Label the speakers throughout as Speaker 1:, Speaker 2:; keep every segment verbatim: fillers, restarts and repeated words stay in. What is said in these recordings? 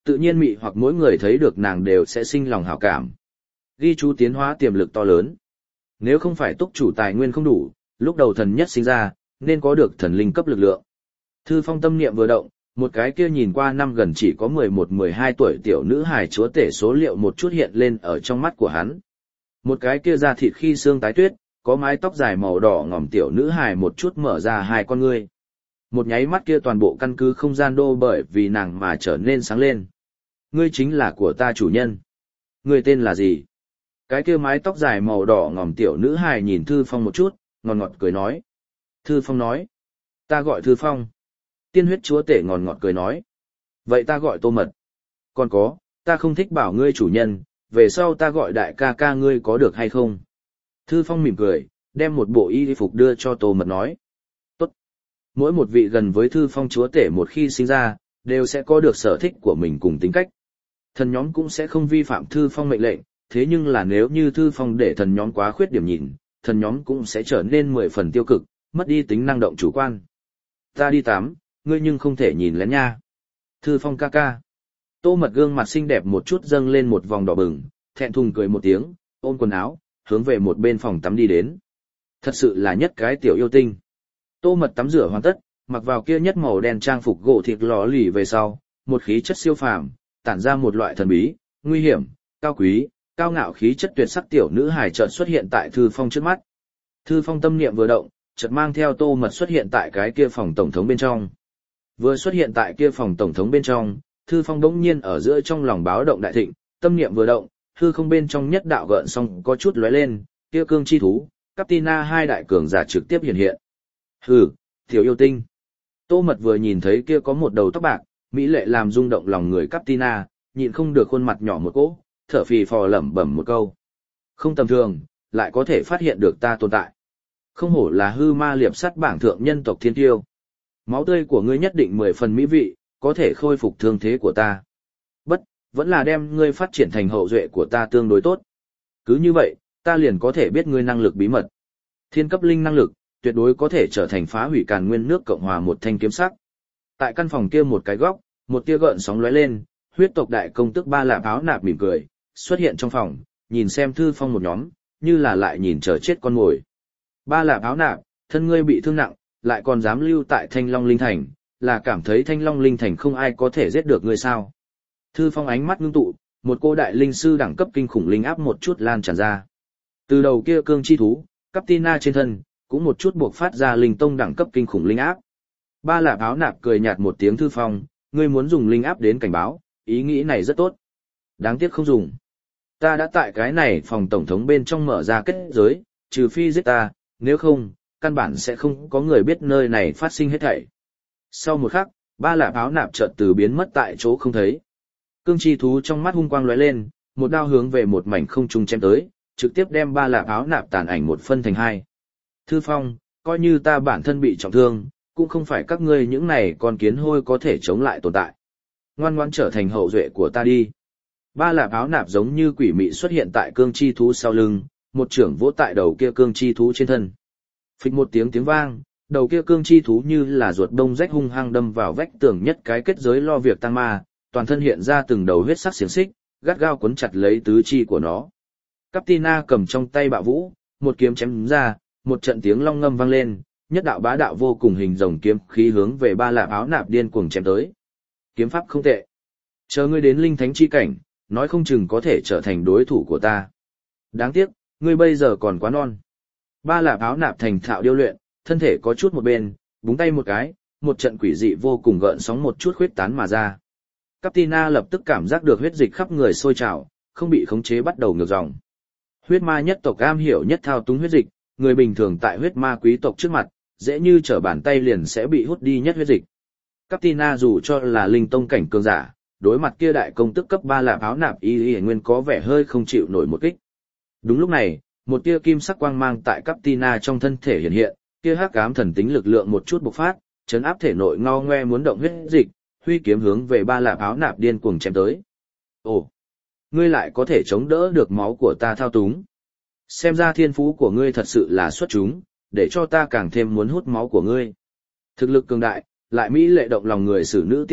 Speaker 1: tự nhiên mị hoặc mỗi người thấy được nàng đều sẽ sinh lòng hảo cảm. Ghi chú tiến hóa tiềm lực to lớn. Nếu không phải túc chủ tài nguyên không đủ, lúc đầu thần nhất sinh ra, nên có được thần linh cấp lực lượng. Thư Phong tâm niệm vừa động, một cái kia nhìn qua năm gần chỉ có mười một mười hai tuổi tiểu nữ hài chúa tể số liệu một chút hiện lên ở trong mắt của hắn. Một cái kia da thịt khi xương tái tuyết, có mái tóc dài màu đỏ ngòm tiểu nữ hài một chút mở ra hai con ngươi. Một nháy mắt kia toàn bộ căn cứ không gian đô bởi vì nàng mà trở nên sáng lên. Ngươi chính là của ta chủ nhân. Ngươi tên là gì? Cái kia mái tóc dài màu đỏ ngòm tiểu nữ hài nhìn Thư Phong một chút, ngọt ngọt cười nói. Thư Phong nói. Ta gọi Thư Phong. Tiên huyết chúa tể ngọt ngọt cười nói. Vậy ta gọi Tô Mật. Còn có, ta không thích bảo ngươi chủ nhân, về sau ta gọi đại ca ca ngươi có được hay không? Thư Phong mỉm cười, đem một bộ y phục đưa cho Tô Mật nói. Tốt. Mỗi một vị gần với Thư Phong chúa tể một khi sinh ra, đều sẽ có được sở thích của mình cùng tính cách. Thần nhóm cũng sẽ không vi phạm Thư Phong mệnh lệnh, thế nhưng là nếu như Thư Phong để thần nhóm quá khuyết điểm nhìn, thần nhóm cũng sẽ trở nên mười phần tiêu cực, mất đi tính năng động chủ quan. Ta đi tắm, ngươi nhưng không thể nhìn lén nha. Thư Phong ca ca. Tô Mật gương mặt xinh đẹp một chút dâng lên một vòng đỏ bừng, thẹn thùng cười một tiếng, ôm quần áo, hướng về một bên phòng tắm đi đến. Thật sự là nhất cái tiểu yêu tinh. Tô Mật tắm rửa hoàn tất, mặc vào kia nhất màu đen trang phục gỗ thịt lò lì về sau, một khí chất siêu phàm, tản ra một loại thần bí, nguy hiểm, cao quý, cao ngạo khí chất tuyệt sắc tiểu nữ hài chợt xuất hiện tại Thư Phong trước mắt. Thư Phong tâm niệm vừa động, chợt mang theo Tô Mật xuất hiện tại cái kia phòng tổng thống bên trong. Vừa xuất hiện tại kia phòng tổng thống bên trong, Thư Phong đống nhiên ở giữa trong lòng báo động đại thịnh, tâm niệm vừa động, hư không bên trong nhất đạo gợn sóng có chút lóe lên, kia cương chi thú, Captina hai đại cường giả trực tiếp hiện hiện. Hừ, tiểu yêu tinh. Tô Mật vừa nhìn thấy kia có một đầu tóc bạc, mỹ lệ làm rung động lòng người Captina, nhịn không được khuôn mặt nhỏ một cỗ, thở phì phò lẩm bẩm một câu. Không tầm thường, lại có thể phát hiện được ta tồn tại. Không hổ là hư ma liệp sắt bảng thượng nhân tộc thiên tiêu. Máu tươi của ngươi nhất định mười phần mỹ vị, có thể khôi phục thương thế của ta. Bất, vẫn là đem ngươi phát triển thành hậu duệ của ta tương đối tốt. Cứ như vậy, ta liền có thể biết ngươi năng lực bí mật. Thiên cấp linh năng lực, tuyệt đối có thể trở thành phá hủy càn nguyên nước Cộng hòa một thanh kiếm sắc. Tại căn phòng kia một cái góc, một tia gợn sóng lóe lên, huyết tộc đại công tức Ba Lạp Áo Nạp mỉm cười, xuất hiện trong phòng, nhìn xem Thư Phong một nhóm, như là lại nhìn chờ chết con mồi. Ba Lạp Áo Nạp, thân ngươi bị thương nặng, lại còn dám lưu tại Thanh Long Linh Thành, là cảm thấy Thanh Long Linh Thành không ai có thể giết được ngươi sao? Thư Phong ánh mắt ngưng tụ, một cô đại linh sư đẳng cấp kinh khủng linh áp một chút lan tràn ra. Từ đầu kia cương chi thú, Captina trên thân, cũng một chút buộc phát ra linh tông đẳng cấp kinh khủng linh áp. Ba Lạp Áo Nạp cười nhạt một tiếng. Thư Phong, ngươi muốn dùng linh áp đến cảnh báo, ý nghĩ này rất tốt. Đáng tiếc không dùng. Ta đã tại cái này phòng tổng thống bên trong mở ra kết giới, trừ phi giết ta, nếu không, căn bản sẽ không có người biết nơi này phát sinh hết thảy. Sau một khắc, Ba Lạp Áo Nạp chợt từ biến mất tại chỗ không thấy. Cương chi thú trong mắt hung quang lóe lên, một đao hướng về một mảnh không trung chém tới, trực tiếp đem Ba Lạp Áo Nạp tàn ảnh một phân thành hai. Thư Phong, coi như ta bản thân bị trọng thương, cũng không phải các ngươi những này con kiến hôi có thể chống lại tồn tại. Ngoan ngoãn trở thành hậu duệ của ta đi. Ba Lạp Áo Nạp giống như quỷ mị xuất hiện tại cương chi thú sau lưng, một trưởng vỗ tại đầu kia cương chi thú trên thân. Phịch một tiếng tiếng vang, đầu kia cương chi thú như là ruột đông rách hung hăng đâm vào vách tường nhất cái kết giới lo việc tăng ma, toàn thân hiện ra từng đầu huyết sắc xiềng xích, gắt gao cuốn chặt lấy tứ chi của nó. Captina cầm trong tay bạo vũ, một kiếm chém ra, một trận tiếng long ngâm vang lên, nhất đạo bá đạo vô cùng hình rồng kiếm khí hướng về Ba Lạp Áo Nạp điên cuồng chém tới. Kiếm pháp không tệ. Chờ ngươi đến linh thánh chi cảnh, nói không chừng có thể trở thành đối thủ của ta. Đáng tiếc, ngươi bây giờ còn quá non. Ba Lạp Áo Nạp thành thạo điêu luyện, thân thể có chút một bên, búng tay một cái, một trận quỷ dị vô cùng gợn sóng một chút khuyết tán mà ra. Captina lập tức cảm giác được huyết dịch khắp người sôi trào, không bị khống chế bắt đầu ngược dòng. Huyết ma nhất tộc am hiểu nhất thao túng huyết dịch, người bình thường tại huyết ma quý tộc trước mặt, dễ như trở bàn tay liền sẽ bị hút đi nhất huyết dịch. Captina dù cho là linh tông cảnh cường giả, đối mặt kia đại công tức cấp ba Lạp Áo Nạp y y nguyên có vẻ hơi không chịu nổi một kích. Đúng lúc này, một tia kim sắc quang mang tại Captina trong thân thể hiện hiện, kia hắc ám thần tính lực lượng một chút bộc phát, chấn áp thể nội ngao ngoe muốn động huyết dịch, huy kiếm hướng về Ba Lạp Áo Nạp điên cuồng chém tới. Ồ, ngươi lại có thể chống đỡ được máu của ta thao túng. Xem ra thiên phú của ngươi thật sự là xuất chúng, để cho ta càng thêm muốn hút máu của ngươi. Thực lực cường đại, lại mỹ lệ động lòng người xử nữ tiên huyết,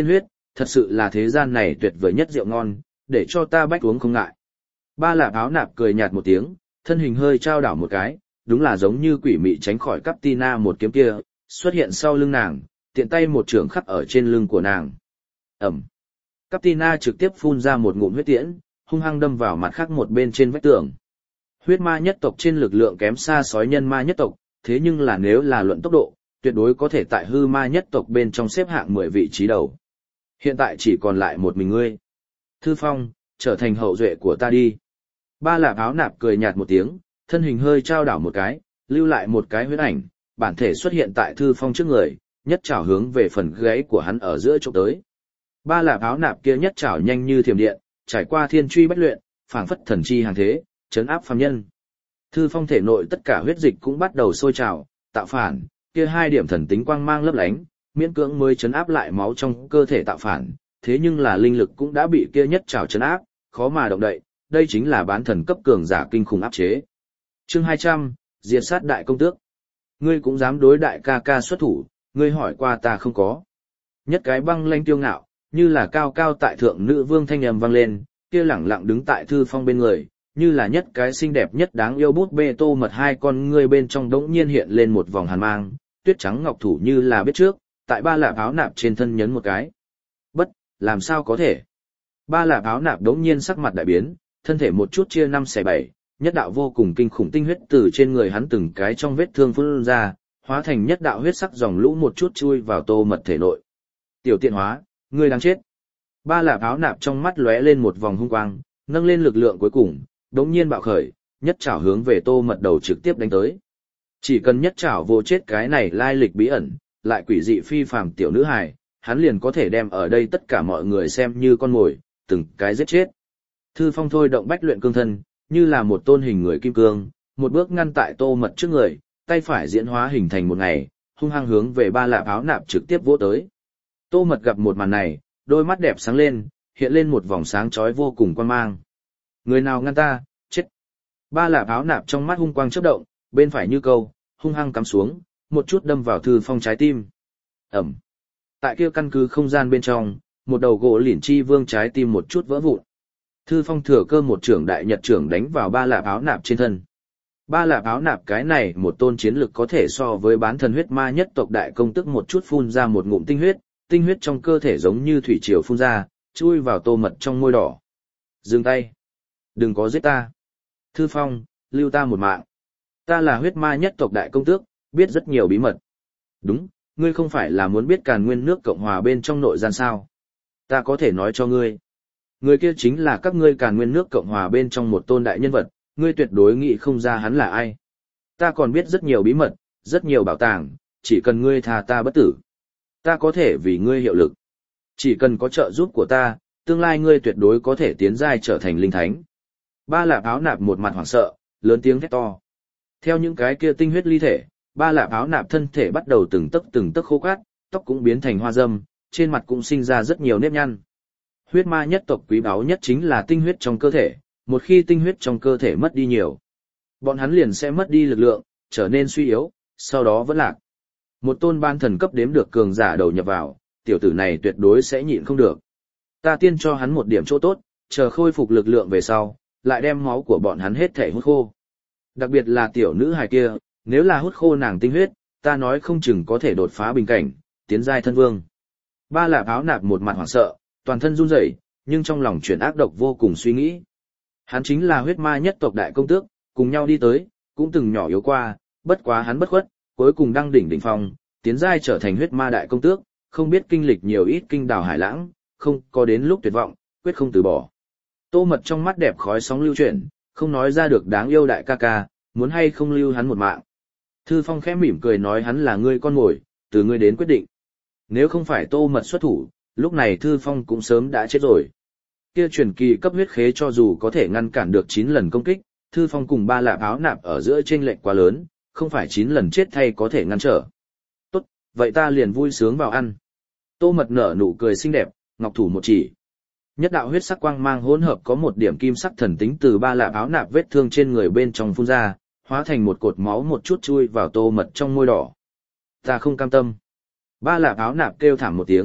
Speaker 1: thật sự là thế gian này tuyệt vời nhất rượu ngon, để cho ta bách uống không ngại. Ba Lạp Áo Nạp cười nhạt một tiếng, thân hình hơi trao đảo một cái, đúng là giống như quỷ mị tránh khỏi Captina một kiếm kia, xuất hiện sau lưng nàng, tiện tay một trường khắc ở trên lưng của nàng. Ẩm. Captina trực tiếp phun ra một ngụm huyết tiễn, hung hăng đâm vào mặt khác một bên trên vách tường. Huyết ma nhất tộc trên lực lượng kém xa sói nhân ma nhất tộc, thế nhưng là nếu là luận tốc độ, tuyệt đối có thể tại hư ma nhất tộc bên trong xếp hạng mười vị trí đầu. Hiện tại chỉ còn lại một mình ngươi. Thư Phong, trở thành hậu duệ của ta đi. Ba Lạp Áo Nạp cười nhạt một tiếng, thân hình hơi trao đảo một cái, lưu lại một cái huyết ảnh, bản thể xuất hiện tại Thư Phong trước người, nhất trảo hướng về phần gáy của hắn ở giữa chụp tới. Ba Lạp Áo Nạp kia nhất trảo nhanh như thiểm điện, trải qua thiên truy bách luyện, phảng phất thần chi hàng thế, chấn áp phàm nhân. Thư Phong thể nội tất cả huyết dịch cũng bắt đầu sôi trào, tạo phản, kia hai điểm thần tính quang mang lấp lánh, miễn cưỡng mới chấn áp lại máu trong cơ thể tạo phản, thế nhưng là linh lực cũng đã bị kia nhất trảo chấn áp, khó mà động đậy, đây chính là bán thần cấp cường giả kinh khủng áp chế. Chương hai trăm, diệt sát đại công tước. Ngươi cũng dám đối đại ca ca xuất thủ, ngươi hỏi qua ta không có. Nhất cái băng lanh tiêu ngạo, như là cao cao tại thượng nữ vương thanh âm vang lên, kia lẳng lặng đứng tại Thư Phong bên người, như là nhất cái xinh đẹp nhất đáng yêu bút bê tô mật hai con ngươi bên trong đống nhiên hiện lên một vòng hàn mang, tuyết trắng ngọc thủ như là biết trước, tại Ba Lạp Áo Nạp trên thân nhấn một cái. Bất, làm sao có thể? Ba Lạp Áo Nạp đống nhiên sắc mặt đại biến, thân thể một chút chia năm xẻ bảy, nhất đạo vô cùng kinh khủng tinh huyết từ trên người hắn từng cái trong vết thương phun ra, hóa thành nhất đạo huyết sắc dòng lũ một chút chui vào tô mật thể nội. Tiểu tiện hóa, ngươi đang chết. Ba Lạp Áo Nạp trong mắt lóe lên một vòng hung quang, nâng lên lực lượng cuối cùng, đống nhiên bạo khởi, nhất trảo hướng về tô mật đầu trực tiếp đánh tới. Chỉ cần nhất trảo vô chết cái này lai lịch bí ẩn, lại quỷ dị phi phàm tiểu nữ hài, hắn liền có thể đem ở đây tất cả mọi người xem như con mồi, từng cái giết chết. Thư Phong thôi động bách luyện cương thân, như là một tôn hình người kim cương, một bước ngăn tại tô mật trước người, tay phải diễn hóa hình thành một ngày, hung hăng hướng về Ba Lạp Áo Nạp trực tiếp vỗ tới. Tô mật gặp một màn này, đôi mắt đẹp sáng lên, hiện lên một vòng sáng chói vô cùng quan mang. Người nào ngăn ta, chết. Ba Lạp Áo Nạp trong mắt hung quang chớp động, bên phải như câu, hung hăng cắm xuống, một chút đâm vào Thư Phong trái tim. Ẩm. Tại kia căn cứ không gian bên trong, một đầu gỗ lỉn chi vương trái tim một chút vỡ vụn. Thư Phong thừa cơ một trưởng đại nhật trưởng đánh vào Ba Lạp Áo Nạp trên thân. Ba Lạp Áo Nạp cái này một tôn chiến lực có thể so với bán thần huyết ma nhất tộc đại công tức một chút phun ra một ngụm tinh huyết, tinh huyết trong cơ thể giống như thủy triều phun ra, chui vào tô mật trong môi đỏ. Dừng tay. Đừng có giết ta. Thư Phong, lưu ta một mạng. Ta là huyết ma nhất tộc đại công tước, biết rất nhiều bí mật. Đúng, ngươi không phải là muốn biết Càn Nguyên nước Cộng hòa bên trong nội gian sao? Ta có thể nói cho ngươi. Người kia chính là các ngươi Càn Nguyên nước Cộng hòa bên trong một tôn đại nhân vật, ngươi tuyệt đối nghĩ không ra hắn là ai. Ta còn biết rất nhiều bí mật, rất nhiều bảo tàng, chỉ cần ngươi tha ta bất tử. Ta có thể vì ngươi hiệu lực. Chỉ cần có trợ giúp của ta, tương lai ngươi tuyệt đối có thể tiến giai trở thành linh thánh. Ba Lạp Áo Nạp một mặt hoảng sợ, lớn tiếng thét to. Theo những cái kia tinh huyết ly thể, Ba Lạp Áo Nạp thân thể bắt đầu từng tấc từng tấc khô cát, tóc cũng biến thành hoa râm, trên mặt cũng sinh ra rất nhiều nếp nhăn. Huyết ma nhất tộc quý báu nhất chính là tinh huyết trong cơ thể, một khi tinh huyết trong cơ thể mất đi nhiều, bọn hắn liền sẽ mất đi lực lượng, trở nên suy yếu, sau đó vẫn lạc. Một tôn ban thần cấp đếm được cường giả đầu nhập vào, tiểu tử này tuyệt đối sẽ nhịn không được. Ta tiên cho hắn một điểm chỗ tốt, chờ khôi phục lực lượng về sau, lại đem máu của bọn hắn hết thể hút khô. Đặc biệt là tiểu nữ hài kia, nếu là hút khô nàng tinh huyết, ta nói không chừng có thể đột phá bình cảnh, tiến giai thân vương. Ba Lạp Áo Nạp một mặt hoảng sợ, toàn thân run rẩy, nhưng trong lòng chuyển ác độc vô cùng suy nghĩ. Hắn chính là huyết ma nhất tộc đại công tước, cùng nhau đi tới, cũng từng nhỏ yếu qua, bất quá hắn bất khuất, cuối cùng đăng đỉnh đỉnh phong, tiến giai trở thành huyết ma đại công tước, không biết kinh lịch nhiều ít kinh đào hải lãng, không có đến lúc tuyệt vọng, quyết không từ bỏ. Tô mật trong mắt đẹp khói sóng lưu chuyển, không nói ra được đáng yêu đại ca ca, muốn hay không lưu hắn một mạng. Thư Phong khẽ mỉm cười nói hắn là ngươi con mồi, từ ngươi đến quyết định. Nếu không phải Tô mật xuất thủ, lúc này Thư Phong cũng sớm đã chết rồi. Kia truyền kỳ cấp huyết khế cho dù có thể ngăn cản được chín lần công kích, Thư Phong cùng Ba Lạp Áo Nạp ở giữa chênh lệch quá lớn, không phải chín lần chết thay có thể ngăn trở. Tốt, vậy ta liền vui sướng vào ăn. Tô mật nở nụ cười xinh đẹp, ngọc thủ một chỉ. Nhất đạo huyết sắc quang mang hỗn hợp có một điểm kim sắc thần tính từ Ba Lạp Áo Nạp vết thương trên người bên trong phun ra, hóa thành một cột máu một chút chui vào Tô mật trong môi đỏ. Ta không cam tâm. Ba Lạp Áo Nạp kêu thảm một tiếng,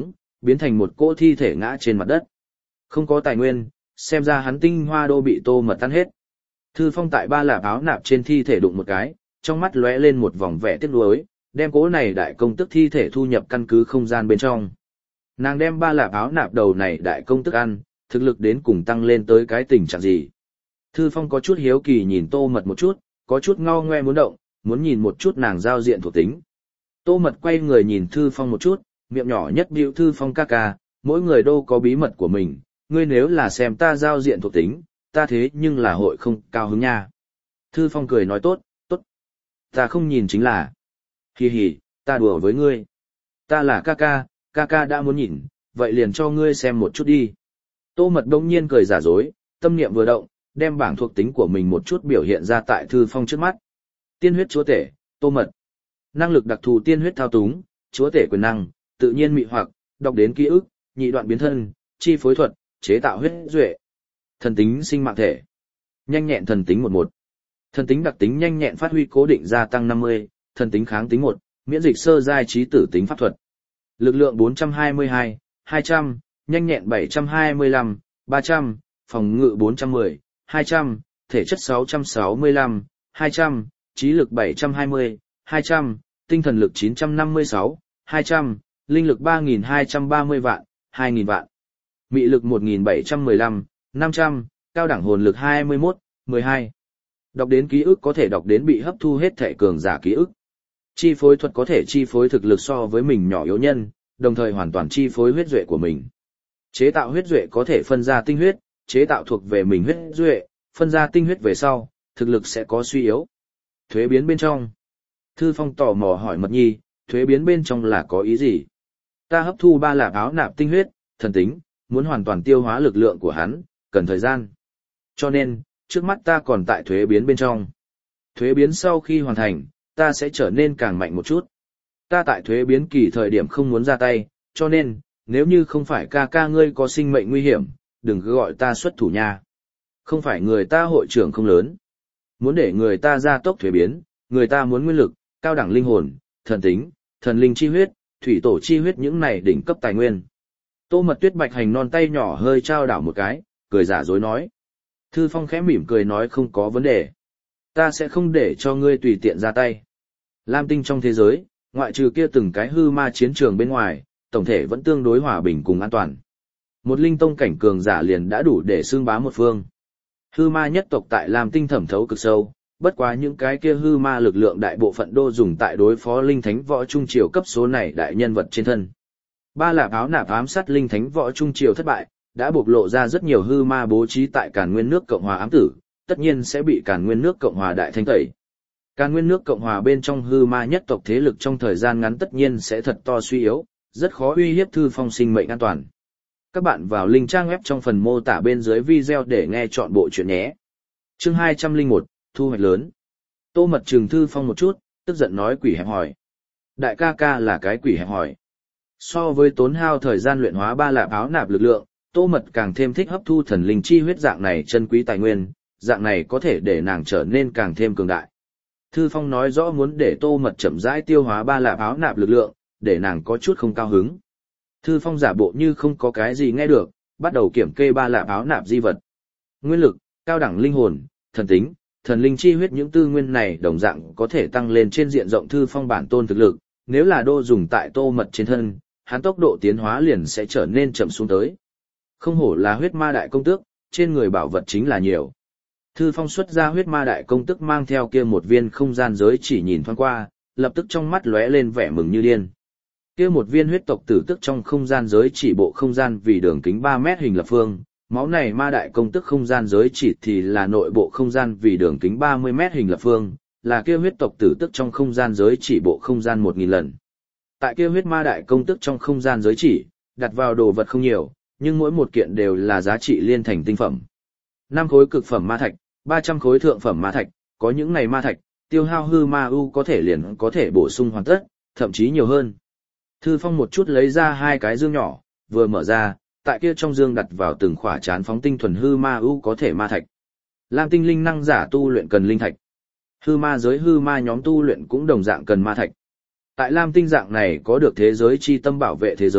Speaker 1: biến thành một cỗ thi thể ngã trên mặt đất. Không có tài nguyên, xem ra hắn tinh hoa đô bị Tô Mật tan hết. Thư Phong tại ba lạp áo nạp trên thi thể đụng một cái, trong mắt lóe lên một vòng vẻ tiếc nuối, đem cỗ này đại công tức thi thể thu nhập căn cứ không gian bên trong. Nàng đem ba lạp áo nạp đầu này đại công tức ăn, thực lực đến cùng tăng lên tới cái tình trạng gì. Thư Phong có chút hiếu kỳ nhìn Tô Mật một chút, có chút ngao ngoe muốn động, muốn nhìn một chút nàng giao diện thuộc tính. Tô Mật quay người nhìn Thư Phong một chút, miệng nhỏ nhất bĩu Thư Phong ca ca, mỗi người đô có bí mật của mình, ngươi nếu là xem ta giao diện thuộc tính, ta thế nhưng là hội không cao hứng nha. Thư Phong cười nói tốt, tốt. Ta không nhìn chính là. Hì hì, ta đùa với ngươi. Ta là ca ca, ca ca đã muốn nhìn, vậy liền cho ngươi xem một chút đi. Tô Mật đông nhiên cười giả dối, tâm niệm vừa động, đem bảng thuộc tính của mình một chút biểu hiện ra tại Thư Phong trước mắt. Tiên huyết chúa tể, Tô Mật. Năng lực đặc thù tiên huyết thao túng, chúa tể quyền năng, tự nhiên mị hoặc, đọc đến ký ức, nhị đoạn biến thân, chi phối thuật, chế tạo huyết duệ. Thần tính sinh mạng thể. Nhanh nhẹn thần tính một một. Thần tính đặc tính nhanh nhẹn phát huy cố định gia tăng năm mươi, thần tính kháng tính một, miễn dịch sơ giai trí tử tính pháp thuật. Lực lượng bốn trăm hai mươi hai, hai trăm, nhanh nhẹn bảy trăm hai mươi lăm, ba trăm, phòng ngự bốn trăm mười, hai trăm, thể chất sáu trăm sáu mươi lăm, hai trăm, trí lực bảy trăm hai mươi, hai trăm, tinh thần lực chín trăm năm mươi sáu, hai trăm, linh lực ba nghìn hai trăm ba mươi vạn, hai nghìn vạn. Mị lực một nghìn bảy trăm mười lăm, năm trăm, cao đẳng hồn lực hai mươi mốt, mười hai. Đọc đến ký ức có thể đọc đến bị hấp thu hết thể cường giả ký ức. Chi phối thuật có thể chi phối thực lực so với mình nhỏ yếu nhân, đồng thời hoàn toàn chi phối huyết duệ của mình. Chế tạo huyết duệ có thể phân ra tinh huyết, chế tạo thuộc về mình huyết duệ, phân ra tinh huyết về sau, thực lực sẽ có suy yếu. Thuế biến bên trong. Thư Phong tò mò hỏi Mật Nhi, thuế biến bên trong là có ý gì? Ta hấp thu ba lạp áo nạp tinh huyết, thần tính, muốn hoàn toàn tiêu hóa lực lượng của hắn, cần thời gian. Cho nên, trước mắt ta còn tại thuế biến bên trong. Thuế biến sau khi hoàn thành, ta sẽ trở nên càng mạnh một chút. Ta tại thuế biến kỳ thời điểm không muốn ra tay, cho nên, nếu như không phải ca ca ngươi có sinh mệnh nguy hiểm, đừng cứ gọi ta xuất thủ nha. Không phải người ta hội trưởng không lớn. Muốn để người ta ra tốc thuế biến, người ta muốn nguyên lực, cao đẳng linh hồn, thần tính, thần linh chi huyết, thủy tổ chi huyết những này đỉnh cấp tài nguyên. Tô Mật Tuyết bạch hành non tay nhỏ hơi trao đảo một cái, cười giả dối nói. Thư Phong khẽ mỉm cười nói không có vấn đề. Ta sẽ không để cho ngươi tùy tiện ra tay. Lam Tinh trong thế giới, ngoại trừ kia từng cái hư ma chiến trường bên ngoài, tổng thể vẫn tương đối hòa bình cùng an toàn. Một linh tông cảnh cường giả liền đã đủ để xương bá một phương. Hư ma nhất tộc tại Lam Tinh thẩm thấu cực sâu, bất quá những cái kia hư ma lực lượng đại bộ phận đô dùng tại đối phó linh thánh võ trung triều cấp số này đại nhân vật trên thân. Ba lạp áo nạp ám sát linh thánh võ trung triều thất bại, đã bộc lộ ra rất nhiều hư ma bố trí tại Càn Nguyên nước Cộng hòa ám tử, tất nhiên sẽ bị Càn Nguyên nước Cộng hòa đại thanh tẩy. Càn Nguyên nước Cộng hòa bên trong hư ma nhất tộc thế lực trong thời gian ngắn tất nhiên sẽ thật to suy yếu, rất khó uy hiếp Thư Phong sinh mệnh an toàn. Các bạn vào link trang web trong phần mô tả bên dưới video để nghe chọn bộ truyện nhé. Chương hai trăm lẻ một, thu hoạch lớn. Tô Mật trừng Thư Phong một chút, tức giận nói quỷ hẹp hỏi. Đại ca ca là cái quỷ hẹp hỏi. So với tốn hao thời gian luyện hóa ba lạp áo nạp lực lượng, Tô Mật càng thêm thích hấp thu thần linh chi huyết dạng này chân quý tài nguyên, dạng này có thể để nàng trở nên càng thêm cường đại. Thư Phong nói rõ muốn để Tô Mật chậm rãi tiêu hóa ba lạp áo nạp lực lượng, để nàng có chút không cao hứng. Thư Phong giả bộ như không có cái gì nghe được, bắt đầu kiểm kê ba lạp áo nạp di vật. Nguyên lực, cao đẳng linh hồn, thần tính, thần linh chi huyết những tư nguyên này đồng dạng có thể tăng lên trên diện rộng Thư Phong bản tôn thực lực, nếu là đô dùng tại Tô Mật trên thân, hắn tốc độ tiến hóa liền sẽ trở nên chậm xuống tới. Không hổ là huyết ma đại công tước, trên người bảo vật chính là nhiều. Thư Phong xuất ra huyết ma đại công tước mang theo kia một viên không gian giới chỉ nhìn thoáng qua, lập tức trong mắt lóe lên vẻ mừng như điên. Kia một viên huyết tộc tử tức trong không gian giới chỉ bộ không gian vì đường kính ba mét hình lập phương, máu này ma đại công tức không gian giới chỉ thì là nội bộ không gian vì đường kính ba mươi mét hình lập phương, là kia huyết tộc tử tức trong không gian giới chỉ bộ không gian một nghìn lần. Tại kia huyết ma đại công tức trong không gian giới chỉ, đặt vào đồ vật không nhiều, nhưng mỗi một kiện đều là giá trị liên thành tinh phẩm. năm khối cực phẩm ma thạch, ba trăm khối thượng phẩm ma thạch, có những này ma thạch, tiêu hao hư ma u có thể liền có thể bổ sung hoàn tất, thậm chí nhiều hơn. Thư Phong một chút lấy ra hai cái dương nhỏ, vừa mở ra, tại kia trong dương đặt vào từng khỏa chán phóng tinh thuần hư ma u có thể ma thạch. Lam tinh linh năng giả tu luyện cần linh thạch. Hư ma giới hư ma nhóm tu luyện cũng đồng dạng cần ma thạch. Tại Lam tinh dạng này có được thế giới chi tâm bảo vệ thế giới,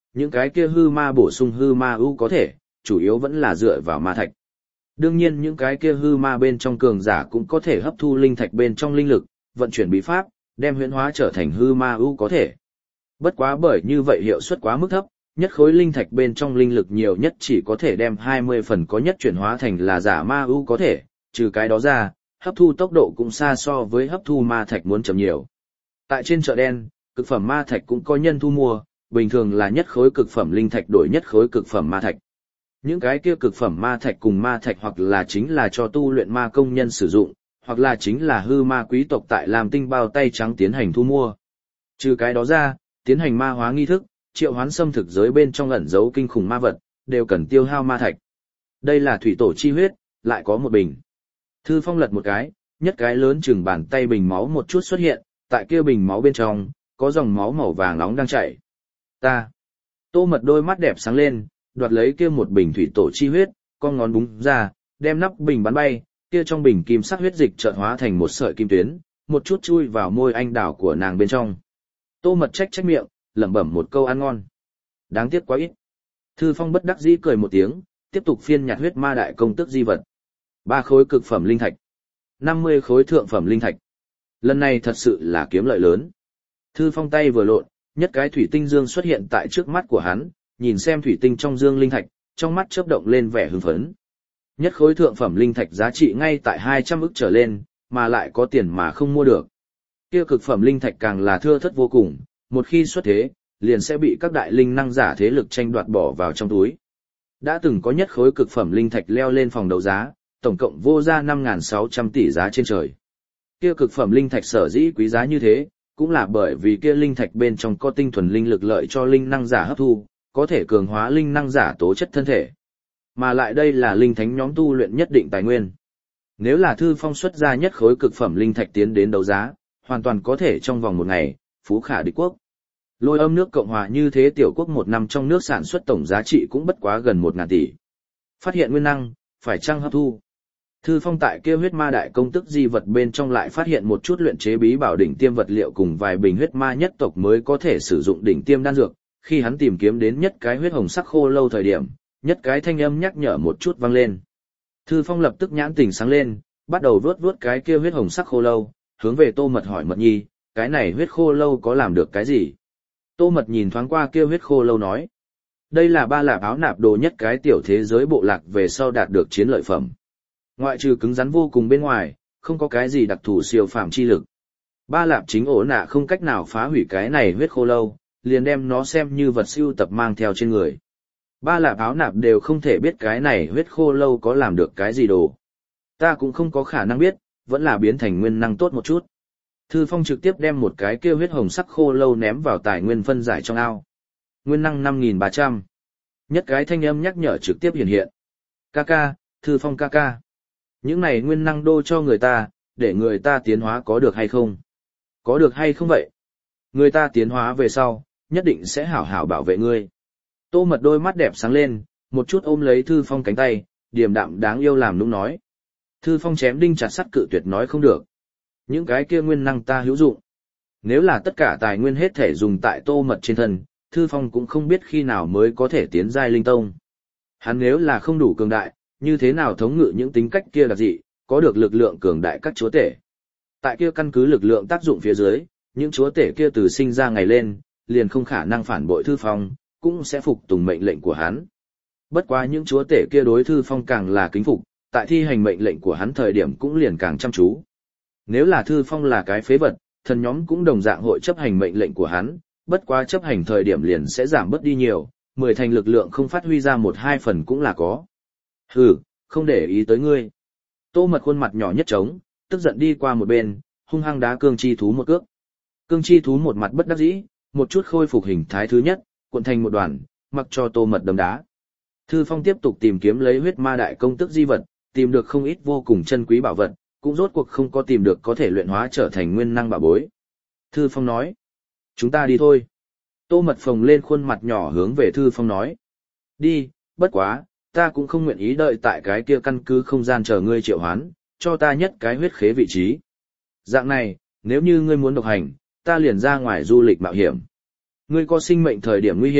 Speaker 1: những cái kia hư ma bổ sung hư ma ưu có thể, chủ yếu vẫn là dựa vào ma thạch. Đương nhiên những cái kia hư ma bên trong cường giả cũng có thể hấp thu linh thạch bên trong linh lực, vận chuyển bí pháp, đem huyễn hóa trở thành hư ma ưu có thể. Bất quá bởi như vậy hiệu suất quá mức thấp, nhất khối linh thạch bên trong linh lực nhiều nhất chỉ có thể đem hai mươi phần có nhất chuyển hóa thành là giả ma ưu có thể, trừ cái đó ra, hấp thu tốc độ cũng xa so với hấp thu ma thạch muốn chậm nhiều. Tại trên chợ đen, cực phẩm ma thạch cũng có nhân thu mua, bình thường là nhất khối cực phẩm linh thạch đổi nhất khối cực phẩm ma thạch. Những cái kia cực phẩm ma thạch cùng ma thạch hoặc là chính là cho tu luyện ma công nhân sử dụng, hoặc là chính là hư ma quý tộc tại làm tinh bao tay trắng tiến hành thu mua. Trừ cái đó ra, tiến hành ma hóa nghi thức, triệu hoán xâm thực giới bên trong ẩn giấu kinh khủng ma vật, đều cần tiêu hao ma thạch. Đây là thủy tổ chi huyết, lại có một bình. Thư Phong lật một cái, nhất cái lớn chừng bàn tay bình máu một chút xuất hiện, tại kia bình máu bên trong, có dòng máu màu vàng nóng đang chảy. Ta. Tô Mật đôi mắt đẹp sáng lên, đoạt lấy kia một bình thủy tổ chi huyết, con ngón búng ra, đem nắp bình bắn bay, kia trong bình kim sắc huyết dịch chợt hóa thành một sợi kim tuyến, một chút chui vào môi anh đào của nàng bên trong. Tô Mật trách trách miệng, lẩm bẩm một câu ăn ngon. Đáng tiếc quá ít. Thư Phong bất đắc dĩ cười một tiếng, tiếp tục phiên nhặt huyết ma đại công tức di vật. Ba khối cực phẩm linh thạch, năm mươi khối thượng phẩm linh thạch. Lần này thật sự là kiếm lợi lớn. Thư Phong tay vừa lộn, nhất cái thủy tinh dương xuất hiện tại trước mắt của hắn, nhìn xem thủy tinh trong dương linh thạch, trong mắt chớp động lên vẻ hưng phấn. Nhất khối thượng phẩm linh thạch giá trị ngay tại hai trăm ức trở lên, mà lại có tiền mà không mua được. Kia cực phẩm linh thạch càng là thưa thất vô cùng, một khi xuất thế, liền sẽ bị các đại linh năng giả thế lực tranh đoạt bỏ vào trong túi. Đã từng có nhất khối cực phẩm linh thạch leo lên phòng đấu giá, tổng cộng vô ra năm nghìn sáu trăm tỷ giá trên trời. Kia cực phẩm linh thạch sở dĩ quý giá như thế, cũng là bởi vì kia linh thạch bên trong có tinh thuần linh lực lợi cho linh năng giả hấp thu, có thể cường hóa linh năng giả tố chất thân thể. Mà lại đây là linh thánh nhóm tu luyện nhất định tài nguyên. Nếu là Thư Phong xuất ra nhất khối cực phẩm linh thạch tiến đến đấu giá, hoàn toàn có thể trong vòng một ngày, phú khả địch quốc. Lôi Âm nước Cộng hòa như thế tiểu quốc một năm trong nước sản xuất tổng giá trị cũng bất quá gần một ngàn tỷ. Phát hiện nguyên năng, phải chăng hấp thu. Thư Phong tại kia huyết ma đại công tức di vật bên trong lại phát hiện một chút luyện chế bí bảo đỉnh tiêm vật liệu cùng vài bình huyết ma nhất tộc mới có thể sử dụng đỉnh tiêm đan dược. Khi hắn tìm kiếm đến nhất cái huyết hồng sắc khô lâu thời điểm, nhất cái thanh âm nhắc nhở một chút vang lên. Thư Phong lập tức nhãn tỉnh sáng lên, bắt đầu vuốt vuốt cái kia huyết hồng sắc khô lâu, hướng về Tô Mật hỏi Mật Nhi, cái này huyết khô lâu có làm được cái gì? Tô Mật nhìn thoáng qua kia huyết khô lâu nói, đây là ba lạp áo nạp đồ nhất cái tiểu thế giới bộ lạc về sau đạt được chiến lợi phẩm. Ngoại trừ cứng rắn vô cùng bên ngoài, không có cái gì đặc thù siêu phàm chi lực. Ba lạp chính ổ nạ không cách nào phá hủy cái này huyết khô lâu, liền đem nó xem như vật sưu tập mang theo trên người. Ba lạp áo nạp đều không thể biết cái này huyết khô lâu có làm được cái gì đồ. Ta cũng không có khả năng biết, vẫn là biến thành nguyên năng tốt một chút. Thư Phong trực tiếp đem một cái kia huyết hồng sắc khô lâu ném vào tài nguyên phân giải trong ao. Nguyên năng năm nghìn ba trăm. Nhất cái thanh âm nhắc nhở trực tiếp hiện hiện. Ca ca, Thư Phong ca ca. Những này nguyên năng đô cho người ta, để người ta tiến hóa có được hay không? Có được hay không vậy? Người ta tiến hóa về sau, nhất định sẽ hảo hảo bảo vệ ngươi. Tô Mật đôi mắt đẹp sáng lên, một chút ôm lấy Thư Phong cánh tay, điềm đạm đáng yêu làm nũng nói. Thư Phong chém đinh chặt sắt cự tuyệt nói không được. Những cái kia nguyên năng ta hữu dụng. Nếu là tất cả tài nguyên hết thể dùng tại Tô Mật trên thân, Thư Phong cũng không biết khi nào mới có thể tiến giai linh tông. Hắn nếu là không đủ cường đại, như thế nào thống ngự những tính cách kia đặc dị, có được lực lượng cường đại các chúa tể. Tại kia căn cứ lực lượng tác dụng phía dưới, những chúa tể kia từ sinh ra ngày lên, liền không khả năng phản bội Thư Phong, cũng sẽ phục tùng mệnh lệnh của hắn. Bất quá những chúa tể kia đối Thư Phong càng là kính phục, tại thi hành mệnh lệnh của hắn thời điểm cũng liền càng chăm chú. Nếu là Thư Phong là cái phế vật, thần nhóm cũng đồng dạng hội chấp hành mệnh lệnh của hắn, bất quá chấp hành thời điểm liền sẽ giảm bớt đi nhiều, mười thành lực lượng không phát huy ra một hai phần cũng là có. Hừ, không để ý tới ngươi. Tô Mật khuôn mặt nhỏ nhất trống, tức giận đi qua một bên, hung hăng đá cương chi thú một cước. Cương chi thú một mặt bất đắc dĩ, một chút khôi phục hình thái thứ nhất, cuộn thành một đoàn, mặc cho Tô Mật đấm đá. Thư Phong tiếp tục tìm kiếm lấy huyết ma đại công tức di vật, tìm được không ít vô cùng chân quý bảo vật, cũng rốt cuộc không có tìm được có thể luyện hóa trở thành nguyên năng bảo bối. Thư Phong nói, chúng ta đi thôi. Tô Mật phồng lên khuôn mặt nhỏ hướng về Thư Phong nói, đi, bất quá, ta cũng không nguyện ý đợi tại cái kia căn cứ không gian chờ ngươi triệu hoán, cho ta nhất cái huyết khế vị trí. Dạng này, nếu như ngươi muốn độc hành, ta liền ra ngoài du lịch mạo hiểm. Ngươi có sinh mệnh thời điểm nguy hiểm,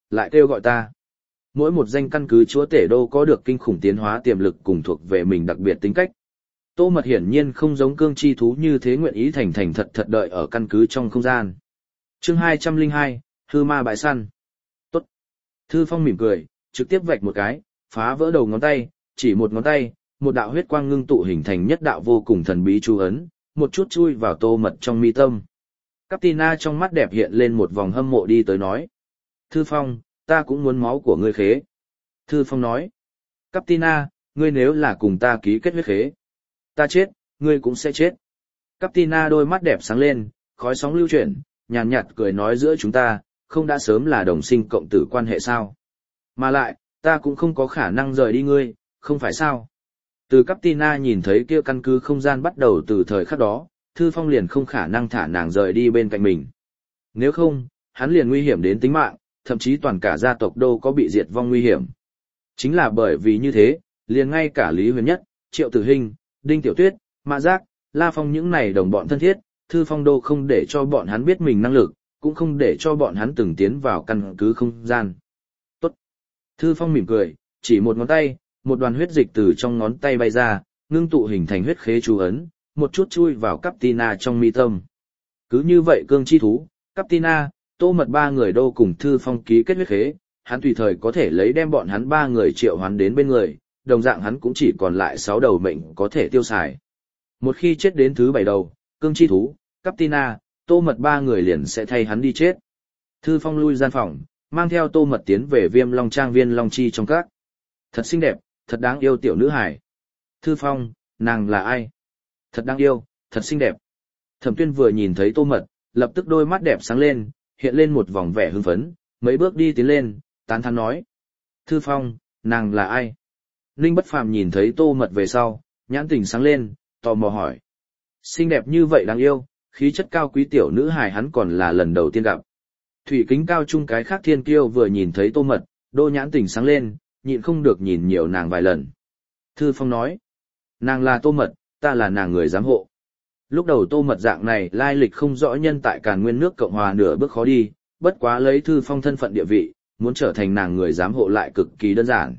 Speaker 1: lại kêu gọi ta. Mỗi một danh căn cứ chúa tể đô có được kinh khủng tiến hóa tiềm lực cùng thuộc về mình đặc biệt tính cách. Tô Mật hiển nhiên không giống cương chi thú như thế nguyện ý thành thành thật thật đợi ở căn cứ trong không gian. Chương hai trăm lẻ hai, hư ma bãi săn. Tốt. Thư Phong mỉm cười, trực tiếp vạch một cái, phá vỡ đầu ngón tay, chỉ một ngón tay, một đạo huyết quang ngưng tụ hình thành nhất đạo vô cùng thần bí chú ấn, một chút chui vào Tô Mật trong mi tâm. Captina trong mắt đẹp hiện lên một vòng hâm mộ đi tới nói. Thư Phong, ta cũng muốn máu của ngươi khế. Thư Phong nói. Captina, ngươi nếu là cùng ta ký kết huyết khế, ta chết, ngươi cũng sẽ chết. Captina đôi mắt đẹp sáng lên, khói sóng lưu chuyển, nhàn nhạt cười nói giữa chúng ta, không đã sớm là đồng sinh cộng tử quan hệ sao. Mà lại, ta cũng không có khả năng rời đi ngươi, không phải sao. Từ Captina nhìn thấy kia căn cứ không gian bắt đầu từ thời khắc đó, Thư Phong liền không khả năng thả nàng rời đi bên cạnh mình. Nếu không, hắn liền nguy hiểm đến tính mạng, thậm chí toàn cả gia tộc đô có bị diệt vong nguy hiểm. Chính là bởi vì như thế, liền ngay cả Lý Huyền Nhất, Triệu Tử Hinh, Đinh Tiểu Tuyết, Mã Giác, La Phong những này đồng bọn thân thiết, Thư Phong đô không để cho bọn hắn biết mình năng lực, cũng không để cho bọn hắn từng tiến vào căn cứ không gian. Tốt. Thư Phong mỉm cười, chỉ một ngón tay, một đoàn huyết dịch từ trong ngón tay bay ra, ngưng tụ hình thành huyết khế chú ấn, một chút chui vào Captina trong mi tâm. Cứ như vậy cương chi thú, Captina, Tô Mật ba người đô cùng Thư Phong ký kết huyết khế, hắn tùy thời có thể lấy đem bọn hắn ba người triệu hoán đến bên người, đồng dạng hắn cũng chỉ còn lại sáu đầu mệnh có thể tiêu xài. Một khi chết đến thứ bảy đầu, cương chi thú, Captina, Tô Mật ba người liền sẽ thay hắn đi chết. Thư Phong lui gian phòng, mang theo Tô Mật tiến về Viêm Long Trang viên Long Chi trong các. Thật xinh đẹp, thật đáng yêu tiểu nữ hải. Thư Phong, nàng là ai? Thật đáng yêu, thật xinh đẹp. Thẩm Tuyên vừa nhìn thấy Tô Mật, lập tức đôi mắt đẹp sáng lên, hiện lên một vòng vẻ hưng phấn, mấy bước đi tiến lên, tán thán nói. Thư Phong, nàng là ai? Ninh Bất Phàm nhìn thấy Tô Mật về sau, nhãn tình sáng lên, tò mò hỏi. Xinh đẹp như vậy đáng yêu, khí chất cao quý tiểu nữ hài hắn còn là lần đầu tiên gặp. Thủy Kính Cao Trung cái khác thiên kiêu vừa nhìn thấy Tô Mật, đô nhãn tình sáng lên, nhịn không được nhìn nhiều nàng vài lần. Thư Phong nói. Nàng là Tô Mật, ta là nàng người giám hộ. Lúc đầu Tô Mật dạng này lai lịch không rõ nhân tại Càn Nguyên nước Cộng hòa nửa bước khó đi, bất quá lấy Thư Phong thân phận địa vị, muốn trở thành nàng người giám hộ lại cực kỳ đơn giản.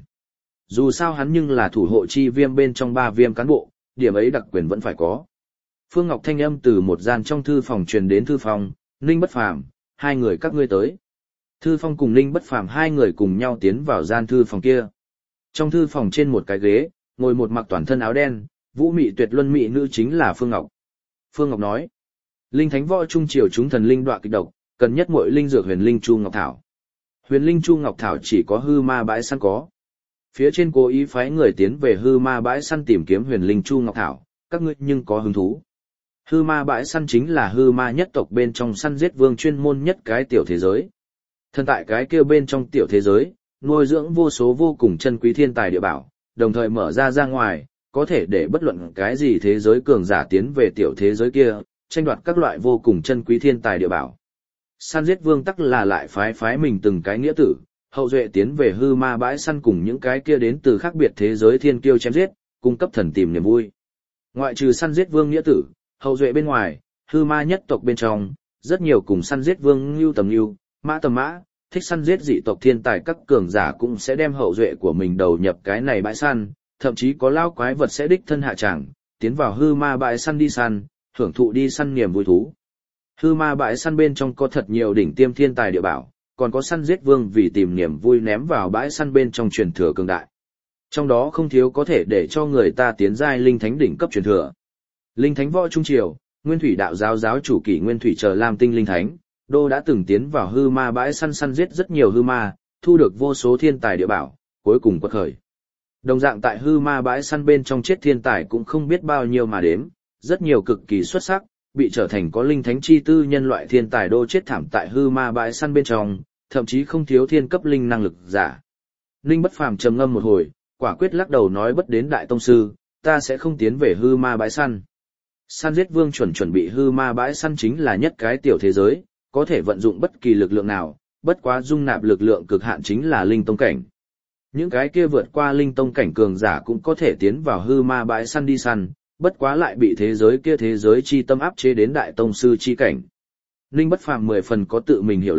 Speaker 1: Dù sao hắn nhưng là thủ hộ chi viêm bên trong ba viêm cán bộ, điểm ấy đặc quyền vẫn phải có. Phương Ngọc thanh âm từ một gian trong thư phòng truyền đến Thư Phong, Ninh Bất Phàm, hai người các ngươi tới. Thư Phong cùng Ninh Bất Phàm hai người cùng nhau tiến vào gian thư phòng kia. Trong thư phòng trên một cái ghế, ngồi một mặc toàn thân áo đen, vũ mị tuyệt luân mị nữ chính là Phương Ngọc. Phương Ngọc nói, Linh Thánh Võ Trung Triều chúng thần linh đọa kịch độc, cần nhất muội linh dược Huyền Linh Chu Ngọc Thảo. Huyền Linh Chu Ngọc Thảo chỉ có hư ma bãi săn có. Phía trên cố ý phái người tiến về hư ma bãi săn tìm kiếm Huyền Linh Chu Ngọc Thảo, các ngươi nhưng có hứng thú. Hư ma bãi săn chính là hư ma nhất tộc bên trong săn giết vương chuyên môn nhất cái tiểu thế giới. Thân tại cái kia bên trong tiểu thế giới, nuôi dưỡng vô số vô cùng chân quý thiên tài địa bảo, đồng thời mở ra ra ngoài, có thể để bất luận cái gì thế giới cường giả tiến về tiểu thế giới kia, tranh đoạt các loại vô cùng chân quý thiên tài địa bảo. Săn giết vương tắc là lại phái phái mình từng cái nghĩa tử, hậu duệ tiến về hư ma bãi săn cùng những cái kia đến từ khác biệt thế giới thiên kiêu chém giết, cung cấp thần tìm niềm vui. Ngoại trừ săn giết vương nghĩa tử, hậu duệ bên ngoài, hư ma nhất tộc bên trong, rất nhiều cùng săn giết vương ngưu tầm ngưu, mã tầm mã, thích săn giết dị tộc thiên tài các cường giả cũng sẽ đem hậu duệ của mình đầu nhập cái này bãi săn, thậm chí có lao quái vật sẽ đích thân hạ tràng, tiến vào hư ma bãi săn đi săn, hưởng thụ đi săn niềm vui thú. Hư ma bãi săn bên trong có thật nhiều đỉnh tiêm thiên tài địa bảo, còn có săn giết vương vì tìm niềm vui ném vào bãi săn bên trong truyền thừa cường đại. Trong đó không thiếu có thể để cho người ta tiến giai linh thánh đỉnh cấp truyền thừa. Linh thánh võ trung triều, Nguyên Thủy đạo giáo giáo chủ Kỷ Nguyên Thủy chờ Lam Tinh linh thánh, đô đã từng tiến vào hư ma bãi săn săn giết rất nhiều hư ma, thu được vô số thiên tài địa bảo, cuối cùng quật khởi. Đồng dạng tại hư ma bãi săn bên trong chết thiên tài cũng không biết bao nhiêu mà đếm, rất nhiều cực kỳ xuất sắc, bị trở thành có linh thánh chi tư nhân loại thiên tài đô chết thảm tại hư ma bãi săn bên trong, thậm chí không thiếu thiên cấp linh năng lực giả. Ninh Bất Phàm trầm ngâm một hồi, quả quyết lắc đầu nói bất đến đại tông sư, ta sẽ không tiến về hư ma bãi săn. Săn giết vương chuẩn chuẩn bị hư ma bãi săn chính là nhất cái tiểu thế giới, có thể vận dụng bất kỳ lực lượng nào, bất quá dung nạp lực lượng cực hạn chính là linh tông cảnh. Những cái kia vượt qua linh tông cảnh cường giả cũng có thể tiến vào hư ma bãi săn đi săn, bất quá lại bị thế giới kia thế giới chi tâm áp chế đến đại tông sư chi cảnh. Ninh Bất Phàm mười phần có tự mình hiểu lấy,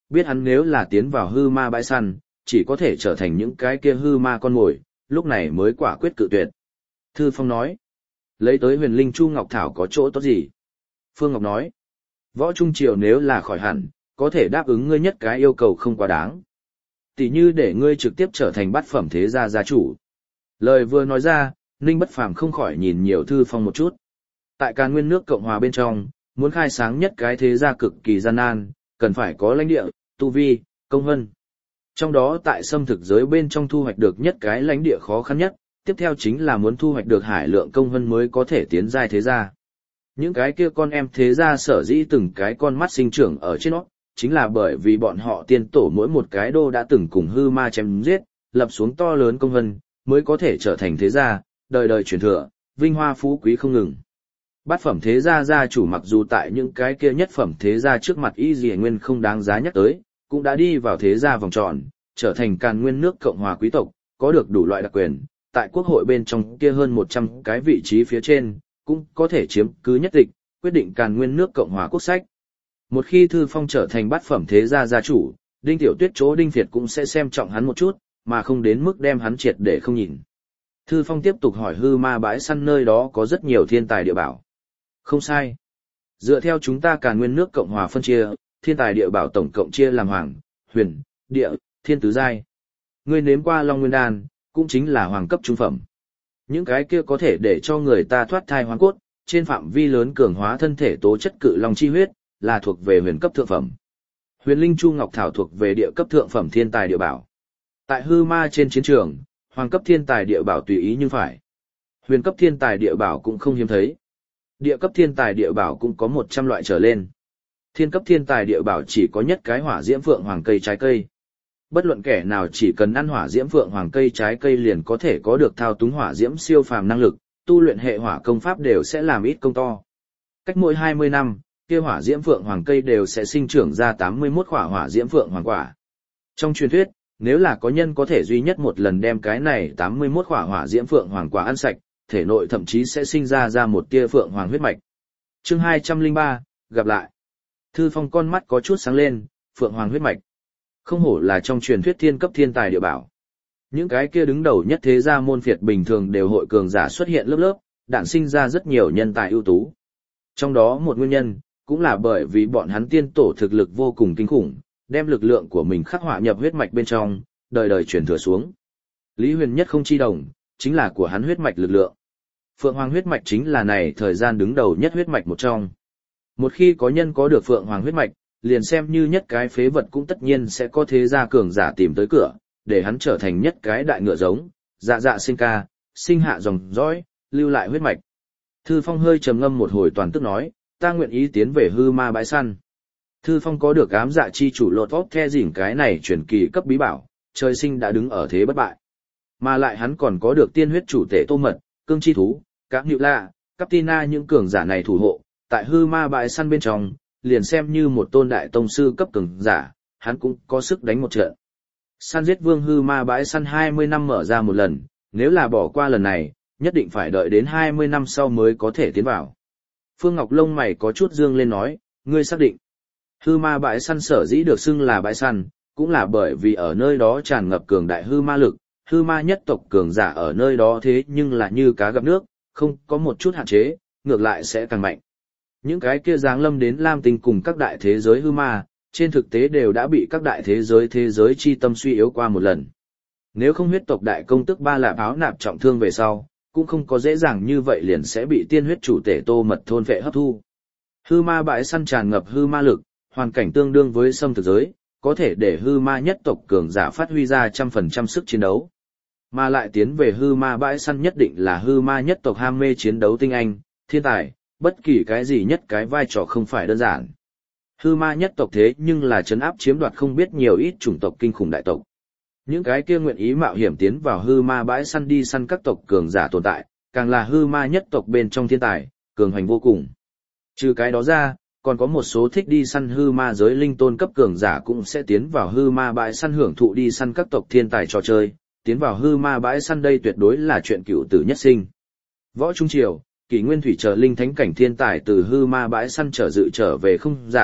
Speaker 1: biết hắn nếu là tiến vào hư ma bãi săn, chỉ có thể trở thành những cái kia hư ma con mồi, lúc này mới quả quyết cự tuyệt. Thư Phong nói, lấy tới huyền linh chu ngọc thảo có chỗ tốt gì? Phương Ngọc nói, Võ Trung Triều nếu là khỏi hẳn, có thể đáp ứng ngươi nhất cái yêu cầu không quá đáng. Tỷ như để ngươi trực tiếp trở thành bát phẩm thế gia gia chủ. Lời vừa nói ra, Ninh Bất Phàm không khỏi nhìn nhiều Thư Phong một chút. Tại Càn Nguyên nước Cộng hòa bên trong, muốn khai sáng nhất cái thế gia cực kỳ gian nan, cần phải có lãnh địa, tu vi, công vân. Trong đó tại xâm thực giới bên trong thu hoạch được nhất cái lãnh địa khó khăn nhất, tiếp theo chính là muốn thu hoạch được hải lượng công vân mới có thể tiến giai thế gia. Những cái kia con em thế gia sở dĩ từng cái con mắt sinh trưởng ở trên nó, chính là bởi vì bọn họ tiên tổ mỗi một cái đô đã từng cùng hư ma chém giết, lập xuống to lớn công vân, mới có thể trở thành thế gia, đời đời truyền thừa, vinh hoa phú quý không ngừng. Bát phẩm thế gia gia chủ mặc dù tại những cái kia nhất phẩm thế gia trước mặt y dì nguyên không đáng giá nhắc tới, cũng đã đi vào thế gia vòng tròn, trở thành Càn Nguyên nước Cộng hòa quý tộc, có được đủ loại đặc quyền, tại quốc hội bên trong kia hơn một trăm cái vị trí phía trên, cũng có thể chiếm cứ nhất tịch, quyết định Càn Nguyên nước Cộng hòa quốc sách. Một khi Thư Phong trở thành bát phẩm thế gia gia chủ, Đinh Tiểu Tuyết chỗ Đinh Việt cũng sẽ xem trọng hắn một chút, mà không đến mức đem hắn triệt để không nhìn. Thư Phong tiếp tục hỏi hư ma bãi săn nơi đó có rất nhiều thiên tài địa bảo. Không sai. Dựa theo chúng ta Càn Nguyên nước Cộng hòa phân chia, thiên tài địa bảo tổng cộng chia làm hoàng, huyền, địa, thiên tứ giai. Ngươi nếm qua Long Nguyên Đan, cũng chính là hoàng cấp trung phẩm. Những cái kia có thể để cho người ta thoát thai hoán cốt, trên phạm vi lớn cường hóa thân thể tố chất cự long chi huyết, là thuộc về huyền cấp thượng phẩm. Huyền Linh Chu Ngọc Thảo thuộc về địa cấp thượng phẩm thiên tài địa bảo. Tại hư ma trên chiến trường, hoàng cấp thiên tài địa bảo tùy ý nhưng phải. Huyền cấp thiên tài địa bảo cũng không hiếm thấy. Địa cấp thiên tài địa bảo cũng có một trăm loại trở lên. Thiên cấp thiên tài địa bảo chỉ có nhất cái hỏa diễm phượng hoàng cây trái cây. Bất luận kẻ nào chỉ cần ăn hỏa diễm phượng hoàng cây trái cây liền có thể có được thao túng hỏa diễm siêu phàm năng lực, tu luyện hệ hỏa công pháp đều sẽ làm ít công to. Cách mỗi hai mươi năm, kia hỏa diễm phượng hoàng cây đều sẽ sinh trưởng ra tám mươi mốt quả hỏa diễm phượng hoàng quả. Trong truyền thuyết, nếu là có nhân có thể duy nhất một lần đem cái này tám mươi mốt quả hỏa diễm phượng hoàng quả ăn sạch, thể nội thậm chí sẽ sinh ra ra một tia phượng hoàng huyết mạch. Chương hai trăm lẻ ba, gặp lại. Thư Phong con mắt có chút sáng lên, phượng hoàng huyết mạch. Không hổ là trong truyền thuyết thiên cấp thiên tài địa bảo. Những cái kia đứng đầu nhất thế gia môn phiệt bình thường đều hội cường giả xuất hiện lớp lớp, đản sinh ra rất nhiều nhân tài ưu tú. Trong đó một nguyên nhân, cũng là bởi vì bọn hắn tiên tổ thực lực vô cùng kinh khủng, đem lực lượng của mình khắc họa nhập huyết mạch bên trong, đời đời truyền thừa xuống. Lý Huyền Nhất không chi đồng, chính là của hắn huyết mạch lực lượng. Phượng Hoàng huyết mạch chính là này thời gian đứng đầu nhất huyết mạch một trong. Một khi có nhân có được Phượng Hoàng huyết mạch, liền xem như nhất cái phế vật cũng tất nhiên sẽ có thế gia cường giả tìm tới cửa, để hắn trở thành nhất cái đại ngựa giống, dạ dạ sinh ca, sinh hạ dòng dõi, lưu lại huyết mạch. Thư Phong hơi trầm ngâm một hồi toàn tức nói, ta nguyện ý tiến về hư ma bãi săn. Thư Phong có được ám dạ chi chủ lột vóc the dỉn cái này truyền kỳ cấp bí bảo, trời sinh đã đứng ở thế bất bại. Mà lại hắn còn có được tiên huyết chủ tể tô mật, cương chi thú, các nhự lạ, Captina những cường giả này thủ hộ, tại hư ma bãi săn bên trong, liền xem như một tôn đại tông sư cấp cường giả, hắn cũng có sức đánh một trận. Săn giết vương hư ma bãi săn hai mươi năm mở ra một lần, nếu là bỏ qua lần này, nhất định phải đợi đến hai mươi năm sau mới có thể tiến vào. Phương Ngọc lông mày có chút dương lên nói, ngươi xác định. Hư ma bãi săn sở dĩ được xưng là bãi săn, cũng là bởi vì ở nơi đó tràn ngập cường đại hư ma lực, hư ma nhất tộc cường giả ở nơi đó thế nhưng là như cá gặp nước, không có một chút hạn chế, ngược lại sẽ càng mạnh. Những cái kia giáng lâm đến Lam Tinh cùng các đại thế giới hư ma, trên thực tế đều đã bị các đại thế giới thế giới chi tâm suy yếu qua một lần. Nếu không huyết tộc đại công tức Ba Lạp áo nạp trọng thương về sau, cũng không có dễ dàng như vậy liền sẽ bị tiên huyết chủ tể tô mật thôn vệ hấp thu. Hư ma bãi săn tràn ngập hư ma lực, hoàn cảnh tương đương với xâm thực giới, có thể để hư ma nhất tộc cường giả phát huy ra trăm phần trăm sức chiến đấu. Mà lại tiến về hư ma bãi săn nhất định là hư ma nhất tộc ham mê chiến đấu tinh anh, thiên tài, bất kỳ cái gì nhất cái vai trò không phải đơn giản. Hư ma nhất tộc thế nhưng là trấn áp chiếm đoạt không biết nhiều ít chủng tộc kinh khủng đại tộc. Những cái kia nguyện ý mạo hiểm tiến vào hư ma bãi săn đi săn các tộc cường giả tồn tại, càng là hư ma nhất tộc bên trong thiên tài, cường hành vô cùng. Trừ cái đó ra, còn có một số thích đi săn hư ma giới linh tôn cấp cường giả cũng sẽ tiến vào hư ma bãi săn hưởng thụ đi săn các tộc thiên tài trò chơi, tiến vào hư ma bãi săn đây tuyệt đối là chuyện cựu tử nhất sinh. Võ Trung Triều, Kỷ Nguyên Thủy chờ linh thánh cảnh thiên tài từ hư ma bãi săn trở dự trở về không giả,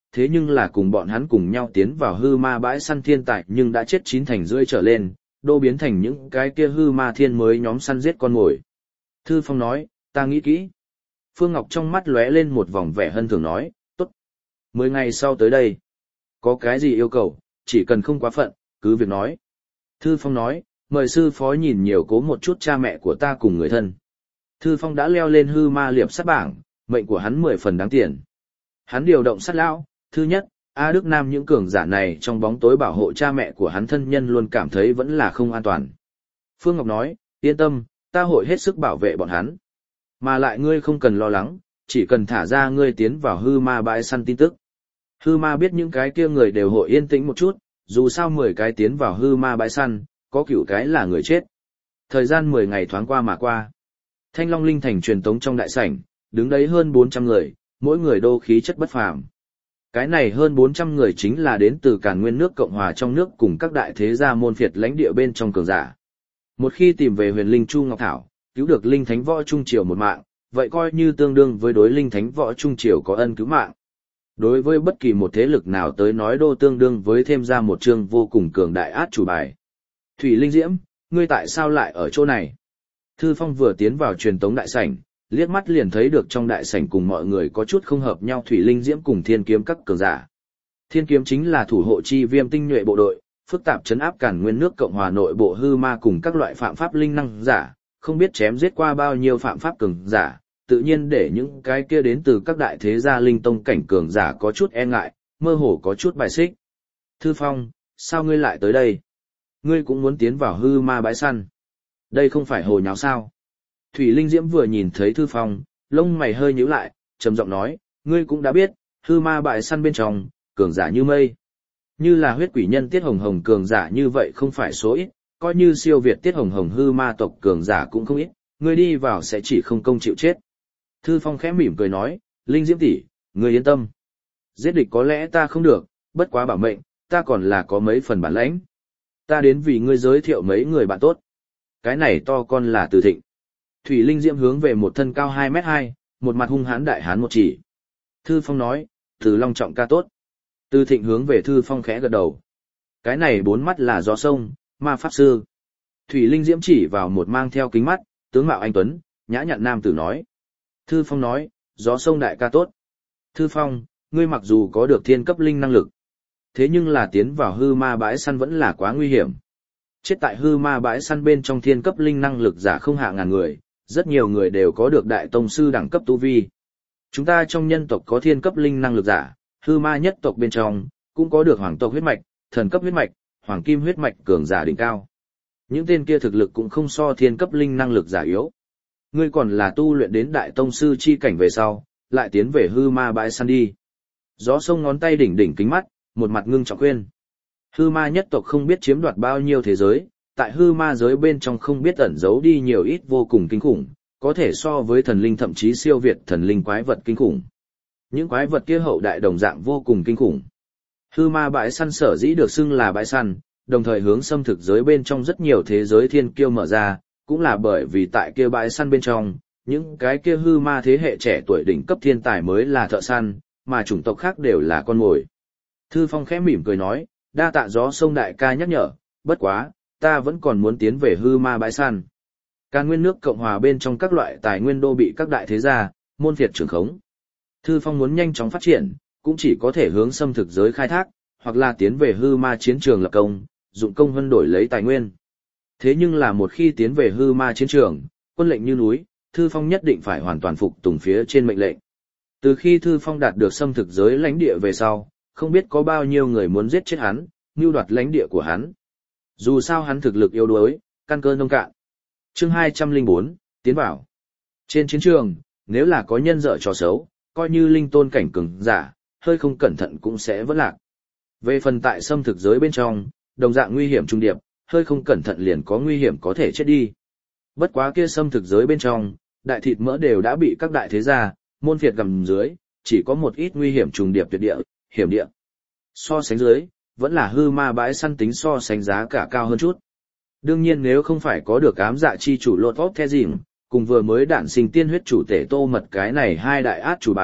Speaker 1: thế nhưng là cùng bọn hắn cùng nhau tiến vào hư ma bãi săn thiên tài nhưng đã chết chín thành rưỡi trở lên, đô biến thành những cái kia hư ma thiên mới nhóm săn giết con mồi. Thư Phong nói, ta nghĩ kỹ. Phương Ngọc trong mắt lóe lên một vòng vẻ hân thường nói, tốt. Mười ngày sau tới đây. Có cái gì yêu cầu, chỉ cần không quá phận, cứ việc nói. Thư Phong nói, mời sư phó nhìn nhiều cố một chút cha mẹ của ta cùng người thân. Thư Phong đã leo lên hư ma liệp sát bảng, mệnh của hắn mười phần đáng tiền. Hắn điều động sát lão, thứ nhất, A Đức Nam những cường giả này trong bóng tối bảo hộ cha mẹ của hắn thân nhân luôn cảm thấy vẫn là không an toàn. Phương Ngọc nói, yên tâm, ta hội hết sức bảo vệ bọn hắn. Mà lại ngươi không cần lo lắng, chỉ cần thả ra ngươi tiến vào hư ma bãi săn tin tức. Hư ma biết những cái kia người đều hội yên tĩnh một chút, dù sao mười cái tiến vào hư ma bãi săn, có cửu cái là người chết. Thời gian mười ngày thoáng qua mà qua. Thanh Long Linh Thành truyền tống trong đại sảnh, đứng đấy hơn bốn trăm người, mỗi người đô khí chất bất phàm. Cái này hơn bốn trăm người chính là đến từ Càn Nguyên nước Cộng hòa trong nước cùng các đại thế gia môn phiệt lãnh địa bên trong cường giả. Một khi tìm về huyền linh Chu Ngọc Thảo, cứu được linh thánh võ trung triều một mạng, vậy coi như tương đương với đối linh thánh võ trung triều có ân cứu mạng. Đối với bất kỳ một thế lực nào tới nói đô tương đương với thêm ra một chương vô cùng cường đại át chủ bài. Thủy Linh Diễm, ngươi tại sao lại ở chỗ này? Thư Phong vừa tiến vào truyền tống đại sảnh, liếc mắt liền thấy được trong đại sảnh cùng mọi người có chút không hợp nhau Thủy Linh Diễm cùng Thiên Kiếm các cường giả. Thiên Kiếm chính là thủ hộ chi viêm tinh nhuệ bộ đội, phức tạp trấn áp Càn Nguyên nước Cộng hòa nội bộ hư ma cùng các loại phạm pháp linh năng giả, không biết chém giết qua bao nhiêu phạm pháp cường giả, tự nhiên để những cái kia đến từ các đại thế gia linh tông cảnh cường giả có chút e ngại, mơ hồ có chút bài xích. Thư Phong, sao ngươi lại tới đây? Ngươi cũng muốn tiến vào hư ma bãi săn. Đây không phải hồ nháo sao? Thủy Linh Diễm vừa nhìn thấy Thư Phong, lông mày hơi nhíu lại, trầm giọng nói, ngươi cũng đã biết, hư ma bãi săn bên trong, cường giả như mây. Như là huyết quỷ nhân Tiết Hồng Hồng cường giả như vậy không phải số ít, coi như siêu việt Tiết Hồng Hồng hư ma tộc cường giả cũng không ít, ngươi đi vào sẽ chỉ không công chịu chết. Thư Phong khẽ mỉm cười nói, Linh Diễm tỷ, ngươi yên tâm. Giết địch có lẽ ta không được, bất quá bảo mệnh, ta còn là có mấy phần bản lãnh. Ta đến vì ngươi giới thiệu mấy người bạn tốt. Cái này to con là Từ Thịnh. Thủy Linh Diễm hướng về một thân cao hai mét hai, một mặt hung hãn đại hán một chỉ. Thư Phong nói, Từ Long trọng ca tốt. Từ Thịnh hướng về Thư Phong khẽ gật đầu. Cái này bốn mắt là gió sông, ma pháp sư. Thủy Linh Diễm chỉ vào một mang theo kính mắt, tướng mạo anh tuấn, nhã nhặn nam tử nói. Thư Phong nói, gió sông đại ca tốt. Thư Phong, ngươi mặc dù có được thiên cấp linh năng lực, thế nhưng là tiến vào hư ma bãi săn vẫn là quá nguy hiểm. Chết tại hư ma bãi săn bên trong thiên cấp linh năng lực giả không hạ ngàn người, rất nhiều người đều có được đại tông sư đẳng cấp tu vi. Chúng ta trong nhân tộc có thiên cấp linh năng lực giả, hư ma nhất tộc bên trong, cũng có được hoàng tộc huyết mạch, thần cấp huyết mạch, hoàng kim huyết mạch cường giả đỉnh cao. Những tên kia thực lực cũng không so thiên cấp linh năng lực giả yếu. Ngươi còn là tu luyện đến đại tông sư chi cảnh về sau, lại tiến về hư ma bãi săn đi. Gió sông ngón tay đỉnh đỉnh kính mắt, một mặt ngưng trọng khuyên. Hư ma nhất tộc không biết chiếm đoạt bao nhiêu thế giới, tại hư ma giới bên trong không biết ẩn giấu đi nhiều ít vô cùng kinh khủng, có thể so với thần linh thậm chí siêu việt thần linh quái vật kinh khủng. Những quái vật kia hậu đại đồng dạng vô cùng kinh khủng. Hư ma bãi săn sở dĩ được xưng là bãi săn, đồng thời hướng xâm thực giới bên trong rất nhiều thế giới thiên kiêu mở ra, cũng là bởi vì tại kia bãi săn bên trong, những cái kia hư ma thế hệ trẻ tuổi đỉnh cấp thiên tài mới là thợ săn, mà chủng tộc khác đều là con mồi. Thư Phong khẽ mỉm cười nói, đa tạ gió sông đại ca nhắc nhở, bất quá, ta vẫn còn muốn tiến về hư ma bãi săn. Càn Nguyên nước Cộng hòa bên trong các loại tài nguyên đô bị các đại thế gia, môn phiệt trưởng khống. Thư Phong muốn nhanh chóng phát triển, cũng chỉ có thể hướng xâm thực giới khai thác, hoặc là tiến về hư ma chiến trường lập công, dụng công vân đổi lấy tài nguyên. Thế nhưng là một khi tiến về hư ma chiến trường, quân lệnh như núi, Thư Phong nhất định phải hoàn toàn phục tùng phía trên mệnh lệnh. Từ khi Thư Phong đạt được xâm thực giới lãnh địa về sau, không biết có bao nhiêu người muốn giết chết hắn, mưu đoạt lãnh địa của hắn. Dù sao hắn thực lực yếu đuối, căn cơ nông cạn. Chương hai trăm lẻ bốn, tiến vào. Trên chiến trường, nếu là có nhân dở trò xấu, coi như linh tôn cảnh cường giả, hơi không cẩn thận cũng sẽ vỡ lạc. Về phần tại xâm thực giới bên trong, đồng dạng nguy hiểm trung điệp, hơi không cẩn thận liền có nguy hiểm có thể chết đi. Bất quá kia xâm thực giới bên trong, đại thịt mỡ đều đã bị các đại thế gia, môn phiệt gầm dưới, chỉ có một ít nguy hiểm trùng điệp tuyệt địa, hiểm địa. So sánh dưới, vẫn là hư ma bãi săn tính so sánh giá cả cao hơn chút. Đương nhiên nếu không phải có được ám dạ chi chủ lột vóc the dìm, cùng vừa mới đản sinh tiên huyết chủ tể tô mật cái này hai đại át chủ bài,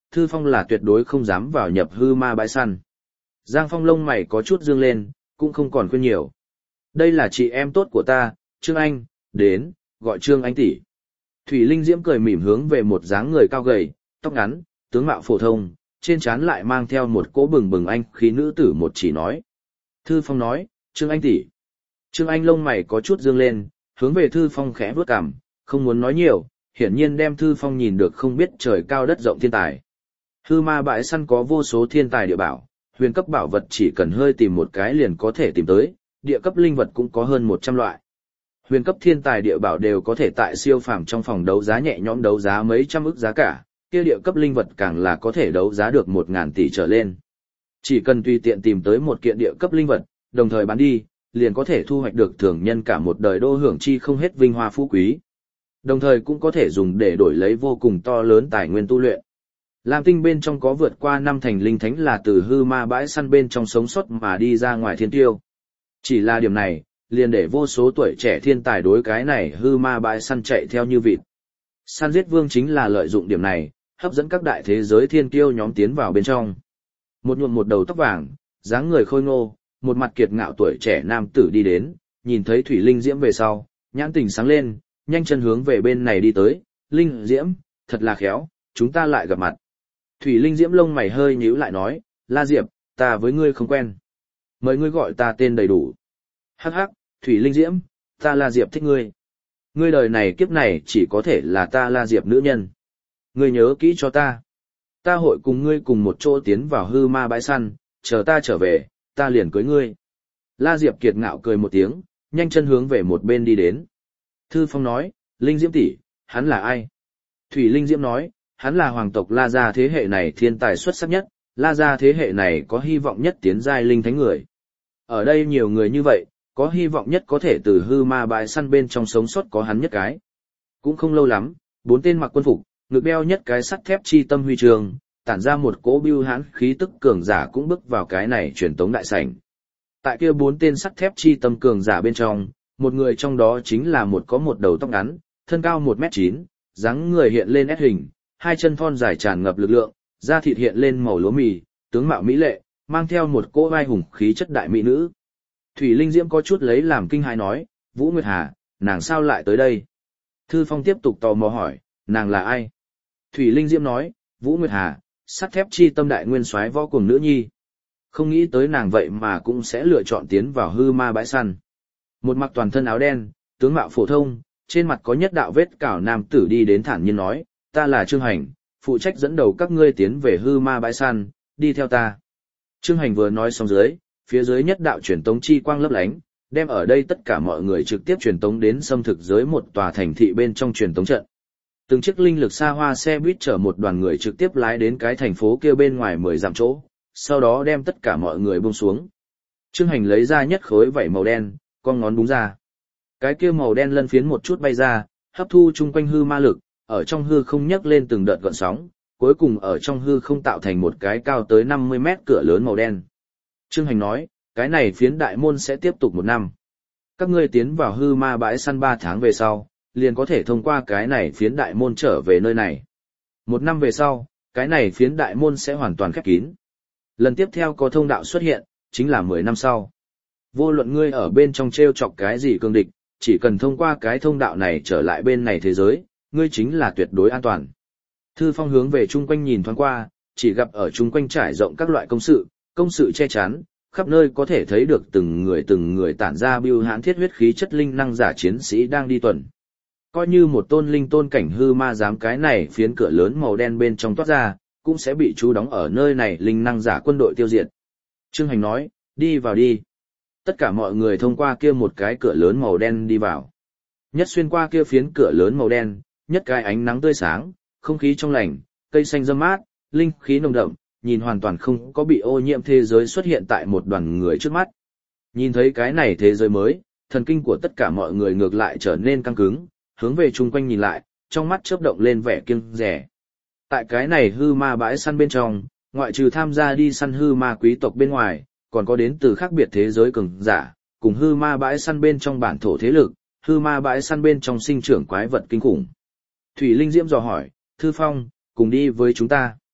Speaker 1: Thư Phong là tuyệt đối không dám vào nhập hư ma bãi săn. Giang Phong lông mày có chút dương lên, cũng không còn khuyên nhiều. Đây là chị em tốt của ta, Trương Anh, đến, gọi Trương Anh tỷ. Thủy Linh Diễm cười mỉm hướng về một dáng người cao gầy, tóc ngắn, tướng mạo phổ thông, trên trán lại mang theo một cỗ bừng bừng anh khí nữ tử một chỉ nói. Thư Phong nói, Trương Anh tỷ. Trương Anh lông mày có chút dương lên, hướng về Thư Phong khẽ vuốt cằm, không muốn nói nhiều, hiển nhiên đem Thư Phong nhìn được không biết trời cao đất rộng thiên tài. Hư ma bãi săn có vô số thiên tài địa bảo, huyền cấp bảo vật chỉ cần hơi tìm một cái liền có thể tìm tới, địa cấp linh vật cũng có hơn một trăm loại. Huyền cấp thiên tài địa bảo đều có thể tại siêu phàm trong phòng đấu giá nhẹ nhõm đấu giá mấy trăm ức giá cả, kia địa cấp linh vật càng là có thể đấu giá được một ngàn tỷ trở lên. Chỉ cần tùy tiện tìm tới một kiện địa cấp linh vật, đồng thời bán đi, liền có thể thu hoạch được thường nhân cả một đời đô hưởng chi không hết vinh hoa phú quý. Đồng thời cũng có thể dùng để đổi lấy vô cùng to lớn tài nguyên tu luyện. Lam Tinh bên trong có vượt qua năm thành linh thánh là từ hư ma bãi săn bên trong sống sót mà đi ra ngoài thiên tiêu. Chỉ là điểm này, liền để vô số tuổi trẻ thiên tài đối cái này hư ma bãi săn chạy theo như vịt. Săn giết vương chính là lợi dụng điểm này, hấp dẫn các đại thế giới thiên kiêu nhóm tiến vào bên trong. Một nhuộm một đầu tóc vàng, dáng người khôi ngô, một mặt kiệt ngạo tuổi trẻ nam tử đi đến, nhìn thấy Thủy Linh Diễm về sau, nhãn tình sáng lên, nhanh chân hướng về bên này đi tới. Linh Diễm, thật là khéo, chúng ta lại gặp mặt. Thủy Linh Diễm lông mày hơi nhíu lại nói, La Diệp, ta với ngươi không quen. Mời ngươi gọi ta tên đầy đủ. Hắc hắc, Thủy Linh Diễm, ta La Diệp thích ngươi. Ngươi đời này kiếp này chỉ có thể là ta La Diệp nữ nhân. Ngươi nhớ kỹ cho ta. Ta hội cùng ngươi cùng một chỗ tiến vào hư ma bãi săn, chờ ta trở về, ta liền cưới ngươi. La Diệp kiệt ngạo cười một tiếng, nhanh chân hướng về một bên đi đến. Thư Phong nói, Linh Diễm tỷ, hắn là ai? Thủy Linh Diễm nói, hắn là hoàng tộc La Gia thế hệ này thiên tài xuất sắc nhất, La Gia thế hệ này có hy vọng nhất tiến giai linh thánh người. Ở đây nhiều người như vậy, có hy vọng nhất có thể từ hư ma bãi săn bên trong sống sót có hắn nhất cái. Cũng không lâu lắm, bốn tên mặc quân phục, ngực đeo nhất cái sắt thép chi tâm huy trường, tản ra một cỗ bưu hãn khí tức cường giả cũng bước vào cái này truyền tống đại sảnh. Tại kia bốn tên sắt thép chi tâm cường giả bên trong, một người trong đó chính là một có một đầu tóc ngắn, thân cao một mét chín, dáng người hiện lên ép hình, hai chân thon dài tràn ngập lực lượng, da thịt hiện lên màu lúa mì, tướng mạo mỹ lệ, mang theo một cỗ vai hùng khí chất đại mỹ nữ. Thủy Linh Diễm có chút lấy làm kinh hãi nói, Vũ Nguyệt Hà, nàng sao lại tới đây? Thư Phong tiếp tục tò mò hỏi, nàng là ai? Thủy Linh Diễm nói, Vũ Nguyệt Hà, sắt thép chi tâm đại nguyên soái võ cuồng nữ nhi. Không nghĩ tới nàng vậy mà cũng sẽ lựa chọn tiến vào hư ma bãi săn. Một mặc toàn thân áo đen, tướng mạo phổ thông, trên mặt có nhất đạo vết cào nam tử đi đến thản nhiên nói, ta là Trương Hành, phụ trách dẫn đầu các ngươi tiến về hư ma bãi săn, đi theo ta. Trương Hành vừa nói xong dưới, phía dưới nhất đạo truyền tống chi quang lấp lánh, đem ở đây tất cả mọi người trực tiếp truyền tống đến xâm thực giới một tòa thành thị bên trong truyền tống trận. Từng chiếc linh lực xa hoa xe buýt chở một đoàn người trực tiếp lái đến cái thành phố kia bên ngoài mười dặm chỗ, sau đó đem tất cả mọi người buông xuống. Trương Hành lấy ra nhất khối vảy màu đen, con ngón búng ra. Cái kia màu đen lân phiến một chút bay ra, hấp thu chung quanh hư ma lực, ở trong hư không nhấc lên từng đợt gợn sóng, cuối cùng ở trong hư không tạo thành một cái cao tới năm mươi mét cửa lớn màu đen. Trương Hành nói, cái này phiến đại môn sẽ tiếp tục một năm. Các ngươi tiến vào hư ma bãi săn ba tháng về sau, liền có thể thông qua cái này phiến đại môn trở về nơi này. Một năm về sau, cái này phiến đại môn sẽ hoàn toàn khép kín. Lần tiếp theo có thông đạo xuất hiện, chính là mười năm sau. Vô luận ngươi ở bên trong treo chọc cái gì cương địch, chỉ cần thông qua cái thông đạo này trở lại bên này thế giới, ngươi chính là tuyệt đối an toàn. Thư Phong hướng về chung quanh nhìn thoáng qua, chỉ gặp ở chung quanh trải rộng các loại công sự, công sự che chắn, khắp nơi có thể thấy được từng người từng người tản ra bưu hãn thiết huyết khí chất linh năng giả chiến sĩ đang đi tuần. Coi như một tôn linh tôn cảnh hư ma dám cái này phiến cửa lớn màu đen bên trong toát ra, cũng sẽ bị chú đóng ở nơi này linh năng giả quân đội tiêu diệt. Trương Hành nói, đi vào đi. Tất cả mọi người thông qua kia một cái cửa lớn màu đen đi vào. Nhất xuyên qua kia phiến cửa lớn màu đen, nhất cái ánh nắng tươi sáng, không khí trong lành, cây xanh râm mát, linh khí nồng đậm, nhìn hoàn toàn không có bị ô nhiễm thế giới xuất hiện tại một đoàn người trước mắt. Nhìn thấy cái này thế giới mới, thần kinh của tất cả mọi người ngược lại trở nên căng cứng, hướng về chung quanh nhìn lại, trong mắt chớp động lên vẻ kiêng dè. Tại cái này hư ma bãi săn bên trong, ngoại trừ tham gia đi săn hư ma quý tộc bên ngoài, còn có đến từ khác biệt thế giới cường giả, cùng hư ma bãi săn bên trong bản thổ thế lực, hư ma bãi săn bên trong sinh trưởng quái vật kinh khủng. Thủy Linh Diễm dò hỏi, Thư Phong, cùng đi với chúng ta.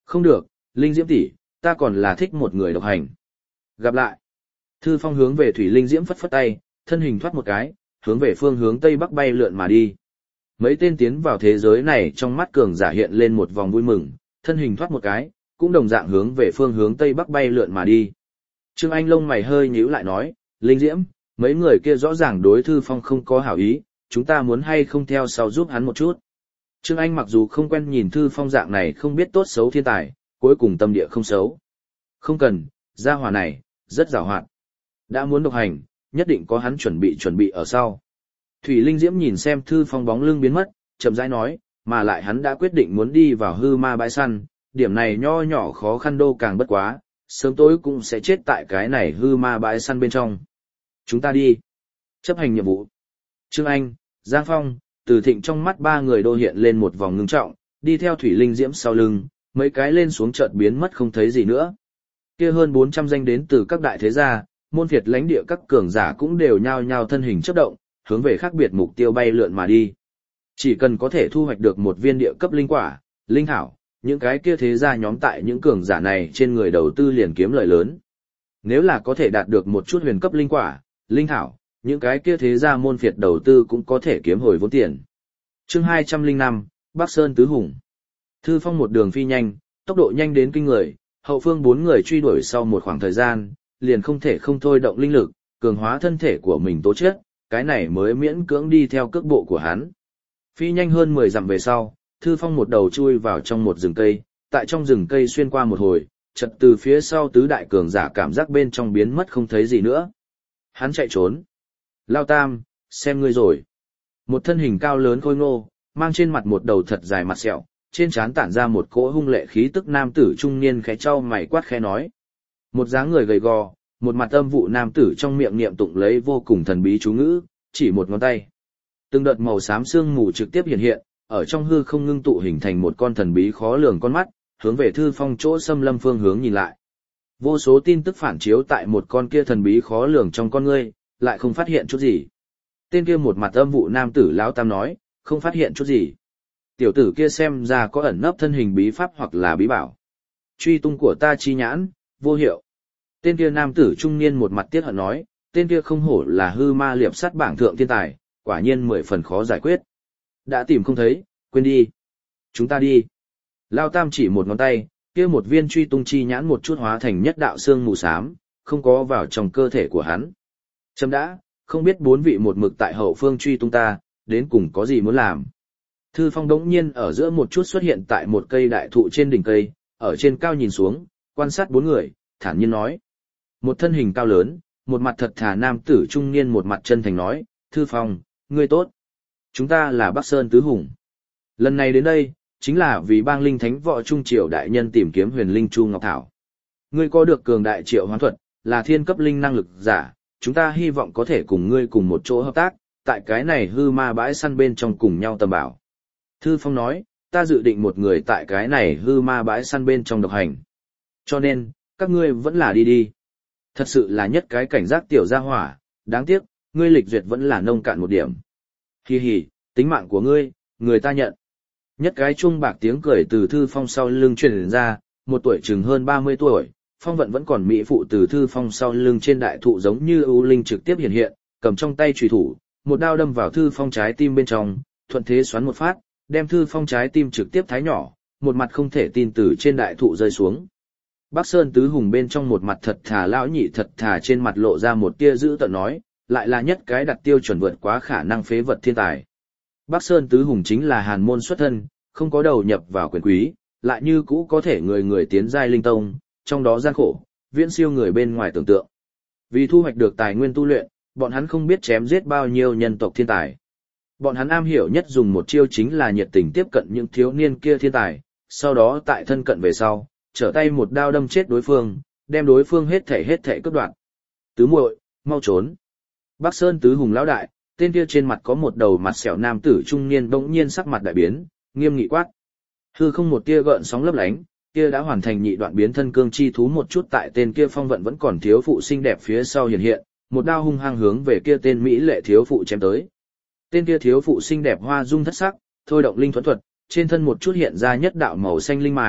Speaker 1: Không được, Linh Diễm tỷ, ta còn là thích một người độc hành. Gặp lại. Thư Phong hướng về Thủy Linh Diễm phất phất tay, thân hình thoát một cái, hướng về phương hướng tây bắc bay lượn mà đi. Mấy tên tiến vào thế giới này trong mắt cường giả hiện lên một vòng vui mừng, thân hình thoát một cái, cũng đồng dạng hướng về phương hướng tây bắc bay lượn mà đi. Trương Anh lông mày hơi nhíu lại nói, Linh Diễm, mấy người kia rõ ràng đối Thư Phong không có hảo ý, chúng ta muốn hay không theo sau giúp hắn một chút. Trương Anh mặc dù không quen nhìn Thư Phong dạng này không biết tốt xấu thiên tài, cuối cùng tâm địa không xấu. Không cần, gia hỏa này, rất giàu hoạt. Đã muốn độc hành, nhất định có hắn chuẩn bị chuẩn bị ở sau. Thủy Linh Diễm nhìn xem Thư Phong bóng lưng biến mất, chậm rãi nói, mà lại hắn đã quyết định muốn đi vào hư ma bãi săn, điểm này nho nhỏ khó khăn đô càng bất quá, sớm tối cũng sẽ chết tại cái này hư ma bãi săn bên trong. Chúng ta đi. Chấp hành nhiệm vụ. Trương Anh, Giang Phong, Từ Thịnh trong mắt ba người đô hiện lên một vòng ngưng trọng, đi theo Thủy Linh Diễm sau lưng, mấy cái lên xuống chợt biến mất không thấy gì nữa. Kia hơn bốn trăm danh đến từ các đại thế gia, môn phiệt lãnh địa các cường giả cũng đều nhao nhao thân hình chớp động, hướng về khác biệt mục tiêu bay lượn mà đi. Chỉ cần có thể thu hoạch được một viên địa cấp linh quả, linh thảo, những cái kia thế gia nhóm tại những cường giả này trên người đầu tư liền kiếm lợi lớn. Nếu là có thể đạt được một chút huyền cấp linh quả, linh thảo, những cái kia thế gia môn phiệt đầu tư cũng có thể kiếm hồi vốn tiền. Chương hai trăm lẻ năm, Bắc Sơn Tứ Hùng. Thư Phong một đường phi nhanh, tốc độ nhanh đến kinh người, hậu phương bốn người truy đuổi sau một khoảng thời gian, liền không thể không thôi động linh lực, cường hóa thân thể của mình tố chất, cái này mới miễn cưỡng đi theo cước bộ của hắn. Phi nhanh hơn mười dặm về sau, Thư Phong một đầu chui vào trong một rừng cây, tại trong rừng cây xuyên qua một hồi, chợt từ phía sau tứ đại cường giả cảm giác bên trong biến mất không thấy gì nữa. Hắn chạy trốn. Lao Tam, xem ngươi rồi. Một thân hình cao lớn khôi ngô, mang trên mặt một đầu thật dài mặt sẹo, trên trán tản ra một cỗ hung lệ khí tức nam tử trung niên khẽ trao mày quát khẽ nói. Một dáng người gầy gò, một mặt âm vụ nam tử trong miệng niệm tụng lấy vô cùng thần bí chú ngữ, chỉ một ngón tay. Từng đợt màu xám sương mù trực tiếp hiện hiện, ở trong hư không ngưng tụ hình thành một con thần bí khó lường con mắt, hướng về Thư Phong chỗ xâm lâm phương hướng nhìn lại. Vô số tin tức phản chiếu tại một con kia thần bí khó lường trong con ngươi, lại không phát hiện chút gì. Tên kia một mặt âm vụ nam tử lão tam nói, không phát hiện chút gì. Tiểu tử kia xem ra có ẩn nấp thân hình bí pháp hoặc là bí bảo. Truy tung của ta chi nhãn, vô hiệu. Tên kia nam tử trung niên một mặt tiếc hận nói, tên kia không hổ là hư ma liệp sát bảng thượng thiên tài, quả nhiên mười phần khó giải quyết. Đã tìm không thấy, quên đi. Chúng ta đi. Lao Tam chỉ một ngón tay, kia một viên truy tung chi nhãn một chút hóa thành nhất đạo xương mù xám, không có vào trong cơ thể của hắn. Chấm đã, không biết bốn vị một mực tại hậu phương truy tung ta, đến cùng có gì muốn làm. Thư Phong đống nhiên ở giữa một chút xuất hiện tại một cây đại thụ trên đỉnh cây, ở trên cao nhìn xuống, quan sát bốn người, thản nhiên nói. Một thân hình cao lớn, một mặt thật thà nam tử trung niên một mặt chân thành nói, Thư Phong, ngươi tốt. Chúng ta là Bắc Sơn Tứ Hùng. Lần này đến đây, chính là vì bang linh thánh võ trung triều đại nhân tìm kiếm huyền linh chu ngọc thảo. Ngươi có được cường đại triệu hoán thuật, là thiên cấp linh năng lực giả, chúng ta hy vọng có thể cùng ngươi cùng một chỗ hợp tác, tại cái này hư ma bãi săn bên trong cùng nhau tầm bảo. Thư Phong nói, ta dự định một người tại cái này hư ma bãi săn bên trong độc hành. Cho nên, các ngươi vẫn là đi đi. Thật sự là nhất cái cảnh giác tiểu gia hỏa, đáng tiếc, ngươi lịch duyệt vẫn là nông cạn một điểm. Hi hi, tính mạng của ngươi, người ta nhận. Nhất cái chuông bạc tiếng cười từ Thư Phong sau lưng truyền ra, một tuổi chừng hơn ba mươi tuổi, phong vận vẫn còn mỹ phụ từ Thư Phong sau lưng trên đại thụ giống như ưu linh trực tiếp hiện hiện, cầm trong tay chùy thủ, một đao đâm vào Thư Phong trái tim bên trong, thuận thế xoắn một phát, đem Thư Phong trái tim trực tiếp thái nhỏ, một mặt không thể tin từ trên đại thụ rơi xuống. Bắc Sơn Tứ Hùng bên trong một mặt thật thà lão nhị thật thà trên mặt lộ ra một tia dữ tợn nói, lại là nhất cái đặt tiêu chuẩn vượt quá khả năng phế vật thiên tài. Bắc Sơn Tứ Hùng chính là hàn môn xuất thân, không có đầu nhập vào quyền quý, lại như cũ có thể người người tiến giai linh tông, trong đó gian khổ, viễn siêu người bên ngoài tưởng tượng. Vì thu hoạch được tài nguyên tu luyện, bọn hắn không biết chém giết bao nhiêu nhân tộc thiên tài. Bọn hắn am hiểu nhất dùng một chiêu chính là nhiệt tình tiếp cận những thiếu niên kia thiên tài, sau đó tại thân cận về sau, trở tay một đao đâm chết đối phương, đem đối phương hết thể hết thể cướp đoạt. Tứ muội, mau trốn. Bắc Sơn Tứ Hùng lão đại, tên kia trên mặt có một đầu mặt sẹo nam tử trung niên bỗng nhiên sắc mặt đại biến, nghiêm nghị quát. Hư không một tia gợn sóng lấp lánh, kia đã hoàn thành nhị đoạn biến thân cương chi thú một chút tại tên kia phong vận vẫn còn thiếu phụ xinh đẹp phía sau hiện hiện, một đao hung hăng hướng về kia tên mỹ lệ thiếu phụ chém tới. Tên kia thiếu phụ xinh đẹp hoa dung thất sắc, thôi động linh thuẫn thuật, trên thân một chút hiện ra nhất đạo màu xanh linh màng,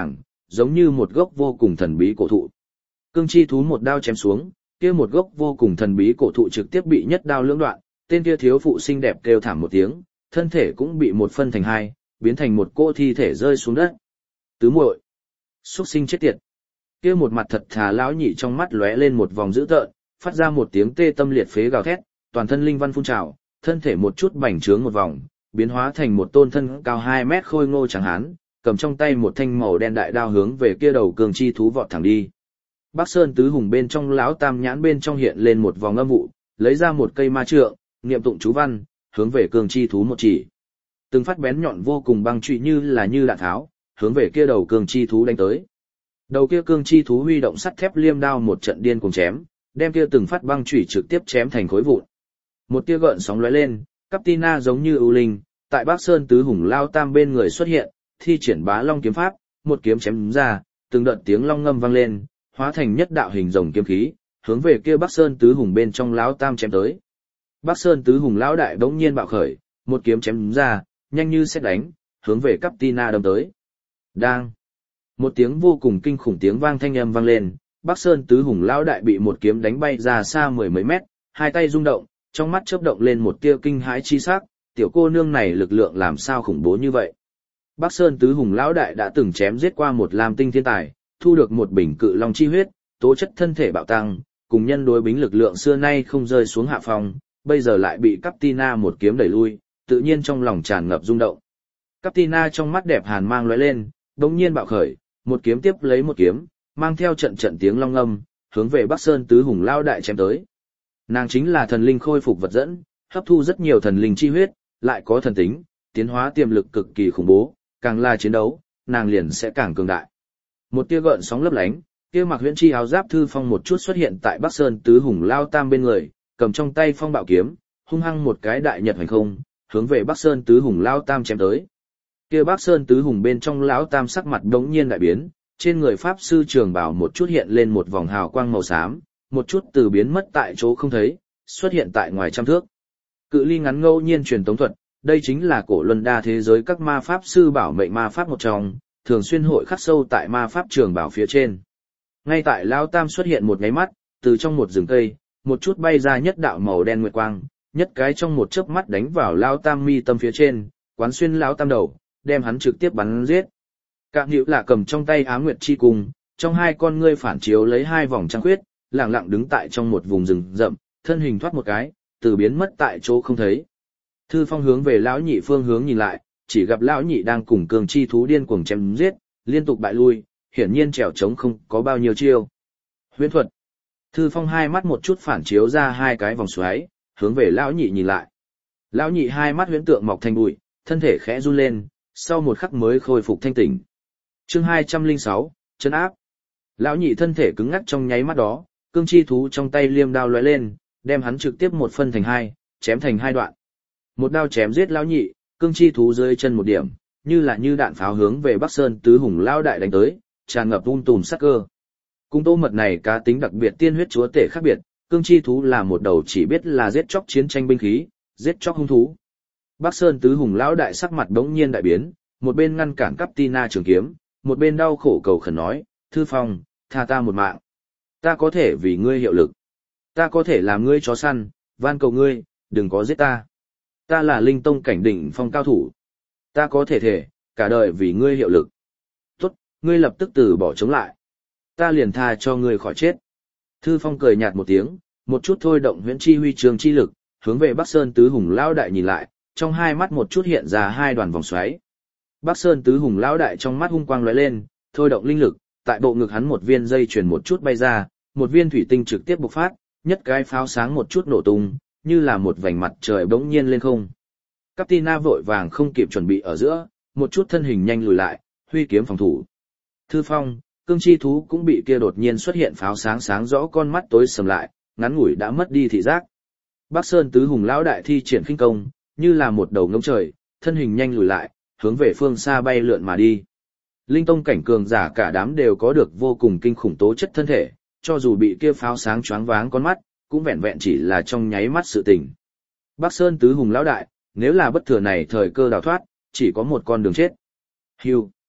Speaker 1: giống như một gốc vô cùng thần bí cổ thụ. Cương chi thú một đao chém xuống, kia một gốc vô cùng thần bí cổ thụ trực tiếp bị nhất đao lưỡng đoạn, tên kia thiếu phụ xinh đẹp kêu thảm một tiếng, thân thể cũng bị một phân thành hai, biến thành một cỗ thi thể rơi xuống đất. Tứ muội, xuất sinh chết tiệt. Kia một mặt thật thà lão nhị trong mắt lóe lên một vòng dữ tợn, phát ra một tiếng tê tâm liệt phế gào thét, toàn thân linh văn phun trào, thân thể một chút bành trướng một vòng, biến hóa thành một tôn thân cao hai mét khôi ngô trắng hán, cầm trong tay một thanh màu đen đại đao hướng về kia đầu cường chi thú vọt thẳng đi. Bắc Sơn tứ hùng bên trong lão tam nhãn bên trong hiện lên một vòng âm vụ, lấy ra một cây ma trượng, niệm tụng chú văn, hướng về cường chi thú một chỉ. Từng phát bén nhọn vô cùng băng trụy như là như đạn tháo, hướng về kia đầu cường chi thú đánh tới. Đầu kia cường chi thú huy động sắt thép liêm đao một trận điên cuồng chém, đem kia từng phát băng trụy trực tiếp chém thành khối vụn. Một tia gợn sóng lóe lên, Captina giống như ưu linh, tại Bắc Sơn tứ hùng lao tam bên người xuất hiện, thi triển Bá Long kiếm pháp, một kiếm chém ra, từng đợt tiếng long ngâm vang lên, hóa thành nhất đạo hình rồng kiếm khí, hướng về kia Bắc Sơn tứ hùng bên trong lão tam chém tới. Bắc Sơn tứ hùng lão đại bỗng nhiên bạo khởi, một kiếm chém ra, nhanh như sét đánh, hướng về Captina đâm tới. Đang, một tiếng vô cùng kinh khủng tiếng vang thanh âm vang lên, Bắc Sơn tứ hùng lão đại bị một kiếm đánh bay ra xa mười mấy mét, hai tay rung động, trong mắt chớp động lên một tia kinh hãi chi sắc, tiểu cô nương này lực lượng làm sao khủng bố như vậy. Bắc Sơn tứ hùng lão đại đã từng chém giết qua một lam tinh thiên tài, thu được một bình cự long chi huyết, tố chất thân thể bạo tăng, cùng nhân đối bính lực lượng xưa nay không rơi xuống hạ phong, bây giờ lại bị Captina một kiếm đẩy lui, tự nhiên trong lòng tràn ngập rung động. Captina trong mắt đẹp hàn mang lóe lên, đống nhiên bạo khởi, một kiếm tiếp lấy một kiếm, mang theo trận trận tiếng long ngâm, hướng về Bắc Sơn tứ hùng lão đại chém tới. Nàng chính là thần linh khôi phục vật dẫn, hấp thu rất nhiều thần linh chi huyết, lại có thần tính, tiến hóa tiềm lực cực kỳ khủng bố, càng là chiến đấu, nàng liền sẽ càng cường đại. Một tia gợn sóng lấp lánh, kia mặc huyễn chi áo giáp Thư Phong một chút xuất hiện tại Bắc Sơn tứ hùng lao tam bên người, cầm trong tay phong bạo kiếm, hung hăng một cái đại nhật hành không, hướng về Bắc Sơn tứ hùng lao tam chém tới. Kia Bắc Sơn tứ hùng bên trong lão tam sắc mặt đống nhiên đại biến, trên người pháp sư trường bào một chút hiện lên một vòng hào quang màu xám, một chút từ biến mất tại chỗ không thấy, xuất hiện tại ngoài trăm thước. Cự ly ngắn ngẫu nhiên truyền tống thuật, đây chính là cổ luân đa thế giới các ma pháp sư bảo mệnh ma pháp một trong, thường xuyên hội khắc sâu tại ma pháp trường bảo phía trên. Ngay tại lão tam xuất hiện một nháy mắt, từ trong một rừng cây, một chút bay ra nhất đạo màu đen nguyệt quang, nhất cái trong một chớp mắt đánh vào lão tam mi tâm phía trên, quán xuyên lão tam đầu, đem hắn trực tiếp bắn giết. Cạm Hữu Lạ cầm trong tay Ám Nguyệt chi cung, trong hai con ngươi phản chiếu lấy hai vòng trăng khuyết, lặng lặng đứng tại trong một vùng rừng rậm, thân hình thoát một cái, từ biến mất tại chỗ không thấy. Thư Phong hướng về lão nhị phương hướng nhìn lại, chỉ gặp lão nhị đang cùng cường chi thú điên cuồng chém giết, liên tục bại lui, hiển nhiên trèo trống không có bao nhiêu chiêu. Huyễn thuật. Thư Phong hai mắt một chút phản chiếu ra hai cái vòng xoáy, hướng về lão nhị nhìn lại. Lão nhị hai mắt huyễn tượng mọc thành bụi, thân thể khẽ run lên, sau một khắc mới khôi phục thanh tỉnh. Chương hai trăm lẻ sáu, trấn áp. Lão nhị thân thể cứng ngắc trong nháy mắt đó, cương chi thú trong tay liêm đao lóe lên, đem hắn trực tiếp một phân thành hai, chém thành hai đoạn. Một đao chém giết lão nhị, cương chi thú rơi chân một điểm, như là như đạn pháo hướng về Bắc Sơn tứ hùng lão đại đánh tới, tràn ngập um tùm sát cơ. Cung Tô Mật này cá tính đặc biệt tiên huyết chúa tể khác biệt, cương chi thú là một đầu chỉ biết là giết chóc chiến tranh binh khí, giết chóc hung thú. Bắc Sơn tứ hùng lão đại sắc mặt đống nhiên đại biến, một bên ngăn cản Captina trường kiếm, một bên đau khổ cầu khẩn nói, Thư Phong, tha ta một mạng. Ta có thể vì ngươi hiệu lực. Ta có thể làm ngươi chó săn, van cầu ngươi, đừng có giết ta. Ta là linh tông cảnh đỉnh phong cao thủ. Ta có thể thể, cả đời vì ngươi hiệu lực. Tốt, ngươi lập tức từ bỏ chống lại. Ta liền tha cho ngươi khỏi chết. Thư Phong cười nhạt một tiếng, một chút thôi động huyễn chi huy trường chi lực, hướng về Bắc Sơn tứ hùng lão đại nhìn lại, trong hai mắt một chút hiện ra hai đoàn vòng xoáy. Bắc Sơn tứ hùng lão đại trong mắt hung quang lóe lên, thôi động linh lực, tại bộ ngực hắn một viên dây chuyền một chút bay ra, một viên thủy tinh trực tiếp bộc phát, nhất cái pháo sáng một chút nổ tung, như là một vành mặt trời bỗng nhiên lên không. Captina vội vàng không kịp chuẩn bị ở giữa, một chút thân hình nhanh lùi lại, huy kiếm phòng thủ. Thư Phong, cương chi thú cũng bị kia đột nhiên xuất hiện pháo sáng sáng rõ con mắt tối sầm lại, ngắn ngủi đã mất đi thị giác. Bắc Sơn tứ hùng lão đại thi triển khinh công, như là một đầu ngông trời, thân hình nhanh lùi lại, hướng về phương xa bay lượn mà đi. Linh tông cảnh cường giả cả đám đều có được vô cùng kinh khủng tố chất thân thể, cho dù bị kia pháo sáng choáng váng con mắt, cũng vẹn vẹn chỉ là trong nháy mắt sự tình. Bắc Sơn tứ hùng lão đại, nếu là bất thừa này thời cơ đào thoát, chỉ có một con đường chết. Hưu.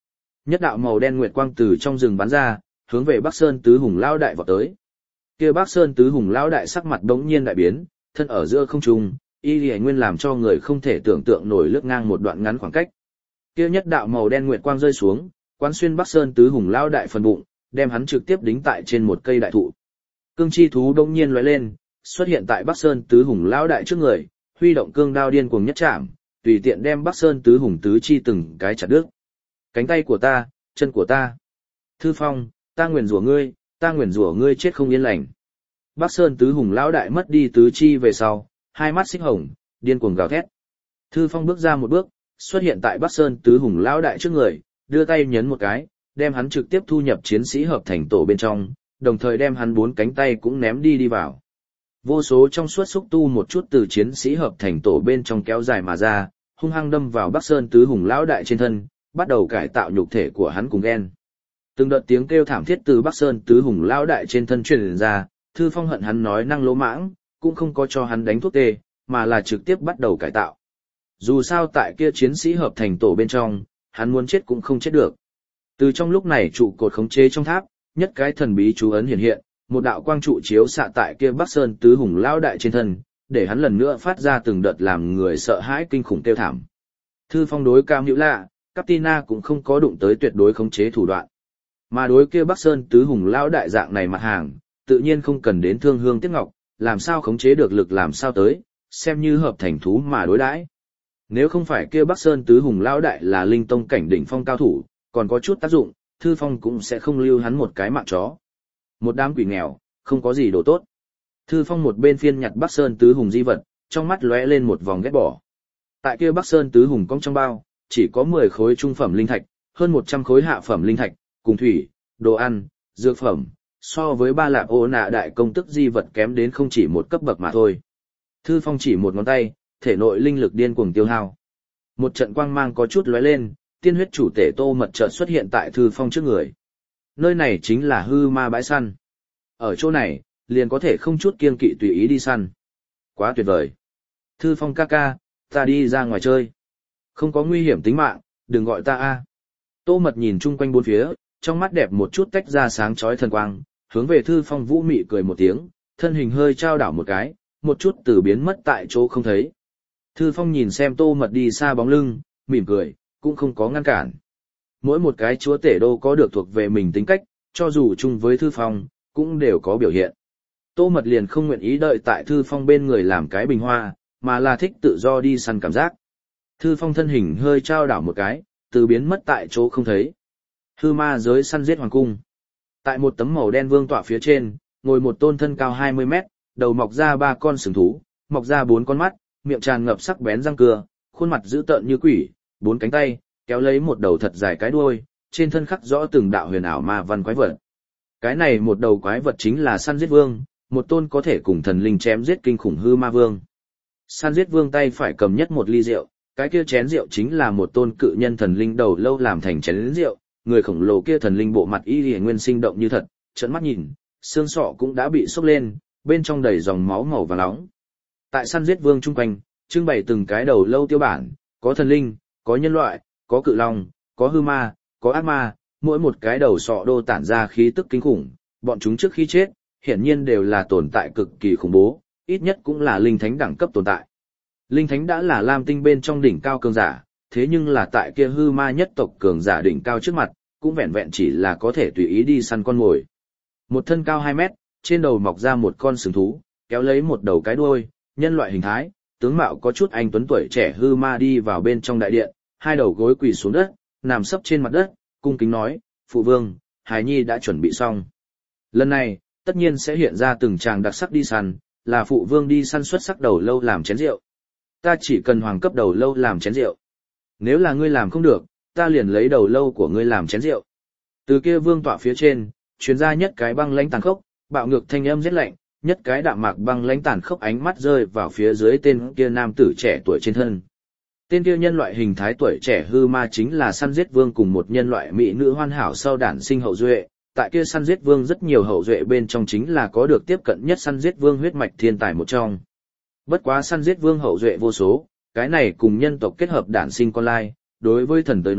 Speaker 1: Nhất đạo màu đen nguyệt quang từ trong rừng bắn ra, hướng về Bắc Sơn Tứ Hùng Lão đại vọt tới. Kia Bắc Sơn Tứ Hùng Lão đại sắc mặt đống nhiên đại biến, thân ở giữa không trung, y liễu nguyên làm cho người không thể tưởng tượng nổi lướt ngang một đoạn ngắn khoảng cách. Kia nhất đạo màu đen nguyệt quang rơi xuống, quán xuyên Bắc Sơn Tứ Hùng Lão đại phần bụng, đem hắn trực tiếp đính tại trên một cây đại thụ. Cương chi thú đống nhiên lóe lên, xuất hiện tại Bắc Sơn Tứ Hùng Lão đại trước người, huy động cương đao điên cuồng nhất chạm, tùy tiện đem Bắc Sơn Tứ Hùng tứ chi từng cái chặt đứt. Cánh tay của ta, chân của ta. Thư Phong, ta nguyền rủa ngươi, ta nguyền rủa ngươi chết không yên lành. Bắc Sơn Tứ Hùng Lão đại mất đi tứ chi về sau, hai mắt xích hồng, điên cuồng gào thét. Thư Phong bước ra một bước, xuất hiện tại Bắc Sơn Tứ Hùng Lão đại trước người, đưa tay nhấn một cái, đem hắn trực tiếp thu nhập chiến sĩ hợp thành tổ bên trong, đồng thời đem hắn bốn cánh tay cũng ném đi đi vào. Vô số trong suốt xúc tu một chút từ chiến sĩ hợp thành tổ bên trong kéo dài mà ra, hung hăng đâm vào Bắc Sơn Tứ Hùng Lão đại trên thân, bắt đầu cải tạo nhục thể của hắn cùng gen. Từng đợt tiếng kêu thảm thiết từ Bắc Sơn Tứ Hùng Lão đại trên thân truyền ra, Thư Phong hận hắn nói năng lỗ mãng, cũng không có cho hắn đánh thuốc tê, mà là trực tiếp bắt đầu cải tạo. Dù sao tại kia chiến sĩ hợp thành tổ bên trong, hắn muốn chết cũng không chết được. Từ trong lúc này trụ cột khống chế trong tháp, nhất cái thần bí chú ấn hiện hiện, một đạo quang trụ chiếu xạ tại kia Bắc Sơn Tứ Hùng Lão đại trên thân, để hắn lần nữa phát ra từng đợt làm người sợ hãi kinh khủng kêu thảm. Thư Phong đối Cam Hữu Lạ, Captina cũng không có đụng tới tuyệt đối khống chế thủ đoạn. Mà đối kia Bắc Sơn Tứ Hùng Lão đại dạng này mặt hàng, tự nhiên không cần đến thương hương tiếc ngọc, làm sao khống chế được lực làm sao tới, xem như hợp thành thú mà đối đãi. Nếu không phải kia Bắc Sơn Tứ Hùng Lão đại là linh tông cảnh đỉnh phong cao thủ, còn có chút tác dụng, Thư Phong cũng sẽ không lưu hắn một cái mạng chó. Một đám quỷ nghèo, không có gì đồ tốt. Thư Phong một bên phiên nhặt Bắc Sơn Tứ Hùng di vật, trong mắt lóe lên một vòng ghét bỏ. Tại kia Bắc Sơn Tứ Hùng cong trong bao, chỉ có mười khối trung phẩm linh thạch, hơn một trăm khối hạ phẩm linh thạch, cùng thủy, đồ ăn, dược phẩm, so với ba lạp ô nạ đại công tức di vật kém đến không chỉ một cấp bậc mà thôi. Thư Phong chỉ một ngón tay, thể nội linh lực điên cuồng tiêu hao. Một trận quang mang có chút lóe lên, tiên huyết chủ tể Tô Mật chợt xuất hiện tại Thư Phong trước người. Nơi này chính là hư ma bãi săn. Ở chỗ này, liền có thể không chút kiêng kỵ tùy ý đi săn. Quá tuyệt vời. Thư Phong ca ca, ta đi ra ngoài chơi. Không có nguy hiểm tính mạng, đừng gọi ta a. Tô Mật nhìn chung quanh bốn phía, trong mắt đẹp một chút tách ra sáng chói thần quang, hướng về Thư Phong vũ mị cười một tiếng, thân hình hơi trao đảo một cái, một chút từ biến mất tại chỗ không thấy. Thư Phong nhìn xem Tô Mật đi xa bóng lưng, mỉm cười, cũng không có ngăn cản. Mỗi một cái chúa tể đô có được thuộc về mình tính cách, cho dù chung với Thư Phong, cũng đều có biểu hiện. Tô Mật liền không nguyện ý đợi tại Thư Phong bên người làm cái bình hoa, mà là thích tự do đi săn cảm giác. Thư Phong thân hình hơi trao đảo một cái, từ biến mất tại chỗ không thấy. Hư ma giới săn giết hoàng cung. Tại một tấm màu đen vương tọa phía trên, ngồi một tôn thân cao hai mươi mét, đầu mọc ra ba con sừng thú, mọc ra bốn con mắt, miệng tràn ngập sắc bén răng cưa, khuôn mặt dữ tợn như quỷ, bốn cánh tay, kéo lấy một đầu thật dài cái đuôi, trên thân khắc rõ từng đạo huyền ảo ma văn quái vật. Cái này một đầu quái vật chính là săn giết vương, một tôn có thể cùng thần linh chém giết kinh khủng hư ma vương. Săn giết vương tay phải cầm nhất một ly rượu, cái kia chén rượu chính là một tôn cự nhân thần linh đầu lâu làm thành chén rượu, người khổng lồ kia thần linh bộ mặt y liễu nguyên sinh động như thật, trợn mắt nhìn, xương sọ cũng đã bị sốc lên, bên trong đầy dòng máu màu vàng nóng. Tại săn giết vương chung quanh, trưng bày từng cái đầu lâu tiêu bản, có thần linh, có nhân loại, có cự long, có hư ma, có ác ma, mỗi một cái đầu sọ đô tản ra khí tức kinh khủng, bọn chúng trước khi chết, hiển nhiên đều là tồn tại cực kỳ khủng bố, ít nhất cũng là linh thánh đẳng cấp tồn tại. Linh thánh đã là lam tinh bên trong đỉnh cao cường giả, thế nhưng là tại kia hư ma nhất tộc cường giả đỉnh cao trước mặt, cũng vẹn vẹn chỉ là có thể tùy ý đi săn con mồi. Một thân cao hai mét, trên đầu mọc ra một con sừng thú, kéo lấy một đầu cái đuôi, nhân loại hình thái, tướng mạo có chút anh tuấn tuổi trẻ hư ma đi vào bên trong đại điện, hai đầu gối quỳ xuống đất, nằm sấp trên mặt đất, cung kính nói, phụ vương, hài nhi đã chuẩn bị xong. Lần này, tất nhiên sẽ hiện ra từng tràng đặc sắc đi săn, là phụ vương đi săn xuất sắc đầu lâu làm chén rượu. Ta chỉ cần hoàng cấp đầu lâu làm chén rượu. Nếu là ngươi làm không được, ta liền lấy đầu lâu của ngươi làm chén rượu. Từ kia vương tọa phía trên, truyền ra nhất cái băng lãnh tàn khốc, bạo ngược thanh âm rét lạnh, nhất cái đạm mạc băng lãnh tàn khốc ánh mắt rơi vào phía dưới tên kia nam tử trẻ tuổi trên thân. Tên kia nhân loại hình thái tuổi trẻ hư ma chính là săn giết vương cùng một nhân loại mỹ nữ hoàn hảo sau đản sinh hậu duệ. Tại kia săn giết vương rất nhiều hậu duệ bên trong chính là có được tiếp cận nhất săn giết vương huyết mạch thiên tài một trong. Bất quá săn giết vương hậu duệ vô số, cái này cùng nhân tộc kết hợp đản sinh con lai, đối với thần tới nói,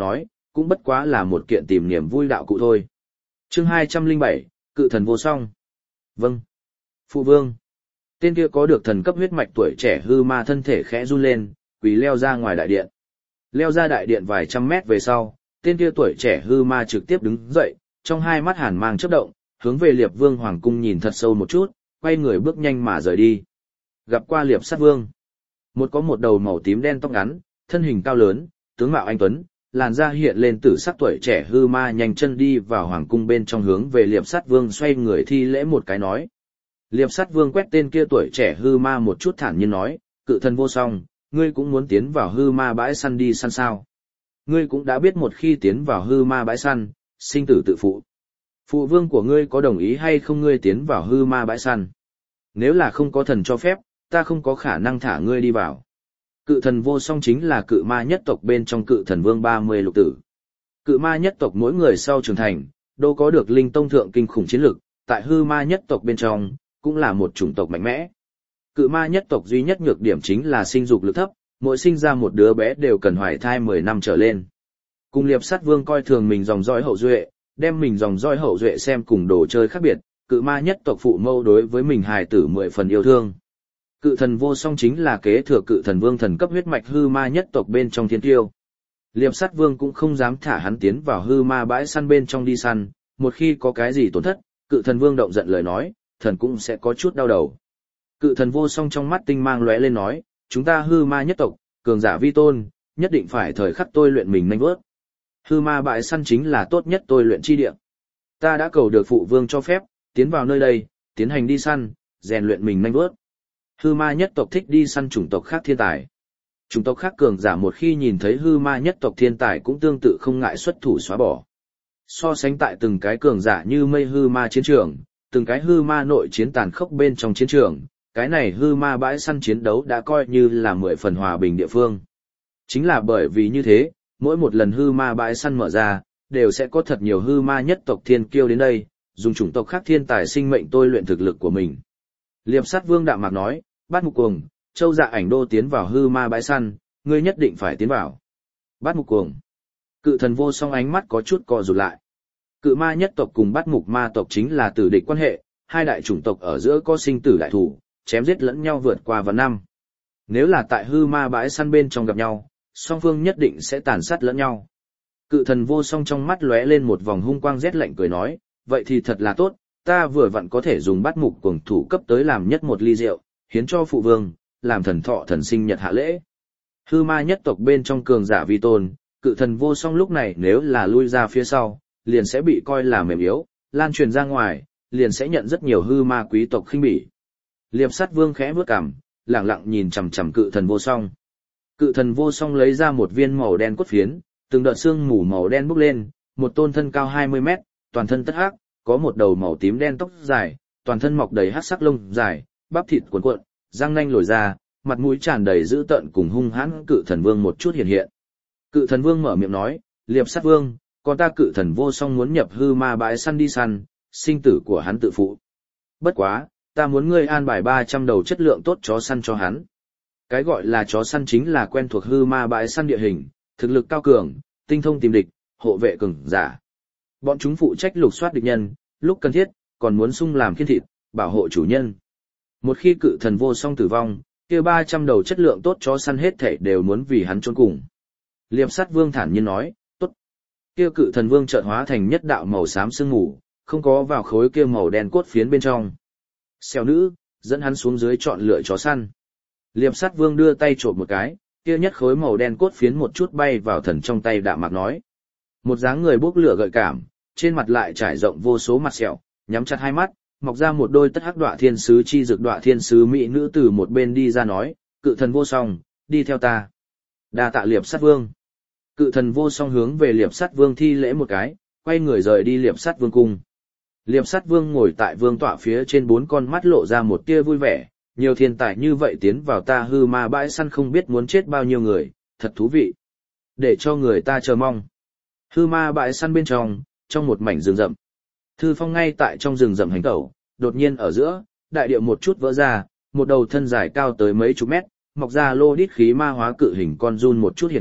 Speaker 1: cũng bất quá là một kiện tìm niềm vui đạo cụ thôi. Chương hai trăm lẻ bảy, Cự thần vô song. Vâng. Phụ vương. Tên kia có được thần cấp huyết mạch tuổi trẻ hư ma thân thể khẽ run lên, quỳ leo ra ngoài đại điện. Leo ra đại điện vài trăm mét về sau, tên kia tuổi trẻ hư ma trực tiếp đứng dậy, trong hai mắt hàn mang chớp động, hướng về Liệp Vương hoàng cung nhìn thật sâu một chút, quay người bước nhanh mà rời đi. Gặp qua Liệp Sát Vương. Một có một đầu màu tím đen tóc ngắn, thân hình cao lớn, tướng mạo anh tuấn, làn da hiện lên tử sắc tuổi trẻ hư ma nhanh chân đi vào hoàng cung bên trong hướng về Liệp Sát Vương xoay người thi lễ một cái nói. Liệp Sát Vương quét tên kia tuổi trẻ hư ma một chút thản nhiên nói, cự thần vô song, ngươi cũng muốn tiến vào hư ma bãi săn đi săn sao. Ngươi cũng đã biết một khi tiến vào hư ma bãi săn, sinh tử tự phụ. Phụ vương của ngươi có đồng ý hay không ngươi tiến vào hư ma bãi săn? Nếu là không có thần cho phép, ta không có khả năng thả ngươi đi vào. Cự thần vô song chính là cự ma nhất tộc bên trong cự thần vương ba mươi lục tử. Cự ma nhất tộc mỗi người sau trưởng thành, đâu có được linh tông thượng kinh khủng chiến lực, tại hư ma nhất tộc bên trong, cũng là một chủng tộc mạnh mẽ. Cự ma nhất tộc duy nhất nhược điểm chính là sinh dục lực thấp, mỗi sinh ra một đứa bé đều cần hoài thai mười năm trở lên. Cùng Liệp Sát Vương coi thường mình dòng dõi hậu duệ, đem mình dòng dõi hậu duệ xem cùng đồ chơi khác biệt, cự ma nhất tộc phụ mâu đối với mình hài tử mười phần yêu thương. Cự thần vô song chính là kế thừa cự thần vương thần cấp huyết mạch hư ma nhất tộc bên trong thiên tiêu. Liệp Sát Vương cũng không dám thả hắn tiến vào hư ma bãi săn bên trong đi săn, một khi có cái gì tổn thất, cự thần vương động giận lời nói, thần cũng sẽ có chút đau đầu. Cự thần vô song trong mắt tinh mang lóe lên nói, chúng ta hư ma nhất tộc, cường giả vi tôn, nhất định phải thời khắc tôi luyện mình nhanh vớt. Hư ma bãi săn chính là tốt nhất tôi luyện chi địa. Ta đã cầu được phụ vương cho phép, tiến vào nơi đây, tiến hành đi săn, rèn luyện mình nhanh vớt. Hư ma nhất tộc thích đi săn chủng tộc khác thiên tài. Chủng tộc khác cường giả một khi nhìn thấy hư ma nhất tộc thiên tài cũng tương tự không ngại xuất thủ xóa bỏ. So sánh tại từng cái cường giả như mây hư ma chiến trường, từng cái hư ma nội chiến tàn khốc bên trong chiến trường, cái này hư ma bãi săn chiến đấu đã coi như là mười phần hòa bình địa phương. Chính là bởi vì như thế, mỗi một lần hư ma bãi săn mở ra, đều sẽ có thật nhiều hư ma nhất tộc thiên kiêu đến đây, dùng chủng tộc khác thiên tài sinh mệnh tôi luyện thực lực của mình. Liệp Sát Vương đạm mạc nói, Bát Mục Cuồng, Châu Dạ Ảnh Đô tiến vào hư ma bãi săn, ngươi nhất định phải tiến vào. Bát Mục Cuồng. Cự thần vô song ánh mắt có chút co rụt lại. Cự ma nhất tộc cùng Bát Mục ma tộc chính là tử địch quan hệ, hai đại chủng tộc ở giữa có sinh tử đại thủ, chém giết lẫn nhau vượt qua vạn năm. Nếu là tại hư ma bãi săn bên trong gặp nhau, song phương nhất định sẽ tàn sát lẫn nhau. Cự thần vô song trong mắt lóe lên một vòng hung quang rét lạnh cười nói, vậy thì thật là tốt, ta vừa vặn có thể dùng Bát Mục Cuồng thủ cấp tới làm nhất một ly rượu, hiến cho phụ vương, làm thần thọ thần sinh nhật hạ lễ. Hư ma nhất tộc bên trong cường giả vi tôn, cự thần vô song lúc này nếu là lui ra phía sau, liền sẽ bị coi là mềm yếu, lan truyền ra ngoài, liền sẽ nhận rất nhiều hư ma quý tộc khinh bỉ. Liệp Sát Vương khẽ bước cằm, lặng lặng nhìn chằm chằm cự thần vô song. Cự thần vô song lấy ra một viên màu đen cốt phiến, từng đợt xương mù màu đen bốc lên, một tôn thân cao hai mươi mét, toàn thân tất hắc, có một đầu màu tím đen tóc dài, toàn thân mọc đầy hắc sắc lông dài, bắp thịt cuộn cuộn, răng nanh lồi ra, mặt mũi tràn đầy dữ tợn cùng hung hãn. Cự thần vương một chút hiện hiện. Cự thần vương mở miệng nói, Liệp Sát Vương, còn ta cự thần vô song muốn nhập hư ma bãi săn đi săn, sinh tử của hắn tự phụ. Bất quá, ta muốn ngươi an bài ba trăm đầu chất lượng tốt chó săn cho hắn. Cái gọi là chó săn chính là quen thuộc hư ma bãi săn địa hình, thực lực cao cường, tinh thông tìm địch, hộ vệ cường giả. Bọn chúng phụ trách lục soát địch nhân, lúc cần thiết, còn muốn sung làm khiên thịt, bảo hộ chủ nhân. Một khi cự thần vô song tử vong, kia ba trăm đầu chất lượng tốt chó săn hết thảy đều muốn vì hắn chôn cùng. Liệp Sát Vương thản nhiên nói, tốt. Kia cự thần vương chợt hóa thành nhất đạo màu xám sương mù, không có vào khối kia màu đen cốt phiến bên trong. Xèo nữ, dẫn hắn xuống dưới chọn lựa chó săn. Liệp Sát Vương đưa tay trộm một cái, kia nhất khối màu đen cốt phiến một chút bay vào thần trong tay đạm mạc nói. Một dáng người bốc lửa gợi cảm, trên mặt lại trải rộng vô số mặt sẹo, nhắm chặt hai mắt, mọc ra một đôi tất hắc đọa thiên sứ chi dược đọa thiên sứ mỹ nữ từ một bên đi ra nói, cự thần vô song, đi theo ta. Đa tạ Liệp Sát Vương. Cự thần vô song hướng về Liệp Sát Vương thi lễ một cái, quay người rời đi Liệp Sát Vương cung. Liệp Sát Vương ngồi tại vương tọa phía trên bốn con mắt lộ ra một tia vui vẻ, nhiều thiên tài như vậy tiến vào ta hư ma bãi săn không biết muốn chết bao nhiêu người, thật thú vị. Để cho người ta chờ mong. Hư ma bãi săn bên trong, trong một mảnh rừng rậm. Thư Phong ngay tại trong rừng rậm hành tẩu, đột nhiên ở giữa, đại địa một chút vỡ ra, một đầu thân dài cao tới mấy chục mét, mọc ra lô đít khí ma hóa cự hình con giun một chút hiện hiện,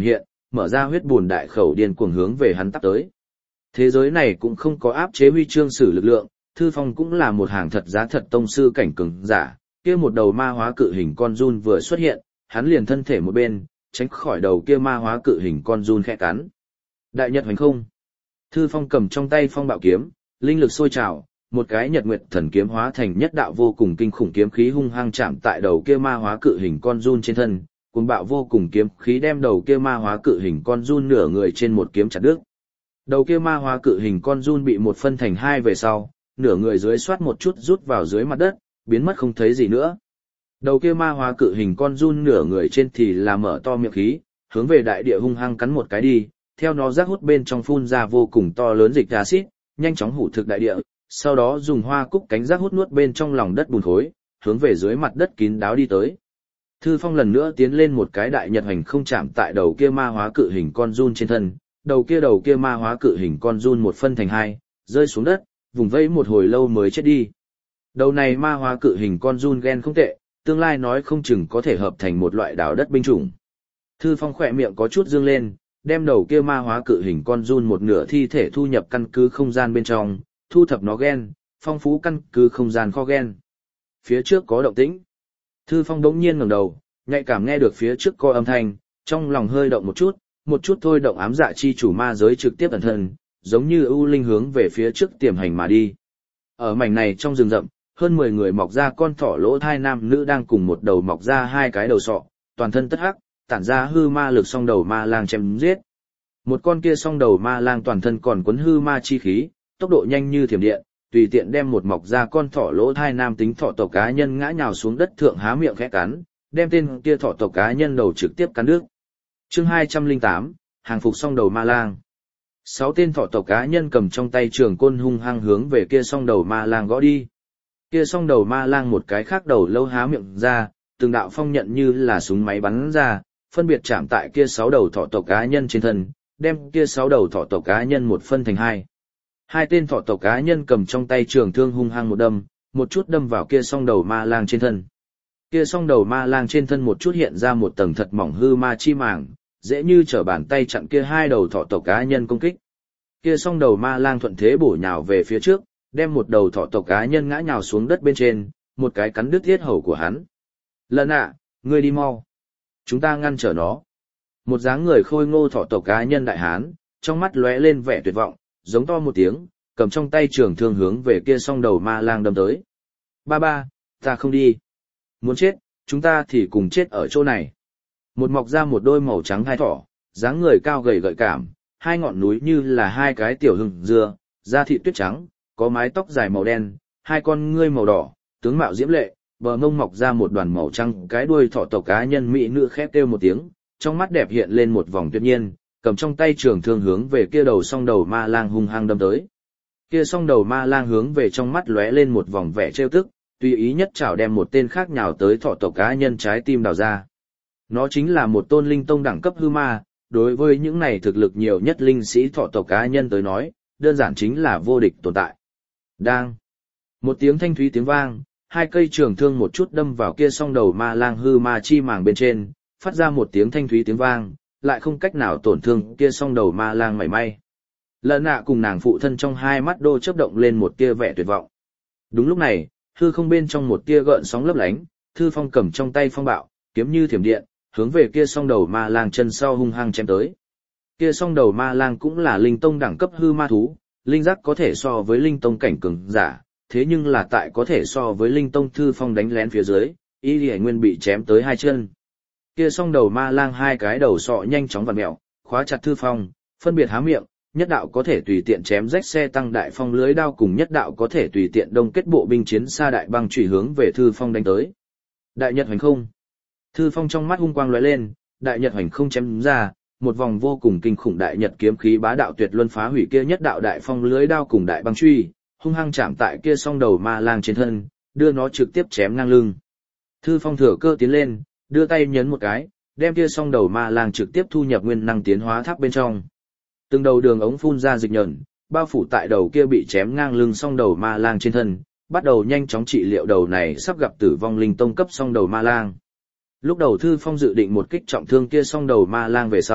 Speaker 1: mở ra huyết bùn đại khẩu điên cuồng hướng về hắn tắp tới. Thế giới này cũng không có áp chế huy chương sử lực lượng, Thư Phong cũng là một hàng thật giá thật tông sư cảnh cường giả, kia một đầu ma hóa cự hình con giun vừa xuất hiện, hắn liền thân thể một bên, tránh khỏi đầu kia ma hóa cự hình con giun khẽ cắn. Đại nhật hoành không. Thư Phong cầm trong tay phong bạo kiếm, linh lực sôi trào, một cái nhật nguyệt thần kiếm hóa thành nhất đạo vô cùng kinh khủng kiếm khí hung hăng chạm tại đầu kia ma hóa cự hình con giun trên thân, cuồng bạo vô cùng kiếm khí đem đầu kia ma hóa cự hình con giun nửa người trên một kiếm chặt đứt. Đầu kia ma hóa cự hình con giun bị một phân thành hai về sau, nửa người dưới xoát một chút rút vào dưới mặt đất, biến mất không thấy gì nữa. Đầu kia ma hóa cự hình con giun nửa người trên thì là mở to miệng khí, hướng về đại địa hung hăng cắn một cái đi, theo nó rác hút bên trong phun ra vô cùng to lớn dịch acid, nhanh chóng hủ thực đại địa, sau đó dùng hoa cúc cánh rác hút nuốt bên trong lòng đất bùn khối, hướng về dưới mặt đất kín đáo đi tới. Thư Phong lần nữa tiến lên một cái đại nhật hành không chạm tại đầu kia ma hóa cự hình con giun trên thân, đầu kia đầu kia ma hóa cự hình con giun một phân thành hai, rơi xuống đất, vùng vẫy một hồi lâu mới chết đi. Đầu này ma hóa cự hình con giun gen không tệ, tương lai nói không chừng có thể hợp thành một loại đảo đất binh chủng. Thư Phong khỏe miệng có chút dương lên, đem đầu kia ma hóa cự hình con giun một nửa thi thể thu nhập căn cứ không gian bên trong, thu thập nó gen, phong phú căn cứ không gian kho gen. Phía trước có động tĩnh. Thư Phong đống nhiên ngẩng đầu, nhạy cảm nghe được phía trước có âm thanh, trong lòng hơi động một chút, một chút thôi động ám dạ chi chủ ma giới trực tiếp ẩn thân, giống như ưu linh hướng về phía trước tiềm hành mà đi. Ở mảnh này trong rừng rậm, hơn mười người mọc ra con thỏ lỗ thai nam nữ đang cùng một đầu mọc ra hai cái đầu sọ, toàn thân tất hắc, tản ra hư ma lực song đầu ma lang chém giết. Một con kia song đầu ma lang toàn thân còn quấn hư ma chi khí, tốc độ nhanh như thiểm điện, tùy tiện đem một mọc ra con thỏ lỗ thai nam tính thỏ tộc cá nhân ngã nhào xuống đất thượng há miệng khẽ cắn, đem tên kia thỏ tộc cá nhân đầu trực tiếp cắn đứt. Chương hai trăm lẻ tám, hàng phục song đầu ma lang. Sáu tên thỏ tộc cá nhân cầm trong tay trường côn hung hăng hướng về kia song đầu ma lang gõ đi. Kia song đầu ma lang một cái khác đầu lâu há miệng ra, từng đạo phong nhận như là súng máy bắn ra, phân biệt chạm tại kia sáu đầu thỏ tộc cá nhân trên thân, đem kia sáu đầu thỏ tộc cá nhân một phân thành hai. Hai tên thỏ tộc cá nhân cầm trong tay trường thương hung hăng một đâm, một chút đâm vào kia song đầu ma lang trên thân. Kia song đầu ma lang trên thân một chút hiện ra một tầng thật mỏng hư ma chi màng, dễ như trở bàn tay chặn kia hai đầu thỏ tộc cá nhân công kích. Kia song đầu ma lang thuận thế bổ nhào về phía trước, đem một đầu thỏ tộc cá nhân ngã nhào xuống đất bên trên, một cái cắn đứt thiết hầu của hắn. Lần ạ, ngươi đi mau. Chúng ta ngăn trở nó. Một dáng người khôi ngô thỏ tộc cá nhân đại hán, trong mắt lóe lên vẻ tuyệt vọng, giống to một tiếng, cầm trong tay trường thương hướng về kia song đầu ma lang đâm tới. Ba ba, ta không đi. Muốn chết, chúng ta thì cùng chết ở chỗ này. Một mọc ra một đôi màu trắng hai thỏ, dáng người cao gầy gợi cảm, hai ngọn núi như là hai cái tiểu hừng dưa, da thịt tuyết trắng, có mái tóc dài màu đen, hai con ngươi màu đỏ, tướng mạo diễm lệ, bờ mông mọc ra một đoàn màu trắng, cái đuôi thỏ tộc cá nhân mỹ nữ khép kêu một tiếng, trong mắt đẹp hiện lên một vòng tuyệt nhiên, cầm trong tay trường thương hướng về kia đầu song đầu ma lang hung hăng đâm tới. Kia song đầu ma lang hướng về trong mắt lóe lên một vòng vẻ trêu tức, tùy ý nhất chảo đem một tên khác nhào tới thỏ tộc cá nhân trái tim đào ra. Nó chính là một tôn linh tông đẳng cấp hư ma, đối với những này thực lực nhiều nhất linh sĩ thỏ tộc cá nhân tới nói, đơn giản chính là vô địch tồn tại. Đang. Một tiếng thanh thúy tiếng vang, hai cây trường thương một chút đâm vào kia song đầu ma lang hư ma chi màng bên trên, phát ra một tiếng thanh thúy tiếng vang, lại không cách nào tổn thương kia song đầu ma lang mảy may. Lợn nạ cùng nàng phụ thân trong hai mắt đô chớp động lên một tia vẻ tuyệt vọng. Đúng lúc này, hư không bên trong một tia gợn sóng lấp lánh, Thư Phong cầm trong tay phong bạo, kiếm như thiểm điện, hướng về kia song đầu ma lang chân sau hung hăng chém tới. Kia song đầu ma lang cũng là linh tông đẳng cấp hư ma thú, linh giác có thể so với linh tông cảnh cường giả, thế nhưng là tại có thể so với linh tông Thư Phong đánh lén phía dưới, y lìa nguyên bị chém tới hai chân. Kia song đầu ma lang hai cái đầu sọ nhanh chóng vặn mèo, khóa chặt Thư Phong, phân biệt há miệng, nhất đạo có thể tùy tiện chém rách xe tăng đại phong lưới đao cùng nhất đạo có thể tùy tiện đông kết bộ binh chiến xa đại băng chủy hướng về Thư Phong đánh tới. Đại nhật hoành không. Thư Phong trong mắt hung quang lóe lên, đại nhật hoành không chém ra, một vòng vô cùng kinh khủng đại nhật kiếm khí bá đạo tuyệt luân phá hủy kia nhất đạo đại phong lưới đao cùng đại băng truy, hung hăng chạm tại kia song đầu ma lang trên thân, đưa nó trực tiếp chém ngang lưng. Thư Phong thừa cơ tiến lên, đưa tay nhấn một cái, đem kia song đầu ma lang trực tiếp thu nhập nguyên năng tiến hóa tháp bên trong. Từng đầu đường ống phun ra dịch nhẫn, bao phủ tại đầu kia bị chém ngang lưng song đầu ma lang trên thân, bắt đầu nhanh chóng trị liệu đầu này sắp gặp tử vong linh tông cấp song đầu ma lang. Lúc đầu Thư Phong dự định một kích trọng thương kia song đầu ma lang về sau,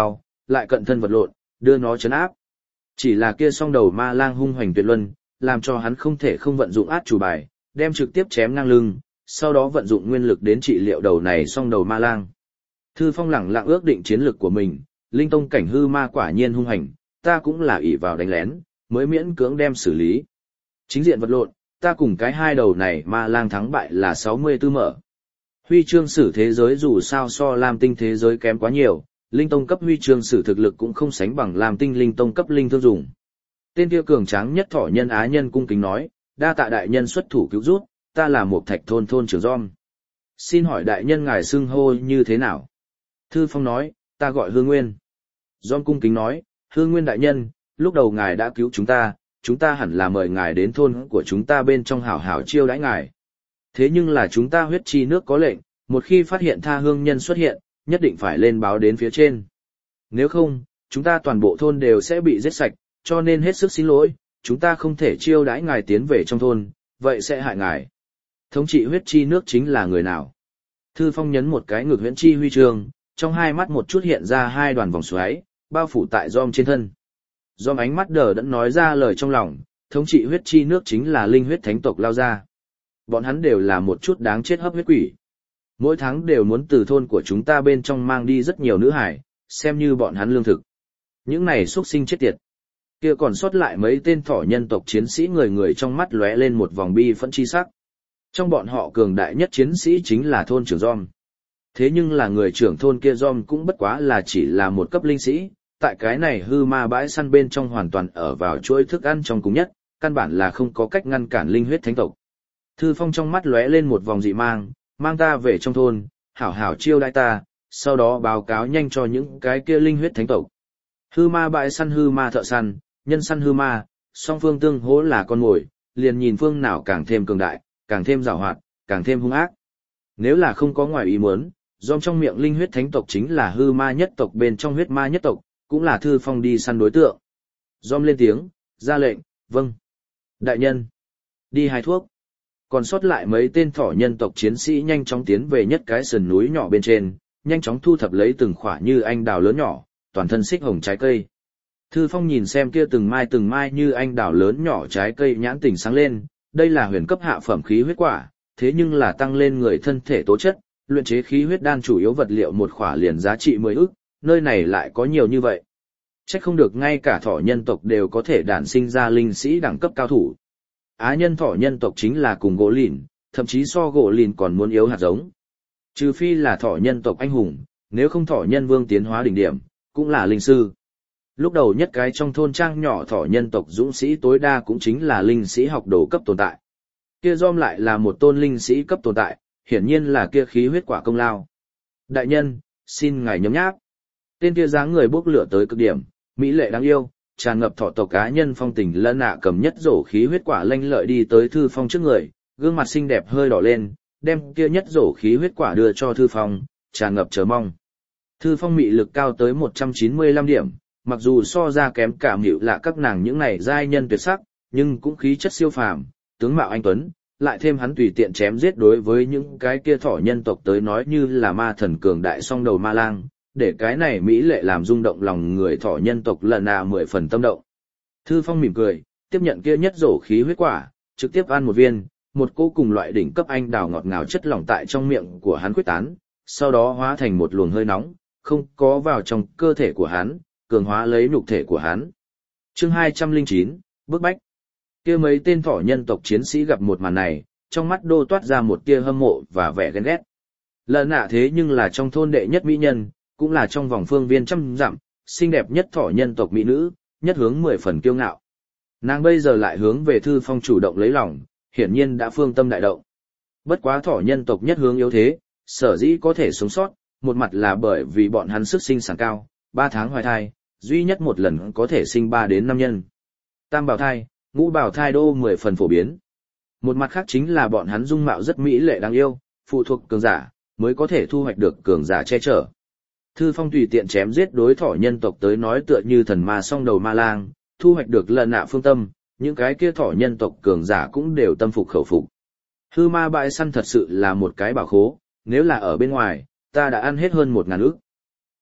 Speaker 1: lại cận thân vật lộn, đưa nó chấn áp. Chỉ là kia song đầu ma lang hung hoành tuyệt luân, làm cho hắn không thể không vận dụng át chủ bài, đem trực tiếp chém ngang lưng, sau đó vận dụng nguyên lực đến trị liệu đầu này song đầu ma lang. Thư Phong lẳng lặng ước định chiến lược của mình, linh tông cảnh hư ma quả nhiên hung hành, ta cũng là ỷ vào đánh lén, mới miễn cưỡng đem xử lý. Chính diện vật lộn, ta cùng cái hai đầu này ma lang thắng bại là sáu mươi tư mở. Huy chương sử thế giới dù sao so Lam tinh thế giới kém quá nhiều, linh tông cấp huy chương sử thực lực cũng không sánh bằng Lam tinh linh tông cấp linh thương dùng. Tên kia cường tráng nhất thỏ nhân Á Nhân cung kính nói, đa tạ đại nhân xuất thủ cứu rút, ta là một thạch thôn thôn trưởng Giom. Xin hỏi đại nhân ngài xưng hô như thế nào? Thư Phong nói, ta gọi Hương Nguyên. Giom cung kính nói, Hương Nguyên đại nhân, lúc đầu ngài đã cứu chúng ta, chúng ta hẳn là mời ngài đến thôn của chúng ta bên trong hảo hảo chiêu đãi ngài. Thế nhưng là chúng ta huyết chi nước có lệnh, một khi phát hiện tha hương nhân xuất hiện, nhất định phải lên báo đến phía trên. Nếu không, chúng ta toàn bộ thôn đều sẽ bị giết sạch, cho nên hết sức xin lỗi, chúng ta không thể chiêu đãi ngài tiến về trong thôn, vậy sẽ hại ngài. Thống trị huyết chi nước chính là người nào? Thư Phong nhấn một cái ngực huyễn chi huy chương, trong hai mắt một chút hiện ra hai đoàn vòng xoáy, bao phủ tại Giom trên thân. Giom ánh mắt đờ đẫn nói ra lời trong lòng, thống trị huyết chi nước chính là linh huyết thánh tộc lao ra. Bọn hắn đều là một chút đáng chết hấp huyết quỷ. Mỗi tháng đều muốn từ thôn của chúng ta bên trong mang đi rất nhiều nữ hải, xem như bọn hắn lương thực. Những này xuất sinh chết tiệt. Kia còn sót lại mấy tên thỏ nhân tộc chiến sĩ người người trong mắt lóe lên một vòng bi phẫn chi sắc. Trong bọn họ cường đại nhất chiến sĩ chính là thôn trưởng Giom. Thế nhưng là người trưởng thôn kia Giom cũng bất quá là chỉ là một cấp linh sĩ, tại cái này hư ma bãi săn bên trong hoàn toàn ở vào chuỗi thức ăn trong cùng nhất, căn bản là không có cách ngăn cản linh huyết thánh tộc. Thư Phong trong mắt lóe lên một vòng dị mang, mang ta về trong thôn, hảo hảo chiêu đãi ta, sau đó báo cáo nhanh cho những cái kia linh huyết thánh tộc. Hư ma bãi săn hư ma thợ săn, nhân săn hư ma, song phương tương hỗ là con mồi, liền nhìn phương nào càng thêm cường đại, càng thêm giàu hoạt, càng thêm hung ác. Nếu là không có ngoài ý muốn, Giom trong miệng linh huyết thánh tộc chính là hư ma nhất tộc bên trong huyết ma nhất tộc, cũng là Thư Phong đi săn đối tượng. Giom lên tiếng, ra lệnh, vâng. Đại nhân, đi hái thuốc. Còn sót lại mấy tên thỏ nhân tộc chiến sĩ nhanh chóng tiến về nhất cái sườn núi nhỏ bên trên, nhanh chóng thu thập lấy từng khỏa như anh đào lớn nhỏ, toàn thân xích hồng trái cây. Thư Phong nhìn xem kia từng mai từng mai như anh đào lớn nhỏ trái cây nhãn tỉnh sáng lên, đây là huyền cấp hạ phẩm khí huyết quả, thế nhưng là tăng lên người thân thể tố chất, luyện chế khí huyết đan chủ yếu vật liệu một khỏa liền giá trị mười ức, nơi này lại có nhiều như vậy. Chắc không được ngay cả thỏ nhân tộc đều có thể đản sinh ra linh sĩ đẳng cấp cao thủ. Á nhân thỏ nhân tộc chính là cùng gỗ lìn, thậm chí so gỗ lìn còn muốn yếu hạt giống. Trừ phi là thỏ nhân tộc anh hùng, nếu không thỏ nhân vương tiến hóa đỉnh điểm, cũng là linh sư. Lúc đầu nhất cái trong thôn trang nhỏ thỏ nhân tộc dũng sĩ tối đa cũng chính là linh sĩ học đồ cấp tồn tại. Kia Giom lại là một tôn linh sĩ cấp tồn tại, hiển nhiên là kia khí huyết quả công lao. Đại nhân, xin ngài nhấm nháp. Tên kia dáng người bốc lửa tới cực điểm, mỹ lệ đáng yêu, tràn ngập thọ tộc cá nhân phong tình lân nạ cầm nhất rổ khí huyết quả lanh lợi đi tới Thư Phong trước người, gương mặt xinh đẹp hơi đỏ lên, đem kia nhất rổ khí huyết quả đưa cho Thư Phong, tràn ngập chờ mong. Thư Phong mị lực cao tới một trăm chín mươi lăm điểm, mặc dù so ra kém cả nghịu lạ các nàng những này giai nhân tuyệt sắc, nhưng cũng khí chất siêu phàm, tướng mạo anh tuấn, lại thêm hắn tùy tiện chém giết đối với những cái kia thỏ nhân tộc tới nói như là ma thần cường đại song đầu ma lang, để cái này mỹ lệ làm rung động lòng người thỏ nhân tộc lần nào mười phần tâm động. Thư Phong mỉm cười, tiếp nhận kia nhất rổ khí huyết quả, trực tiếp ăn một viên, một cỗ cùng loại đỉnh cấp anh đào ngọt ngào chất lỏng tại trong miệng của hắn khuếch tán, sau đó hóa thành một luồng hơi nóng, không có vào trong cơ thể của hắn, cường hóa lấy nhục thể của hắn. Chương hai trăm lẻ chín, bức bách. Kia mấy tên thỏ nhân tộc chiến sĩ gặp một màn này, trong mắt đô toát ra một tia hâm mộ và vẻ ghen ghét. Lần nạ thế nhưng là trong thôn đệ nhất mỹ nhân, cũng là trong vòng phương viên trăm dặm, xinh đẹp nhất thỏ nhân tộc mỹ nữ, nhất hướng mười phần kiêu ngạo. Nàng bây giờ lại hướng về Thư Phong chủ động lấy lòng, hiển nhiên đã phương tâm đại động. Bất quá thỏ nhân tộc nhất hướng yếu thế, sở dĩ có thể sống sót, một mặt là bởi vì bọn hắn sức sinh sản cao, ba tháng hoài thai, duy nhất một lần có thể sinh ba đến năm nhân. Tam bào thai, ngũ bào thai đô mười phần phổ biến. Một mặt khác chính là bọn hắn dung mạo rất mỹ lệ đáng yêu, phụ thuộc cường giả, mới có thể thu hoạch được cường giả che chở. Thư Phong tùy tiện chém giết đối thỏ nhân tộc tới nói tựa như thần ma song đầu ma lang, thu hoạch được lần nạ phương tâm, những cái kia thỏ nhân tộc cường giả cũng đều tâm phục khẩu phục. Hư ma bãi săn thật sự là một cái bảo khố, nếu là ở bên ngoài, ta đã ăn hết hơn một ngàn ức.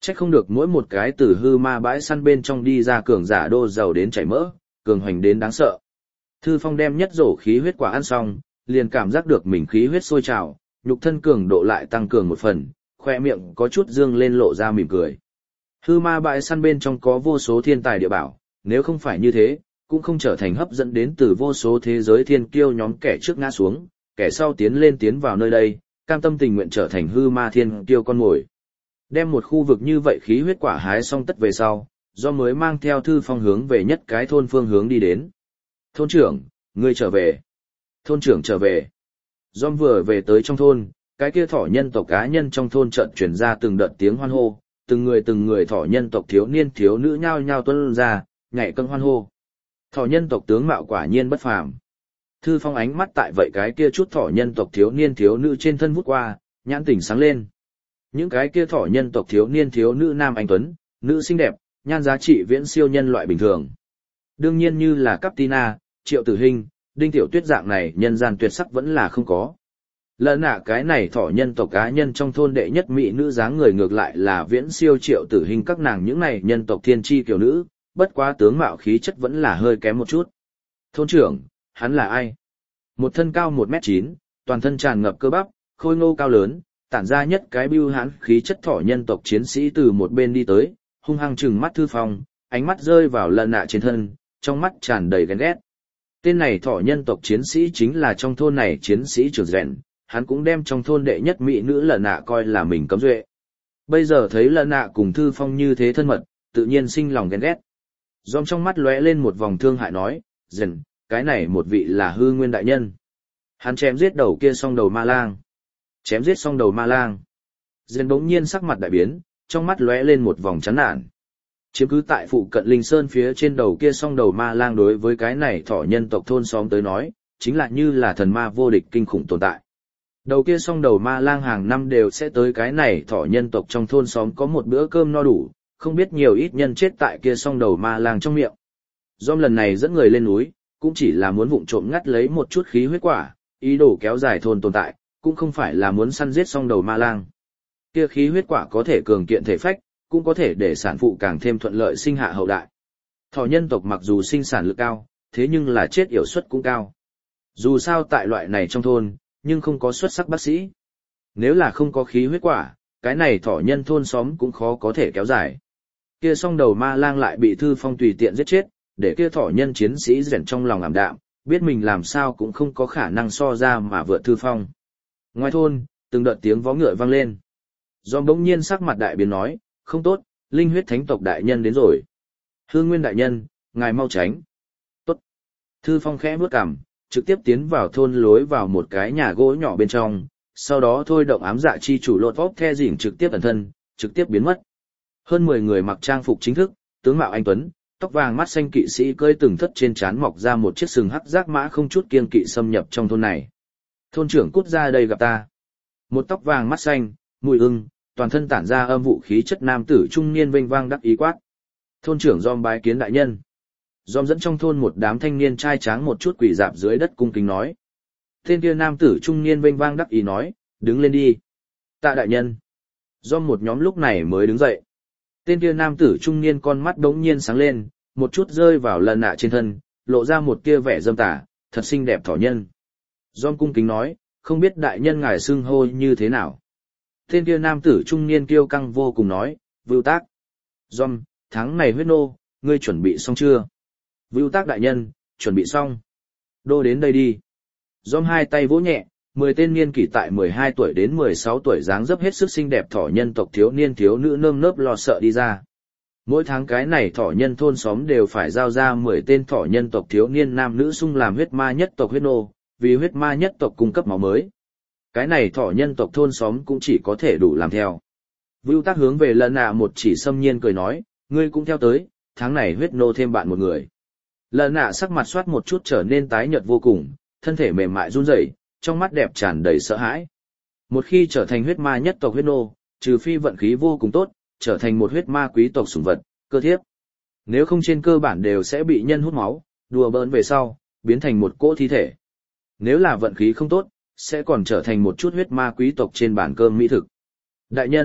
Speaker 1: Trách không được mỗi một cái từ hư ma bãi săn bên trong đi ra cường giả đô giàu đến chảy mỡ, cường hoành đến đáng sợ. Thư Phong đem nhất rổ khí huyết quả ăn xong, liền cảm giác được mình khí huyết sôi trào, nhục thân cường độ lại tăng cường một phần, khoe miệng có chút dương lên lộ ra mỉm cười. Hư ma bãi săn bên trong có vô số thiên tài địa bảo, nếu không phải như thế, cũng không trở thành hấp dẫn đến từ vô số thế giới thiên kiêu nhóm kẻ trước ngã xuống, kẻ sau tiến lên tiến vào nơi đây, cam tâm tình nguyện trở thành hư ma thiên kiêu con mồi. Đem một khu vực như vậy khí huyết quả hái xong tất về sau, do mới mang theo Thư Phong hướng về nhất cái thôn phương hướng đi đến. Thôn trưởng, ngươi trở về. Thôn trưởng trở về. Dom vừa về tới trong thôn, cái kia thỏ nhân tộc cá nhân trong thôn chợt truyền ra từng đợt tiếng hoan hô, từng người từng người thỏ nhân tộc thiếu niên thiếu nữ nhao nhao tuôn ra, nhảy cân hoan hô. Thỏ nhân tộc tướng mạo quả nhiên bất phàm. Thư Phong ánh mắt tại vậy cái kia chút thỏ nhân tộc thiếu niên thiếu nữ trên thân vút qua, nhãn tỉnh sáng lên. Những cái kia thỏ nhân tộc thiếu niên thiếu nữ nam anh tuấn, nữ xinh đẹp, nhan giá trị viễn siêu nhân loại bình thường. Đương nhiên như là Captina, Triệu Tử Hinh, Đinh Tiểu Tuyết dạng này nhân gian tuyệt sắc vẫn là không có. Lỡ nạ cái này thỏ nhân tộc cá nhân trong thôn đệ nhất mỹ nữ dáng người ngược lại là viễn siêu Triệu Tử Hinh các nàng những này nhân tộc thiên chi kiểu nữ, bất quá tướng mạo khí chất vẫn là hơi kém một chút. Thôn trưởng, hắn là ai? Một thân cao một mét chín, toàn thân tràn ngập cơ bắp, khôi ngô cao lớn, tản ra nhất cái bưu hãn khí chất thỏ nhân tộc chiến sĩ từ một bên đi tới, hung hăng trừng mắt Thư Phong, ánh mắt rơi vào lợn nạ trên thân, trong mắt tràn đầy ghen ghét. Tên này thỏ nhân tộc chiến sĩ chính là trong thôn này chiến sĩ trưởng rèn, hắn cũng đem trong thôn đệ nhất mỹ nữ lợn nạ coi là mình cấm duệ. Bây giờ thấy lợn nạ cùng Thư Phong như thế thân mật, tự nhiên sinh lòng ghen ghét. Dòm trong mắt lóe lên một vòng thương hại nói, rèn, cái này một vị là hư nguyên đại nhân. Hắn chém giết đầu kia song đầu ma lang. Chém giết xong đầu ma lang. Dền bỗng nhiên sắc mặt đại biến, trong mắt lóe lên một vòng chán nản. Chiếm cứ tại phụ cận Linh Sơn phía trên đầu kia song đầu ma lang đối với cái này thỏ nhân tộc thôn xóm tới nói, chính là như là thần ma vô địch kinh khủng tồn tại. Đầu kia song đầu ma lang hàng năm đều sẽ tới cái này thỏ nhân tộc trong thôn xóm có một bữa cơm no đủ, không biết nhiều ít nhân chết tại kia song đầu ma lang trong miệng. Dom lần này dẫn người lên núi, cũng chỉ là muốn vụng trộm ngắt lấy một chút khí huyết quả, ý đồ kéo dài thôn tồn tại, cũng không phải là muốn săn giết xong đầu ma lang. Kia khí huyết quả có thể cường kiện thể phách, cũng có thể để sản phụ càng thêm thuận lợi sinh hạ hậu đại. Thỏ nhân tộc mặc dù sinh sản lực cao, thế nhưng là chết yểu suất cũng cao. Dù sao tại loại này trong thôn, nhưng không có xuất sắc bác sĩ. Nếu là không có khí huyết quả, cái này thỏ nhân thôn xóm cũng khó có thể kéo dài. Kia song đầu ma lang lại bị Thư Phong tùy tiện giết chết, để kia thỏ nhân chiến sĩ rèn trong lòng ảm đạm, biết mình làm sao cũng không có khả năng so ra mà vượt Thư Phong. Ngoài thôn, từng đợt tiếng vó ngựa vang lên. Dòm bỗng nhiên sắc mặt đại biến nói, không tốt, linh huyết thánh tộc đại nhân đến rồi. Hương Nguyên đại nhân, ngài mau tránh. Tốt. Thư Phong khẽ bước cằm, trực tiếp tiến vào thôn lối vào một cái nhà gỗ nhỏ bên trong, sau đó thôi động ám dạ chi chủ lột vóc the dỉn trực tiếp ẩn thân, trực tiếp biến mất. Hơn mười người mặc trang phục chính thức, tướng mạo anh tuấn, tóc vàng mắt xanh kỵ sĩ cơi từng thất trên trán mọc ra một chiếc sừng hắc giác mã không chút kiêng kỵ xâm nhập trong thôn này. Thôn trưởng cút ra đây gặp ta. Một tóc vàng mắt xanh, mùi ưng, toàn thân tản ra âm vụ khí chất nam tử trung niên vênh vang đắc ý quát. Thôn trưởng Dom bái kiến đại nhân. Dom dẫn trong thôn một đám thanh niên trai tráng một chút quỳ dạp dưới đất cung kính nói. Tên kia nam tử trung niên vênh vang đắc ý nói, đứng lên đi. Tạ đại nhân. Dom một nhóm lúc này mới đứng dậy. Tên kia nam tử trung niên con mắt đống nhiên sáng lên, một chút rơi vào lần nạ trên thân, lộ ra một tia vẻ dâm tà, thật xinh đẹp thỏ nhân. Dom cung kính nói, không biết đại nhân ngài xưng hô như thế nào. Tên kia nam tử trung niên kiêu căng vô cùng nói, Vưu Tác. Dom, tháng này huyết nô, ngươi chuẩn bị xong chưa? Vưu Tác đại nhân, chuẩn bị xong. Đô đến đây đi. Dom hai tay vỗ nhẹ, mười tên niên kỷ tại mười hai tuổi đến mười sáu tuổi dáng dấp hết sức xinh đẹp thỏ nhân tộc thiếu niên thiếu nữ nơm nớp lo sợ đi ra. Mỗi tháng cái này thỏ nhân thôn xóm đều phải giao ra mười tên thỏ nhân tộc thiếu niên nam nữ sung làm huyết ma nhất tộc huyết nô, vì huyết ma nhất tộc cung cấp máu mới. Cái này thỏ nhân tộc thôn xóm cũng chỉ có thể đủ làm theo. Vưu Tác hướng về lần nạ một chỉ xâm nhiên cười nói, ngươi cũng theo tới, tháng này huyết nô thêm bạn một người. Lần nạ sắc mặt soát một chút trở nên tái nhợt vô cùng, thân thể mềm mại run rẩy, trong mắt đẹp tràn đầy sợ hãi. Một khi trở thành huyết ma nhất tộc huyết nô, trừ phi vận khí vô cùng tốt, trở thành một huyết ma quý tộc sủng vật, cơ thiếp. Nếu không trên cơ bản đều sẽ bị nhân hút máu, đùa bỡn về sau, biến thành một cỗ thi thể. Nếu là vận khí không tốt, sẽ còn trở thành một chút huyết ma quý tộc trên bàn cơm mỹ thực. Đại nhân,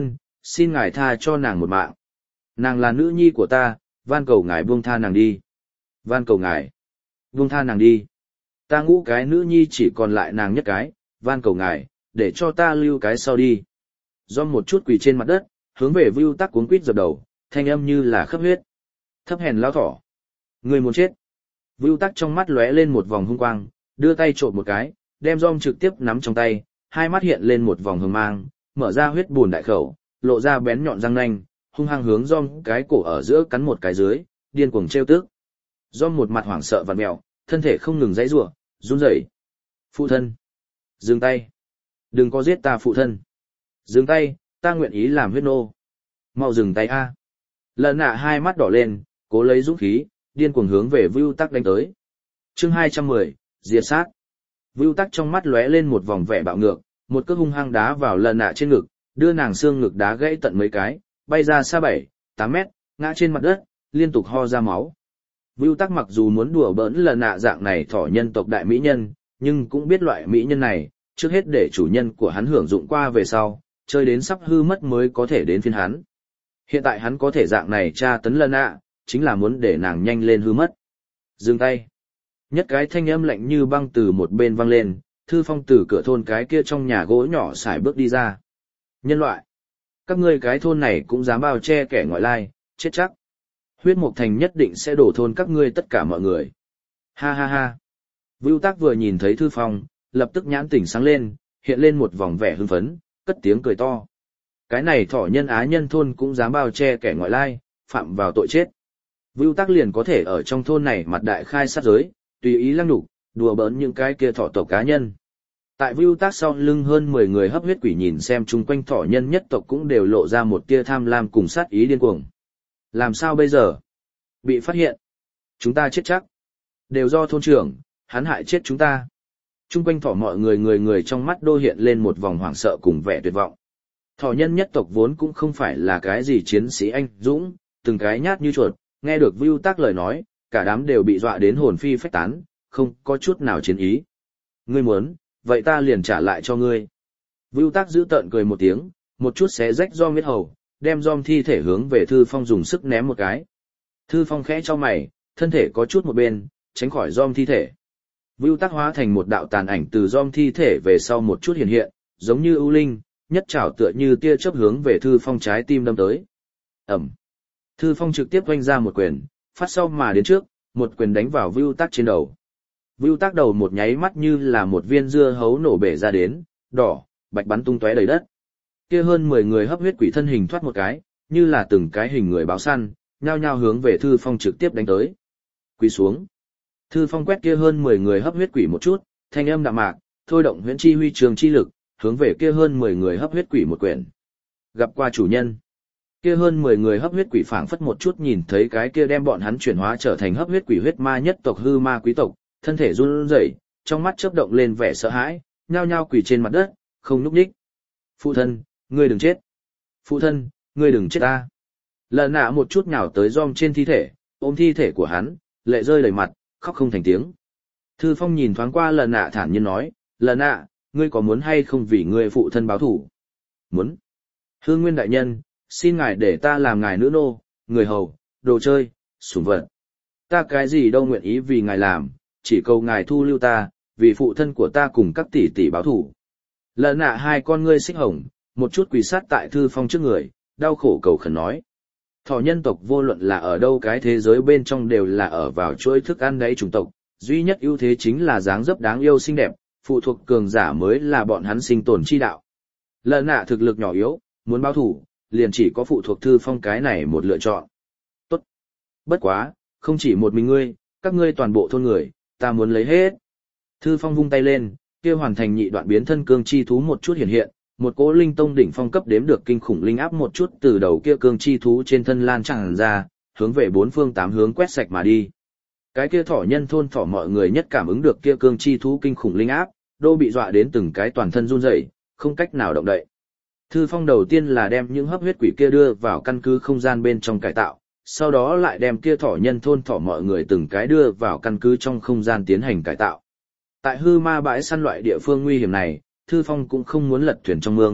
Speaker 1: xin ngài tha cho nàng một mạng. Nàng là nữ nhi của ta, van cầu ngài buông tha nàng đi. Van cầu ngài, buông tha nàng đi. Ta ngũ cái nữ nhi chỉ còn lại nàng nhất cái, van cầu ngài, để cho ta lưu cái sau đi. Do một chút quỳ trên mặt đất, hướng về Vưu Tắc cuống quýt dập đầu, thanh âm như là khắp huyết. Thấp hèn lao thỏ. Người muốn chết. Vưu Tắc trong mắt lóe lên một vòng hung quang, đưa tay trộm một cái, đem rom trực tiếp nắm trong tay, hai mắt hiện lên một vòng hừng mang, mở ra huyết buồn đại khẩu, lộ ra bén nhọn răng nanh, hung hăng hướng rom cái cổ ở giữa cắn một cái dưới, điên cuồng trêu tức. Rom một mặt hoảng sợ vặn mèo, thân thể không ngừng giãy giụa, run rẩy. Phụ thân, dừng tay, đừng có giết ta phụ thân. Dừng tay, ta nguyện ý làm huyết nô. Mau dừng tay a. Lần nạ hai mắt đỏ lên, cố lấy dũng khí, điên cuồng hướng về Vưu Tắc đánh tới. Chương hai trăm mười, diệt sát. Vưu Tắc trong mắt lóe lên một vòng vẻ bạo ngược, một cước hung hăng đá vào lần nạ trên ngực, đưa nàng xương ngực đá gãy tận mấy cái, bay ra xa bảy, tám mét, ngã trên mặt đất, liên tục ho ra máu. Vưu Tắc mặc dù muốn đùa bỡn lần nạ dạng này thỏ nhân tộc đại mỹ nhân, nhưng cũng biết loại mỹ nhân này, trước hết để chủ nhân của hắn hưởng dụng qua về sau, chơi đến sắp hư mất mới có thể đến phiên hắn. Hiện tại hắn có thể dạng này tra tấn lần nạ, chính là muốn để nàng nhanh lên hư mất. Dừng tay. Nhất cái thanh âm lạnh như băng từ một bên vang lên, Thư Phong từ cửa thôn cái kia trong nhà gỗ nhỏ xài bước đi ra. Nhân loại. Các ngươi cái thôn này cũng dám bao che kẻ ngoại lai, chết chắc. Huyết Mộc Thành nhất định sẽ đổ thôn các ngươi tất cả mọi người. Ha ha ha. Vưu Tắc vừa nhìn thấy Thư Phong, lập tức nhãn tỉnh sáng lên, hiện lên một vòng vẻ hưng phấn, cất tiếng cười to. Cái này thỏ nhân á nhân thôn cũng dám bao che kẻ ngoại lai, phạm vào tội chết. Vưu Tắc liền có thể ở trong thôn này mặt đại khai sát giới, tùy ý lăng nhục, đùa bỡn những cái kia thỏ tộc cá nhân. Tại Vưu Tắc sau lưng hơn mười người hấp huyết quỷ nhìn xem chung quanh thỏ nhân nhất tộc cũng đều lộ ra một tia tham lam cùng sát ý điên cuồng. Làm sao bây giờ? Bị phát hiện. Chúng ta chết chắc. Đều do thôn trưởng, hắn hại chết chúng ta. Chung quanh thỏ mọi người người người trong mắt đô hiện lên một vòng hoảng sợ cùng vẻ tuyệt vọng. Thỏ nhân nhất tộc vốn cũng không phải là cái gì chiến sĩ anh dũng, từng cái nhát như chuột, nghe được Vưu Tắc lời nói, cả đám đều bị dọa đến hồn phi phách tán, không có chút nào chiến ý. Ngươi muốn, vậy ta liền trả lại cho ngươi. Vưu Tắc giữ tợn cười một tiếng, một chút xé rách Gom huyết hầu, đem Gom thi thể hướng về Thư Phong dùng sức ném một cái. Thư Phong khẽ cho mày, thân thể có chút một bên, tránh khỏi Gom thi thể. Vưu Tắc hóa thành một đạo tàn ảnh từ Gom thi thể về sau một chút hiện hiện, giống như ưu linh, nhất trảo tựa như tia chớp hướng về Thư Phong trái tim đâm tới. Ẩm. Thư Phong trực tiếp oanh ra một quyền, phát sau mà đến trước, một quyền đánh vào Vưu Tắc trên đầu. Vưu Tắc đầu một nháy mắt như là một viên dưa hấu nổ bể ra đến, đỏ, bạch bắn tung tóe đầy đất. Kia hơn mười người hấp huyết quỷ thân hình thoát một cái, như là từng cái hình người báo săn, nhao nhao hướng về Thư Phong trực tiếp đánh tới. Quỳ xuống. Thư Phong quét kia hơn mười người hấp huyết quỷ một chút, thanh âm đạm mạc, thôi động huyễn chi huy trường chi lực, hướng về kia hơn mười người hấp huyết quỷ một quyền. Gặp qua chủ nhân. Kia hơn mười người hấp huyết quỷ phảng phất một chút nhìn thấy cái kia đem bọn hắn chuyển hóa trở thành hấp huyết quỷ huyết ma nhất tộc hư ma quý tộc, thân thể run rẩy, trong mắt chớp động lên vẻ sợ hãi, nhao nhao quỳ trên mặt đất, không nhúc nhích. Phụ thân, ngươi đừng chết. Phụ thân, ngươi đừng chết ta. Lần nạ một chút nhào tới Gom trên thi thể, ôm thi thể của hắn, lệ rơi đầy mặt, khóc không thành tiếng. Thư Phong nhìn thoáng qua lần nạ thản nhiên nói, lần nạ, ngươi có muốn hay không vì ngươi phụ thân báo thù? Muốn. Hương Nguyên đại nhân, xin ngài để ta làm ngài nữ nô, người hầu, đồ chơi, sủng vật. Ta cái gì đâu nguyện ý vì ngài làm, chỉ cầu ngài thu lưu ta, vì phụ thân của ta cùng các tỷ tỷ báo thù. Lần nạ hai con ngươi xích hồng, một chút quỳ sát tại Thư Phong trước người, đau khổ cầu khẩn nói. Thỏ nhân tộc vô luận là ở đâu cái thế giới bên trong đều là ở vào chuỗi thức ăn đáy chủng tộc, duy nhất ưu thế chính là dáng dấp đáng yêu xinh đẹp, phụ thuộc cường giả mới là bọn hắn sinh tồn chi đạo. Lần nạ thực lực nhỏ yếu, muốn báo thù, liền chỉ có phụ thuộc Thư Phong cái này một lựa chọn. Tốt. Bất quá, không chỉ một mình ngươi, các ngươi toàn bộ thôn người, ta muốn lấy hết. Thư Phong vung tay lên, kia hoàn thành nhị đoạn biến thân cương chi thú một chút hiện hiện, một cỗ linh tông đỉnh phong cấp đếm được kinh khủng linh áp một chút từ đầu kia cương chi thú trên thân lan tràn ra, hướng về bốn phương tám hướng quét sạch mà đi. Cái kia thỏ nhân thôn thỏ mọi người nhất cảm ứng được kia cương chi thú kinh khủng linh áp, đô bị dọa đến từng cái toàn thân run rẩy, không cách nào động đậy. Thư Phong đầu tiên là đem những hấp huyết quỷ kia đưa vào căn cứ không gian bên trong cải tạo, sau đó lại đem kia thỏ nhân thôn thỏ mọi người từng cái đưa vào căn cứ trong không gian tiến hành cải tạo. Tại hư ma bãi săn loại địa phương nguy hiểm này, Thư Phong cũng không muốn lật thuyền trong mương,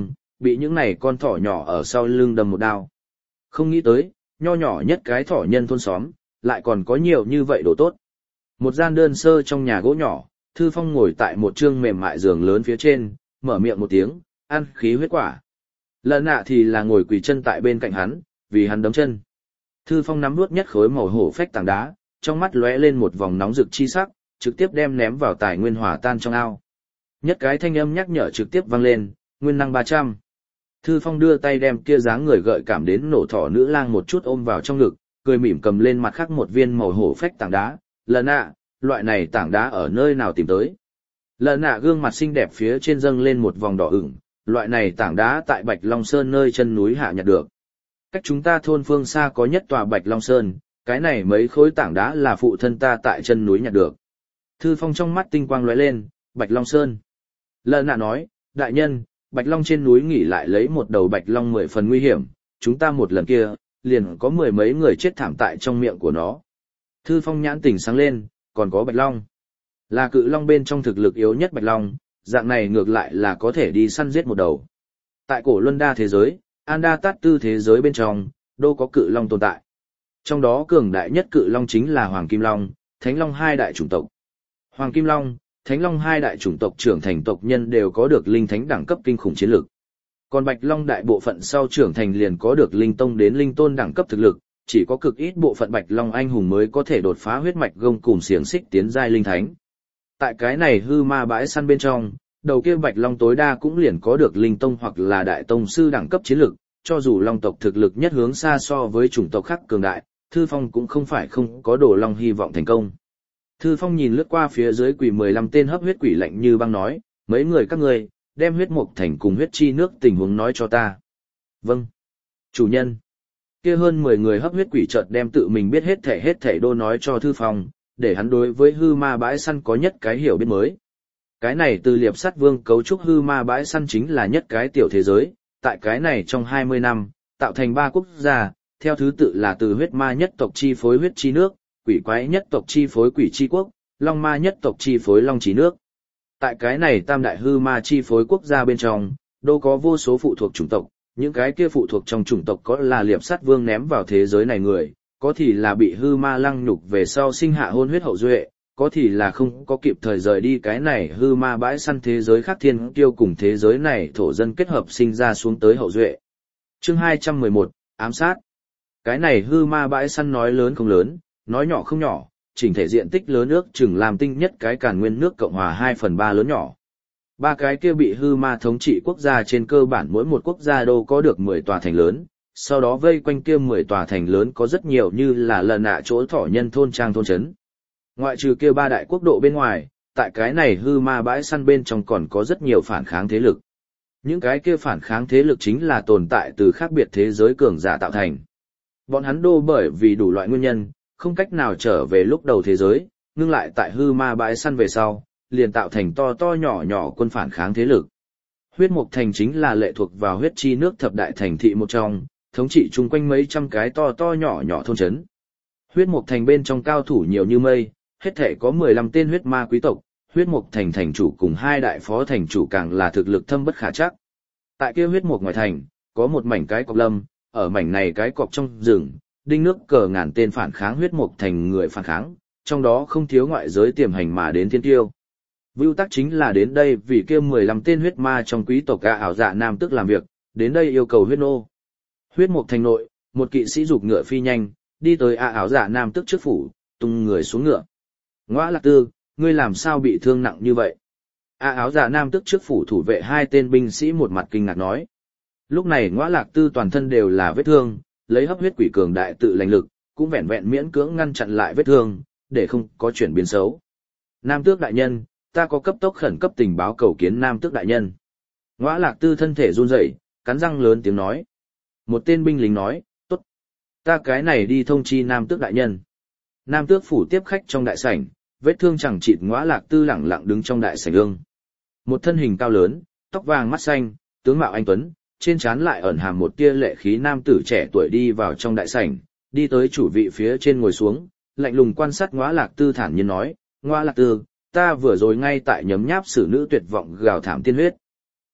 Speaker 1: bị những này con thỏ nhỏ ở sau lưng đâm một đao. Không nghĩ tới, nho nhỏ nhất cái thỏ nhân thôn xóm, lại còn có nhiều như vậy đồ tốt. Một gian đơn sơ trong nhà gỗ nhỏ, Thư Phong ngồi tại một trương mềm mại giường lớn phía trên, mở miệng một tiếng, ăn khí huyết quả. Lợn nạ thì là ngồi quỳ chân tại bên cạnh hắn, vì hắn đấm chân. Thư Phong nắm nuốt nhất khối màu hổ phách tảng đá, trong mắt lóe lên một vòng nóng rực chi sắc, trực tiếp đem ném vào tài nguyên hỏa tan trong ao. Nhất cái thanh âm nhắc nhở trực tiếp vang lên, nguyên năng ba trăm. Thư Phong đưa tay đem kia dáng người gợi cảm đến nổ thỏ nữ lang một chút ôm vào trong ngực, cười mỉm cầm lên mặt khác một viên màu hổ phách tảng đá, lợn nạ, loại này tảng đá ở nơi nào tìm tới. Lợn nạ gương mặt xinh đẹp phía trên dâng lên một vòng đỏ ửng, loại này tảng đá tại Bạch Long Sơn nơi chân núi hạ nhặt được. Cách chúng ta thôn phương xa có nhất tòa Bạch Long Sơn, cái này mấy khối tảng đá là phụ thân ta tại chân núi nhặt được. Thư Phong trong mắt tinh quang lóe lên, Bạch Long Sơn. Lợn nạ nói, đại nhân, Bạch Long trên núi nghỉ lại lấy một đầu Bạch Long mười phần nguy hiểm, chúng ta một lần kia, liền có mười mấy người chết thảm tại trong miệng của nó. Thư Phong nhãn tỉnh sáng lên, còn có Bạch Long. Là cự long bên trong thực lực yếu nhất Bạch Long, dạng này ngược lại là có thể đi săn giết một đầu. Tại cổ Luân Đa thế giới, Anda Tát Tư thế giới bên trong, đô có cự long tồn tại. Trong đó cường đại nhất cự long chính là Hoàng Kim Long, Thánh Long hai đại chủng tộc. Hoàng Kim Long, Thánh Long hai đại chủng tộc trưởng thành tộc nhân đều có được linh thánh đẳng cấp kinh khủng chiến lực. Còn Bạch Long đại bộ phận sau trưởng thành liền có được linh tông đến linh tôn đẳng cấp thực lực, chỉ có cực ít bộ phận Bạch Long anh hùng mới có thể đột phá huyết mạch gông cùng xiềng xích tiến giai linh thánh. Tại cái này hư ma bãi săn bên trong, đầu kia Bạch Long tối đa cũng liền có được linh tông hoặc là đại tông sư đẳng cấp chiến lực, cho dù Long tộc thực lực nhất hướng xa so với chủng tộc khác cường đại, Thư Phong cũng không phải không có đồ long hy vọng thành công. Thư Phong nhìn lướt qua phía dưới quỷ mười lăm tên hấp huyết quỷ lạnh như băng nói, mấy người các ngươi, đem huyết mục thành cùng huyết chi nước tình huống nói cho ta. Vâng. Chủ nhân. Kia hơn mười người hấp huyết quỷ chợt đem tự mình biết hết thể hết thể đô nói cho Thư Phong, để hắn đối với hư ma bãi săn có nhất cái hiểu biết mới. Cái này từ liệp sắt vương cấu trúc hư ma bãi săn chính là nhất cái tiểu thế giới, tại cái này trong hai mươi năm, tạo thành ba quốc gia, theo thứ tự là từ huyết ma nhất tộc chi phối huyết chi nước, quỷ quái nhất tộc chi phối quỷ chi quốc, long ma nhất tộc chi phối long chi nước. Tại cái này tam đại hư ma chi phối quốc gia bên trong, đâu có vô số phụ thuộc chủng tộc, những cái kia phụ thuộc trong chủng tộc có là liệp sắt vương ném vào thế giới này người, có thì là bị hư ma lăng nhục về sau sinh hạ hôn huyết hậu duệ, có thì là không có kịp thời rời đi cái này hư ma bãi săn thế giới khác thiên tiêu cùng thế giới này thổ dân kết hợp sinh ra xuống tới hậu duệ. Chương hai trăm mười một, ám sát. Cái này hư ma bãi săn nói lớn không lớn, nói nhỏ không nhỏ, chỉnh thể diện tích lớn ước chừng làm tinh nhất cái càn nguyên nước Cộng hòa hai phần ba lớn nhỏ. Ba cái kia bị hư ma thống trị quốc gia trên cơ bản mỗi một quốc gia đâu có được mười tòa thành lớn, sau đó vây quanh kia mười tòa thành lớn có rất nhiều như là lần nạ chỗ thỏ nhân thôn trang thôn trấn. Ngoại trừ kia ba đại quốc độ bên ngoài, tại cái này hư ma bãi săn bên trong còn có rất nhiều phản kháng thế lực. Những cái kia phản kháng thế lực chính là tồn tại từ khác biệt thế giới cường giả tạo thành. Bọn hắn đô bởi vì đủ loại nguyên nhân, không cách nào trở về lúc đầu thế giới, ngưng lại tại hư ma bãi săn về sau, liền tạo thành to to nhỏ nhỏ quân phản kháng thế lực. Huyết Mục Thành chính là lệ thuộc vào huyết chi nước thập đại thành thị một trong, thống trị chung quanh mấy trăm cái to to nhỏ nhỏ thôn trấn. Huyết Mục Thành bên trong cao thủ nhiều như mây, hết thể có mười lăm tên huyết ma quý tộc, Huyết Mục Thành thành chủ cùng hai đại phó thành chủ càng là thực lực thâm bất khả trắc. Tại kia huyết mục ngoài thành, có một mảnh cái cọc lâm, ở mảnh này cái cọc trong rừng, đinh nước cờ ngàn tên phản kháng Huyết Mục Thành người phản kháng, trong đó không thiếu ngoại giới tiềm hành mà đến thiên tiêu. Vưu Tắc chính là đến đây vì kia mười lăm tên huyết ma trong quý tộc gã ảo dạ nam tức làm việc, đến đây yêu cầu huyết nô. Huyết Mục Thành nội, một kỵ sĩ giục ngựa phi nhanh, đi tới a ảo dạ nam tức trước phủ, tung người xuống ngựa. Ngõa Lạc Tư, ngươi làm sao bị thương nặng như vậy? A áo dạ nam tức trước phủ thủ vệ hai tên binh sĩ một mặt kinh ngạc nói. Lúc này Ngõa Lạc Tư toàn thân đều là vết thương, lấy hấp huyết quỷ cường đại tự lành lực, cũng vẹn vẹn miễn cưỡng ngăn chặn lại vết thương, để không có chuyển biến xấu. Nam tước đại nhân, ta có cấp tốc khẩn cấp tình báo cầu kiến Nam tước đại nhân. Ngõa Lạc Tư thân thể run rẩy, cắn răng lớn tiếng nói. Một tên binh lính nói, tốt, ta cái này đi thông chi Nam tước đại nhân. Nam tước phủ tiếp khách trong đại sảnh, vết thương chẳng chịt Ngõa Lạc Tư lẳng lặng đứng trong đại sảnh ương. Một thân hình cao lớn, tóc vàng mắt xanh, tướng mạo anh tuấn, trên trán lại ẩn hàm một tia lệ khí nam tử trẻ tuổi đi vào trong đại sảnh, đi tới chủ vị phía trên ngồi xuống, lạnh lùng quan sát Ngõa Lạc Tư thản nhiên nói, Ngõa Lạc Tư, ta vừa rồi ngay tại nhấm nháp xử nữ tuyệt vọng gào thảm tiên huyết.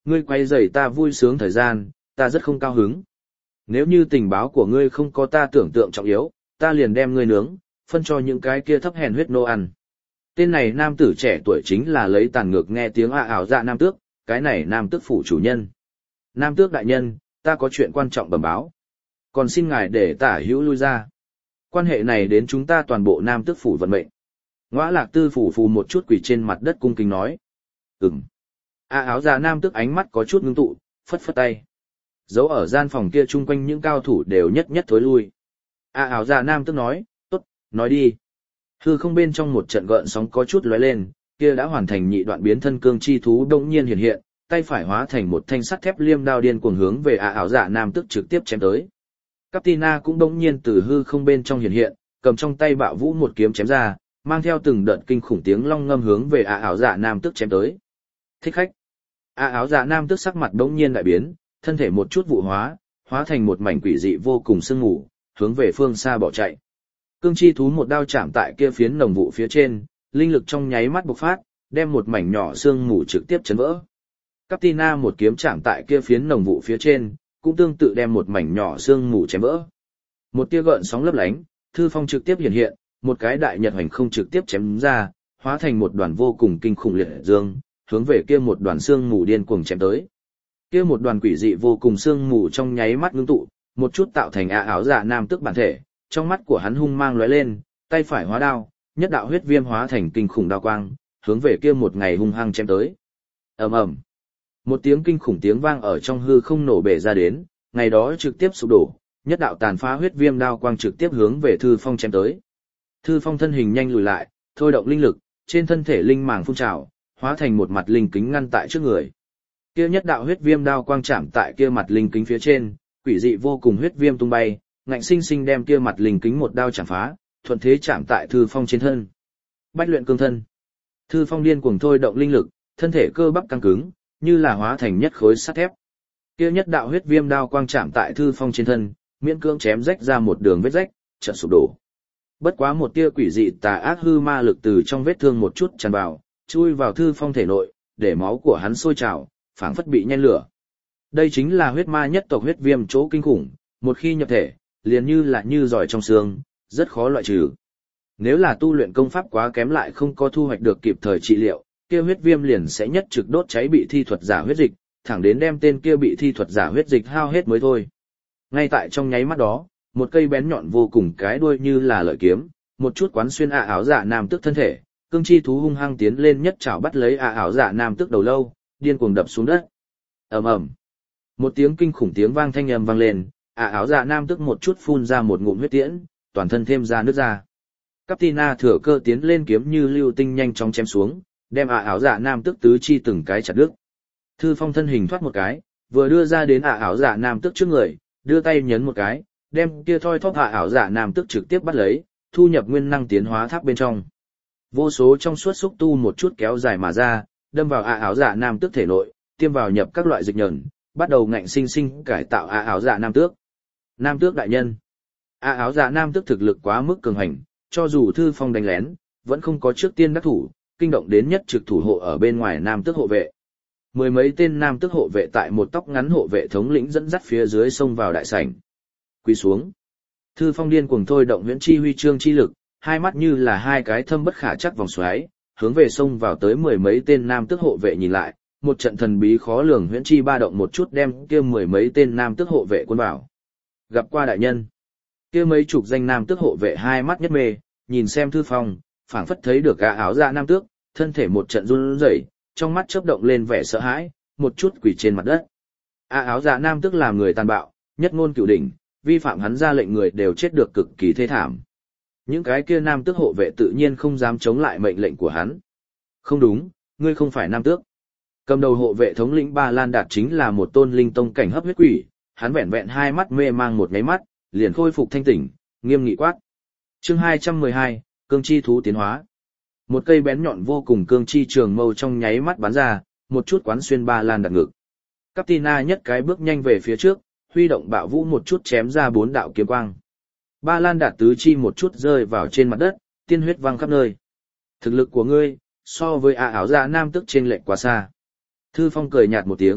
Speaker 1: Ngươi quay rầy ta vui sướng thời gian, ta rất không cao hứng. Nếu như tình báo của ngươi không có ta tưởng tượng trọng yếu, ta liền đem ngươi nướng, phân cho những cái kia thấp hèn huyết nô ăn. Tên này nam tử trẻ tuổi chính là lấy tàn ngược nghe tiếng ạ ảo dạ nam tước, cái này nam tước phủ chủ nhân. Nam tước đại nhân, ta có chuyện quan trọng bẩm báo. Còn xin ngài để tả hữu lui ra. Quan hệ này đến chúng ta toàn bộ nam tước phủ vận mệnh. Ngõa lạc tư phủ phù một chút quỳ trên mặt đất cung kính nói. Ừm. A áo già nam tước ánh mắt có chút ngưng tụ, phất phất tay. Giấu ở gian phòng kia chung quanh những cao thủ đều nhất nhất thối lui. A áo già nam tước nói, tốt, nói đi. Hư không bên trong một trận gợn sóng có chút lóe lên, kia đã hoàn thành nhị đoạn biến thân cương chi thú đông nhiên hiện hiện, tay phải hóa thành một thanh sắt thép liêm đao điên cuồng hướng về A áo dạ nam tước trực tiếp chém tới. Captina cũng đông nhiên từ hư không bên trong hiện hiện, cầm trong tay bạo vũ một kiếm chém ra, mang theo từng đợt kinh khủng tiếng long ngâm hướng về A áo dạ nam tước chém tới. Thích khách. A áo dạ nam tước sắc mặt đông nhiên đại biến, thân thể một chút vụ hóa, hóa thành một mảnh quỷ dị vô cùng sương mù, hướng về phương xa bỏ chạy. Cương chi thú một đao chạm tại kia phiến nồng vụ phía trên, linh lực trong nháy mắt bộc phát, đem một mảnh nhỏ sương mù trực tiếp chấn vỡ. Captina một kiếm chạm tại kia phiến nồng vụ phía trên, cũng tương tự đem một mảnh nhỏ sương mù chém vỡ. Một tia gợn sóng lấp lánh, thư phong trực tiếp hiện hiện, một cái đại nhật hoành không trực tiếp chém ra, hóa thành một đoàn vô cùng kinh khủng liệt dương, hướng về kia một đoàn sương mù điên cuồng chém tới. Kia một đoàn quỷ dị vô cùng sương mù trong nháy mắt ngưng tụ, một chút tạo thành A áo dạ nam tước bản thể, trong mắt của hắn hung mang lóe lên, tay phải hóa đao, nhất đạo huyết viêm hóa thành kinh khủng đao quang, hướng về kia một ngày hung hăng chém tới. Ầm ầm. Một tiếng kinh khủng tiếng vang ở trong hư không nổ bể ra đến, ngày đó trực tiếp sụp đổ, nhất đạo tàn phá huyết viêm đao quang trực tiếp hướng về Thư Phong chém tới. Thư Phong thân hình nhanh lùi lại, thôi động linh lực, trên thân thể linh màng phun trào, hóa thành một mặt linh kính ngăn tại trước người. Kia nhất đạo huyết viêm đao quang chạm tại kia mặt linh kính phía trên, quỷ dị vô cùng huyết viêm tung bay, ngạnh sinh sinh đem kia mặt linh kính một đao chạm phá, thuận thế chạm tại Thư Phong trên thân. Bách luyện cương thân. Thư Phong điên cuồng thôi động linh lực, thân thể cơ bắp căng cứng, như là hóa thành nhất khối sắt thép. Kia nhất đạo huyết viêm đao quang chạm tại Thư Phong trên thân, miễn cưỡng chém rách ra một đường vết rách, chợt sụp đổ. Bất quá một tia quỷ dị tà ác hư ma lực từ trong vết thương một chút tràn vào, chui vào Thư Phong thể nội, để máu của hắn sôi trào, phảng phất bị nhen lửa. Đây chính là huyết ma nhất tộc huyết viêm chỗ kinh khủng, một khi nhập thể, liền như là như giỏi trong xương, rất khó loại trừ. Nếu là tu luyện công pháp quá kém lại không có thu hoạch được kịp thời trị liệu, kia huyết viêm liền sẽ nhất trực đốt cháy bị thi thuật giả huyết dịch, thẳng đến đem tên kia bị thi thuật giả huyết dịch hao hết mới thôi. Ngay tại trong nháy mắt đó, một cây bén nhọn vô cùng cái đuôi như là lợi kiếm, một chút quán xuyên A áo dạ nam tước thân thể, cương chi thú hung hăng tiến lên nhất chảo bắt lấy A áo dạ nam tước đầu lâu, điên cuồng đập xuống đất. Ầm ầm. Một tiếng kinh khủng tiếng vang thanh âm vang lên, A áo dạ nam tước một chút phun ra một ngụm huyết tiễn, toàn thân thêm ra nước ra. Captina thừa cơ tiến lên kiếm như lưu tinh nhanh chóng chém xuống, đem A áo dạ nam tước tứ chi từng cái chặt đứt. Thư Phong thân hình thoát một cái, vừa đưa ra đến A áo dạ nam tước trước người, đưa tay nhấn một cái, đem kia thoi thóp A áo dạ nam tước trực tiếp bắt lấy, thu nhập nguyên năng tiến hóa tháp bên trong. Vô số trong suốt xúc tu một chút kéo dài mà ra, đâm vào A áo dạ nam tước thể nội, tiêm vào nhập các loại dịch nhẫn, bắt đầu ngạnh sinh sinh cải tạo A áo dạ nam tước. Nam tước đại nhân. A áo dạ nam tước thực lực quá mức cường hành, cho dù Thư Phong đánh lén, vẫn không có trước tiên đắc thủ, kinh động đến nhất trực thủ hộ ở bên ngoài nam tước hộ vệ. Mười mấy tên nam tước hộ vệ tại một tóc ngắn hộ vệ thống lĩnh dẫn dắt phía dưới xông vào đại sảnh. Quỳ xuống. Thư Phong điên cuồng thôi động huyễn chi huy chương chi lực, hai mắt như là hai cái thâm bất khả chắc vòng xoáy, hướng về xông vào tới mười mấy tên nam tước hộ vệ nhìn lại, một trận thần bí khó lường huyễn chi ba động một chút đem kia mười mấy tên nam tước hộ vệ cuốn vào. Gặp qua đại nhân. Kia mấy chục danh nam tước hộ vệ hai mắt nhất mê, nhìn xem Thư Phong, phảng phất thấy được gã áo dạ nam tước, thân thể một trận run rẩy, trong mắt chớp động lên vẻ sợ hãi, một chút quỳ trên mặt đất. A áo dạ nam tước làm người tàn bạo, nhất ngôn cửu đỉnh, vi phạm hắn ra lệnh người đều chết được cực kỳ thê thảm. Những cái kia nam tước hộ vệ tự nhiên không dám chống lại mệnh lệnh của hắn. Không đúng, ngươi không phải nam tước. Cầm đầu hộ vệ thống lĩnh Ba Lan Đạt chính là một tôn linh tông cảnh hấp huyết quỷ, hắn vẹn vẹn hai mắt mê mang một nháy mắt, liền khôi phục thanh tỉnh, nghiêm nghị quát. Chương hai trăm mười hai, cương chi thú tiến hóa. Một cây bén nhọn vô cùng cương chi trường mâu trong nháy mắt bắn ra, một chút quán xuyên Ba Lan Đạt ngực. Captina nhất cái bước nhanh về phía trước, huy động bạo vũ một chút chém ra bốn đạo kiếm quang. Ba Lan Đạt tứ chi một chút rơi vào trên mặt đất, tiên huyết văng khắp nơi. Thực lực của ngươi, so với A áo dạ nam tức trên lệch quá xa. Thư Phong cười nhạt một tiếng,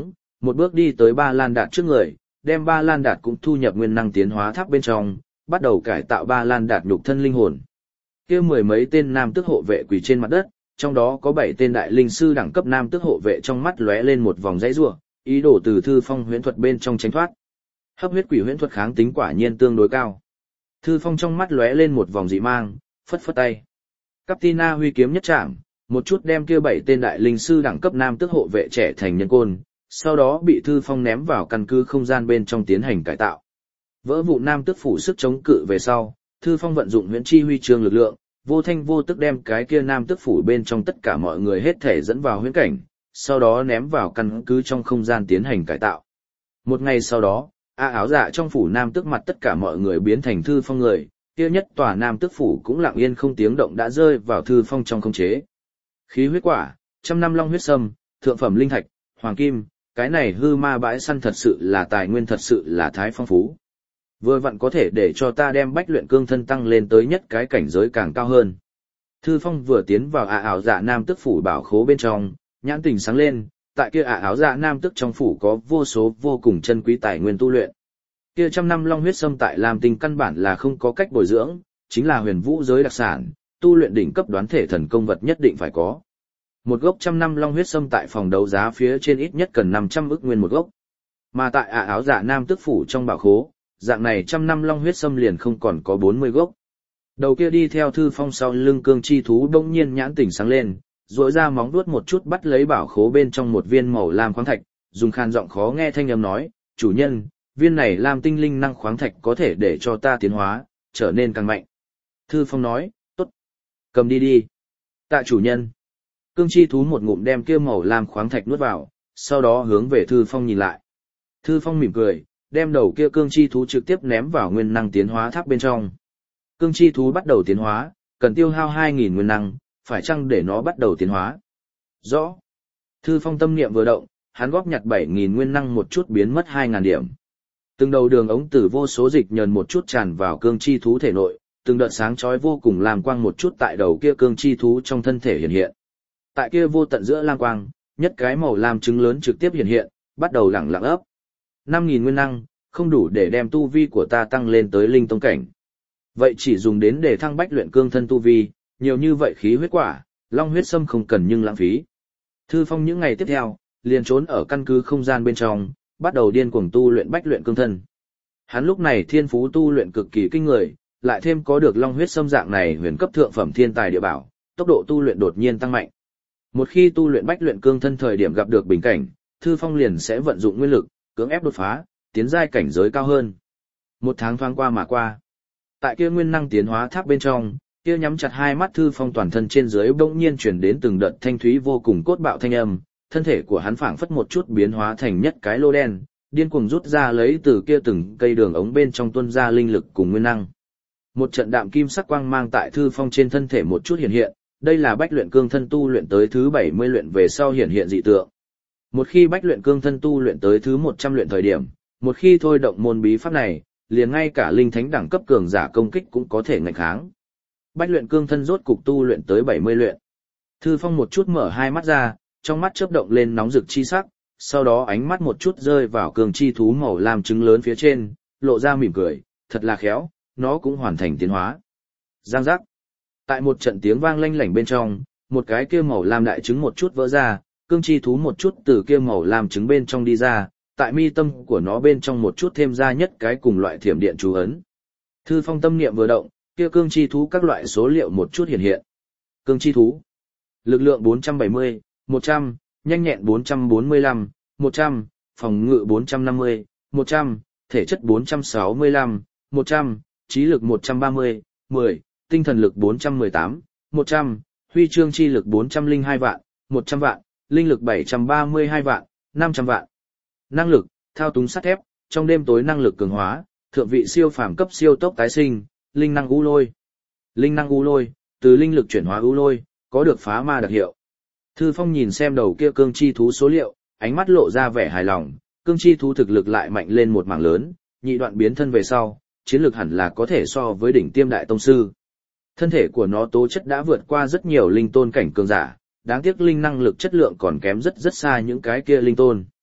Speaker 1: một bước đi tới Ba Lan Đạt trước người, đem Ba Lan Đạt cũng thu nhập nguyên năng tiến hóa tháp bên trong, bắt đầu cải tạo Ba Lan Đạt nhục thân linh hồn. Kia mười mấy tên nam tước hộ vệ quỳ trên mặt đất, trong đó có bảy tên đại linh sư đẳng cấp nam tước hộ vệ trong mắt lóe lên một vòng dãy rủa, ý đồ từ Thư Phong huyễn thuật bên trong tránh thoát. Hấp huyết quỷ huyễn thuật kháng tính quả nhiên tương đối cao. Thư Phong trong mắt lóe lên một vòng dị mang, phất phất tay. Captina huy kiếm nhất chạm, một chút đem kia bảy tên đại linh sư đẳng cấp nam tước hộ vệ trẻ thành nhân côn, sau đó bị Thư Phong ném vào căn cứ không gian bên trong tiến hành cải tạo. Vỡ vụ nam tước phủ sức chống cự về sau, Thư Phong vận dụng huyễn chi huy chương lực lượng, vô thanh vô tức đem cái kia nam tước phủ bên trong tất cả mọi người hết thể dẫn vào huyễn cảnh, sau đó ném vào căn cứ trong không gian tiến hành cải tạo. Một ngày sau đó, A áo dạ trong phủ nam tước mặt tất cả mọi người biến thành Thư Phong người, kia nhất tòa nam tước phủ cũng lặng yên không tiếng động đã rơi vào Thư Phong trong khống chế. Khí huyết quả, trăm năm long huyết sâm, thượng phẩm linh thạch, hoàng kim, cái này hư ma bãi săn thật sự là tài nguyên thật sự là thái phong phú. Vừa vặn có thể để cho ta đem bách luyện cương thân tăng lên tới nhất cái cảnh giới càng cao hơn. Thư Phong vừa tiến vào ả ảo dạ nam tức phủ bảo khố bên trong, nhãn tình sáng lên, tại kia ả ảo dạ nam tức trong phủ có vô số vô cùng chân quý tài nguyên tu luyện. Kia trăm năm long huyết sâm tại Lam Tinh căn bản là không có cách bồi dưỡng, chính là huyền vũ giới đặc sản, tu luyện đỉnh cấp đoán thể thần công vật nhất định phải có. Một gốc trăm năm long huyết sâm tại phòng đấu giá phía trên ít nhất cần năm trăm ức nguyên một gốc. Mà tại ả áo dạ nam tức phủ trong bảo khố, dạng này trăm năm long huyết sâm liền không còn có bốn mươi gốc. Đầu kia đi theo Thư Phong sau lưng cương chi thú đông nhiên nhãn tỉnh sáng lên, rỗi ra móng vuốt một chút bắt lấy bảo khố bên trong một viên màu lam khoáng thạch, dùng khan giọng khó nghe thanh âm nói, chủ nhân, viên này lam tinh linh năng khoáng thạch có thể để cho ta tiến hóa, trở nên càng mạnh. Thư Phong nói, tốt, cầm đi đi. Tạ chủ nhân. Cương chi thú một ngụm đem kia màu lam khoáng thạch nuốt vào, sau đó hướng về Thư Phong nhìn lại. Thư Phong mỉm cười, đem đầu kia cương chi thú trực tiếp ném vào nguyên năng tiến hóa tháp bên trong. Cương chi thú bắt đầu tiến hóa, cần tiêu hao hai nghìn nguyên năng, phải chăng để nó bắt đầu tiến hóa? Rõ. Thư Phong tâm niệm vừa động, hắn góp nhặt bảy nghìn nguyên năng một chút biến mất hai nghìn điểm. Từng đầu đường ống từ vô số dịch nhờn một chút tràn vào cương chi thú thể nội, từng đợt sáng chói vô cùng làm quang một chút tại đầu kia cương chi thú trong thân thể hiện hiện. Tại kia vô tận giữa lam quang, nhất cái màu lam trứng lớn trực tiếp hiện hiện, bắt đầu lẳng lặng ấp. năm nghìn nguyên năng, không đủ để đem tu vi của ta tăng lên tới linh tông cảnh. Vậy chỉ dùng đến để thăng bách luyện cương thân tu vi, nhiều như vậy khí huyết quả, long huyết sâm không cần nhưng lãng phí. Thư Phong những ngày tiếp theo, liền trốn ở căn cứ không gian bên trong, bắt đầu điên cuồng tu luyện bách luyện cương thân. Hắn lúc này thiên phú tu luyện cực kỳ kinh người, lại thêm có được long huyết sâm dạng này huyền cấp thượng phẩm thiên tài địa bảo, tốc độ tu luyện đột nhiên tăng mạnh. Một khi tu luyện bách luyện cương thân thời điểm gặp được bình cảnh, Thư Phong liền sẽ vận dụng nguyên lực, cưỡng ép đột phá, tiến giai cảnh giới cao hơn. Một tháng thoáng qua mà qua. Tại kia nguyên năng tiến hóa tháp bên trong, kia nhắm chặt hai mắt Thư Phong toàn thân trên dưới bỗng nhiên truyền đến từng đợt thanh thúy vô cùng cốt bạo thanh âm, thân thể của hắn phảng phất một chút biến hóa thành nhất cái lô đen, điên cuồng rút ra lấy từ kia từng cây đường ống bên trong tuôn ra linh lực cùng nguyên năng. Một trận đạm kim sắc quang mang tại Thư Phong trên thân thể một chút hiện hiện, đây là bách luyện cương thân tu luyện tới thứ bảy mươi luyện về sau hiện hiện dị tượng. Một khi bách luyện cương thân tu luyện tới thứ một trăm luyện thời điểm, một khi thôi động môn bí pháp này, liền ngay cả linh thánh đẳng cấp cường giả công kích cũng có thể ngạnh kháng. Bách luyện cương thân rốt cục tu luyện tới bảy mươi luyện. Thư Phong một chút mở hai mắt ra, trong mắt chớp động lên nóng rực chi sắc, sau đó ánh mắt một chút rơi vào cường chi thú màu lam trứng lớn phía trên, lộ ra mỉm cười, thật là khéo, nó cũng hoàn thành tiến hóa. Giang giác. Tại một trận tiếng vang lanh lảnh bên trong, một cái kia màu lam đại trứng một chút vỡ ra, cương chi thú một chút từ kia màu lam trứng bên trong đi ra, tại mi tâm của nó bên trong một chút thêm ra nhất cái cùng loại thiểm điện chú ấn. Thư Phong tâm niệm vừa động, kia cương chi thú các loại số liệu một chút hiện hiện. Cương chi thú, lực lượng bốn trăm bảy mươi, một trăm, nhanh nhẹn bốn trăm bốn mươi lăm, một trăm, phòng ngự bốn trăm năm mươi, một trăm, thể chất bốn trăm sáu mươi lăm, một trăm, trí lực một trăm ba mươi, mười, tinh thần lực bốn trăm mười tám, một trăm, huy chương chi lực bốn trăm lẻ hai vạn, một trăm vạn, linh lực bảy trăm ba mươi hai vạn, năm trăm vạn. Năng lực, thao túng sắt thép, trong đêm tối năng lực cường hóa, thượng vị siêu phàm cấp siêu tốc tái sinh, linh năng u lôi. Linh năng u lôi, từ linh lực chuyển hóa u lôi, có được phá ma đặc hiệu. Thư Phong nhìn xem đầu kia cương chi thú số liệu, ánh mắt lộ ra vẻ hài lòng, cương chi thú thực lực lại mạnh lên một mảng lớn, nhị đoạn biến thân về sau, chiến lược hẳn là có thể so với đỉnh tiêm đại tông sư. Thân thể của nó tố chất đã vượt qua rất nhiều linh tôn cảnh cường giả, đáng tiếc linh năng lực chất lượng còn kém rất rất xa những cái kia linh tôn.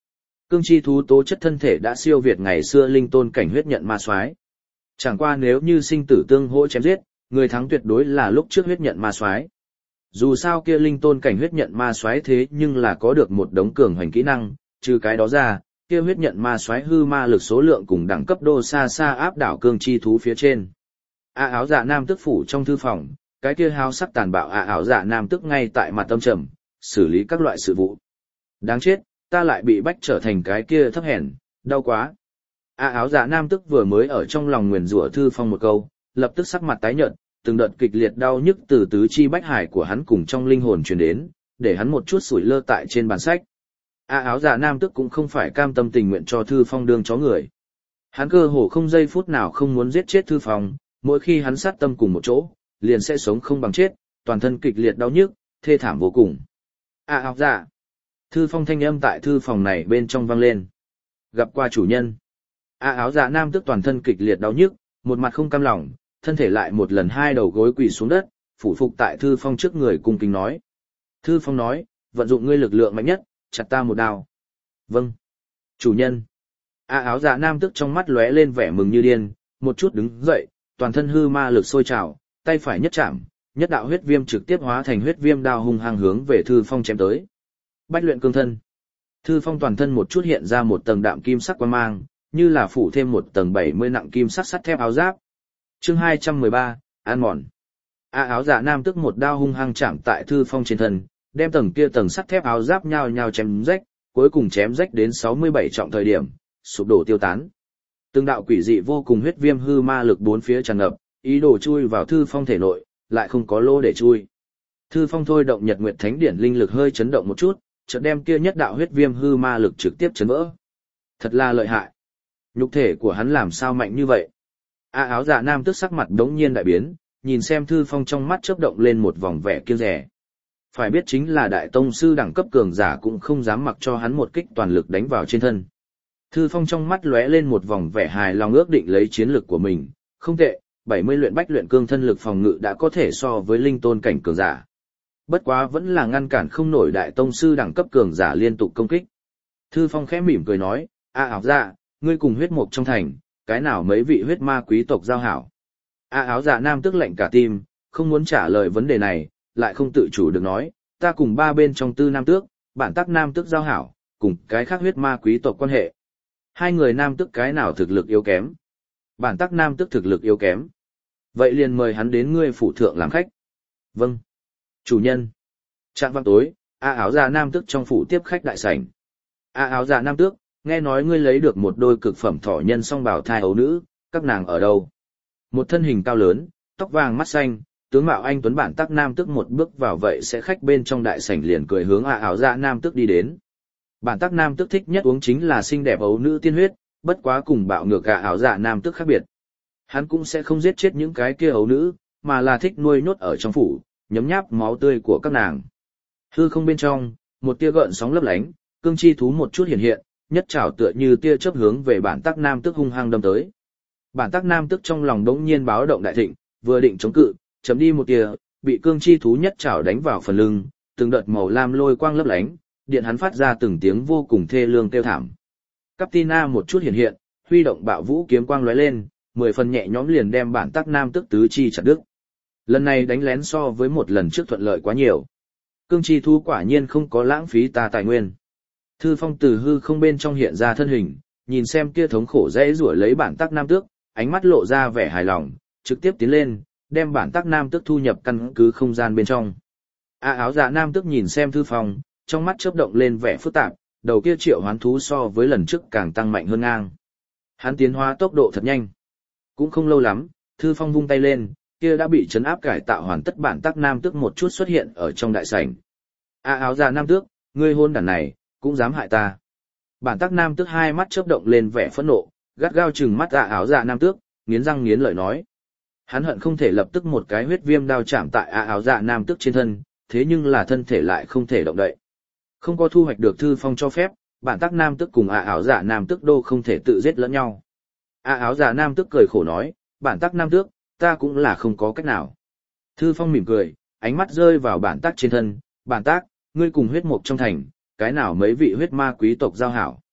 Speaker 1: Cương chi thú tố chất thân thể đã siêu việt ngày xưa linh tôn cảnh huyết nhận ma soái. Chẳng qua nếu như sinh tử tương hỗ chém giết, người thắng tuyệt đối là lúc trước huyết nhận ma soái. Dù sao kia linh tôn cảnh huyết nhận ma soái thế nhưng là có được một đống cường hoành kỹ năng, trừ cái đó ra, kia huyết nhận ma soái hư ma lực số lượng cùng đẳng cấp đô xa xa áp đảo cương chi thú phía trên. A áo dạ nam tức phủ trong thư phòng, cái kia háo sắc tàn bạo a áo dạ nam tức ngay tại mặt tâm trầm, xử lý các loại sự vụ. Đáng chết, ta lại bị bách trở thành cái kia thấp hèn, đau quá. A áo dạ nam tức vừa mới ở trong lòng nguyền rủa thư phong một câu, lập tức sắc mặt tái nhợt, từng đợt kịch liệt đau nhức từ tứ chi bách hải của hắn cùng trong linh hồn truyền đến, để hắn một chút sủi lơ tại trên bàn sách. A áo dạ nam tức cũng không phải cam tâm tình nguyện cho thư phong đương chó người. Hắn cơ hồ không giây phút nào không muốn giết chết thư phong, mỗi khi hắn sát tâm cùng một chỗ, liền sẽ sống không bằng chết, toàn thân kịch liệt đau nhức, thê thảm vô cùng. A áo dạ. Thư phong thanh âm tại thư phòng này bên trong vang lên. Gặp qua chủ nhân. A áo dạ nam tức toàn thân kịch liệt đau nhức, một mặt không cam lòng, thân thể lại một lần hai đầu gối quỳ xuống đất, phủ phục tại thư phong trước người cung kính nói. Thư phong nói, vận dụng ngươi lực lượng mạnh nhất, chặt ta một đao. Vâng. Chủ nhân. A áo dạ nam tức trong mắt lóe lên vẻ mừng như điên, một chút đứng dậy, toàn thân hư ma lực sôi trào, tay phải nhất chạm, nhất đạo huyết viêm trực tiếp hóa thành huyết viêm đao hung hăng hướng về thư phong chém tới. Bách luyện cương thân. Thư phong toàn thân một chút hiện ra một tầng đạm kim sắc quang mang, như là phủ thêm một tầng bảy mươi nặng kim sắc sắt thép áo giáp. Chương hai trăm mười ba, an mòn. A áo dạ nam tức một đao hung hăng chạm tại thư phong trên thân, đem tầng kia tầng sắt thép áo giáp nhao nhao chém rách, cuối cùng chém rách đến sáu mươi bảy trọng thời điểm, sụp đổ tiêu tán. Từng đạo quỷ dị vô cùng huyết viêm hư ma lực bốn phía tràn ngập, ý đồ chui vào thư phong thể nội, lại không có lỗ để chui. Thư phong thôi động Nhật Nguyệt Thánh Điển linh lực hơi chấn động một chút, chợt đem kia nhất đạo huyết viêm hư ma lực trực tiếp chấn vỡ. Thật là lợi hại. Nhục thể của hắn làm sao mạnh như vậy? A áo dạ nam tức sắc mặt đống nhiên đại biến, nhìn xem thư phong trong mắt chớp động lên một vòng vẻ kiêng dè. Phải biết chính là đại tông sư đẳng cấp cường giả cũng không dám mặc cho hắn một kích toàn lực đánh vào trên thân. Thư phong trong mắt lóe lên một vòng vẻ hài lòng ước định lấy chiến lực của mình, không tệ, bảy mươi luyện bách luyện cương thân lực phòng ngự đã có thể so với linh tôn cảnh cường giả. Bất quá vẫn là ngăn cản không nổi đại tông sư đẳng cấp cường giả liên tục công kích. Thư phong khẽ mỉm cười nói, A áo dạ, ngươi cùng huyết mục trong thành, cái nào mấy vị huyết ma quý tộc giao hảo. A áo dạ nam tức lạnh cả tim, không muốn trả lời vấn đề này, lại không tự chủ được nói, ta cùng ba bên trong tư nam tước, bản tắc nam tước giao hảo, cùng cái khác huyết ma quý tộc quan hệ. Hai người nam tước cái nào thực lực yếu kém? Bản tắc nam tước thực lực yếu kém. Vậy liền mời hắn đến ngươi phủ thượng làm khách. Vâng. Chủ nhân. Trạng vang tối, A áo dạ nam tước trong phủ tiếp khách đại sảnh. A áo dạ nam tước, nghe nói ngươi lấy được một đôi cực phẩm thỏ nhân song bào thai ấu nữ, các nàng ở đâu? Một thân hình cao lớn, tóc vàng mắt xanh, tướng mạo anh tuấn bản tắc nam tước một bước vào vậy sẽ khách bên trong đại sảnh liền cười hướng A áo dạ nam tước đi đến. Bản tắc nam tước thích nhất uống chính là xinh đẹp ấu nữ tiên huyết, bất quá cùng bạo ngược A áo dạ nam tước khác biệt. Hắn cũng sẽ không giết chết những cái kia ấu nữ, mà là thích nuôi nhốt ở trong phủ, nhấm nháp máu tươi của các nàng. Hư không bên trong, một tia gợn sóng lấp lánh, cương chi thú một chút hiện hiện, nhất trảo tựa như tia chớp hướng về bản tắc nam tước hung hăng đâm tới. Bản tắc nam tước trong lòng đống nhiên báo động đại thịnh, vừa định chống cự, chấm đi một tia, bị cương chi thú nhất trảo đánh vào phần lưng, từng đợt màu lam lôi quang lấp lánh, điện hắn phát ra từng tiếng vô cùng thê lương kêu thảm. Captina một chút hiện hiện, huy động bạo vũ kiếm quang lóe lên, mười phần nhẹ nhõm liền đem bản tắc nam tước tứ chi chặt đứt. Lần này đánh lén so với một lần trước thuận lợi quá nhiều. Cương chi thú quả nhiên không có lãng phí ta tài nguyên. Thư phong từ hư không bên trong hiện ra thân hình, nhìn xem kia thống khổ dễ rủa lấy bản tắc nam tước, ánh mắt lộ ra vẻ hài lòng, trực tiếp tiến lên, đem bản tắc nam tước thu nhập căn cứ không gian bên trong. A áo dạ nam tước nhìn xem thư phong, trong mắt chớp động lên vẻ phức tạp, đầu kia triệu hoán thú so với lần trước càng tăng mạnh hơn ngang. Hắn tiến hóa tốc độ thật nhanh. Cũng không lâu lắm, thư phong vung tay lên, kia đã bị chấn áp cải tạo hoàn tất bản tắc nam tước một chút xuất hiện ở trong đại sảnh. A áo dạ nam tước, ngươi hôn đản này, cũng dám hại ta. Bản tắc nam tước hai mắt chớp động lên vẻ phẫn nộ, gắt gao trừng mắt A áo dạ nam tước, nghiến răng nghiến lợi nói. Hắn hận không thể lập tức một cái huyết viêm đao chạm tại A áo dạ nam tước trên thân, thế nhưng là thân thể lại không thể động đậy. Không có thu hoạch được thư phong cho phép, bản tắc nam tước cùng A áo dạ nam tước đô không thể tự giết lẫn nhau. A áo dạ nam tước cười khổ nói, bản tắc nam tước, ta cũng là không có cách nào. Thư phong mỉm cười, ánh mắt rơi vào bản tắc trên thân, bản tắc, ngươi cùng huyết mục trong thành, cái nào mấy vị huyết ma quý tộc giao hảo.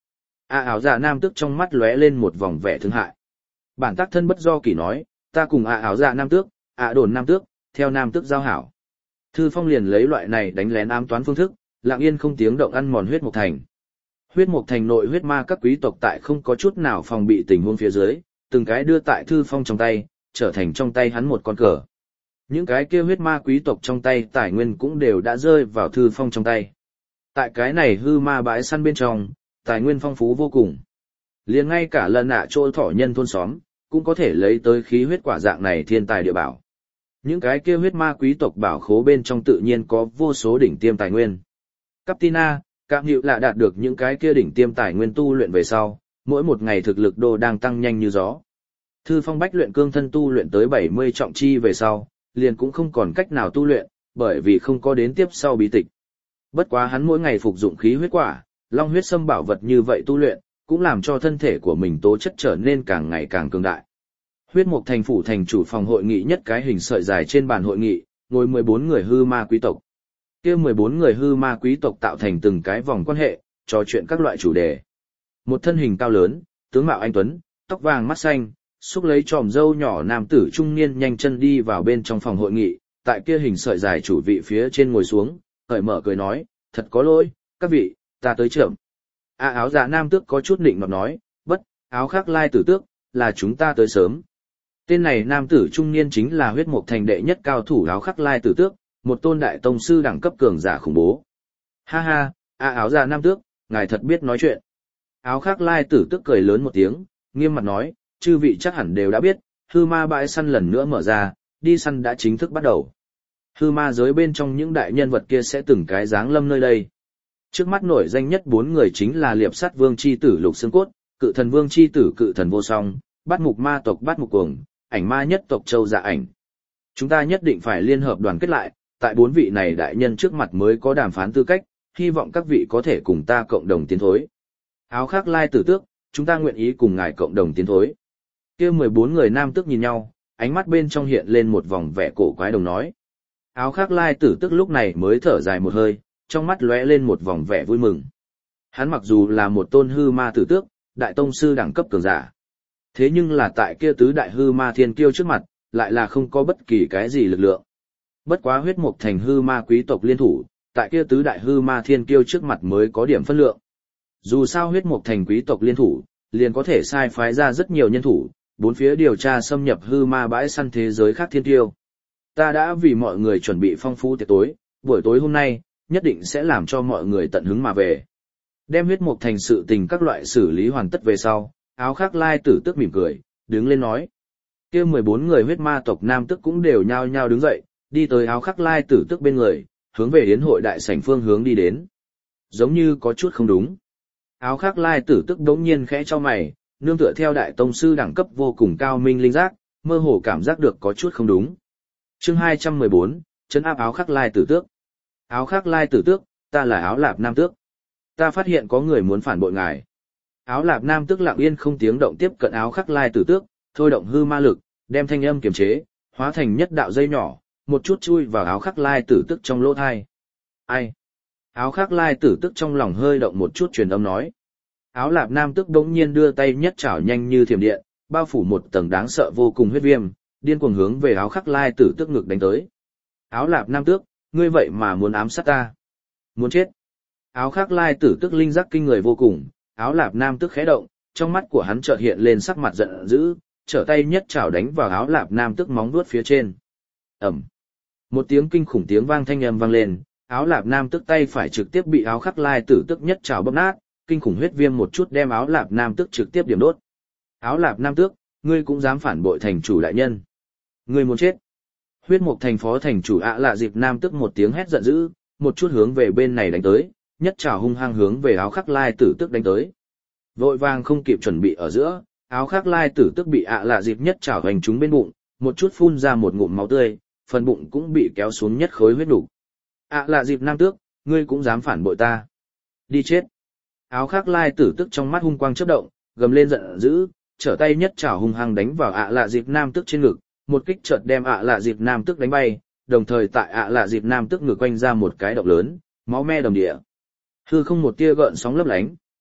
Speaker 1: A áo dạ nam tước trong mắt lóe lên một vòng vẻ thương hại. Bản tác thân bất do kỳ nói, ta cùng A áo dạ nam tước, A đồn nam tước, theo nam tước giao hảo. Thư Phong liền lấy loại này đánh lén ám toán phương thức, lặng yên không tiếng động ăn mòn huyết mục thành. Huyết mục thành nội huyết ma các quý tộc tại không có chút nào phòng bị tình huống phía dưới, từng cái đưa tại Thư Phong trong tay, trở thành trong tay hắn một con cờ. Những cái kia huyết ma quý tộc trong tay tài nguyên cũng đều đã rơi vào Thư Phong trong tay. Tại cái này hư ma bãi săn bên trong, tài nguyên phong phú vô cùng. Liền ngay cả lần nạ chỗ thỏ nhân thôn xóm, cũng có thể lấy tới khí huyết quả dạng này thiên tài địa bảo. Những cái kia huyết ma quý tộc bảo khố bên trong tự nhiên có vô số đỉnh tiêm tài nguyên. Captina, Cạm Nhựu là đạt được những cái kia đỉnh tiêm tài nguyên tu luyện về sau, mỗi một ngày thực lực đô đang tăng nhanh như gió. Thư Phong bách luyện cương thân tu luyện tới bảy mươi trọng chi về sau, liền cũng không còn cách nào tu luyện, bởi vì không có đến tiếp sau bí tịch. Bất quá hắn mỗi ngày phục dụng khí huyết quả, long huyết sâm bảo vật như vậy tu luyện, cũng làm cho thân thể của mình tố chất trở nên càng ngày càng cường đại. Huyết Mục thành phủ thành chủ phòng hội nghị nhất cái hình sợi dài trên bàn hội nghị, ngồi mười bốn người hư ma quý tộc. Kia mười bốn người hư ma quý tộc tạo thành từng cái vòng quan hệ, trò chuyện các loại chủ đề. Một thân hình cao lớn, tướng mạo anh tuấn, tóc vàng mắt xanh, xúc lấy tròm râu nhỏ nam tử trung niên nhanh chân đi vào bên trong phòng hội nghị, tại kia hình sợi dài chủ vị phía trên ngồi xuống, cởi mở cười nói, thật có lỗi, các vị, ta tới chậm. A áo dạ nam tước có chút nịnh nọt nói, bất, áo khác lai tử tước, là chúng ta tới sớm. Tên này nam tử trung niên chính là huyết mục thành đệ nhất cao thủ áo khắc lai tử tước, một tôn đại tông sư đẳng cấp cường giả khủng bố. Ha ha, a áo dạ nam tước, ngài thật biết nói chuyện. Áo khắc lai tử tước cười lớn một tiếng, nghiêm mặt nói, chư vị chắc hẳn đều đã biết, hư ma bãi săn lần nữa mở ra, đi săn đã chính thức bắt đầu. Hư ma giới bên trong những đại nhân vật kia sẽ từng cái dáng lâm nơi đây. Trước mắt nổi danh nhất bốn người chính là liệp sắt vương chi tử lục xương cốt, cự thần vương chi tử cự thần vô song, bát mục ma tộc bát mục cuồng, ảnh ma nhất tộc châu dạ ảnh. Chúng ta nhất định phải liên hợp đoàn kết lại, tại bốn vị này đại nhân trước mặt mới có đàm phán tư cách, hy vọng các vị có thể cùng ta cộng đồng tiến thối. Áo khác lai tử tước, chúng ta nguyện ý cùng ngài cộng đồng tiến thối. Kia mười bốn người nam tước nhìn nhau, ánh mắt bên trong hiện lên một vòng vẻ cổ quái đồng nói. Áo khác lai tử tước lúc này mới thở dài một hơi, trong mắt lóe lên một vòng vẻ vui mừng. Hắn mặc dù là một tôn hư ma tử tước, đại tông sư đẳng cấp cường giả. Thế nhưng là tại kia tứ đại hư ma thiên kiêu trước mặt, lại là không có bất kỳ cái gì lực lượng. Bất quá huyết mục thành hư ma quý tộc liên thủ, tại kia tứ đại hư ma thiên kiêu trước mặt mới có điểm phân lượng. Dù sao huyết mục thành quý tộc liên thủ, liền có thể sai phái ra rất nhiều nhân thủ, bốn phía điều tra xâm nhập hư ma bãi săn thế giới khác thiên kiêu. Ta đã vì mọi người chuẩn bị phong phú tiệc tối, buổi tối hôm nay, nhất định sẽ làm cho mọi người tận hứng mà về. Đem huyết mục thành sự tình các loại xử lý hoàn tất về sau, áo khác lai tử tức mỉm cười, đứng lên nói. Kia mười bốn người huyết ma tộc nam tức cũng đều nhao nhao đứng dậy, đi tới áo khắc lai tử tức bên người, hướng về yến hội đại sảnh phương hướng đi đến. Giống như có chút không đúng. Áo khắc lai tử tức đống nhiên khẽ cho mày, nương tựa theo đại tông sư đẳng cấp vô cùng cao minh linh giác, mơ hồ cảm giác được có chút không đúng. Chương hai trăm mười bốn, trấn áp áo khắc lai tử tước. Áo khắc lai tử tước, ta là áo lạp nam tước. Ta phát hiện có người muốn phản bội ngài. Áo lạp nam tước lặng yên không tiếng động tiếp cận áo khắc lai tử tước, thôi động hư ma lực, đem thanh âm kiềm chế, hóa thành nhất đạo dây nhỏ, một chút chui vào áo khắc lai tử tước trong lỗ thai. Ai? Áo khắc lai tử tước trong lòng hơi động một chút truyền âm nói. Áo lạp nam tước đống nhiên đưa tay nhất chảo nhanh như thiểm điện, bao phủ một tầng đáng sợ vô cùng huyết viêm, điên cuồng hướng về áo khắc lai tử tước ngực đánh tới. Áo lạp nam tước, ngươi vậy mà muốn ám sát ta? Muốn chết? Áo khắc lai tử tước linh giác kinh người vô cùng, áo lạp nam tước khẽ động, trong mắt của hắn chợt hiện lên sắc mặt giận dữ, trở tay nhất chảo đánh vào áo lạp nam tước móng vuốt phía trên. Ầm. Một tiếng kinh khủng tiếng vang thanh âm vang lên, áo lạp nam tước tay phải trực tiếp bị áo khắc lai tử tước nhất chảo bóp nát, kinh khủng huyết viêm một chút đem áo lạp nam tước trực tiếp điểm đốt. Áo lạp nam tước, ngươi cũng dám phản bội thành chủ đại nhân? Ngươi muốn chết? Huyết mục thành phó thành chủ ạ lạ dịp nam tước một tiếng hét giận dữ, một chút hướng về bên này đánh tới, nhất trảo hung hăng hướng về áo khắc lai tử tước đánh tới. Vội vàng không kịp chuẩn bị ở giữa, áo khắc lai tử tước bị ạ lạ dịp nhất trảo hoành trúng bên bụng, một chút phun ra một ngụm máu tươi, phần bụng cũng bị kéo xuống nhất khối huyết đủ. ạ lạ dịp nam tước, ngươi cũng dám phản bội ta? Đi chết! Áo khắc lai tử tước trong mắt hung quang chớp động, gầm lên giận dữ, trở tay nhất trảo hung hăng đánh vào ạ lạ dịp nam tước trên ngực, một kích chợt đem ạ lạ dịp nam tước đánh bay, đồng thời tại ạ lạ dịp nam tước ngực quanh ra một cái động lớn, máu me đầm địa. Hư không một tia gợn sóng lấp lánh,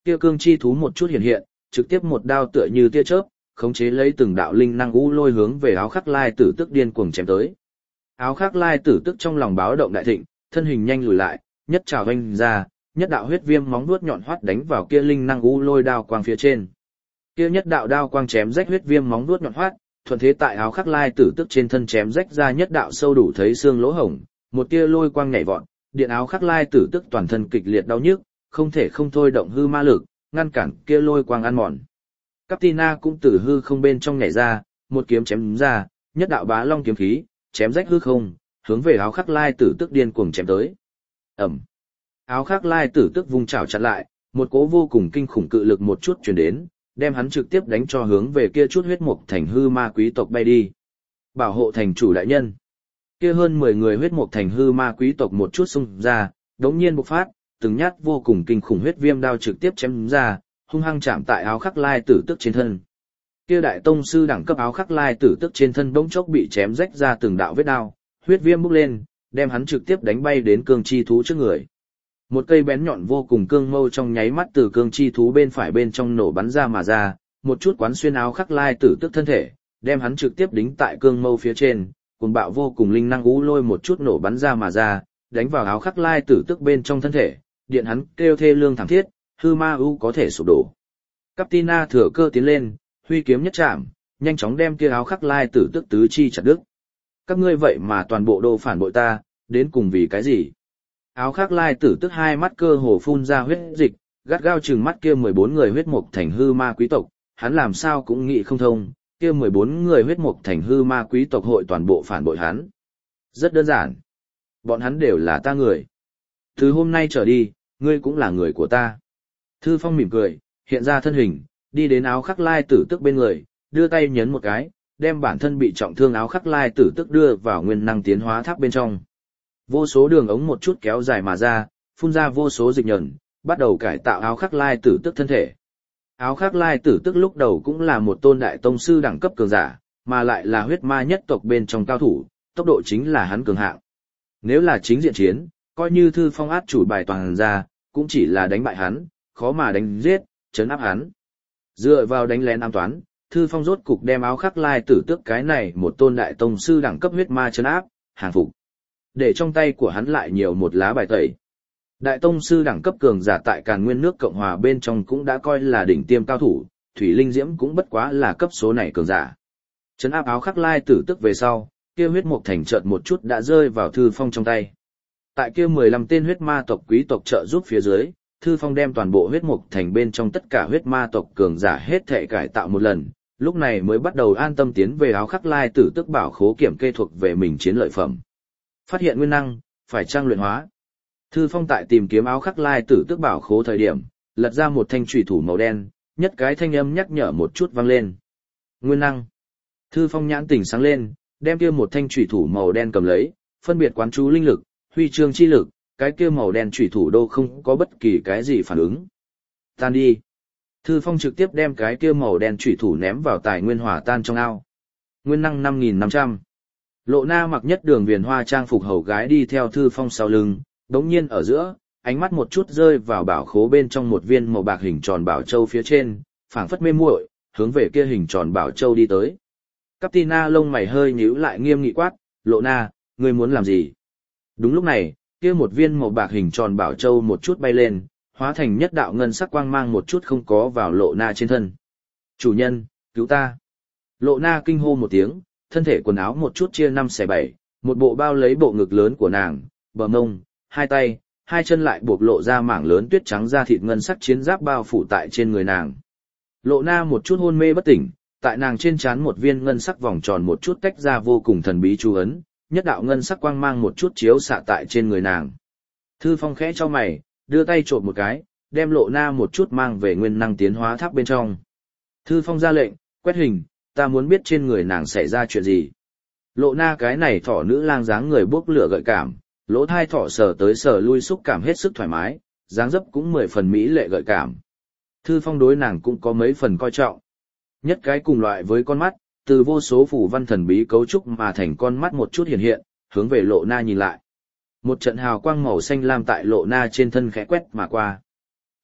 Speaker 1: Kia cương chi thú một chút hiện hiện, trực tiếp một đao tựa như tia chớp, khống chế lấy từng đạo linh năng u lôi hướng về áo khắc lai tử tức điên cuồng chém tới. Áo khắc lai tử tức trong lòng báo động đại thịnh, thân hình nhanh lùi lại, nhất trào vanh ra, nhất đạo huyết viêm móng vuốt nhọn hoắt đánh vào kia linh năng u lôi đao quang phía trên. Kia nhất đạo đao quang chém rách huyết viêm móng vuốt nhọn hoắt, thuận thế tại áo khắc lai tử tức trên thân chém rách ra nhất đạo sâu đủ thấy xương lỗ hổng, một tia lôi quang nhảy vọt, điện áo khắc lai tử tức toàn thân kịch liệt đau nhức, không thể không thôi động hư ma lực, ngăn cản kia lôi quang ăn mòn. Captina cũng từ hư không bên trong nhảy ra, một kiếm chém ra, nhất đạo bá long kiếm khí, chém rách hư không, hướng về áo khắc lai tử tức điên cuồng chém tới. Ẩm. Áo khắc lai tử tức vung chảo chặn lại, một cỗ vô cùng kinh khủng cự lực một chút truyền đến, đem hắn trực tiếp đánh cho hướng về kia chút huyết mục thành hư ma quý tộc bay đi. Bảo hộ thành chủ đại nhân. Kia hơn mười người huyết mục thành hư ma quý tộc một chút xung ra, đống nhiên bộc phát, từng nhát vô cùng kinh khủng huyết viêm đao trực tiếp chém ra, hung hăng chạm tại áo khắc lai tử tức trên thân. Kia đại tông sư đẳng cấp áo khắc lai tử tức trên thân bỗng chốc bị chém rách ra từng đạo vết đao, huyết viêm bốc lên, đem hắn trực tiếp đánh bay đến cương chi thú trước người. Một cây bén nhọn vô cùng cương mâu trong nháy mắt từ cương chi thú bên phải bên trong nổ bắn ra mà ra, một chút quán xuyên áo khắc lai tử tức thân thể, đem hắn trực tiếp đính tại cương mâu phía trên, cuồng bạo vô cùng linh năng u lôi một chút nổ bắn ra mà ra, đánh vào áo khắc lai tử tức bên trong thân thể, điện hắn kêu thê lương thảm thiết, hư ma u có thể sụp đổ. Captina thừa cơ tiến lên, huy kiếm nhất chạm, nhanh chóng đem kia áo khắc lai tử tức tứ chi chặt đứt. Các ngươi vậy mà toàn bộ đồ phản bội ta, đến cùng vì cái gì? Áo khắc lai tử tức hai mắt cơ hồ phun ra huyết dịch, gắt gao trừng mắt kia mười bốn người huyết mục thành hư ma quý tộc, hắn làm sao cũng nghĩ không thông, kia mười bốn người huyết mục thành hư ma quý tộc hội toàn bộ phản bội hắn. Rất đơn giản. Bọn hắn đều là ta người. Từ hôm nay trở đi, ngươi cũng là người của ta. Thư Phong mỉm cười, hiện ra thân hình, đi đến áo khắc lai tử tức bên người, đưa tay nhấn một cái, đem bản thân bị trọng thương áo khắc lai tử tức đưa vào nguyên năng tiến hóa tháp bên trong. Vô số đường ống một chút kéo dài mà ra, phun ra vô số dịch nhẫn, bắt đầu cải tạo áo khắc lai tử tức thân thể. Áo khắc lai tử tức lúc đầu cũng là một tôn đại tông sư đẳng cấp cường giả, mà lại là huyết ma nhất tộc bên trong cao thủ, tốc độ chính là hắn cường hạng. Nếu là chính diện chiến, coi như Thư Phong át chủ bài toàn ra, cũng chỉ là đánh bại hắn, khó mà đánh giết, chấn áp hắn. Dựa vào đánh lén ám toán, Thư Phong rốt cục đem áo khắc lai tử tức cái này một tôn đại tông sư đẳng cấp huyết ma chấn áp, hàng phục. Để trong tay của hắn lại nhiều một lá bài tẩy. Đại tông sư đẳng cấp cường giả tại Càn Nguyên nước Cộng hòa bên trong cũng đã coi là đỉnh tiêm cao thủ, Thủy Linh Diễm cũng bất quá là cấp số này cường giả. Chấn áp áo khắc lai tử tức về sau, kia huyết mục thành chợt một chút đã rơi vào Thư Phong trong tay. Tại kia mười lăm tên huyết ma tộc quý tộc trợ giúp phía dưới, Thư Phong đem toàn bộ huyết mục thành bên trong tất cả huyết ma tộc cường giả hết thảy cải tạo một lần, lúc này mới bắt đầu an tâm tiến về áo khắc lai tử tức bảo khố kiểm kê thuộc về mình chiến lợi phẩm. Phát hiện nguyên năng, phải trang luyện hóa. Thư Phong tại tìm kiếm áo khắc lai tử tức bảo khố thời điểm, lật ra một thanh chùy thủ màu đen, nhất cái thanh âm nhắc nhở một chút vang lên. Nguyên năng. Thư Phong nhãn tỉnh sáng lên, đem kia một thanh chùy thủ màu đen cầm lấy, phân biệt quán chú linh lực, huy chương chi lực, cái kia màu đen chùy thủ đô không có bất kỳ cái gì phản ứng. Tan đi. Thư Phong trực tiếp đem cái kia màu đen chùy thủ ném vào tài nguyên hỏa tan trong ao. Nguyên năng năm nghìn năm trăm. Lộ Na mặc nhất đường viền hoa trang phục hầu gái đi theo Thư Phong sau lưng, đống nhiên ở giữa, ánh mắt một chút rơi vào bảo khố bên trong một viên màu bạc hình tròn bảo châu phía trên, phảng phất mê muội, hướng về kia hình tròn bảo châu đi tới. Captina lông mày hơi nhíu lại nghiêm nghị quát, Lộ Na, ngươi muốn làm gì? Đúng lúc này, kia một viên màu bạc hình tròn bảo châu một chút bay lên, hóa thành nhất đạo ngân sắc quang mang một chút không có vào Lộ Na trên thân. Chủ nhân, cứu ta! Lộ Na kinh hô một tiếng, thân thể quần áo một chút chia năm xẻ bảy, một bộ bao lấy bộ ngực lớn của nàng, bờ mông, hai tay, hai chân lại buộc lộ ra mảng lớn tuyết trắng da thịt ngân sắc chiến giáp bao phủ tại trên người nàng. Lộ Na một chút hôn mê bất tỉnh, tại nàng trên trán một viên ngân sắc vòng tròn một chút tách ra vô cùng thần bí chú ấn, nhất đạo ngân sắc quang mang một chút chiếu xạ tại trên người nàng. Thư Phong khẽ cho mày, đưa tay trộm một cái, đem Lộ Na một chút mang về nguyên năng tiến hóa tháp bên trong. Thư Phong ra lệnh, quét hình, ta muốn biết trên người nàng xảy ra chuyện gì. Lộ Na cái này thỏ nữ lang dáng người bốc lửa gợi cảm, lỗ thai thỏ sờ tới sờ lui xúc cảm hết sức thoải mái, dáng dấp cũng mười phần mỹ lệ gợi cảm. Thư Phong đối nàng cũng có mấy phần coi trọng. Nhất cái cùng loại với con mắt, từ vô số phủ văn thần bí cấu trúc mà thành con mắt một chút hiện hiện, hướng về Lộ Na nhìn lại. Một trận hào quang màu xanh lam tại Lộ Na trên thân khẽ quét mà qua.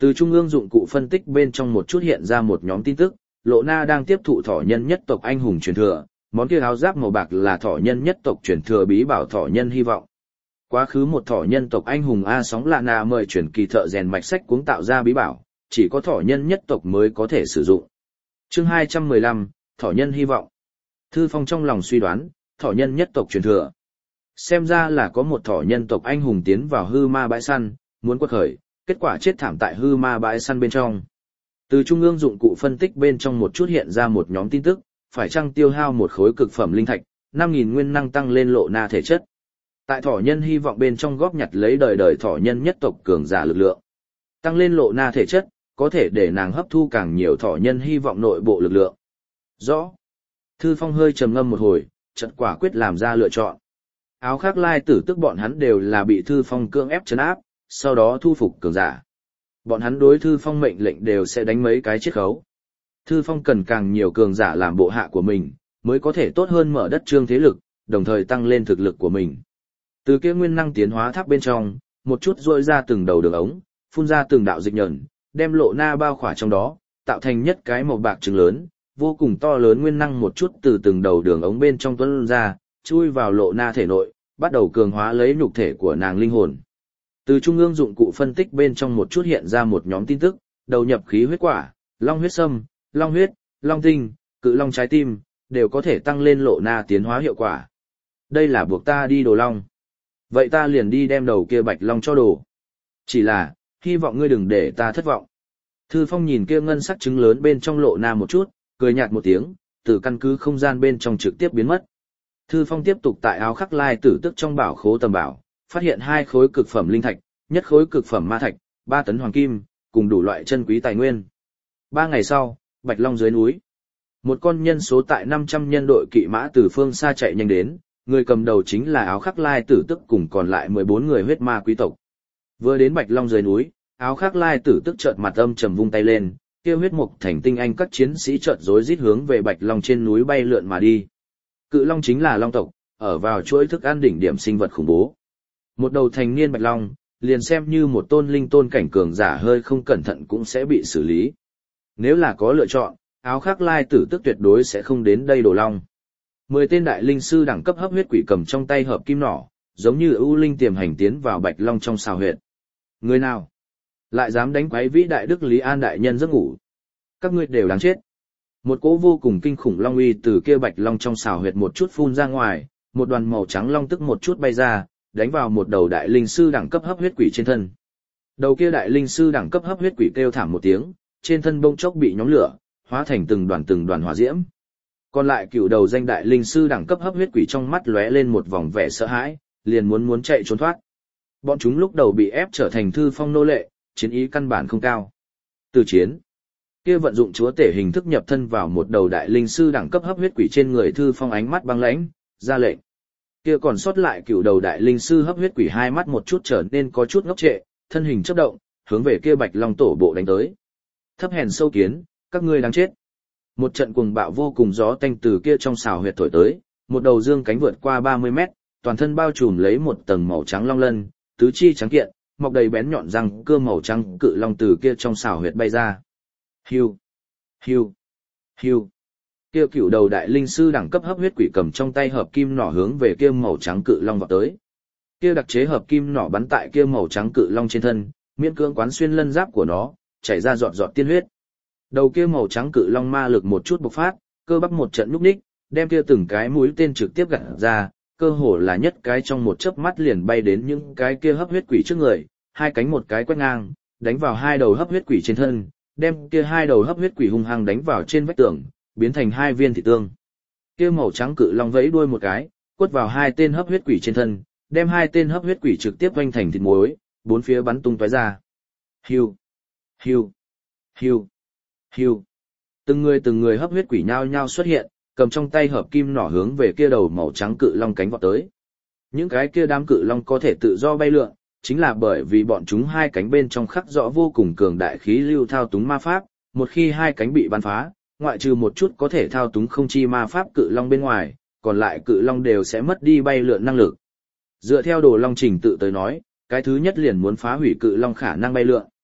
Speaker 1: Từ trung ương dụng cụ phân tích bên trong một chút hiện ra một nhóm tin tức, Lộ Na đang tiếp thụ thỏ nhân nhất tộc anh hùng truyền thừa, món kia áo giáp màu bạc là thỏ nhân nhất tộc truyền thừa bí bảo thỏ nhân hy vọng. Quá khứ một thỏ nhân tộc anh hùng A Sóng Lạ Na mời truyền kỳ thợ rèn mạch sách cuống tạo ra bí bảo, chỉ có thỏ nhân nhất tộc mới có thể sử dụng. Chương hai trăm mười lăm, thỏ nhân hy vọng. Thư Phong trong lòng suy đoán, thỏ nhân nhất tộc truyền thừa. Xem ra là có một thỏ nhân tộc anh hùng tiến vào hư ma bãi săn, muốn quật khởi, kết quả chết thảm tại hư ma bãi săn bên trong. Từ trung ương dụng cụ phân tích bên trong một chút hiện ra một nhóm tin tức, phải chăng tiêu hao một khối cực phẩm linh thạch, năm nghìn nguyên năng tăng lên Lộ Na thể chất. Tại thỏ nhân hy vọng bên trong góp nhặt lấy đời đời thỏ nhân nhất tộc cường giả lực lượng. Tăng lên Lộ Na thể chất, có thể để nàng hấp thu càng nhiều thỏ nhân hy vọng nội bộ lực lượng. Rõ. Thư Phong hơi trầm ngâm một hồi, chợt quả quyết làm ra lựa chọn. Áo Khác Lai Tử tức bọn hắn đều là bị Thư Phong cưỡng ép trấn áp, sau đó thu phục cường giả. Bọn hắn đối Thư Phong mệnh lệnh đều sẽ đánh mấy cái chiết khấu. Thư Phong cần càng nhiều cường giả làm bộ hạ của mình, mới có thể tốt hơn mở đất trương thế lực, đồng thời tăng lên thực lực của mình. Từ kia nguyên năng tiến hóa tháp bên trong, một chút rôi ra từng đầu đường ống, phun ra từng đạo dịch nhẫn, đem Lộ Na bao khỏa trong đó, tạo thành nhất cái màu bạc trứng lớn, vô cùng to lớn nguyên năng một chút từ từng đầu đường ống bên trong tuôn ra, chui vào Lộ Na thể nội, bắt đầu cường hóa lấy nhục thể của nàng linh hồn. Từ trung ương dụng cụ phân tích bên trong một chút hiện ra một nhóm tin tức, đầu nhập khí huyết quả, long huyết sâm, long huyết, long tinh, cự long trái tim, đều có thể tăng lên Lộ Na tiến hóa hiệu quả. Đây là buộc ta đi đồ long. Vậy ta liền đi đem đầu kia bạch long cho đồ. Chỉ là, hy vọng ngươi đừng để ta thất vọng. Thư Phong nhìn kia ngân sắc trứng lớn bên trong Lộ Na một chút, cười nhạt một tiếng, từ căn cứ không gian bên trong trực tiếp biến mất. Thư Phong tiếp tục tại Áo Khắc Lai Tử tức trong bảo khố tầm bảo, phát hiện hai khối cực phẩm linh thạch, nhất khối cực phẩm ma thạch, ba tấn hoàng kim, cùng đủ loại chân quý tài nguyên. Ba ngày sau, Bạch Long dưới núi. Một con nhân số tại năm trăm nhân đội kỵ mã từ phương xa chạy nhanh đến, người cầm đầu chính là Áo Khắc Lai Tử tức cùng còn lại mười bốn người huyết ma quý tộc. Vừa đến Bạch Long dưới núi, Áo Khắc Lai Tử tức chợt mặt âm trầm vung tay lên, kia huyết mục thành tinh anh các chiến sĩ chợt rối rít hướng về Bạch Long trên núi bay lượn mà đi. Cự Long chính là Long tộc, ở vào chuỗi thức ăn đỉnh điểm sinh vật khủng bố. Một đầu thành niên Bạch Long, liền xem như một tôn linh tôn cảnh cường giả hơi không cẩn thận cũng sẽ bị xử lý. Nếu là có lựa chọn, Áo Khắc Lai Tử tức tuyệt đối sẽ không đến đây đổ long. Mười tên đại linh sư đẳng cấp hấp huyết quỷ cầm trong tay hợp kim nỏ, giống như ưu linh tiềm hành tiến vào Bạch Long trong xào huyệt. Người nào lại dám đánh quấy vĩ đại đức Lý An đại nhân giấc ngủ? Các ngươi đều đáng chết. Một cỗ vô cùng kinh khủng long uy từ kia Bạch Long trong xào huyệt một chút phun ra ngoài, một đoàn màu trắng long tức một chút bay ra, đánh vào một đầu đại linh sư đẳng cấp hấp huyết quỷ trên thân. Đầu kia đại linh sư đẳng cấp hấp huyết quỷ kêu thảm một tiếng, trên thân bông chốc bị nhóm lửa, hóa thành từng đoàn từng đoàn hỏa diễm. Còn lại cựu đầu danh đại linh sư đẳng cấp hấp huyết quỷ trong mắt lóe lên một vòng vẻ sợ hãi, liền muốn muốn chạy trốn thoát. Bọn chúng lúc đầu bị ép trở thành Thư Phong nô lệ, chiến ý căn bản không cao. Từ chiến, kia vận dụng chúa tể hình thức nhập thân vào một đầu đại linh sư đẳng cấp hấp huyết quỷ trên người Thư Phong ánh mắt băng lãnh, ra lệnh. Kia còn sót lại cựu đầu đại linh sư hấp huyết quỷ hai mắt một chút trở nên có chút ngốc trệ, thân hình chớp động, hướng về kia Bạch Long tổ bộ đánh tới. Thấp hèn sâu kiến, các ngươi đáng chết. Một trận cuồng bạo vô cùng gió tanh từ kia trong xào huyệt thổi tới, một đầu dương cánh vượt qua ba mươi mét, toàn thân bao trùm lấy một tầng màu trắng long lân, tứ chi trắng kiện, mọc đầy bén nhọn răng cưa màu trắng cự long từ kia trong xào huyệt bay ra. Hiu, hiu, hiu. Kia cựu đầu đại linh sư đẳng cấp hấp huyết quỷ cầm trong tay hợp kim nỏ hướng về kia màu trắng cự long vọt tới. Kia đặc chế hợp kim nỏ bắn tại kia màu trắng cự long trên thân, miễn cưỡng quán xuyên lân giáp của nó, chảy ra giọt giọt tiên huyết. Đầu kia màu trắng cự long ma lực một chút bộc phát, cơ bắp một trận nhúc nhích, đem kia từng cái mũi tên trực tiếp gặt ra, cơ hồ là nhất cái trong một chớp mắt liền bay đến những cái kia hấp huyết quỷ trước người, hai cánh một cái quét ngang, đánh vào hai đầu hấp huyết quỷ trên thân, đem kia hai đầu hấp huyết quỷ hung hăng đánh vào trên vách tường, biến thành hai viên thịt tương. Kia màu trắng cự long vẫy đuôi một cái, quất vào hai tên hấp huyết quỷ trên thân, đem hai tên hấp huyết quỷ trực tiếp vành thành thịt muối, bốn phía bắn tung tóe ra. Hiu, hiu, hiu, hiu. Từng người từng người hấp huyết quỷ nhao nhao xuất hiện, cầm trong tay hợp kim nỏ hướng về kia đầu màu trắng cự long cánh vọt tới. Những cái kia đám cự long có thể tự do bay lượn, chính là bởi vì bọn chúng hai cánh bên trong khắc rõ vô cùng cường đại khí lưu thao túng ma pháp, một khi hai cánh bị bắn phá, ngoại trừ một chút có thể thao túng không chi ma pháp cự long bên ngoài, còn lại cự long đều sẽ mất đi bay lượn năng lực. Dựa theo đồ long trình tự tới nói, cái thứ nhất liền muốn phá hủy cự long khả năng bay lượn.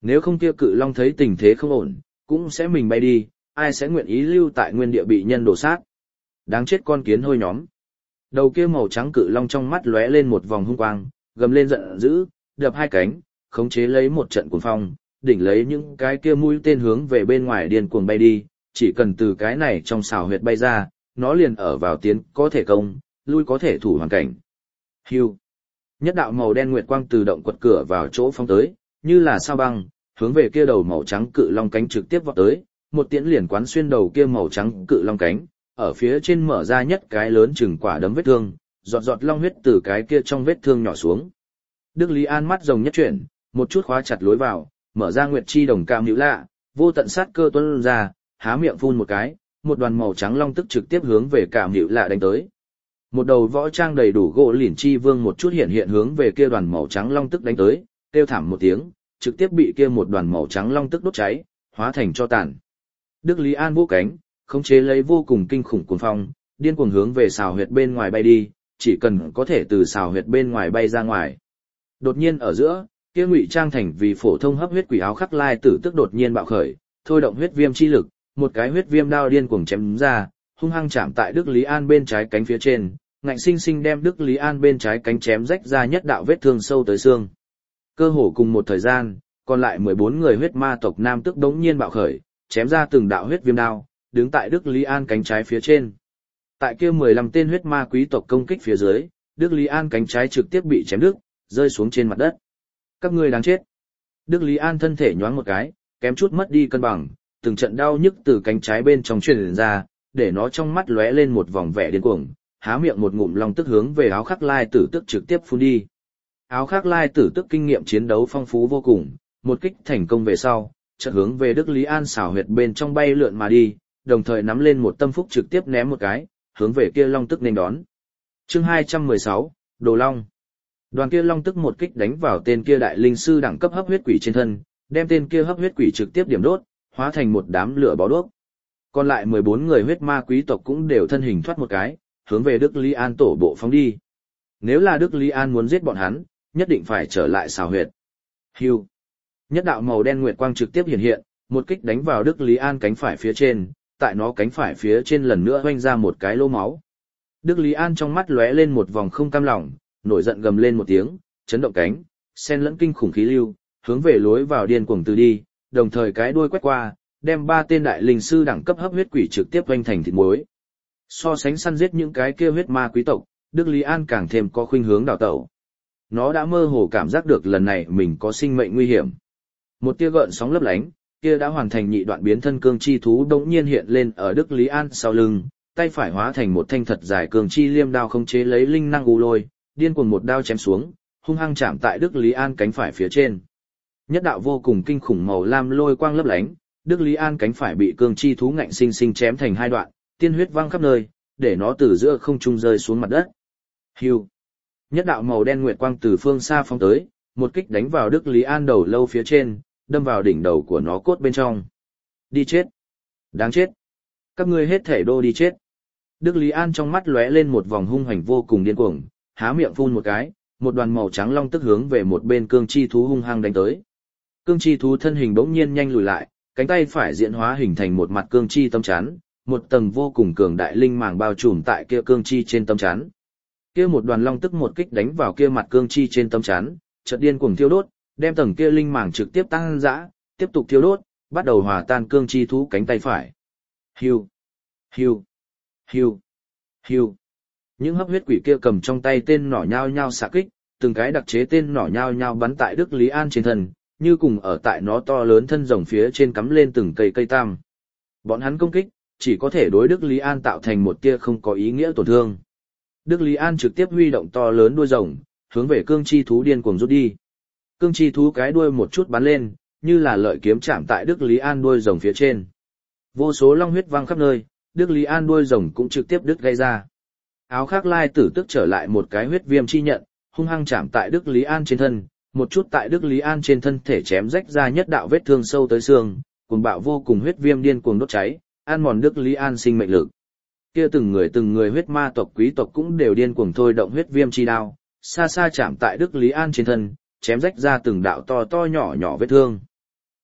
Speaker 1: Nếu không kia cự long thấy tình thế không ổn, cũng sẽ mình bay đi, ai sẽ nguyện ý lưu tại nguyên địa bị nhân đổ sát. Đáng chết con kiến hôi nhóm. Đầu kia màu trắng cự long trong mắt lóe lên một vòng hung quang, gầm lên giận dữ, đập hai cánh, khống chế lấy một trận cuồng phong, đỉnh lấy những cái kia mũi tên hướng về bên ngoài điên cuồng bay đi, chỉ cần từ cái này trong xào huyệt bay ra, nó liền ở vào tiến có thể công, lui có thể thủ hoàn cảnh. Hưu. Nhất đạo màu đen nguyệt quang từ động quật cửa vào chỗ phong tới, như là sao băng, hướng về kia đầu màu trắng cự long cánh trực tiếp vọt tới, một tiễn liền quán xuyên đầu kia màu trắng cự long cánh, ở phía trên mở ra nhất cái lớn chừng quả đấm vết thương, giọt giọt long huyết từ cái kia trong vết thương nhỏ xuống. Đức Lý An mắt rồng nhất chuyển, một chút khóa chặt lối vào, mở ra nguyệt chi đồng cam hữu lạ, vô tận sát cơ tuôn ra, há miệng phun một cái, một đoàn màu trắng long tức trực tiếp hướng về cam hữu lạ đánh tới. Một đầu võ trang đầy đủ gỗ lỉn chi vương một chút hiện hiện hướng về kia đoàn màu trắng long tức đánh tới, kêu thảm một tiếng, trực tiếp bị kia một đoàn màu trắng long tức đốt cháy, hóa thành cho tàn. Đức Lý An vỗ cánh, khống chế lấy vô cùng kinh khủng cuồng phong, điên cuồng hướng về xào huyệt bên ngoài bay đi, chỉ cần có thể từ xào huyệt bên ngoài bay ra ngoài. Đột nhiên ở giữa, kia ngụy trang thành vì phổ thông hấp huyết quỷ áo khắc lai tử tức đột nhiên bạo khởi, thôi động huyết viêm chi lực, một cái huyết viêm đao điên cuồng chém ra, hung hăng chạm tại Đức Lý An bên trái cánh phía trên, ngạnh sinh sinh đem Đức Lý An bên trái cánh chém rách ra nhất đạo vết thương sâu tới xương. Cơ hồ cùng một thời gian, còn lại mười bốn người huyết ma tộc nam tức đống nhiên bạo khởi, chém ra từng đạo huyết viêm đao, đứng tại Đức Lý An cánh trái phía trên. Tại kia mười lăm tên huyết ma quý tộc công kích phía dưới, Đức Lý An cánh trái trực tiếp bị chém đứt, rơi xuống trên mặt đất. Các ngươi đáng chết. Đức Lý An thân thể nhoáng một cái, kém chút mất đi cân bằng, từng trận đau nhức từ cánh trái bên trong truyền ra, để nó trong mắt lóe lên một vòng vẻ điên cuồng, há miệng một ngụm long tức hướng về áo khắc lai tử tức trực tiếp phun đi. Áo khắc lai tử tức kinh nghiệm chiến đấu phong phú vô cùng, một kích thành công về sau, chợt hướng về Đức Lý An xảo huyệt bên trong bay lượn mà đi, đồng thời nắm lên một tâm phúc trực tiếp ném một cái, hướng về kia long tức nên đón. Chương hai trăm mười sáu, Đồ Long. Đoàn kia long tức một kích đánh vào tên kia đại linh sư đẳng cấp hấp huyết quỷ trên thân, đem tên kia hấp huyết quỷ trực tiếp điểm đốt, hóa thành một đám lửa bó đuốc. Còn lại mười bốn người huyết ma quý tộc cũng đều thân hình thoát một cái, hướng về Đức Lý An tổ bộ phóng đi. Nếu là Đức Lý An muốn giết bọn hắn, nhất định phải trở lại xào huyệt. Hưu. Nhất đạo màu đen nguyệt quang trực tiếp hiện hiện, một kích đánh vào Đức Lý An cánh phải phía trên, tại nó cánh phải phía trên lần nữa hoanh ra một cái lỗ máu. Đức Lý An trong mắt lóe lên một vòng không cam lòng, nổi giận gầm lên một tiếng, chấn động cánh, xen lẫn kinh khủng khí lưu, hướng về lối vào điên cuồng từ đi, đồng thời cái đuôi quét qua, đem ba tên đại linh sư đẳng cấp hấp huyết quỷ trực tiếp hoanh thành thịt muối. So sánh săn giết những cái kia huyết ma quý tộc, Đức Lý An càng thêm có khuynh hướng đào tẩu. Nó đã mơ hồ cảm giác được lần này mình có sinh mệnh nguy hiểm. Một tia gợn sóng lấp lánh, kia đã hoàn thành nhị đoạn biến thân cương chi thú đột nhiên hiện lên ở Đức Lý An sau lưng, tay phải hóa thành một thanh thật dài cương chi liêm đao khống chế lấy linh năng u lôi, điên cuồng một đao chém xuống, hung hăng chạm tại Đức Lý An cánh phải phía trên. Nhất đạo vô cùng kinh khủng màu lam lôi quang lấp lánh, Đức Lý An cánh phải bị cương chi thú ngạnh sinh sinh chém thành hai đoạn, tiên huyết văng khắp nơi, để nó từ giữa không trung rơi xuống mặt đất. Hưu. Nhất đạo màu đen nguyệt quang từ phương xa phóng tới, một kích đánh vào Đức Lý An đầu lâu phía trên, đâm vào đỉnh đầu của nó cốt bên trong. Đi chết. Đáng chết. Các ngươi hết thể đô đi chết. Đức Lý An trong mắt lóe lên một vòng hung hành vô cùng điên cuồng, há miệng phun một cái, một đoàn màu trắng long tức hướng về một bên cương chi thú hung hăng đánh tới. Cương chi thú thân hình bỗng nhiên nhanh lùi lại, cánh tay phải diễn hóa hình thành một mặt cương chi tâm chắn, một tầng vô cùng cường đại linh màng bao trùm tại kia cương chi trên tâm chắn. Kia một đoàn long tức một kích đánh vào kia mặt cương chi trên tâm chắn, chợt điên cuồng thiêu đốt, đem tầng kia linh màng trực tiếp tăng dã, tiếp tục thiêu đốt, bắt đầu hòa tan cương chi thú cánh tay phải. Hiu, hiu, hiu, hiu. Những hấp huyết quỷ kia cầm trong tay tên nỏ nhao nhao xạ kích, từng cái đặc chế tên nỏ nhao nhao bắn tại Đức Lý An trên thân, như cùng ở tại nó to lớn thân rồng phía trên cắm lên từng cây cây tam. Bọn hắn công kích, chỉ có thể đối Đức Lý An tạo thành một tia không có ý nghĩa tổn thương. Đức Lý An trực tiếp huy động to lớn đuôi rồng, hướng về cương chi thú điên cuồng rút đi. Cương chi thú cái đuôi một chút bắn lên, như là lợi kiếm chạm tại Đức Lý An đuôi rồng phía trên. Vô số long huyết văng khắp nơi, Đức Lý An đuôi rồng cũng trực tiếp đứt gây ra. Áo khắc lai tử tức trở lại một cái huyết viêm chi nhận, hung hăng chạm tại Đức Lý An trên thân, một chút tại Đức Lý An trên thân thể chém rách ra nhất đạo vết thương sâu tới xương, cuồng bạo vô cùng huyết viêm điên cuồng đốt cháy, ăn mòn Đức Lý An sinh mệnh lực. Kia từng người từng người huyết ma tộc quý tộc cũng đều điên cuồng thôi động huyết viêm chi đao, xa xa chạm tại Đức Lý An trên thân, chém rách ra từng đạo to to nhỏ nhỏ vết thương.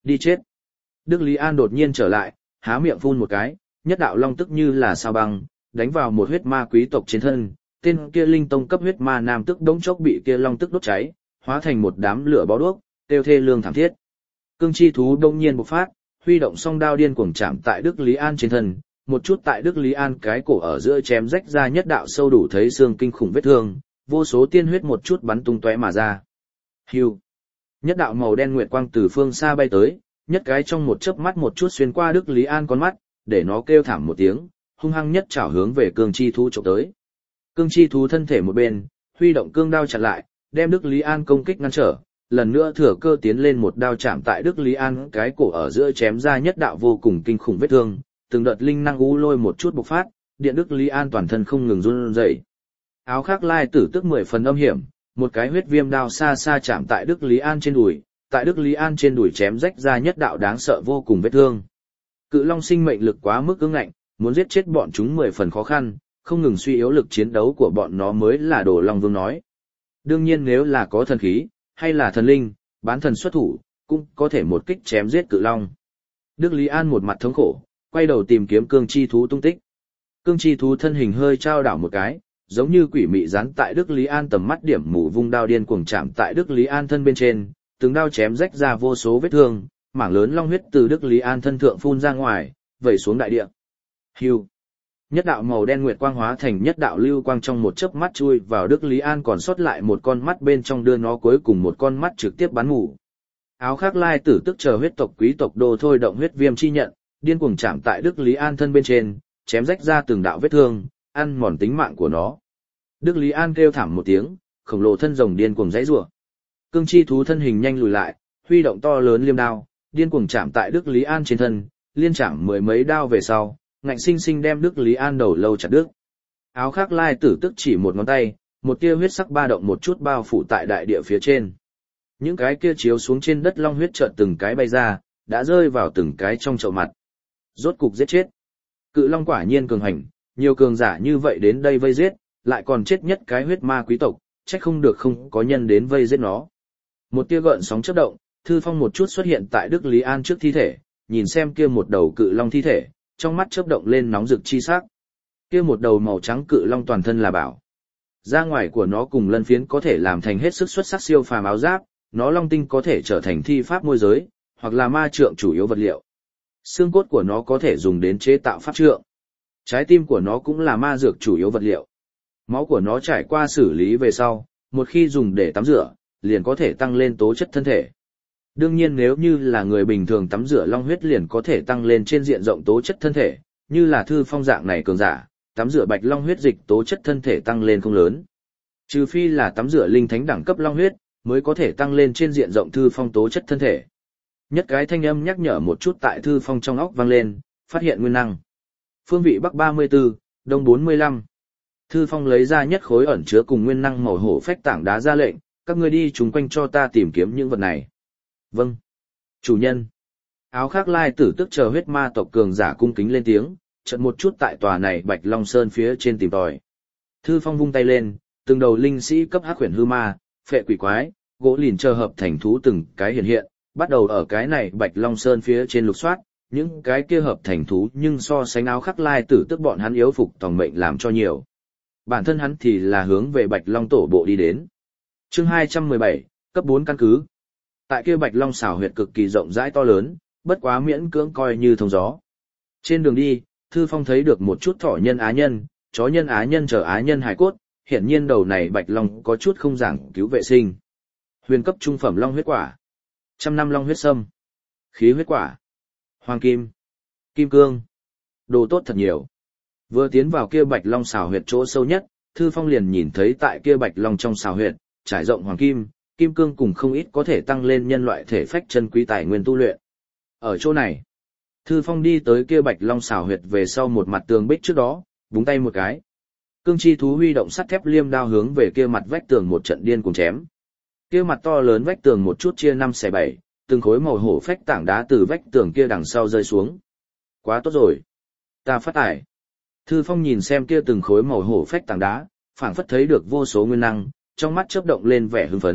Speaker 1: Đi chết. Đức Lý An đột nhiên trở lại, há miệng phun một cái, nhất đạo long tức như là sao băng, đánh vào một huyết ma quý tộc trên thân, tên kia linh tông cấp huyết ma nam tức đống chốc bị kia long tức đốt cháy, hóa thành một đám lửa bó đuốc, tiêu thê lương thảm thiết. Cương chi thú đông nhiên bộc phát, huy động song đao điên cuồng chạm tại Đức Lý An trên thân, một chút tại Đức Lý An cái cổ ở giữa chém rách ra nhất đạo sâu đủ thấy xương kinh khủng vết thương, vô số tiên huyết một chút bắn tung tóe mà ra. Hưu. Nhất đạo màu đen nguyệt quang từ phương xa bay tới, nhất cái trong một chớp mắt một chút xuyên qua Đức Lý An con mắt, để nó kêu thảm một tiếng, hung hăng nhất chảo hướng về cương chi thú chụp tới. Cương chi thú thân thể một bên, huy động cương đao chặn lại, đem Đức Lý An công kích ngăn trở, lần nữa thừa cơ tiến lên một đao chạm tại Đức Lý An cái cổ ở giữa chém ra nhất đạo vô cùng kinh khủng vết thương, từng đợt linh năng u lôi một chút bộc phát, điện Đức Lý An toàn thân không ngừng run rẩy. Áo khác lai tử tức mười phần âm hiểm, một cái huyết viêm đao xa xa chạm tại Đức Lý An trên đùi, tại Đức Lý An trên đùi chém rách ra nhất đạo đáng sợ vô cùng vết thương. Cự long sinh mệnh lực quá mức cứng ngạnh, muốn giết chết bọn chúng mười phần khó khăn, không ngừng suy yếu lực chiến đấu của bọn nó mới là Đồ Long Vương nói. Đương nhiên nếu là có thần khí, hay là thần linh, bán thần xuất thủ, cũng có thể một kích chém giết cự long. Đức Lý An một mặt thống khổ, quay đầu tìm kiếm cương chi thú tung tích. Cương chi thú thân hình hơi trao đảo một cái, giống như quỷ mị dán tại Đức Lý An tầm mắt điểm mù vung đao điên cuồng chạm tại Đức Lý An thân bên trên, từng đao chém rách ra vô số vết thương, mảng lớn long huyết từ Đức Lý An thân thượng phun ra ngoài, vẩy xuống đại địa. Hưu. Nhất đạo màu đen nguyệt quang hóa thành nhất đạo lưu quang trong một chớp mắt chui vào Đức Lý An còn sót lại một con mắt bên trong đưa nó cuối cùng một con mắt trực tiếp bắn ngủ. Áo khác lai tử tức chờ huyết tộc quý tộc đồ thôi động huyết viêm chi nhận, điên cuồng chạm tại Đức Lý An thân bên trên, chém rách ra từng đạo vết thương, ăn mòn tính mạng của nó. Đức Lý An kêu thảm một tiếng, khổng lồ thân rồng điên cuồng giãy giụa. Cương chi thú thân hình nhanh lùi lại, huy động to lớn liêm đao, điên cuồng chạm tại Đức Lý An trên thân, liên chạm mười mấy đao về sau, ngạnh sinh sinh đem Đức Lý An đầu lâu chặt đứt. Áo khác lai tử tức chỉ một ngón tay, một tia huyết sắc ba động một chút bao phủ tại đại địa phía trên. Những cái kia chiếu xuống trên đất long huyết chợt từng cái bay ra, đã rơi vào từng cái trong chậu mặt. Rốt cục giết chết. Cự long quả nhiên cường hành, nhiều cường giả như vậy đến đây vây giết, lại còn chết nhất cái huyết ma quý tộc, trách không được không có nhân đến vây giết nó. Một tia gợn sóng chớp động, Thư Phong một chút xuất hiện tại Đức Lý An trước thi thể, nhìn xem kia một đầu cự long thi thể, trong mắt chớp động lên nóng rực chi sắc. Kia một đầu màu trắng cự long toàn thân là bảo. Da ngoài của nó cùng lân phiến có thể làm thành hết sức xuất sắc siêu phàm áo giáp, nó long tinh có thể trở thành thi pháp môi giới, hoặc là ma trượng chủ yếu vật liệu. Xương cốt của nó có thể dùng đến chế tạo pháp trượng. Trái tim của nó cũng là ma dược chủ yếu vật liệu. Máu của nó trải qua xử lý về sau, một khi dùng để tắm rửa, liền có thể tăng lên tố chất thân thể. Đương nhiên nếu như là người bình thường tắm rửa long huyết liền có thể tăng lên trên diện rộng tố chất thân thể, như là Thư Phong dạng này cường giả, tắm rửa bạch long huyết dịch tố chất thân thể tăng lên không lớn. Trừ phi là tắm rửa linh thánh đẳng cấp long huyết, mới có thể tăng lên trên diện rộng Thư Phong tố chất thân thể. Nhất cái thanh âm nhắc nhở một chút tại Thư Phong trong óc vang lên, phát hiện nguyên năng. Phương vị Bắc ba mươi tư, Đông bốn mươi lăm. Thư Phong lấy ra nhất khối ẩn chứa cùng nguyên năng màu hổ phách tảng đá ra lệnh, các ngươi đi chung quanh cho ta tìm kiếm những vật này. Vâng. Chủ nhân. Áo khác lai tử tức chờ huyết ma tộc cường giả cung kính lên tiếng, chợt một chút tại tòa này Bạch Long Sơn phía trên tìm tòi. Thư Phong vung tay lên, từng đầu linh sĩ cấp hắc huyền hư ma, phệ quỷ quái, gỗ lìn chờ hợp thành thú từng cái hiện hiện, bắt đầu ở cái này Bạch Long Sơn phía trên lục soát, những cái kia hợp thành thú nhưng so sánh áo khắc lai tử tức bọn hắn yếu phục tòng mệnh làm cho nhiều. Bản thân hắn thì là hướng về Bạch Long tổ bộ đi đến. Chương hai trăm mười bảy, cấp bốn căn cứ. Tại kia Bạch Long xảo huyệt cực kỳ rộng rãi to lớn, bất quá miễn cưỡng coi như thông gió. Trên đường đi, Thư Phong thấy được một chút thỏ nhân á nhân, chó nhân á nhân chờ á nhân hài cốt, hiển nhiên đầu này Bạch Long có chút không giảng cứu vệ sinh. Huyền cấp trung phẩm long huyết quả, trăm năm long huyết sâm, khí huyết quả, hoàng kim, kim cương, đồ tốt thật nhiều. Vừa tiến vào kia Bạch Long xào huyệt chỗ sâu nhất, Thư Phong liền nhìn thấy tại kia Bạch Long trong xào huyệt, trải rộng hoàng kim, kim cương cùng không ít có thể tăng lên nhân loại thể phách chân quý tài nguyên tu luyện. Ở chỗ này, Thư Phong đi tới kia Bạch Long xào huyệt về sau một mặt tường bích trước đó, búng tay một cái. Cương chi thú huy động sắt thép liêm đao hướng về kia mặt vách tường một trận điên cùng chém. Kia mặt to lớn vách tường một chút chia năm xẻ bảy, từng khối màu hổ phách tảng đá từ vách tường kia đằng sau rơi xuống. Quá tốt rồi, ta phát tải. Thư Phong nhìn xem kia từng khối màu hổ phách tảng đá, phảng phất thấy được vô số nguyên năng, trong mắt chớp động lên vẻ hưng phấn,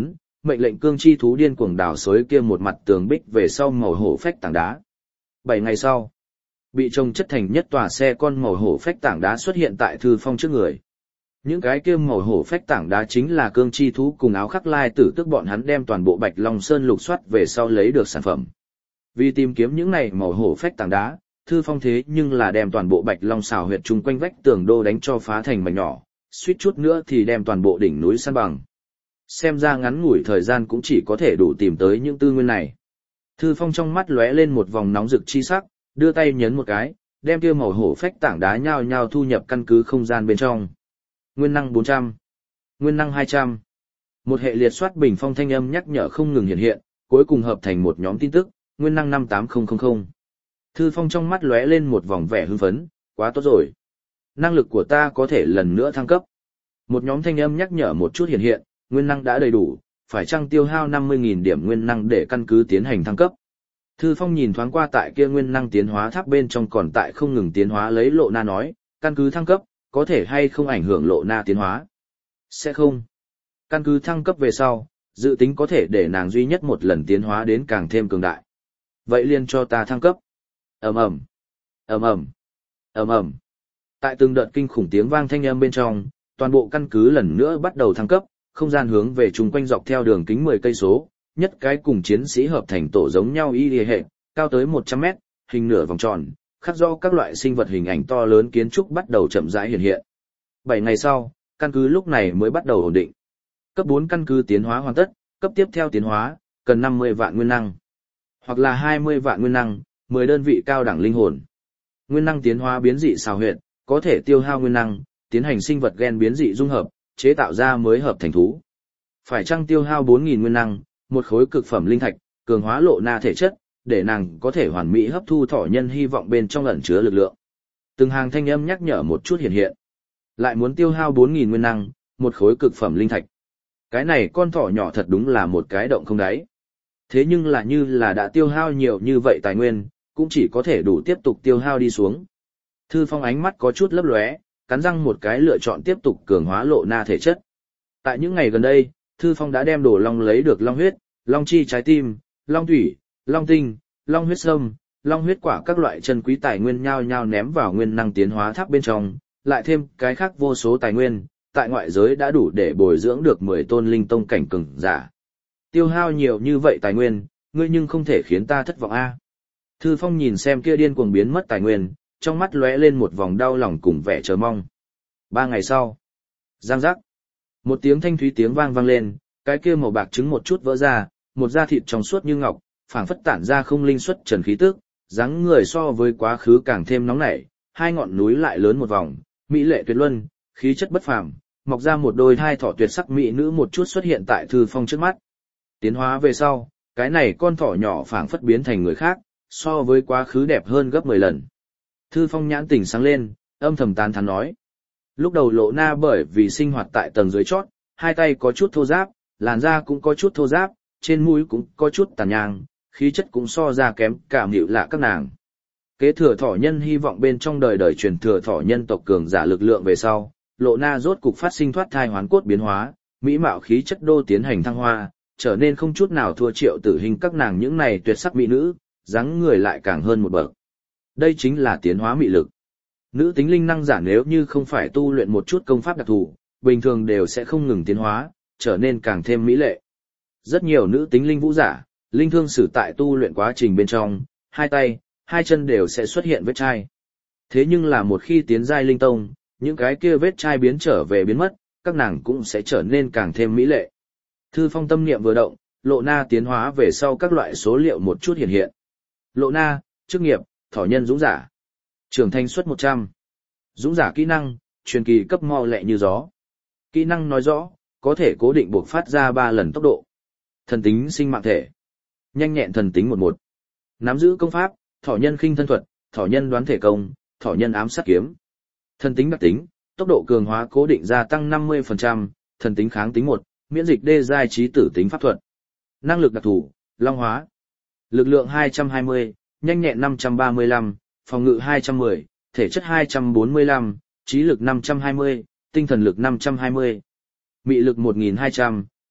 Speaker 1: mệnh lệnh cương chi thú điên cuồng đào xới kia một mặt tường bích về sau màu hổ phách tảng đá. Bảy ngày sau, bị trồng chất thành nhất tòa xe con màu hổ phách tảng đá xuất hiện tại Thư Phong trước người. Những cái kia màu hổ phách tảng đá chính là cương chi thú cùng áo khắc lai tử tức bọn hắn đem toàn bộ Bạch Long Sơn lục soát về sau lấy được sản phẩm. Vì tìm kiếm những này màu hổ phách tảng đá, Thư Phong thế nhưng là đem toàn bộ Bạch Long xào huyệt chung quanh vách tường đô đánh cho phá thành mảnh nhỏ, suýt chút nữa thì đem toàn bộ đỉnh núi san bằng. Xem ra ngắn ngủi thời gian cũng chỉ có thể đủ tìm tới những tư nguyên này. Thư Phong trong mắt lóe lên một vòng nóng rực chi sắc, đưa tay nhấn một cái, đem kia màu hổ phách tảng đá nhao nhao thu nhập căn cứ không gian bên trong. Nguyên năng bốn trăm, nguyên năng hai trăm. Một hệ liệt soát bình phong thanh âm nhắc nhở không ngừng hiện hiện, cuối cùng hợp thành một nhóm tin tức, nguyên năng năm tám không không không. Thư Phong trong mắt lóe lên một vòng vẻ hưng phấn, quá tốt rồi. Năng lực của ta có thể lần nữa thăng cấp. Một nhóm thanh âm nhắc nhở một chút hiện hiện, nguyên năng đã đầy đủ, phải chăng tiêu hao năm mươi nghìn điểm nguyên năng để căn cứ tiến hành thăng cấp. Thư Phong nhìn thoáng qua tại kia nguyên năng tiến hóa tháp bên trong còn tại không ngừng tiến hóa lấy Lộ Na nói, căn cứ thăng cấp, có thể hay không ảnh hưởng Lộ Na tiến hóa? Sẽ không. Căn cứ thăng cấp về sau, dự tính có thể để nàng duy nhất một lần tiến hóa đến càng thêm cường đại. Vậy liền cho ta thăng cấp. Ầm ầm, ầm ầm, ầm ầm. Tại từng đợt kinh khủng tiếng vang thanh âm bên trong, toàn bộ căn cứ lần nữa bắt đầu thăng cấp, không gian hướng về chung quanh dọc theo đường kính mười cây số, nhất cái cùng chiến sĩ hợp thành tổ giống nhau y lìa hệ, cao tới một trăm mét, hình nửa vòng tròn, khắc do các loại sinh vật hình ảnh to lớn kiến trúc bắt đầu chậm rãi hiện hiện. Bảy ngày sau, căn cứ lúc này mới bắt đầu ổn định. Cấp bốn căn cứ tiến hóa hoàn tất, cấp tiếp theo tiến hóa, cần năm mươi vạn nguyên năng, hoặc là hai mươi vạn nguyên năng, mười đơn vị cao đẳng linh hồn. Nguyên năng tiến hóa biến dị xào huyệt, có thể tiêu hao nguyên năng, tiến hành sinh vật gen biến dị dung hợp, chế tạo ra mới hợp thành thú. Phải chăng tiêu hao bốn nghìn nguyên năng, một khối cực phẩm linh thạch, cường hóa Lộ Na thể chất, để nàng có thể hoàn mỹ hấp thu thỏ nhân hy vọng bên trong ẩn chứa lực lượng. Từng hàng thanh âm nhắc nhở một chút hiện hiện. Lại muốn tiêu hao bốn nghìn nguyên năng, một khối cực phẩm linh thạch. Cái này con thỏ nhỏ thật đúng là một cái động không đáy. Thế nhưng là như là đã tiêu hao nhiều như vậy tài nguyên, cũng chỉ có thể đủ tiếp tục tiêu hao đi xuống. Thư Phong ánh mắt có chút lấp lóe, cắn răng một cái lựa chọn tiếp tục cường hóa Lộ Na thể chất. Tại những ngày gần đây, Thư Phong đã đem đồ long lấy được long huyết, long chi trái tim, long thủy, long tinh, long huyết sâm, long huyết quả các loại chân quý tài nguyên nhao nhao ném vào nguyên năng tiến hóa tháp bên trong, lại thêm cái khác vô số tài nguyên, tại ngoại giới đã đủ để bồi dưỡng được mười tôn linh tông cảnh cường giả. Tiêu hao nhiều như vậy tài nguyên, ngươi nhưng không thể khiến ta thất vọng a. Thư Phong nhìn xem kia điên cuồng biến mất tài nguyên, trong mắt lóe lên một vòng đau lòng cùng vẻ chờ mong. Ba ngày sau, giang giác, một tiếng thanh thúy tiếng vang vang lên, cái kia màu bạc trứng một chút vỡ ra, một da thịt trong suốt như ngọc, phảng phất tản ra không linh xuất trần khí tức, dáng người so với quá khứ càng thêm nóng nảy, hai ngọn núi lại lớn một vòng, mỹ lệ tuyệt luân, khí chất bất phàm, mọc ra một đôi thai thỏ tuyệt sắc mỹ nữ một chút xuất hiện tại Thư Phong trước mắt. Tiến hóa về sau, cái này con thỏ nhỏ phảng phất biến thành người khác, so với quá khứ đẹp hơn gấp mười lần. Thư Phong nhãn tỉnh sáng lên, âm thầm tán thán nói. Lúc đầu Lộ Na bởi vì sinh hoạt tại tầng dưới chót, hai tay có chút thô ráp, làn da cũng có chút thô ráp, trên mũi cũng có chút tàn nhang, khí chất cũng so ra kém cả nhịu lạ các nàng. Kế thừa thỏ nhân hy vọng bên trong đời đời truyền thừa thỏ nhân tộc cường giả lực lượng về sau, Lộ Na rốt cục phát sinh thoát thai hoán cốt biến hóa, mỹ mạo khí chất đô tiến hành thăng hoa, trở nên không chút nào thua Triệu Tử Hình các nàng những này tuyệt sắc mỹ nữ, dáng người lại càng hơn một bậc. Đây chính là tiến hóa mị lực. Nữ tính linh năng giả nếu như không phải tu luyện một chút công pháp đặc thù, bình thường đều sẽ không ngừng tiến hóa, trở nên càng thêm mỹ lệ. Rất nhiều nữ tính linh vũ giả, linh thương sử tại tu luyện quá trình bên trong, hai tay, hai chân đều sẽ xuất hiện vết chai. Thế nhưng là một khi tiến giai linh tông, những cái kia vết chai biến trở về biến mất, các nàng cũng sẽ trở nên càng thêm mỹ lệ. Thư Phong tâm niệm vừa động, Lộ Na tiến hóa về sau các loại số liệu một chút hiện hiện. Lộ Na, chức nghiệp, thỏ nhân dũng giả. Trưởng thành suất một trăm. Dũng giả kỹ năng, truyền kỳ cấp mau lẹ như gió. Kỹ năng nói rõ, có thể cố định buộc phát ra ba lần tốc độ. Thần tính sinh mạng thể. Nhanh nhẹn thần tính một một. Nắm giữ công pháp, thỏ nhân khinh thân thuật, thỏ nhân đoán thể công, thỏ nhân ám sát kiếm. Thần tính đặc tính, tốc độ cường hóa cố định gia tăng năm mươi phần trăm, thần tính kháng tính một, miễn dịch đê giai trí tử tính pháp thuật. Năng lực đặc thù, long hóa. Lực lượng hai trăm hai mươi, nhanh nhẹn năm trăm ba mươi lăm, phòng ngự hai trăm mười, thể chất hai trăm bốn mươi lăm, trí lực năm trăm hai mươi, tinh thần lực năm trăm hai mươi. Mị lực một nghìn hai trăm,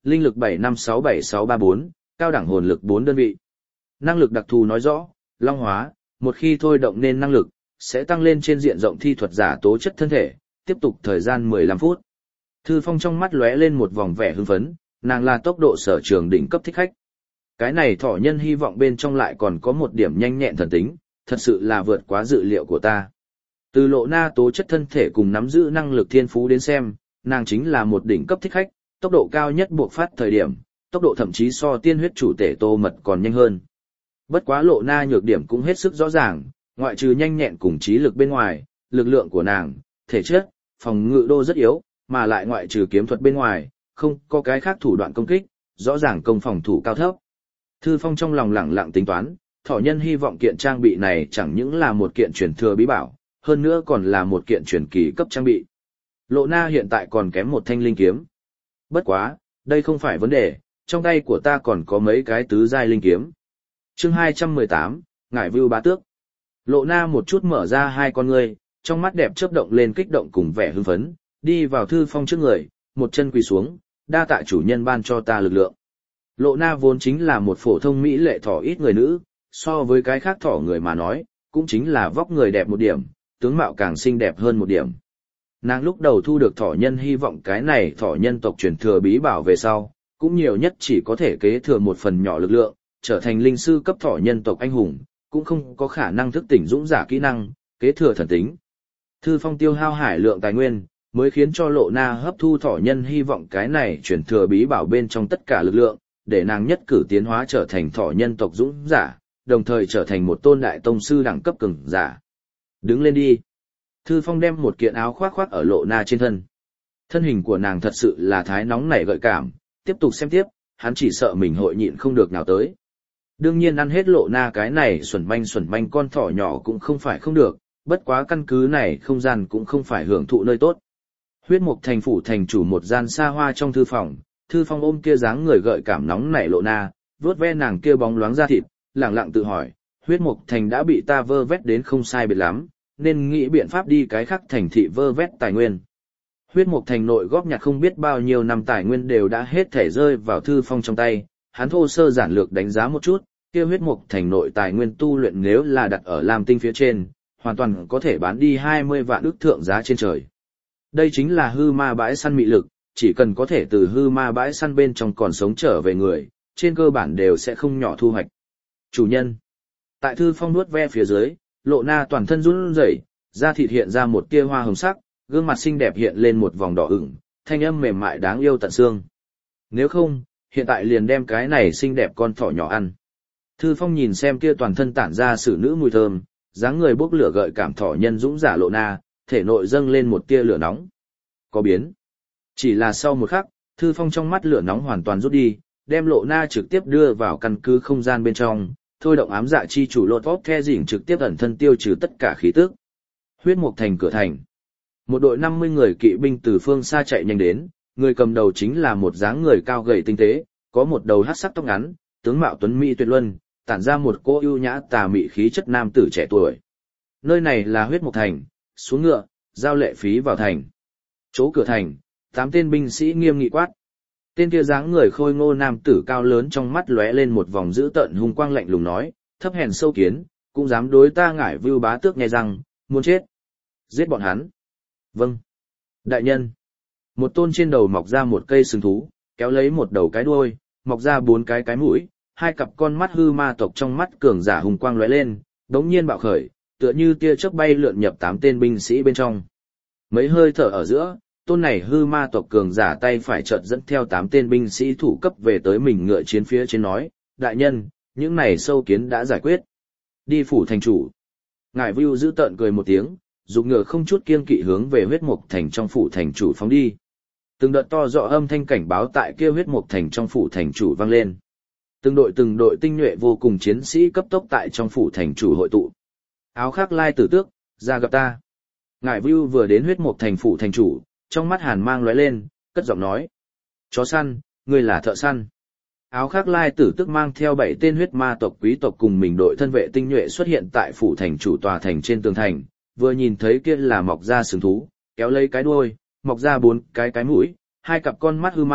Speaker 1: linh lực bảy năm sáu bảy sáu ba bốn, cao đẳng hồn lực bốn đơn vị. Năng lực đặc thù nói rõ, long hóa, một khi thôi động nên năng lực, sẽ tăng lên trên diện rộng thi thuật giả tố chất thân thể, tiếp tục thời gian mười lăm phút. Thư Phong trong mắt lóe lên một vòng vẻ hưng phấn, nàng là tốc độ sở trường đỉnh cấp thích khách. Cái này thỏ nhân hy vọng bên trong lại còn có một điểm nhanh nhẹn thần tính, thật sự là vượt quá dự liệu của ta. Từ Lộ Na tố chất thân thể cùng nắm giữ năng lực thiên phú đến xem, nàng chính là một đỉnh cấp thích khách, tốc độ cao nhất buộc phát thời điểm, tốc độ thậm chí so tiên huyết chủ tể Tô Mật còn nhanh hơn. Bất quá Lộ Na nhược điểm cũng hết sức rõ ràng, ngoại trừ nhanh nhẹn cùng trí lực bên ngoài, lực lượng của nàng, thể chất, phòng ngự đô rất yếu, mà lại ngoại trừ kiếm thuật bên ngoài, không có cái khác thủ đoạn công kích, rõ ràng công phòng thủ cao thấp. Thư Phong trong lòng lẳng lặng tính toán, thỏ nhân hy vọng kiện trang bị này chẳng những là một kiện truyền thừa bí bảo, hơn nữa còn là một kiện truyền kỳ cấp trang bị. Lộ Na hiện tại còn kém một thanh linh kiếm. Bất quá, đây không phải vấn đề, trong tay của ta còn có mấy cái tứ giai linh kiếm. Chương hai trăm mười tám, Ngải Vưu Bá Tước. Lộ Na một chút mở ra hai con ngươi, trong mắt đẹp chớp động lên kích động cùng vẻ hưng phấn, đi vào Thư Phong trước người, một chân quỳ xuống, đa tạ chủ nhân ban cho ta lực lượng. Lộ Na vốn chính là một phổ thông mỹ lệ thỏ ít người nữ, so với cái khác thỏ người mà nói, cũng chính là vóc người đẹp một điểm, tướng mạo càng xinh đẹp hơn một điểm. Nàng lúc đầu thu được thỏ nhân hy vọng cái này thỏ nhân tộc truyền thừa bí bảo về sau, cũng nhiều nhất chỉ có thể kế thừa một phần nhỏ lực lượng, trở thành linh sư cấp thỏ nhân tộc anh hùng, cũng không có khả năng thức tỉnh dũng giả kỹ năng, kế thừa thần tính. Thư Phong tiêu hao hải lượng tài nguyên, mới khiến cho Lộ Na hấp thu thỏ nhân hy vọng cái này truyền thừa bí bảo bên trong tất cả lực lượng, để nàng nhất cử tiến hóa trở thành thỏ nhân tộc dũng giả, đồng thời trở thành một tôn đại tông sư đẳng cấp cường giả. Đứng lên đi. Thư Phong đem một kiện áo khoác khoác ở Lộ Na trên thân. Thân hình của nàng thật sự là thái nóng nảy gợi cảm, tiếp tục xem tiếp, hắn chỉ sợ mình hội nhịn không được nào tới. Đương nhiên ăn hết Lộ Na cái này xuẩn manh xuẩn manh con thỏ nhỏ cũng không phải không được, bất quá căn cứ này không gian cũng không phải hưởng thụ nơi tốt. Huyết Mục Thành phủ thành chủ một gian xa hoa trong thư phòng, Thư Phong ôm kia dáng người gợi cảm nóng nảy Lộ Na, vuốt ve nàng kia bóng loáng da thịt, lẳng lặng tự hỏi, Huyết Mục Thành đã bị ta vơ vét đến không sai biệt lắm, nên nghĩ biện pháp đi cái khác thành thị vơ vét tài nguyên. Huyết Mục Thành nội góp nhặt không biết bao nhiêu năm tài nguyên đều đã hết thể rơi vào Thư Phong trong tay, hắn thô sơ giản lược đánh giá một chút, kia Huyết Mục Thành nội tài nguyên tu luyện nếu là đặt ở Lam Tinh phía trên, hoàn toàn có thể bán đi hai mươi vạn ức thượng giá trên trời. Đây chính là hư ma bãi săn mị lực, chỉ cần có thể từ hư ma bãi săn bên trong còn sống trở về người, trên cơ bản đều sẽ không nhỏ thu hoạch. Chủ nhân. Tại Thư Phong nuốt ve phía dưới, Lộ Na toàn thân run rẩy, da thịt hiện ra một tia hoa hồng sắc, gương mặt xinh đẹp hiện lên một vòng đỏ ửng, thanh âm mềm mại đáng yêu tận xương. Nếu không, hiện tại liền đem cái này xinh đẹp con thỏ nhỏ ăn. Thư Phong nhìn xem kia toàn thân tản ra sử nữ mùi thơm, dáng người bốc lửa gợi cảm thỏ nhân dũng giả Lộ Na, thể nội dâng lên một tia lửa nóng. Có biến. Chỉ là sau một khắc, Thư Phong trong mắt lửa nóng hoàn toàn rút đi, đem Lộ Na trực tiếp đưa vào căn cứ không gian bên trong, thôi động ám dạ chi chủ lột vóc the dỉn trực tiếp ẩn thân tiêu trừ tất cả khí tức. Huyết Mục Thành cửa thành. Một đội năm mươi người kỵ binh từ phương xa chạy nhanh đến, người cầm đầu chính là một dáng người cao gầy tinh tế, có một đầu hắc sắc tóc ngắn, tướng mạo tuấn mỹ tuyệt luân, tản ra một cô ưu nhã tà mị khí chất nam tử trẻ tuổi. Nơi này là Huyết Mục Thành, xuống ngựa, giao lệ phí vào thành. Chỗ cửa thành, tám tên binh sĩ nghiêm nghị quát. Tên kia dáng người khôi ngô nam tử cao lớn trong mắt lóe lên một vòng dữ tợn hung quang lạnh lùng nói, thấp hèn sâu kiến, cũng dám đối ta Ngải Vưu Bá Tước nghe rằng, muốn chết. Giết bọn hắn. Vâng. Đại nhân. Một tôn trên đầu mọc ra một cây sừng thú, kéo lấy một đầu cái đuôi, mọc ra bốn cái cái mũi, hai cặp con mắt hư ma tộc trong mắt cường giả hùng quang lóe lên, đống nhiên bạo khởi, tựa như tia chớp bay lượn nhập tám tên binh sĩ bên trong. Mấy hơi thở ở giữa, tôn này hư ma tộc cường giả tay phải chợt dẫn theo tám tên binh sĩ thủ cấp về tới mình ngựa chiến phía trên nói, đại nhân, những này sâu kiến đã giải quyết. Đi phủ thành chủ. Ngải Vưu giữ tợn cười một tiếng, dùng ngựa không chút kiêng kỵ hướng về Huyết Mục Thành trong phủ thành chủ phóng đi. Từng đợt to rõ âm thanh cảnh báo tại kia Huyết Mục Thành trong phủ thành chủ vang lên. Từng đội từng đội tinh nhuệ vô cùng chiến sĩ cấp tốc tại trong phủ thành chủ hội tụ. Áo khắc lai tử tước, ra gặp ta. Ngải Vưu vừa đến Huyết Mục Thành phủ thành chủ, trong mắt hàn mang lóe lên, cất giọng nói. Chó săn, ngươi là thợ săn. Áo khắc lai tử tức mang theo bảy tên huyết ma tộc quý tộc cùng mình đội thân vệ tinh nhuệ xuất hiện tại phủ thành chủ tòa thành trên tường thành, vừa nhìn thấy kia là mọc ra sừng thú, kéo lấy cái đuôi, mọc ra bốn cái cái mũi, hai cặp con mắt hư ma,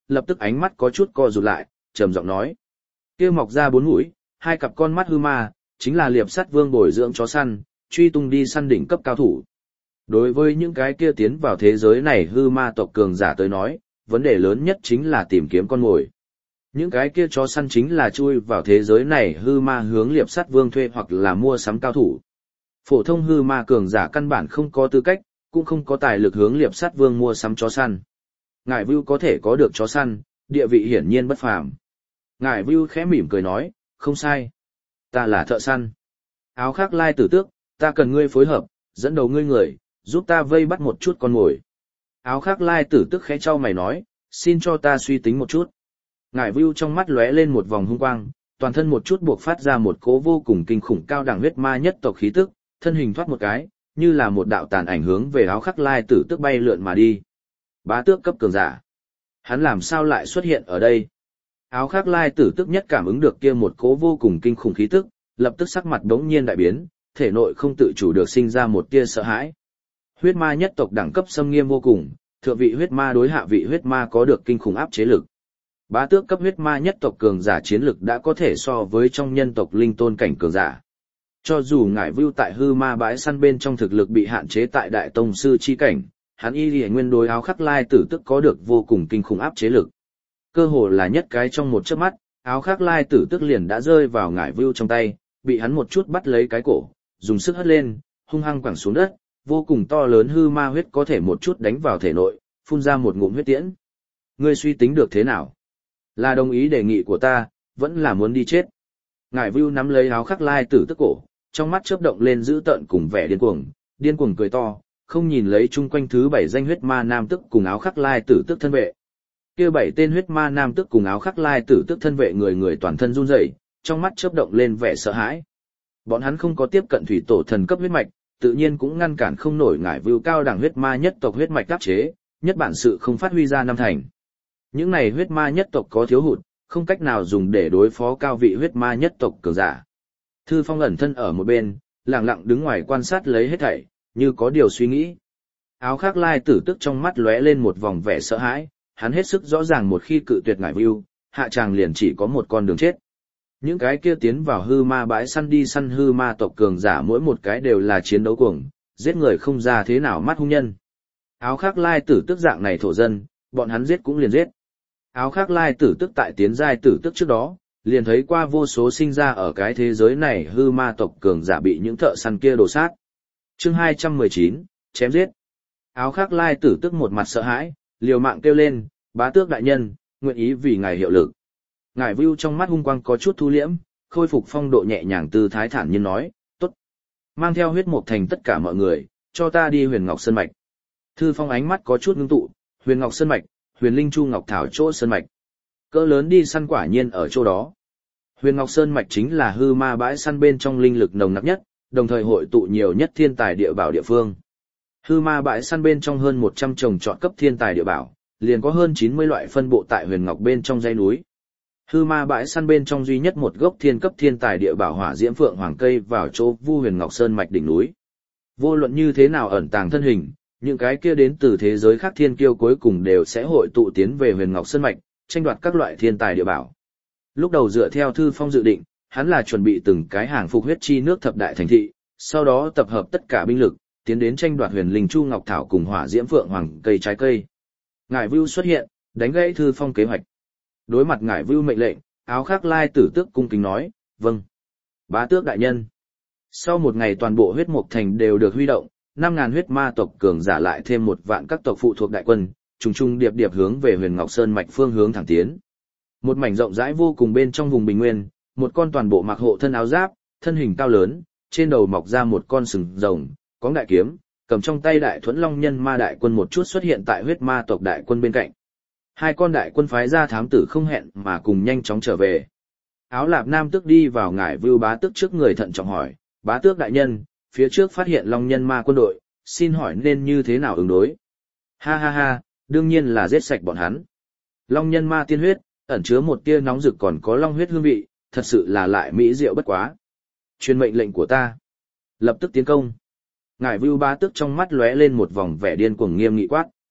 Speaker 1: lập tức ánh mắt có chút co rụt lại, trầm giọng nói. Kia mọc ra bốn mũi, hai cặp con mắt hư ma, chính là liệp sắt vương bồi dưỡng chó săn, truy tung đi săn đỉnh cấp cao thủ. Đối với những cái kia tiến vào thế giới này hư ma tộc cường giả tới nói, vấn đề lớn nhất chính là tìm kiếm con mồi. Những cái kia chó săn chính là chui vào thế giới này hư ma hướng liệp sắt vương thuê hoặc là mua sắm cao thủ. Phổ thông hư ma cường giả căn bản không có tư cách, cũng không có tài lực hướng liệp sắt vương mua sắm chó săn. Ngải Vưu có thể có được chó săn, địa vị hiển nhiên bất phàm. Ngải Vưu khẽ mỉm cười nói, không sai. Ta là thợ săn. Áo Khắc Lai Tử Tước, ta cần ngươi phối hợp, dẫn đầu ngươi người, giúp ta vây bắt một chút con mồi. Áo Khắc Lai Tử Tước khẽ trao mày nói, xin cho ta suy tính một chút. Ngải Vưu trong mắt lóe lên một vòng hung quang, toàn thân một chút buộc phát ra một cỗ vô cùng kinh khủng cao đẳng huyết ma nhất tộc khí tức, thân hình thoát một cái, như là một đạo tàn ảnh hướng về Áo Khắc Lai Tử Tước bay lượn mà đi. Bá tước cấp cường giả. Hắn làm sao lại xuất hiện ở đây? Áo Khắc Lai Tử Tước nhất cảm ứng được kia một cỗ vô cùng kinh khủng khí tức, lập tức sắc mặt bỗng nhiên đại biến, thể nội không tự chủ được sinh ra một tia sợ hãi. Huyết ma nhất tộc đẳng cấp xâm nghiêm vô cùng, thượng vị huyết ma đối hạ vị huyết ma có được kinh khủng áp chế lực. Bá tước cấp huyết ma nhất tộc cường giả chiến lực đã có thể so với trong nhân tộc linh tôn cảnh cường giả. Cho dù Ngải Vưu tại hư ma bãi săn bên trong thực lực bị hạn chế tại đại tông sư chi cảnh, hắn y lìa nguyên đối Áo Khắc Lai Tử Tước có được vô cùng kinh khủng áp chế lực. Cơ hồ là nhất cái trong một chớp mắt, Áo Khắc Lai Tử Tước liền đã rơi vào Ngải Vưu trong tay, bị hắn một chút bắt lấy cái cổ, dùng sức hất lên, hung hăng quẳng xuống đất, vô cùng to lớn hư ma huyết có thể một chút đánh vào thể nội, phun ra một ngụm huyết tiễn. Ngươi suy tính được thế nào? Là đồng ý đề nghị của ta, vẫn là muốn đi chết. Ngải Vưu nắm lấy Áo Khắc Lai Tử Tước cổ, trong mắt chớp động lên dữ tợn cùng vẻ điên cuồng, điên cuồng cười to, không nhìn lấy chung quanh thứ bảy danh huyết ma nam tức cùng Áo Khắc Lai Tử Tước thân vệ. Kia bảy tên huyết ma nam tức cùng Áo Khắc Lai Tử Tước thân vệ người người toàn thân run rẩy, trong mắt chớp động lên vẻ sợ hãi. Bọn hắn không có tiếp cận thủy tổ thần cấp huyết mạch, tự nhiên cũng ngăn cản không nổi Ngải Vưu cao đẳng huyết ma nhất tộc huyết mạch áp chế, nhất bản sự không phát huy ra năm thành. Những này huyết ma nhất tộc có thiếu hụt, không cách nào dùng để đối phó cao vị huyết ma nhất tộc cường giả. Thư Phong ẩn thân ở một bên, lặng lặng đứng ngoài quan sát lấy hết thảy, như có điều suy nghĩ. Áo Khắc Lai Tử Tước trong mắt lóe lên một vòng vẻ sợ hãi, hắn hết sức rõ ràng một khi cự tuyệt Ngải Vưu, hạ tràng liền chỉ có một con đường chết. Những cái kia tiến vào hư ma bãi săn đi săn hư ma tộc cường giả mỗi một cái đều là chiến đấu cuồng, giết người không ra thế nào mắt hung nhân. Áo Khắc Lai Tử Tước dạng này thổ dân, bọn hắn giết cũng liền giết. Áo Khắc Lai Tử Tước tại tiến giai tử tước trước đó, liền thấy qua vô số sinh ra ở cái thế giới này hư ma tộc cường giả bị những thợ săn kia đổ sát. Chương hai trăm mười chín, chém giết. Áo Khắc Lai Tử Tước một mặt sợ hãi, liều mạng kêu lên, bá tước đại nhân, nguyện ý vì ngài hiệu lực. Ngải Vưu trong mắt hung quang có chút thu liễm, khôi phục phong độ nhẹ nhàng tư thái thản nhiên nói, tốt. Mang theo huyết mục thành tất cả mọi người, cho ta đi Huyền Ngọc Sơn Mạch. Thư Phong ánh mắt có chút ngưng tụ, Huyền Ngọc Sơn Mạch, Huyền Linh Chu Ngọc Thảo chỗ Sơn Mạch. Cỡ lớn đi săn quả nhiên ở chỗ đó. Huyền Ngọc Sơn Mạch chính là hư ma bãi săn bên trong linh lực nồng nặc nhất, đồng thời hội tụ nhiều nhất thiên tài địa bảo địa phương. Hư ma bãi săn bên trong hơn một trăm trồng trọt cấp thiên tài địa bảo, liền có hơn chín mươi loại phân bộ tại Huyền Ngọc bên trong dãy núi. Hư ma bãi săn bên trong duy nhất một gốc thiên cấp thiên tài địa bảo hỏa diễm phượng hoàng cây vào chỗ Vu Huyền Ngọc Sơn mạch đỉnh núi. Vô luận như thế nào ẩn tàng thân hình, những cái kia đến từ thế giới khác thiên kiêu cuối cùng đều sẽ hội tụ tiến về Huyền Ngọc Sơn mạch, tranh đoạt các loại thiên tài địa bảo. Lúc đầu dựa theo Thư Phong dự định, hắn là chuẩn bị từng cái hàng phục huyết chi nước thập đại thành thị, sau đó tập hợp tất cả binh lực, tiến đến tranh đoạt Huyền Linh Chu Ngọc Thảo cùng hỏa diễm phượng hoàng cây trái cây. Ngải Vưu xuất hiện, đánh gãy Thư Phong kế hoạch. Đối mặt Ngải Vưu mệnh lệnh, Áo Khắc Lai Tử Tước cung kính nói, vâng. Bá tước đại nhân. Sau một ngày toàn bộ huyết mục thành đều được huy động, năm ngàn huyết ma tộc cường giả lại thêm một vạn các tộc phụ thuộc đại quân, trùng trùng điệp điệp hướng về Huyền Ngọc Sơn mạch phương hướng thẳng tiến. Một mảnh rộng rãi vô cùng bên trong vùng bình nguyên, một con toàn bộ mặc hộ thân áo giáp, thân hình cao lớn, trên đầu mọc ra một con sừng rồng, có đại kiếm, cầm trong tay đại thuẫn long nhân ma đại quân một chút xuất hiện tại huyết ma tộc đại quân bên cạnh. Hai con đại quân phái ra thám tử không hẹn mà cùng nhanh chóng trở về. Áo Lạp Nam Tước đi vào Ngải Vưu bá tước trước người thận trọng hỏi, bá tước đại nhân, phía trước phát hiện long nhân ma quân đội, xin hỏi nên như thế nào ứng đối? Ha ha ha, đương nhiên là giết sạch bọn hắn. Long nhân ma tiên huyết, ẩn chứa một tia nóng rực còn có long huyết hương vị, thật sự là lại mỹ diệu bất quá. Truyền mệnh lệnh của ta. Lập tức tiến công. Ngải Vưu bá tước trong mắt lóe lên một vòng vẻ điên cuồng nghiêm nghị quát.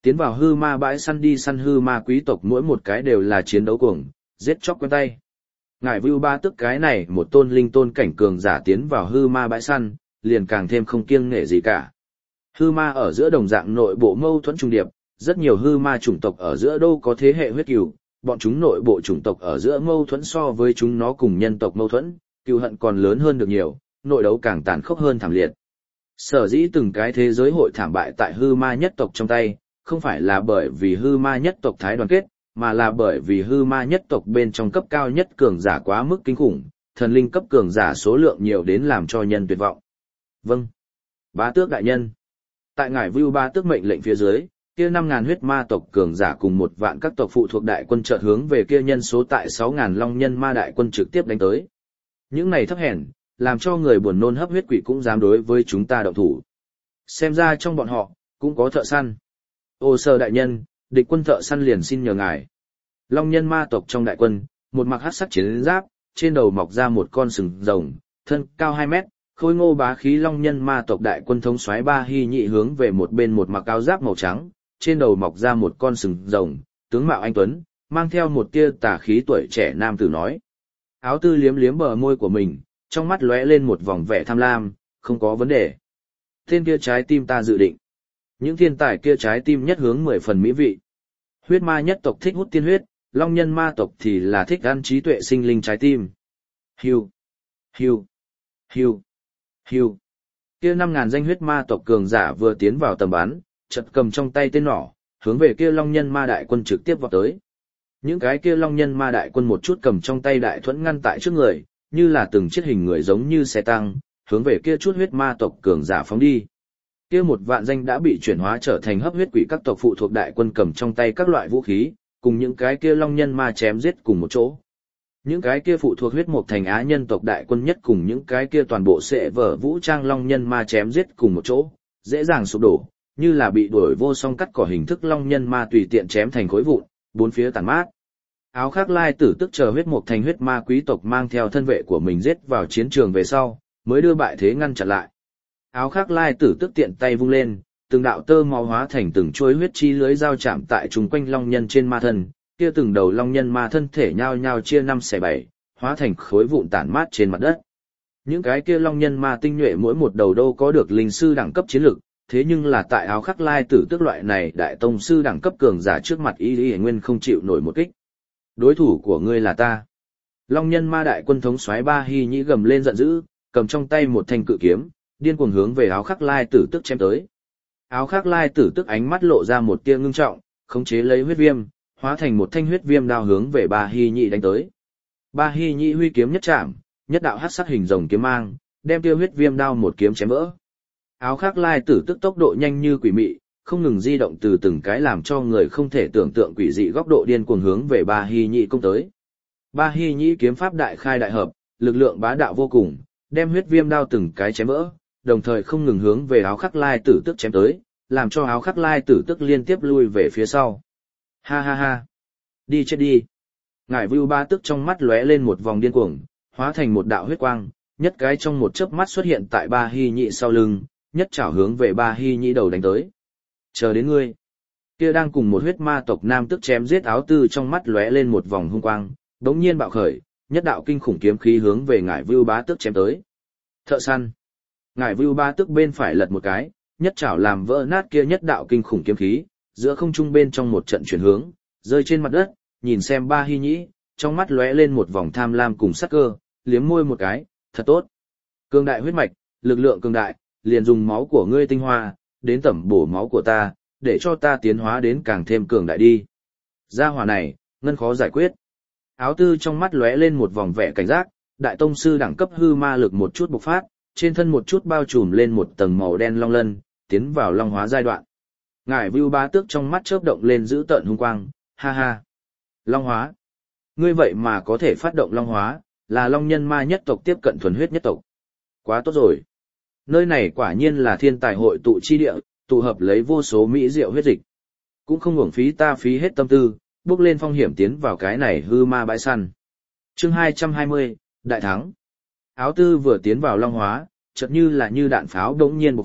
Speaker 1: Tiến vào hư ma bãi săn đi săn hư ma quý tộc mỗi một cái đều là chiến đấu cuồng, giết chóc quen tay. Ngải Vưu Ba Tước cái này một tôn linh tôn cảnh cường giả tiến vào hư ma bãi săn, liền càng thêm không kiêng nể gì cả. Hư ma ở giữa đồng dạng nội bộ mâu thuẫn trung điệp, rất nhiều hư ma chủng tộc ở giữa đâu có thế hệ huyết cừu, bọn chúng nội bộ chủng tộc ở giữa mâu thuẫn so với chúng nó cùng nhân tộc mâu thuẫn, cừu hận còn lớn hơn được nhiều, nội đấu càng tàn khốc hơn thảm liệt. Sở dĩ từng cái thế giới hội thảm bại tại hư ma nhất tộc trong tay, không phải là bởi vì hư ma nhất tộc thái đoàn kết, mà là bởi vì hư ma nhất tộc bên trong cấp cao nhất cường giả quá mức kinh khủng, thần linh cấp cường giả số lượng nhiều đến làm cho nhân tuyệt vọng. Vâng. Bá tước đại nhân. Tại Ngải Vưu Ba Tước mệnh lệnh phía dưới, kia năm ngàn huyết ma tộc cường giả cùng một vạn các tộc phụ thuộc đại quân chợt hướng về kia nhân số tại sáu ngàn long nhân ma đại quân trực tiếp đánh tới. Những này thấp hèn, làm cho người buồn nôn hấp huyết quỷ cũng dám đối với chúng ta động thủ. Xem ra trong bọn họ, cũng có thợ săn. Ô Sở đại nhân, địch quân thợ săn liền xin nhờ ngài. Long nhân ma tộc trong đại quân, một mặc hắc sắc chiến giáp, trên đầu mọc ra một con sừng rồng, thân cao hai mét, khôi ngô bá khí long nhân ma tộc đại quân thống soái Ba Hy Nhị hướng về một bên một mặc áo giáp màu trắng, trên đầu mọc ra một con sừng rồng, tướng mạo anh tuấn, mang theo một tia tà khí tuổi trẻ nam tử nói. Áo Tư liếm liếm bờ môi của mình, trong mắt lóe lên một vòng vẻ tham lam, không có vấn đề. Tên kia trái tim ta dự định. Những thiên tài kia trái tim nhất hướng mười phần mỹ vị. Huyết ma nhất tộc thích hút tiên huyết, long nhân ma tộc thì là thích ăn trí tuệ sinh linh trái tim. Hiu, hiu, hiu, hiu. Kia năm ngàn danh huyết ma tộc cường giả vừa tiến vào tầm bắn, chợt cầm trong tay tên nỏ, hướng về kia long nhân ma đại quân trực tiếp vọt tới. Những cái kia long nhân ma đại quân một chút cầm trong tay đại thuẫn ngăn tại trước người, như là từng chiếc hình người giống như xe tăng, hướng về kia chút huyết ma tộc cường giả phóng đi. Kia một vạn danh đã bị chuyển hóa trở thành hấp huyết quỷ các tộc phụ thuộc đại quân cầm trong tay các loại vũ khí, cùng những cái kia long nhân ma chém giết cùng một chỗ. Những cái kia phụ thuộc huyết mục thành á nhân tộc đại quân nhất cùng những cái kia toàn bộ sẽ vở vũ trang long nhân ma chém giết cùng một chỗ, dễ dàng sụp đổ, như là bị đuổi vô song cắt cỏ hình thức long nhân ma tùy tiện chém thành khối vụn, bốn phía tàn mát. Áo Khắc Lai Tử tức chờ huyết mục thành huyết ma quý tộc mang theo thân vệ của mình giết vào chiến trường về sau, mới đưa bại thế ngăn chặn lại. Áo Khắc Lai Tử tức tiện tay vung lên, từng đạo tơ máu hóa thành từng chuôi huyết chi lưới dao chạm tại chung quanh long nhân trên ma thân, kia từng đầu long nhân ma thân thể nhao nhao chia năm xẻ bảy, hóa thành khối vụn tản mát trên mặt đất. Những cái kia long nhân ma tinh nhuệ mỗi một đầu đâu có được linh sư đẳng cấp chiến lực, thế nhưng là tại Áo Khắc Lai Tử tức loại này đại tông sư đẳng cấp cường giả trước mặt y y nguyên không chịu nổi một kích. Đối thủ của ngươi là ta. Long nhân ma đại quân thống soái Ba Hy Nhĩ gầm lên giận dữ, cầm trong tay một thanh cự kiếm, điên cuồng hướng về Áo Khắc Lai Tử tức chém tới. Áo Khắc Lai Tử tức ánh mắt lộ ra một tia ngưng trọng, khống chế lấy huyết viêm, hóa thành một thanh huyết viêm đao hướng về Ba Hy Nhĩ đánh tới. Ba Hy Nhĩ huy kiếm nhất chạm, nhất đạo hắc sắc hình rồng kiếm mang, đem tiêu huyết viêm đao một kiếm chém vỡ. Áo Khắc Lai Tử tức tốc độ nhanh như quỷ mị, không ngừng di động từ từng cái làm cho người không thể tưởng tượng quỷ dị góc độ điên cuồng hướng về Ba Hy Nhĩ công tới. Ba Hy Nhĩ kiếm pháp đại khai đại hợp, lực lượng bá đạo vô cùng, đem huyết viêm đao từng cái chém vỡ, đồng thời không ngừng hướng về Áo Khắc Lai Tử tức chém tới, làm cho Áo Khắc Lai Tử tức liên tiếp lui về phía sau. Ha ha ha, đi chết đi. Ngải Vưu Ba Tước trong mắt lóe lên một vòng điên cuồng, hóa thành một đạo huyết quang, nhất cái trong một chớp mắt xuất hiện tại Ba Hy Nhĩ sau lưng, nhất chảo hướng về Ba Hy Nhĩ đầu đánh tới. Chờ đến ngươi. Kia đang cùng một huyết ma tộc nam tức chém giết Áo Tư trong mắt lóe lên một vòng hung quang, đống nhiên bạo khởi, nhất đạo kinh khủng kiếm khí hướng về Ngải Vưu Ba Tước chém tới. Thợ săn. Ngải Vưu Ba Tước bên phải lật một cái, nhất chảo làm vỡ nát kia nhất đạo kinh khủng kiếm khí, giữa không trung bên trong một trận chuyển hướng, rơi trên mặt đất, nhìn xem Ba Hy Nhĩ, trong mắt lóe lên một vòng tham lam cùng sắc cơ, liếm môi một cái, thật tốt. Cường đại huyết mạch, lực lượng cường đại, liền dùng máu của ngươi tinh hoa, đến tẩm bổ máu của ta, để cho ta tiến hóa đến càng thêm cường đại đi. Gia hỏa này, ngân khó giải quyết. Áo Tư trong mắt lóe lên một vòng vẻ cảnh giác, đại tông sư đẳng cấp hư ma lực một chút bộc phát, trên thân một chút bao trùm lên một tầng màu đen long lân, tiến vào long hóa giai đoạn. Ngải Vưu Ba Tước trong mắt chớp động lên giữ tợn hung quang, ha ha. Long hóa. Ngươi vậy mà có thể phát động long hóa, là long nhân ma nhất tộc tiếp cận thuần huyết nhất tộc. Quá tốt rồi. Nơi này quả nhiên là thiên tài hội tụ chi địa, tụ hợp lấy vô số mỹ diệu huyết dịch. Cũng không uổng phí ta phí hết tâm tư, bước lên phong hiểm tiến vào cái này hư ma bãi săn. Chương hai trăm hai mươi, Đại thắng. Áo Tư vừa tiến vào long hóa, chợt như là như đạn pháo đống nhiên bộc phát,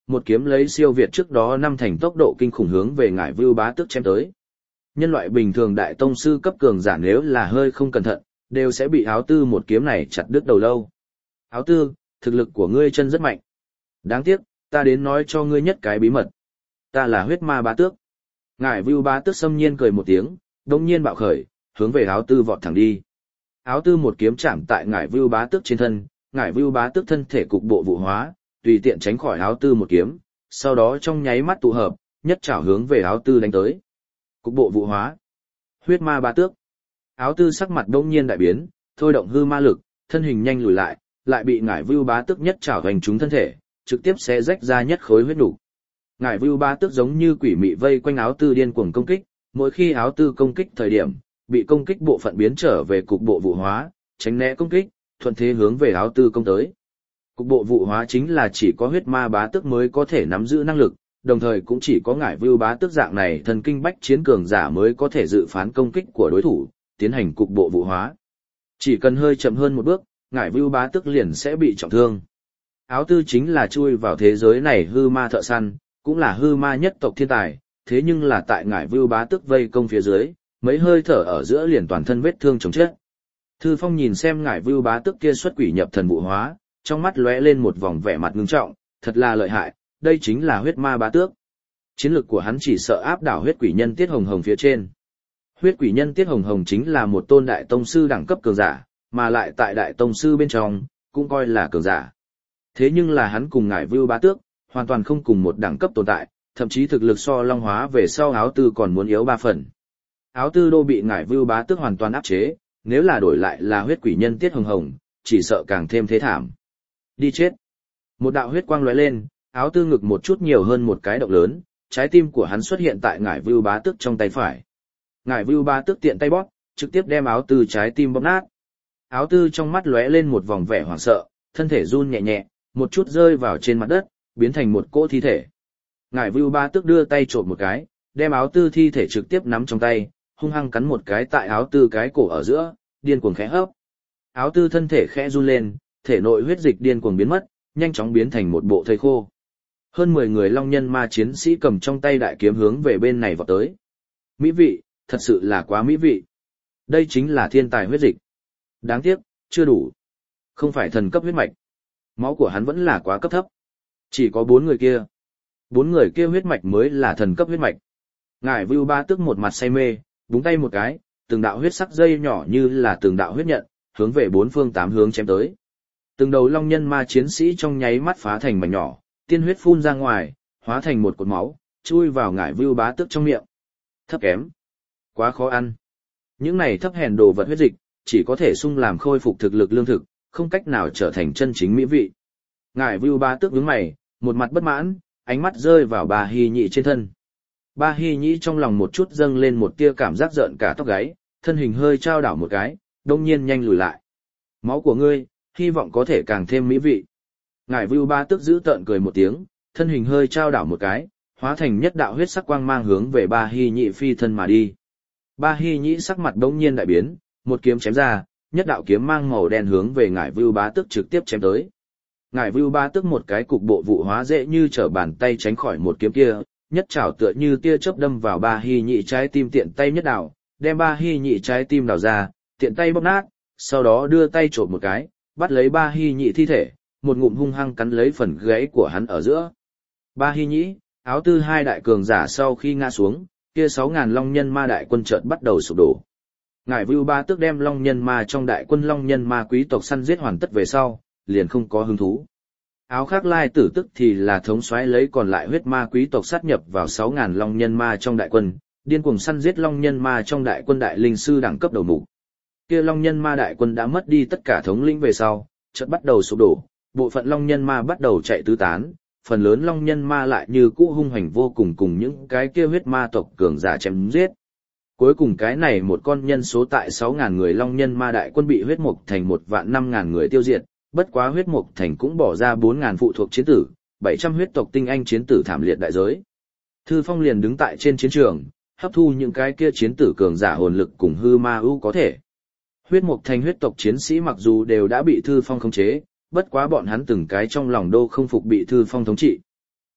Speaker 1: một kiếm lấy siêu việt trước đó năm thành tốc độ kinh khủng hướng về Ngải Vưu Bá Tước chém tới. Nhân loại bình thường đại tông sư cấp cường giả nếu là hơi không cẩn thận, đều sẽ bị áo tư một kiếm này chặt đứt đầu lâu. Áo tư, thực lực của ngươi chân rất mạnh. Đáng tiếc, ta đến nói cho ngươi nhất cái bí mật. Ta là huyết ma bá tước. Ngải Vưu Bá Tước xâm nhiên cười một tiếng, đông nhiên bạo khởi, hướng về áo tư vọt thẳng đi. Áo tư một kiếm chạm tại Ngải Vưu Bá Tước trên thân, Ngải Vưu Bá Tước thân thể cục bộ vụ hóa, tùy tiện tránh khỏi áo tư một kiếm, sau đó trong nháy mắt tụ hợp, nhất chảo hướng về áo tư đánh tới. Cục bộ vụ hóa. Huyết ma bá tước. Áo tư sắc mặt đông nhiên đại biến, thôi động hư ma lực, thân hình nhanh lùi lại, lại bị Ngải Vưu Bá Tước nhất chảo hành trúng thân thể, trực tiếp xé rách ra nhất khối huyết đủ. Ngải Vưu Bá Tước giống như quỷ mị vây quanh áo tư điên cuồng công kích, mỗi khi áo tư công kích thời điểm, bị công kích bộ phận biến trở về cục bộ vụ hóa, tránh né công kích, thuận thế hướng về áo tư công tới. Cục bộ vụ hóa chính là chỉ có huyết ma bá tước mới có thể nắm giữ năng lực, đồng thời cũng chỉ có Ngải Vưu Bá Tước dạng này thần kinh bách chiến cường giả mới có thể dự phán công kích của đối thủ, tiến hành cục bộ vụ hóa. Chỉ cần hơi chậm hơn một bước, Ngải Vưu Bá Tước liền sẽ bị trọng thương. Áo tư chính là chui vào thế giới này hư ma thợ săn, cũng là hư ma nhất tộc thiên tài, thế nhưng là tại Ngải Vưu Bá Tước vây công phía dưới, mấy hơi thở ở giữa liền toàn thân vết thương chồng chết. Thư Phong nhìn xem Ngải Vưu Bá Tước kia xuất quỷ nhập thần vụ hóa, trong mắt lóe lên một vòng vẻ mặt ngưng trọng, thật là lợi hại, đây chính là huyết ma bá tước. Chiến lực của hắn chỉ sợ áp đảo huyết quỷ nhân Tiết Hồng Hồng phía trên. Huyết quỷ nhân Tiết Hồng Hồng chính là một tôn đại tông sư đẳng cấp cường giả, mà lại tại đại tông sư bên trong, cũng coi là cường giả. Thế nhưng là hắn cùng Ngải Vưu Bá Tước, hoàn toàn không cùng một đẳng cấp tồn tại, thậm chí thực lực so Long Hóa về sau áo tư còn muốn yếu ba phần. Áo tư đô bị Ngải Vưu Bá Tước hoàn toàn áp chế, nếu là đổi lại là huyết quỷ nhân Tiết Hồng Hồng, chỉ sợ càng thêm thế thảm. Đi chết. Một đạo huyết quang lóe lên, áo tư ngực một chút nhiều hơn một cái động lớn, trái tim của hắn xuất hiện tại Ngải Vưu Bá Tước trong tay phải. Ngải Vưu Bá Tước tiện tay bóp, trực tiếp đem áo tư trái tim bóp nát. Áo tư trong mắt lóe lên một vòng vẻ hoảng sợ, thân thể run nhẹ nhẹ, một chút rơi vào trên mặt đất, biến thành một cỗ thi thể. Ngải Vưu Bá Tước đưa tay trộm một cái, đem áo tư thi thể trực tiếp nắm trong tay, hung hăng cắn một cái tại áo tư cái cổ ở giữa, điên cuồng khẽ hấp. Áo tư thân thể khẽ run lên, thể nội huyết dịch điên cuồng biến mất, nhanh chóng biến thành một bộ thây khô. Hơn mười người long nhân ma chiến sĩ cầm trong tay đại kiếm hướng về bên này vọt tới. Mỹ vị, thật sự là quá mỹ vị. Đây chính là thiên tài huyết dịch. Đáng tiếc, chưa đủ. Không phải thần cấp huyết mạch. Máu của hắn vẫn là quá cấp thấp. Chỉ có bốn người kia. Bốn người kia huyết mạch mới là thần cấp huyết mạch. Ngải Vưu Bá Tước một mặt say mê, búng tay một cái, từng đạo huyết sắc dây nhỏ như là từng đạo huyết nhận, hướng về bốn phương tám hướng chém tới. Từng đầu long nhân ma chiến sĩ trong nháy mắt phá thành mảnh nhỏ, tiên huyết phun ra ngoài, hóa thành một cột máu, chui vào Ngải Vưu Bá Tước trong miệng. Thấp kém. Quá khó ăn. Những này thấp hèn đồ vật huyết dịch, chỉ có thể sung làm khôi phục thực lực lương thực, không cách nào trở thành chân chính mỹ vị. Ngải Vưu Bá Tước nhướng mày, một mặt bất mãn, ánh mắt rơi vào Ba Hy Nhị trên thân. Ba Hy Nhị trong lòng một chút dâng lên một tia cảm giác giận cả tóc gáy, thân hình hơi trao đảo một cái, đông nhiên nhanh lùi lại. Máu của ngươi, hy vọng có thể càng thêm mỹ vị. Ngải Vưu Bá Tước giữ tợn cười một tiếng, thân hình hơi trao đảo một cái, hóa thành nhất đạo huyết sắc quang mang hướng về Ba Hy Nhị phi thân mà đi. Ba Hy Nhị sắc mặt đông nhiên đại biến, một kiếm chém ra, nhất đạo kiếm mang màu đen hướng về Ngải Vưu Bá Tước trực tiếp chém tới. Ngải Vưu Bá Tước một cái cục bộ vụ hóa dễ như trở bàn tay tránh khỏi một kiếm kia, nhất chảo tựa như tia chớp đâm vào Ba Hy Nhị trái tim tiện tay nhất đảo, đem Ba Hy Nhị trái tim đào ra, tiện tay bóp nát, sau đó đưa tay trộm một cái, bắt lấy Ba Hy Nhị thi thể, một ngụm hung hăng cắn lấy phần gáy của hắn ở giữa. Ba Hy Nhị, áo tư hai đại cường giả sau khi ngã xuống, kia sáu ngàn long nhân ma đại quân chợt bắt đầu sụp đổ. Ngải Vưu Bá Tước đem long nhân ma trong đại quân long nhân ma quý tộc săn giết hoàn tất về sau, liền không có hứng thú. Áo khác lai tử tức thì là thống soái lấy còn lại huyết ma quý tộc sát nhập vào sáu ngàn long nhân ma trong đại quân, điên cuồng săn giết long nhân ma trong đại quân đại linh sư đẳng cấp đầu mục. Kia long nhân ma đại quân đã mất đi tất cả thống lĩnh về sau, chợt bắt đầu sụp đổ, bộ phận long nhân ma bắt đầu chạy tứ tán, phần lớn long nhân ma lại như cũ hung hành vô cùng cùng những cái kia huyết ma tộc cường giả chém giết. Cuối cùng cái này một con nhân số tại sáu ngàn người long nhân ma đại quân bị huyết mục thành một vạn năm ngàn người tiêu diệt, bất quá huyết mục thành cũng bỏ ra bốn ngàn phụ thuộc chiến tử, bảy trăm huyết tộc tinh anh chiến tử thảm liệt đại giới. Thư Phong liền đứng tại trên chiến trường, hấp thu những cái kia chiến tử cường giả hồn lực cùng hư ma ưu có thể. Huyết mục thành huyết tộc chiến sĩ mặc dù đều đã bị Thư Phong khống chế, bất quá bọn hắn từng cái trong lòng đô không phục bị Thư Phong thống trị.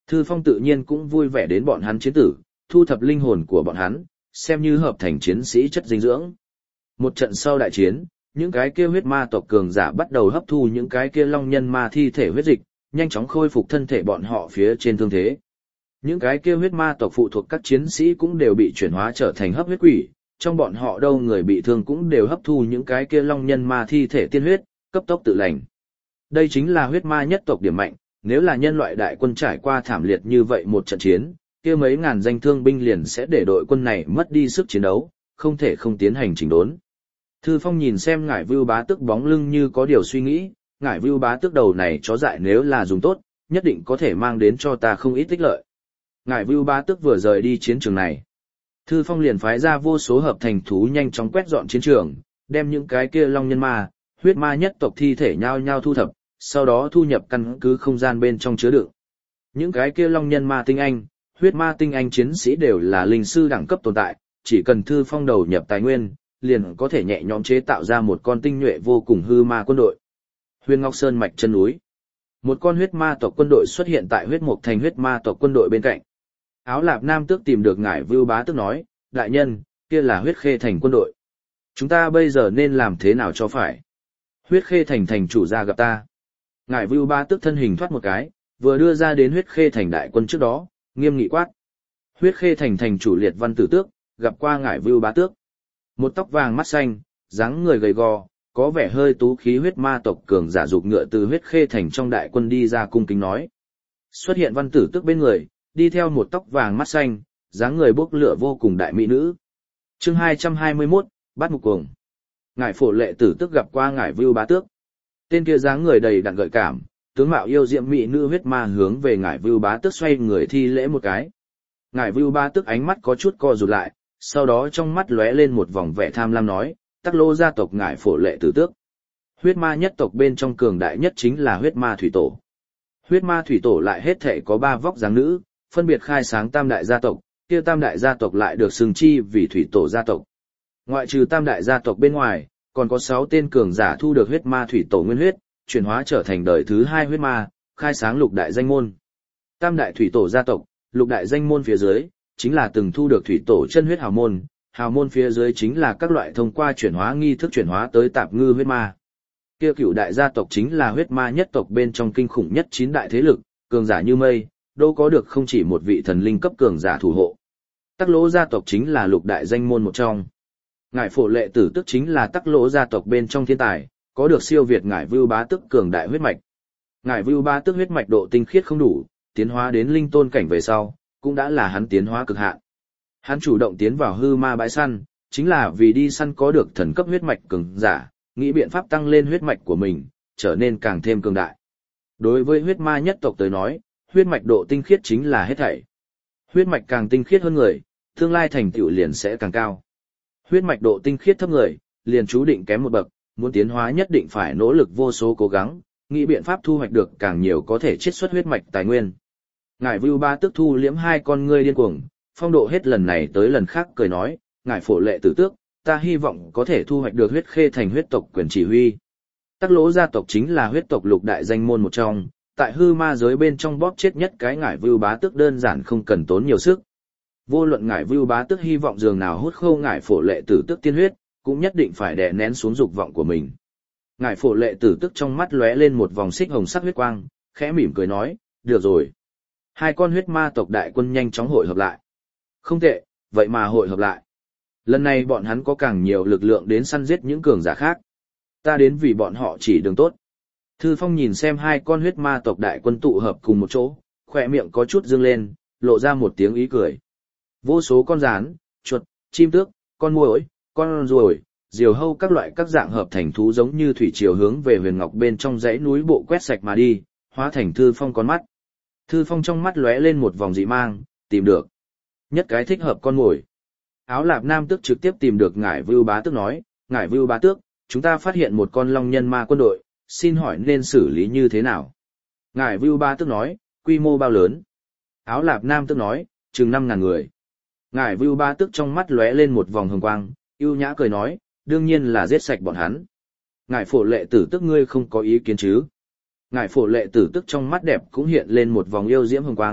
Speaker 1: Thư Phong tự nhiên cũng vui vẻ đến bọn hắn chiến tử, thu thập linh hồn của bọn hắn, xem như hợp thành chiến sĩ chất dinh dưỡng. Một trận sau đại chiến, những cái kia huyết ma tộc cường giả bắt đầu hấp thu những cái kia long nhân ma thi thể huyết dịch, nhanh chóng khôi phục thân thể bọn họ phía trên thương thế. Những cái kia huyết ma tộc phụ thuộc các chiến sĩ cũng đều bị chuyển hóa trở thành hấp huyết quỷ, trong bọn họ đâu người bị thương cũng đều hấp thu những cái kia long nhân ma thi thể tiên huyết, cấp tốc tự lành. Đây chính là huyết ma nhất tộc điểm mạnh, nếu là nhân loại đại quân trải qua thảm liệt như vậy một trận chiến, kia mấy ngàn danh thương binh liền sẽ để đội quân này mất đi sức chiến đấu, không thể không tiến hành chỉnh đốn. Thư Phong nhìn xem Ngải Vưu Bá Tước bóng lưng như có điều suy nghĩ, Ngải Vưu Bá Tước đầu này chó dại nếu là dùng tốt, nhất định có thể mang đến cho ta không ít tích lợi. Ngải Vưu Bá Tước vừa rời đi chiến trường này, Thư Phong liền phái ra vô số hợp thành thú nhanh chóng quét dọn chiến trường, đem những cái kia long nhân ma, huyết ma nhất tộc thi thể nhao nhao thu thập, sau đó thu nhập căn cứ không gian bên trong chứa đựng. Những cái kia long nhân ma tinh anh, huyết ma tinh anh chiến sĩ đều là linh sư đẳng cấp tồn tại, chỉ cần Thư Phong đầu nhập tài nguyên, liền có thể nhẹ nhõm chế tạo ra một con tinh nhuệ vô cùng hư ma quân đội. Huyền Ngọc Sơn mạch chân núi, một con huyết ma tộc quân đội xuất hiện tại huyết mục thành huyết ma tộc quân đội bên cạnh. Áo Lạp Nam Tước tìm được Ngải Vưu Bá Tước nói, đại nhân, kia là huyết khê thành quân đội. Chúng ta bây giờ nên làm thế nào cho phải? Huyết khê thành thành chủ ra gặp ta. Ngải Vưu Bá Tước thân hình thoát một cái, vừa đưa ra đến huyết khê thành đại quân trước đó, nghiêm nghị quát. Huyết khê thành thành chủ Liệt Văn Tử Tước, gặp qua Ngải Vưu Bá Tước. Một tóc vàng mắt xanh, dáng người gầy gò, có vẻ hơi tú khí huyết ma tộc cường giả dục ngựa từ huyết khê thành trong đại quân đi ra cung kính nói. Xuất hiện Văn Tử Tước bên người, đi theo một tóc vàng mắt xanh, dáng người bốc lửa vô cùng đại mỹ nữ. Chương hai trăm hai mươi mốt, Bát Mục Cuồng. Ngải Phổ Lệ Tử Tước gặp qua Ngải Vưu Bá Tước. Tên kia dáng người đầy đặn gợi cảm, tướng mạo yêu diệm mỹ nữ huyết ma hướng về Ngải Vưu Bá Tước xoay người thi lễ một cái. Ngải Vưu Bá Tước ánh mắt có chút co rụt lại, sau đó trong mắt lóe lên một vòng vẻ tham lam nói, Tắc Lô gia tộc Ngải Phổ Lệ Tử Tước. Huyết ma nhất tộc bên trong cường đại nhất chính là huyết ma thủy tổ. Huyết ma thủy tổ lại hết thể có ba vóc dáng nữ, phân biệt khai sáng tam đại gia tộc, kia tam đại gia tộc lại được xưng chi vì thủy tổ gia tộc. Ngoại trừ tam đại gia tộc bên ngoài, còn có sáu tên cường giả thu được huyết ma thủy tổ nguyên huyết, chuyển hóa trở thành đời thứ hai huyết ma, khai sáng lục đại danh môn. Tam đại thủy tổ gia tộc, lục đại danh môn phía dưới, chính là từng thu được thủy tổ chân huyết hào môn, hào môn phía dưới chính là các loại thông qua chuyển hóa nghi thức chuyển hóa tới tạp ngư huyết ma. Kia cửu đại gia tộc chính là huyết ma nhất tộc bên trong kinh khủng nhất chín đại thế lực, cường giả như mây, đâu có được không chỉ một vị thần linh cấp cường giả thủ hộ. Tắc Lỗ gia tộc chính là lục đại danh môn một trong. Ngải Phổ Lệ Tử Tước chính là Tắc Lỗ gia tộc bên trong thiên tài, có được siêu việt Ngải Vưu Bá Tước cường đại huyết mạch. Ngải Vưu Bá Tước huyết mạch độ tinh khiết không đủ, tiến hóa đến linh tôn cảnh về sau, cũng đã là hắn tiến hóa cực hạn. Hắn chủ động tiến vào hư ma bãi săn, chính là vì đi săn có được thần cấp huyết mạch cường giả, nghĩ biện pháp tăng lên huyết mạch của mình, trở nên càng thêm cường đại. Đối với huyết ma nhất tộc tới nói, huyết mạch độ tinh khiết chính là hết thảy. Huyết mạch càng tinh khiết hơn người, tương lai thành tựu liền sẽ càng cao. Huyết mạch độ tinh khiết thấp người, liền chú định kém một bậc, muốn tiến hóa nhất định phải nỗ lực vô số cố gắng, nghĩ biện pháp thu hoạch được càng nhiều có thể chiết xuất huyết mạch tài nguyên. Ngải Vưu Bá Tước thu liễm hai con ngươi điên cuồng, phong độ hết lần này tới lần khác cười nói, Ngải Phổ Lệ Tử Tước, ta hy vọng có thể thu hoạch được huyết khê thành huyết tộc quyền chỉ huy. Tắc Lỗ gia tộc chính là huyết tộc lục đại danh môn một trong, tại hư ma giới bên trong bóp chết nhất cái Ngải Vưu Bá Tước đơn giản không cần tốn nhiều sức. Vô luận Ngải Vưu Bá Tước hy vọng dường nào hút khô Ngải Phổ Lệ Tử Tước tiên huyết, cũng nhất định phải đè nén xuống dục vọng của mình. Ngải Phổ Lệ Tử Tước trong mắt lóe lên một vòng xích hồng sắc huyết quang, khẽ mỉm cười nói, được rồi. Hai con huyết ma tộc đại quân nhanh chóng hội hợp lại. Không tệ, vậy mà hội hợp lại. Lần này bọn hắn có càng nhiều lực lượng đến săn giết những cường giả khác. Ta đến vì bọn họ chỉ đường tốt. Thư Phong nhìn xem hai con huyết ma tộc đại quân tụ hợp cùng một chỗ, khỏe miệng có chút dương lên, lộ ra một tiếng ý cười. Vô số con gián, chuột, chim tước, con muỗi, con ruồi, diều hâu các loại các dạng hợp thành thú giống như thủy triều hướng về huyền ngọc bên trong dãy núi bộ quét sạch mà đi, hóa thành Thư Phong con mắt. Thư Phong trong mắt lóe lên một vòng dị mang, tìm được nhất cái thích hợp con mồi. Áo Lạp Nam Tước trực tiếp tìm được Ngải Vưu Bá Tước nói, Ngải Vưu Bá Tước, chúng ta phát hiện một con long nhân ma quân đội, xin hỏi nên xử lý như thế nào? Ngải Vưu Bá Tước nói, quy mô bao lớn? Áo Lạp Nam Tước nói, chừng năm ngàn người. Ngải Vưu Bá Tước trong mắt lóe lên một vòng hồng quang, ưu nhã cười nói, đương nhiên là giết sạch bọn hắn. Ngải Phổ Lệ Tử Tước ngươi không có ý kiến chứ? Ngải Phổ Lệ Tử Tước trong mắt đẹp cũng hiện lên một vòng yêu diễm hồng quang,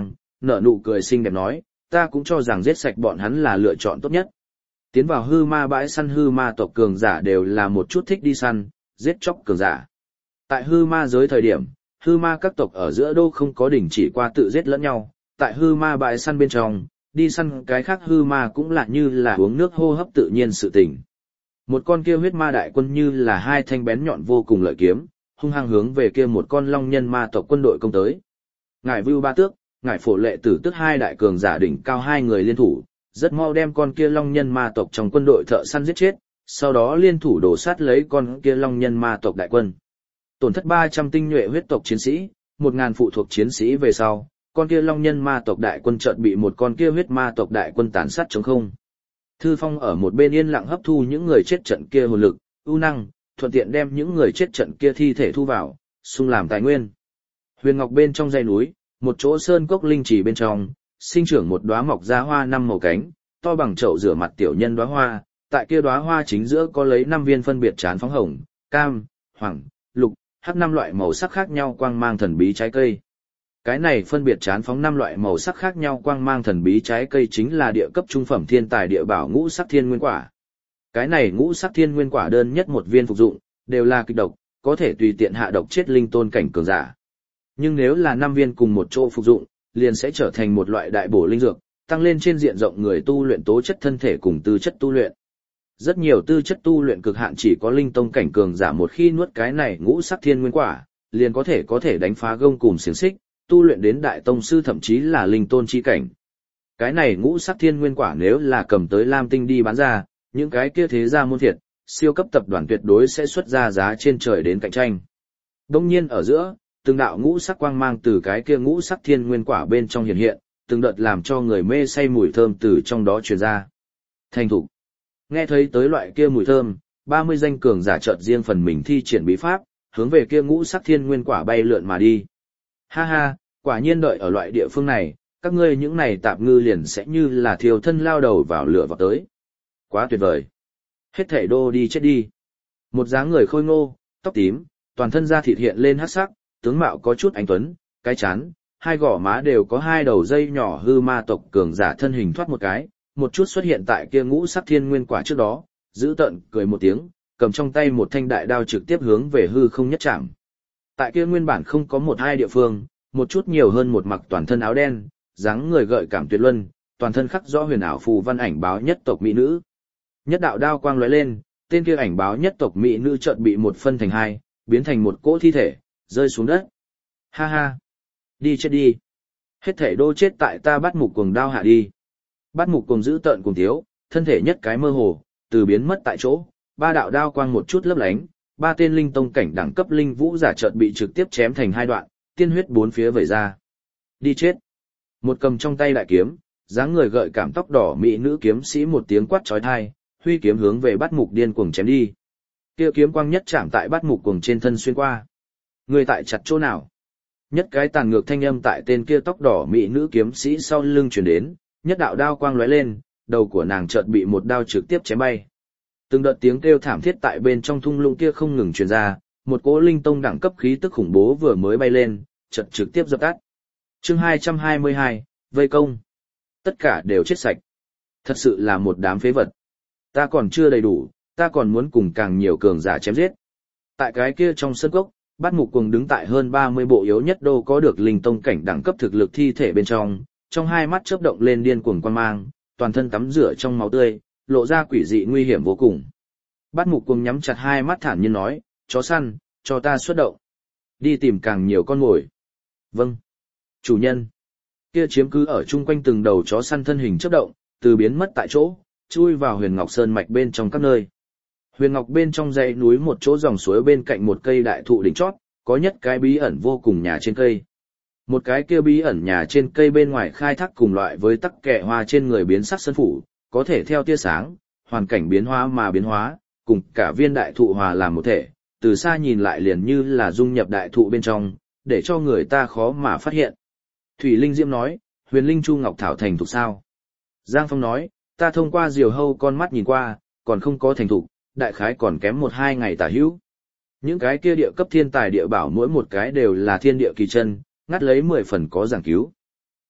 Speaker 1: nở nụ cười xinh đẹp nói, ta cũng cho rằng giết sạch bọn hắn là lựa chọn tốt nhất. Tiến vào hư ma bãi săn hư ma tộc cường giả đều là một chút thích đi săn, giết chóc cường giả. Tại hư ma giới thời điểm, hư ma các tộc ở giữa đô không có đình chỉ qua tự giết lẫn nhau, tại hư ma bãi săn bên trong, đi săn cái khác hư ma cũng là như là uống nước hô hấp tự nhiên sự tình. Một con kia huyết ma đại quân như là hai thanh bén nhọn vô cùng lợi kiếm, hung hăng hướng về kia một con long nhân ma tộc quân đội công tới. Ngải Vưu Ba Tước, Ngải Phổ Lệ Tử tức hai đại cường giả đỉnh cao hai người liên thủ, rất mau đem con kia long nhân ma tộc trong quân đội thợ săn giết chết, sau đó liên thủ đổ sát lấy con kia long nhân ma tộc đại quân. Tổn thất ba trăm tinh nhuệ huyết tộc chiến sĩ, một nghìn phụ thuộc chiến sĩ về sau, con kia long nhân ma tộc đại quân chợt bị một con kia huyết ma tộc đại quân tàn sát trống không. Thư Phong ở một bên yên lặng hấp thu những người chết trận kia hồn lực, ưu năng, thuận tiện đem những người chết trận kia thi thể thu vào, xung làm tài nguyên. Huyền Ngọc bên trong dãy núi, một chỗ sơn cốc linh trì bên trong, sinh trưởng một đóa mọc ra hoa năm màu cánh, to bằng chậu rửa mặt tiểu nhân đóa hoa, tại kia đóa hoa chính giữa có lấy năm viên phân biệt chán phóng hồng, cam, hoàng, lục, hắc năm loại màu sắc khác nhau quang mang thần bí trái cây. Cái này phân biệt chán phóng năm loại màu sắc khác nhau quang mang thần bí trái cây chính là địa cấp trung phẩm thiên tài địa bảo ngũ sắc thiên nguyên quả. Cái này ngũ sắc thiên nguyên quả đơn nhất một viên phục dụng, đều là kịch độc, có thể tùy tiện hạ độc chết linh tôn cảnh cường giả. Nhưng nếu là năm viên cùng một chỗ phục dụng, liền sẽ trở thành một loại đại bổ linh dược, tăng lên trên diện rộng người tu luyện tố chất thân thể cùng tư chất tu luyện. Rất nhiều tư chất tu luyện cực hạn chỉ có linh tông cảnh cường giả một khi nuốt cái này ngũ sắc thiên nguyên quả, liền có thể có thể đánh phá gông cùm xiềng xích, tu luyện đến đại tông sư thậm chí là linh tôn chi cảnh. Cái này ngũ sắc thiên nguyên quả nếu là cầm tới Lam Tinh đi bán ra, những cái kia thế gia môn thiệt, siêu cấp tập đoàn tuyệt đối sẽ xuất ra giá trên trời đến cạnh tranh. Đông nhiên ở giữa, từng đạo ngũ sắc quang mang từ cái kia ngũ sắc thiên nguyên quả bên trong hiện hiện, từng đợt làm cho người mê say mùi thơm từ trong đó truyền ra. Thành thục. Nghe thấy tới loại kia mùi thơm, ba mươi danh cường giả chợt riêng phần mình thi triển bí pháp, hướng về kia ngũ sắc thiên nguyên quả bay lượn mà đi. Ha ha, quả nhiên đợi ở loại địa phương này, các ngươi những này tạp ngư liền sẽ như là thiêu thân lao đầu vào lửa vào tới. Quá tuyệt vời. Hết thảy đô đi chết đi. Một dáng người khôi ngô, tóc tím, toàn thân da thịt hiện lên hắc sắc, tướng mạo có chút anh tuấn, cái chán, hai gò má đều có hai đầu dây nhỏ hư ma tộc cường giả thân hình thoát một cái, một chút xuất hiện tại kia ngũ sắc thiên nguyên quả trước đó, giữ tợn cười một tiếng, cầm trong tay một thanh đại đao trực tiếp hướng về hư không nhất chạm. Tại kia nguyên bản không có một hai địa phương, một chút nhiều hơn một mặc toàn thân áo đen, dáng người gợi cảm tuyệt luân, toàn thân khắc rõ huyền ảo phù văn ảnh báo nhất tộc mỹ nữ. Nhất đạo đao quang lóe lên, tên kia ảnh báo nhất tộc mỹ nữ chợt bị một phân thành hai, biến thành một cỗ thi thể, rơi xuống đất. Ha ha, đi chết đi. Hết thể đô chết tại ta bắt mục cuồng đao hạ đi. Bắt mục cuồng giữ tợn cùng thiếu, thân thể nhất cái mơ hồ, từ biến mất tại chỗ, ba đạo đao quang một chút lấp lánh, ba tên linh tông cảnh đẳng cấp linh vũ giả chợt bị trực tiếp chém thành hai đoạn, tiên huyết bốn phía vẩy ra. Đi chết. Một cầm trong tay đại kiếm, dáng người gợi cảm tóc đỏ mỹ nữ kiếm sĩ một tiếng quát chói tai, huy kiếm hướng về bắt mục điên cuồng chém đi. Kia kiếm quang nhất chạm tại bắt mục cuồng trên thân xuyên qua. Người tại chặt chỗ nào? Nhất cái tàn ngược thanh âm tại tên kia tóc đỏ mỹ nữ kiếm sĩ sau lưng truyền đến, nhất đạo đao quang lóe lên, đầu của nàng chợt bị một đao trực tiếp chém bay. Từng đợt tiếng kêu thảm thiết tại bên trong thung lũng kia không ngừng truyền ra, một cỗ linh tông đẳng cấp khí tức khủng bố vừa mới bay lên, chợt trực tiếp dập tắt. Chương hai trăm hai mươi hai, vây công. Tất cả đều chết sạch. Thật sự là một đám phế vật. Ta còn chưa đầy đủ, ta còn muốn cùng càng nhiều cường giả chém giết. Tại cái kia trong sân cốc, Bát Mục Cuồng đứng tại hơn ba mươi bộ yếu nhất đô có được linh tông cảnh đẳng cấp thực lực thi thể bên trong, trong hai mắt chớp động lên điên cuồng quan mang, toàn thân tắm rửa trong máu tươi, lộ ra quỷ dị nguy hiểm vô cùng. Bát Mục Cuồng nhắm chặt hai mắt thản nhiên nói, chó săn, cho ta xuất động. Đi tìm càng nhiều con mồi. Vâng. Chủ nhân. Kia chiếm cứ ở chung quanh từng đầu chó săn thân hình chớp động, từ biến mất tại chỗ, chui vào Huyền Ngọc Sơn mạch bên trong các nơi. Huyền Ngọc bên trong dãy núi một chỗ dòng suối bên cạnh một cây đại thụ đỉnh chót, có nhất cái bí ẩn vô cùng nhà trên cây. Một cái kia bí ẩn nhà trên cây bên ngoài khai thác cùng loại với tắc kẹ hoa trên người biến sắc sơn phủ, có thể theo tia sáng, hoàn cảnh biến hóa mà biến hóa, cùng cả viên đại thụ hòa làm một thể, từ xa nhìn lại liền như là dung nhập đại thụ bên trong, để cho người ta khó mà phát hiện. Thủy Linh Diễm nói, Huyền Linh Chu Ngọc Thảo thành thục sao? Giang Phong nói, ta thông qua diều hâu con mắt nhìn qua, còn không có thành thục, đại khái còn kém một hai ngày tả hữu. Những cái kia địa cấp thiên tài địa bảo mỗi một cái đều là thiên địa kỳ chân, ngắt lấy mười phần có giảng cứu.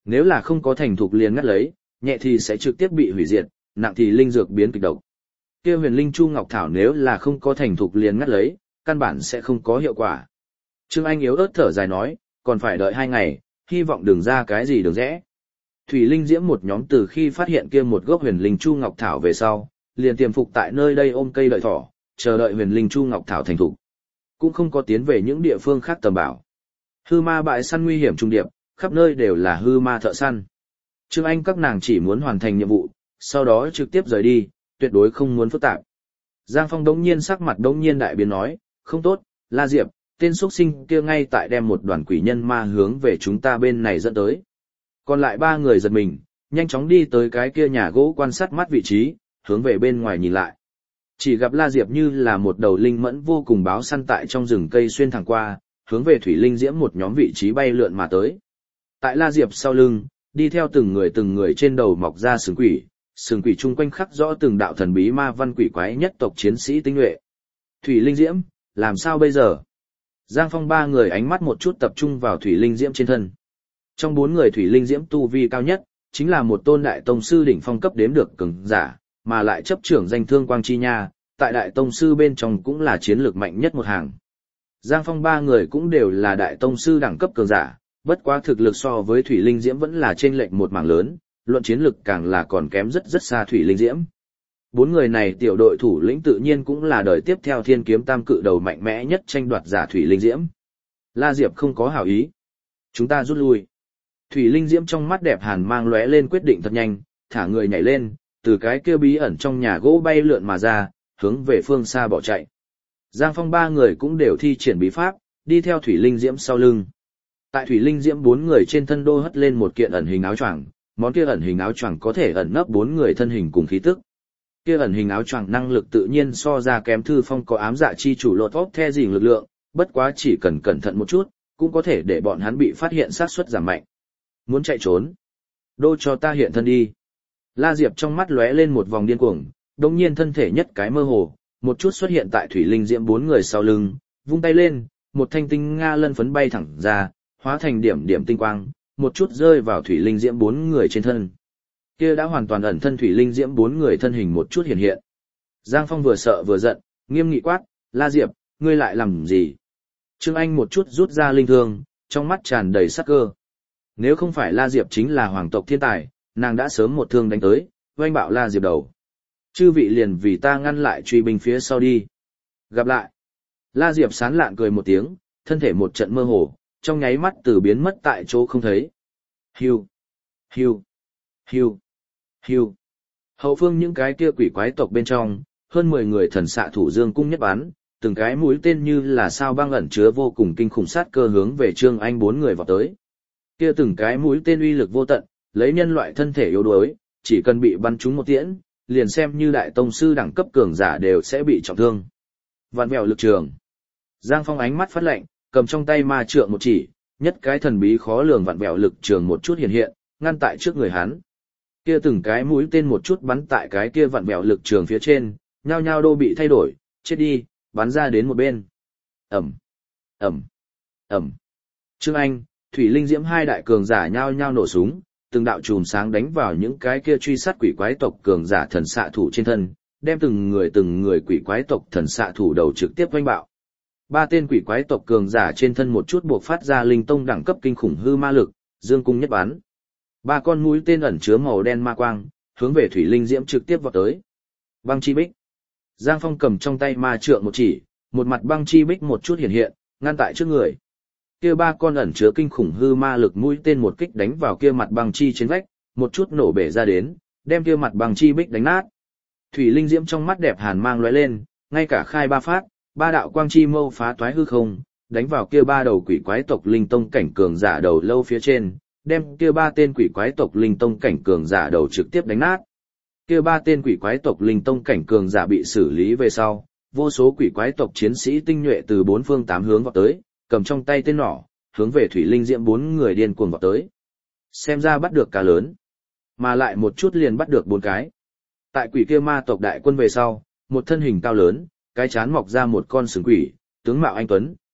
Speaker 1: Nếu là không có thành thục liền ngắt lấy, nhẹ thì sẽ trực tiếp bị hủy diệt, nặng thì linh dược biến kịch độc. Kia huyền linh chu ngọc thảo nếu là không có thành thục liền ngắt lấy, căn bản sẽ không có hiệu quả. Trương Anh yếu ớt thở dài nói, còn phải đợi hai ngày, hy vọng đừng ra cái gì đường rẽ. Thủy Linh Diễm một nhóm từ khi phát hiện kia một gốc huyền linh chu ngọc thảo về sau, liền tiềm phục tại nơi đây ôm cây đợi thỏ, chờ đợi huyền linh chu ngọc thảo thành thục. Cũng không có tiến về những địa phương khác tầm bảo. Hư ma bại săn nguy hiểm trung điệp, khắp nơi đều là hư ma thợ săn. Trương Anh các nàng chỉ muốn hoàn thành nhiệm vụ, sau đó trực tiếp rời đi, tuyệt đối không muốn phức tạp. Giang Phong đống nhiên sắc mặt đống nhiên đại biến nói, không tốt, La Diệp, tên xuất sinh kia ngay tại đem một đoàn quỷ nhân ma hướng về chúng ta bên này dẫn tới. Còn lại ba người giật mình, nhanh chóng đi tới cái kia nhà gỗ quan sát mắt vị trí, hướng về bên ngoài nhìn lại. Chỉ gặp La Diệp như là một đầu linh mẫn vô cùng báo săn tại trong rừng cây xuyên thẳng qua, hướng về Thủy Linh Diễm một nhóm vị trí bay lượn mà tới. Tại La Diệp sau lưng, đi theo từng người từng người trên đầu mọc ra sừng quỷ, sừng quỷ chung quanh khắc rõ từng đạo thần bí ma văn quỷ quái nhất tộc chiến sĩ tinh nhuệ. Thủy Linh Diễm, làm sao bây giờ? Giang Phong ba người ánh mắt một chút tập trung vào Thủy Linh Diễm trên thân. Trong bốn người Thủy Linh Diễm tu vi cao nhất, chính là một tôn đại tông sư đỉnh phong cấp đếm được cường giả, mà lại chấp trưởng danh thương quang chi nha, tại đại tông sư bên trong cũng là chiến lược mạnh nhất một hàng. Giang Phong ba người cũng đều là đại tông sư đẳng cấp cường giả, bất quá thực lực so với Thủy Linh Diễm vẫn là chênh lệch một mảng lớn, luận chiến lực càng là còn kém rất rất xa Thủy Linh Diễm. Bốn người này tiểu đội thủ lĩnh tự nhiên cũng là đời tiếp theo Thiên Kiếm Tam cự đầu mạnh mẽ nhất tranh đoạt giả Thủy Linh Diễm. La Diệp không có hảo ý. Chúng ta rút lui. Thủy Linh Diễm trong mắt đẹp hàn mang lóe lên quyết định thật nhanh, thả người nhảy lên, từ cái kia bí ẩn trong nhà gỗ bay lượn mà ra, hướng về phương xa bỏ chạy. Giang Phong ba người cũng đều thi triển bí pháp, đi theo Thủy Linh Diễm sau lưng. Tại Thủy Linh Diễm bốn người trên thân đô hất lên một kiện ẩn hình áo choàng, món kia ẩn hình áo choàng có thể ẩn nấp bốn người thân hình cùng khí tức. Kia ẩn hình áo choàng năng lực tự nhiên so ra kém Thư Phong có ám dạ chi chủ lột vóc the dình lực lượng, bất quá chỉ cần cẩn thận một chút, cũng có thể để bọn hắn bị phát hiện xác suất giảm mạnh. Muốn chạy trốn? Đô cho ta hiện thân đi. La Diệp trong mắt lóe lên một vòng điên cuồng, đồng nhiên thân thể nhất cái mơ hồ, một chút xuất hiện tại Thủy Linh Diễm bốn người sau lưng, vung tay lên, một thanh tinh nga lân phấn bay thẳng ra, hóa thành điểm điểm tinh quang, một chút rơi vào Thủy Linh Diễm bốn người trên thân. Kia đã hoàn toàn ẩn thân Thủy Linh Diễm bốn người thân hình một chút hiện hiện. Giang Phong vừa sợ vừa giận, nghiêm nghị quát, La Diệp, ngươi lại làm gì? Trương Anh một chút rút ra linh thương, trong mắt tràn đầy sắc cơ. Nếu không phải La Diệp chính là hoàng tộc thiên tài, nàng đã sớm một thương đánh tới, oanh bạo La Diệp đầu. Chư vị liền vì ta ngăn lại truy binh phía sau đi. Gặp lại. La Diệp sán lạn cười một tiếng, thân thể một trận mơ hồ, trong nháy mắt từ biến mất tại chỗ không thấy. Hiu, hiu, hiu, hiu. Hậu phương những cái kia quỷ quái tộc bên trong, hơn mười người thần xạ thủ dương cung nhất bắn, từng cái mũi tên như là sao băng ẩn chứa vô cùng kinh khủng sát cơ hướng về Trương Anh bốn người vào tới. Kia từng cái mũi tên uy lực vô tận, lấy nhân loại thân thể yếu đuối, chỉ cần bị bắn trúng một tiễn, liền xem như đại tông sư đẳng cấp cường giả đều sẽ bị trọng thương. Vạn vẹo lực trường. Giang Phong ánh mắt phát lạnh, cầm trong tay ma trượng một chỉ, nhất cái thần bí khó lường vạn vẹo lực trường một chút hiện hiện, ngăn tại trước người hắn. Kia từng cái mũi tên một chút bắn tại cái kia vạn vẹo lực trường phía trên, nhao nhao đô bị thay đổi, chết đi, bắn ra đến một bên. Ầm, ầm, ầm. Trương Anh, Thủy Linh Diễm hai đại cường giả nhao nhao nổ súng, từng đạo chùm sáng đánh vào những cái kia truy sát quỷ quái tộc cường giả thần xạ thủ trên thân, đem từng người từng người quỷ quái tộc thần xạ thủ đầu trực tiếp vênh bạo. Ba tên quỷ quái tộc cường giả trên thân một chút buộc phát ra linh tông đẳng cấp kinh khủng hư ma lực, dương cung nhất bắn. Ba con mũi tên ẩn chứa màu đen ma quang, hướng về Thủy Linh Diễm trực tiếp vọt tới. Băng chi bích. Giang Phong cầm trong tay ma trượng một chỉ, một mặt băng chi bích một chút hiện hiện, ngăn tại trước người. Kia ba con ẩn chứa kinh khủng hư ma lực mũi tên một kích đánh vào kia mặt băng chi trên vách, một chút nổ bể ra đến, đem kia mặt băng chi bích đánh nát. Thủy Linh Diễm trong mắt đẹp hàn mang lóe lên, ngay cả khai ba phát, ba đạo quang chi mâu phá toái hư không, đánh vào kia ba đầu quỷ quái tộc linh tông cảnh cường giả đầu lâu phía trên, đem kia ba tên quỷ quái tộc linh tông cảnh cường giả đầu trực tiếp đánh nát. Kia ba tên quỷ quái tộc linh tông cảnh cường giả bị xử lý về sau, vô số quỷ quái tộc chiến sĩ tinh nhuệ từ bốn phương tám hướng vọt tới, cầm trong tay tên nỏ, hướng về Thủy Linh Diễm bốn người điên cuồng vọt tới. Xem ra bắt được cá lớn, mà lại một chút liền bắt được bốn cái. Tại quỷ kia ma tộc đại quân về sau, một thân hình cao lớn, cái chán mọc ra một con sừng quỷ, tướng mạo anh tuấn,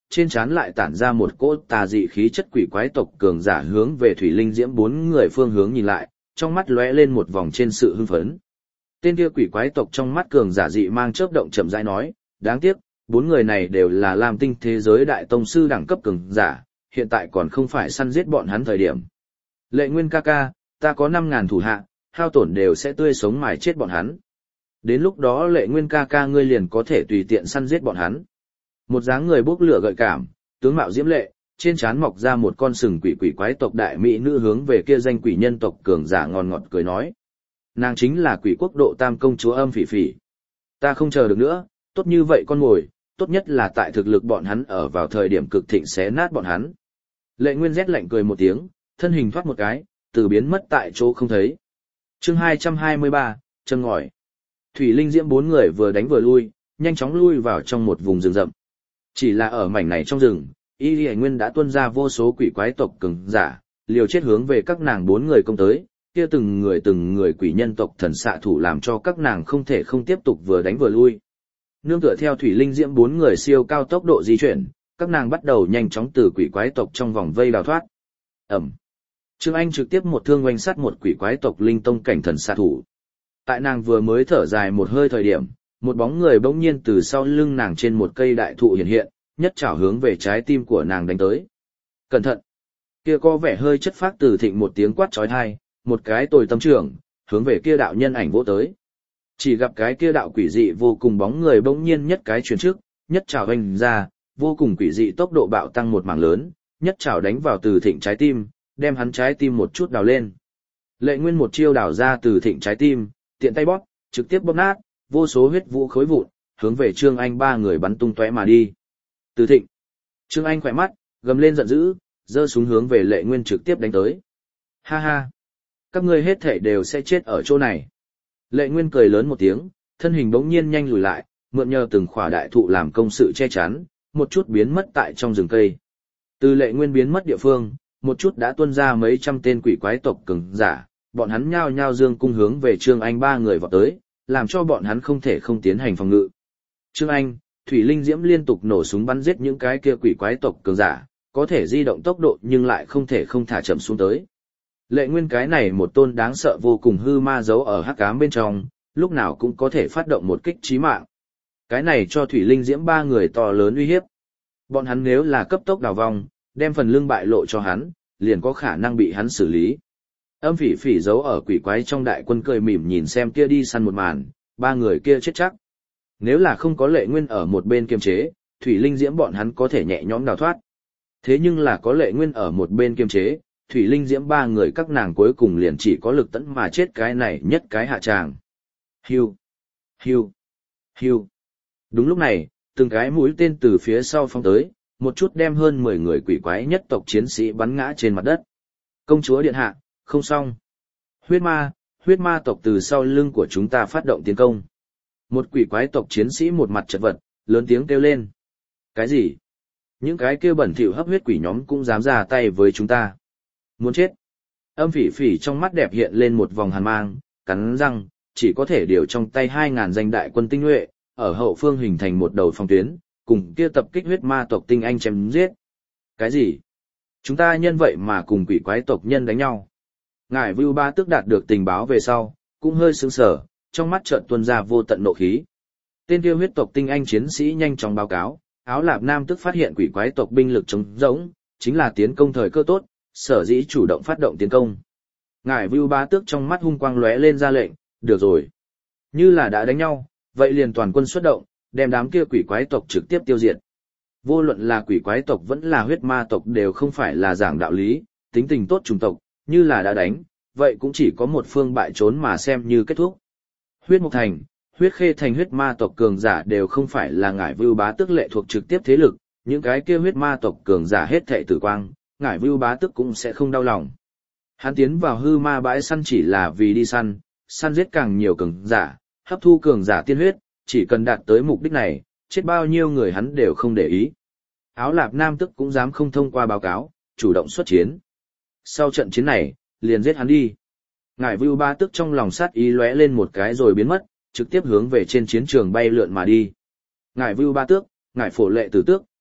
Speaker 1: trên trán lại tản ra một cỗ tà dị khí chất quỷ quái tộc cường giả hướng về Thủy Linh Diễm bốn người phương hướng nhìn lại, trong mắt lóe lên một vòng trên sự hưng phấn. Tên kia quỷ quái tộc trong mắt cường giả dị mang chớp động chậm rãi nói, đáng tiếc, bốn người này đều là Lam Tinh thế giới đại tông sư đẳng cấp cường giả, hiện tại còn không phải săn giết bọn hắn thời điểm. Lệ Nguyên ca ca, ta có năm ngàn thủ hạ, hao tổn đều sẽ tươi sống mài chết bọn hắn. Đến lúc đó Lệ Nguyên ca ca ngươi liền có thể tùy tiện săn giết bọn hắn. Một dáng người bốc lửa gợi cảm, tướng mạo diễm lệ, trên trán mọc ra một con sừng quỷ quỷ quái tộc đại mỹ nữ hướng về kia danh quỷ nhân tộc cường giả ngon ngọt cười nói. Nàng chính là quỷ quốc độ tam công chúa Âm Phỉ Phỉ. Ta không chờ được nữa, tốt như vậy con mồi, tốt nhất là tại thực lực bọn hắn ở vào thời điểm cực thịnh xé nát bọn hắn. Lệ Nguyên rét lạnh cười một tiếng, thân hình thoát một cái, từ biến mất tại chỗ không thấy. Chương hai trăm hai mươi ba, châm ngòi. Thủy Linh Diễm bốn người vừa đánh vừa lui, nhanh chóng lui vào trong một vùng rừng rậm. Chỉ là ở mảnh này trong rừng, Y Lệ Nguyên đã tuôn ra vô số quỷ quái tộc cường giả, liều chết hướng về các nàng bốn người công tới, kia từng người từng người quỷ nhân tộc thần xạ thủ làm cho các nàng không thể không tiếp tục vừa đánh vừa lui. Nương tựa theo Thủy Linh Diễm bốn người siêu cao tốc độ di chuyển, các nàng bắt đầu nhanh chóng từ quỷ quái tộc trong vòng vây đào thoát. Ẩm. Trương Anh trực tiếp một thương oanh sát một quỷ quái tộc linh tông cảnh thần xạ thủ. Tại nàng vừa mới thở dài một hơi thời điểm, một bóng người bỗng nhiên từ sau lưng nàng trên một cây đại thụ hiện hiện, nhất trảo hướng về trái tim của nàng đánh tới. Cẩn thận! Kia có vẻ hơi chất phác từ thịnh một tiếng quát trói thai, một cái tồi tâm trưởng, hướng về kia đạo nhân ảnh vỗ tới. Chỉ gặp cái kia đạo quỷ dị vô cùng bóng người bỗng nhiên nhất cái chuyển trước, nhất trảo hoành ra, vô cùng quỷ dị tốc độ bạo tăng một mảng lớn, nhất trảo đánh vào từ thịnh trái tim, đem hắn trái tim một chút đào lên. Lệ Nguyên một chiêu đào ra từ thịnh trái tim, tiện tay bóp, trực tiếp bóp nát, vô số huyết vũ khối vụn, hướng về Trương Anh ba người bắn tung tóe mà đi. Từ thịnh. Trương Anh khỏe mắt, gầm lên giận dữ, giơ súng hướng về Lệ Nguyên trực tiếp đánh tới. Ha ha. Các ngươi hết thảy đều sẽ chết ở chỗ này. Lệ Nguyên cười lớn một tiếng, thân hình bỗng nhiên nhanh lùi lại, mượn nhờ từng khỏa đại thụ làm công sự che chắn, một chút biến mất tại trong rừng cây. Từ Lệ Nguyên biến mất địa phương, một chút đã tuôn ra mấy trăm tên quỷ quái tộc cường giả, bọn hắn nhao nhao dương cung hướng về Trương Anh ba người vọt tới, làm cho bọn hắn không thể không tiến hành phòng ngự. Trương Anh, Thủy Linh Diễm liên tục nổ súng bắn giết những cái kia quỷ quái tộc cường giả, có thể di động tốc độ nhưng lại không thể không thả chậm xuống tới. Lệ Nguyên cái này một tôn đáng sợ vô cùng hư ma giấu ở hắc ám bên trong, lúc nào cũng có thể phát động một kích chí mạng. Cái này cho Thủy Linh Diễm ba người to lớn uy hiếp. Bọn hắn nếu là cấp tốc đào vong, đem phần lưng bại lộ cho hắn, liền có khả năng bị hắn xử lý. Âm Phỉ Phỉ giấu ở quỷ quái trong đại quân cười mỉm nhìn xem kia đi săn một màn, ba người kia chết chắc. Nếu là không có Lệ Nguyên ở một bên kiềm chế, Thủy Linh Diễm bọn hắn có thể nhẹ nhõm đào thoát. Thế nhưng là có Lệ Nguyên ở một bên kiềm chế, Thủy Linh Diễm ba người các nàng cuối cùng liền chỉ có lực tẫn mà chết cái này nhất cái hạ tràng. Hiu, hiu, hiu. Đúng lúc này, từng cái mũi tên từ phía sau phóng tới, một chút đem hơn mười người quỷ quái nhất tộc chiến sĩ bắn ngã trên mặt đất. Công chúa điện hạ, không xong. Huyết ma, huyết ma tộc từ sau lưng của chúng ta phát động tiến công. Một quỷ quái tộc chiến sĩ một mặt chật vật, lớn tiếng kêu lên. Cái gì? Những cái kêu bẩn thỉu hấp huyết quỷ nhóm cũng dám ra tay với chúng ta. Muốn chết. Âm Phỉ Phỉ trong mắt đẹp hiện lên một vòng hàn mang, cắn răng, chỉ có thể điều trong tay hai ngàn danh đại quân tinh nhuệ, ở hậu phương hình thành một đầu phòng tuyến, cùng kia tập kích huyết ma tộc tinh anh chém giết. Cái gì? Chúng ta nhân vậy mà cùng quỷ quái tộc nhân đánh nhau. Ngải Vưu Ba Tước đạt được tình báo về sau, cũng hơi sững sờ, trong mắt chợt tuôn ra vô tận nộ khí. Tên kia huyết tộc tinh anh chiến sĩ nhanh chóng báo cáo, Áo Lạp Nam Tức phát hiện quỷ quái tộc binh lực trống rỗng, chính là tiến công thời cơ tốt, sở dĩ chủ động phát động tiến công. Ngải Vưu Ba Tước trong mắt hung quang lóe lên ra lệnh, được rồi. Như là đã đánh nhau, vậy liền toàn quân xuất động, đem đám kia quỷ quái tộc trực tiếp tiêu diệt. Vô luận là quỷ quái tộc vẫn là huyết ma tộc đều không phải là giảng đạo lý, tính tình tốt chủng tộc, như là đã đánh, vậy cũng chỉ có một phương bại trốn mà xem như kết thúc. Huyết Mộc Thành, Huyết Khê Thành huyết ma tộc cường giả đều không phải là Ngải Vưu Bá Tước lệ thuộc trực tiếp thế lực, những cái kia huyết ma tộc cường giả hết thảy tử quang, Ngải Vưu Bá Tước cũng sẽ không đau lòng. Hắn tiến vào hư ma bãi săn chỉ là vì đi săn, săn giết càng nhiều cường giả, hấp thu cường giả tiên huyết, chỉ cần đạt tới mục đích này, chết bao nhiêu người hắn đều không để ý. Áo Lạp Nam Tức cũng dám không thông qua báo cáo, chủ động xuất chiến. Sau trận chiến này, liền giết hắn đi. Ngải Vưu Ba Tước trong lòng sát ý lóe lên một cái rồi biến mất, trực tiếp hướng về trên chiến trường bay lượn mà đi. Ngải Vưu Ba Tước, Ngải Phổ Lệ Tử Tước,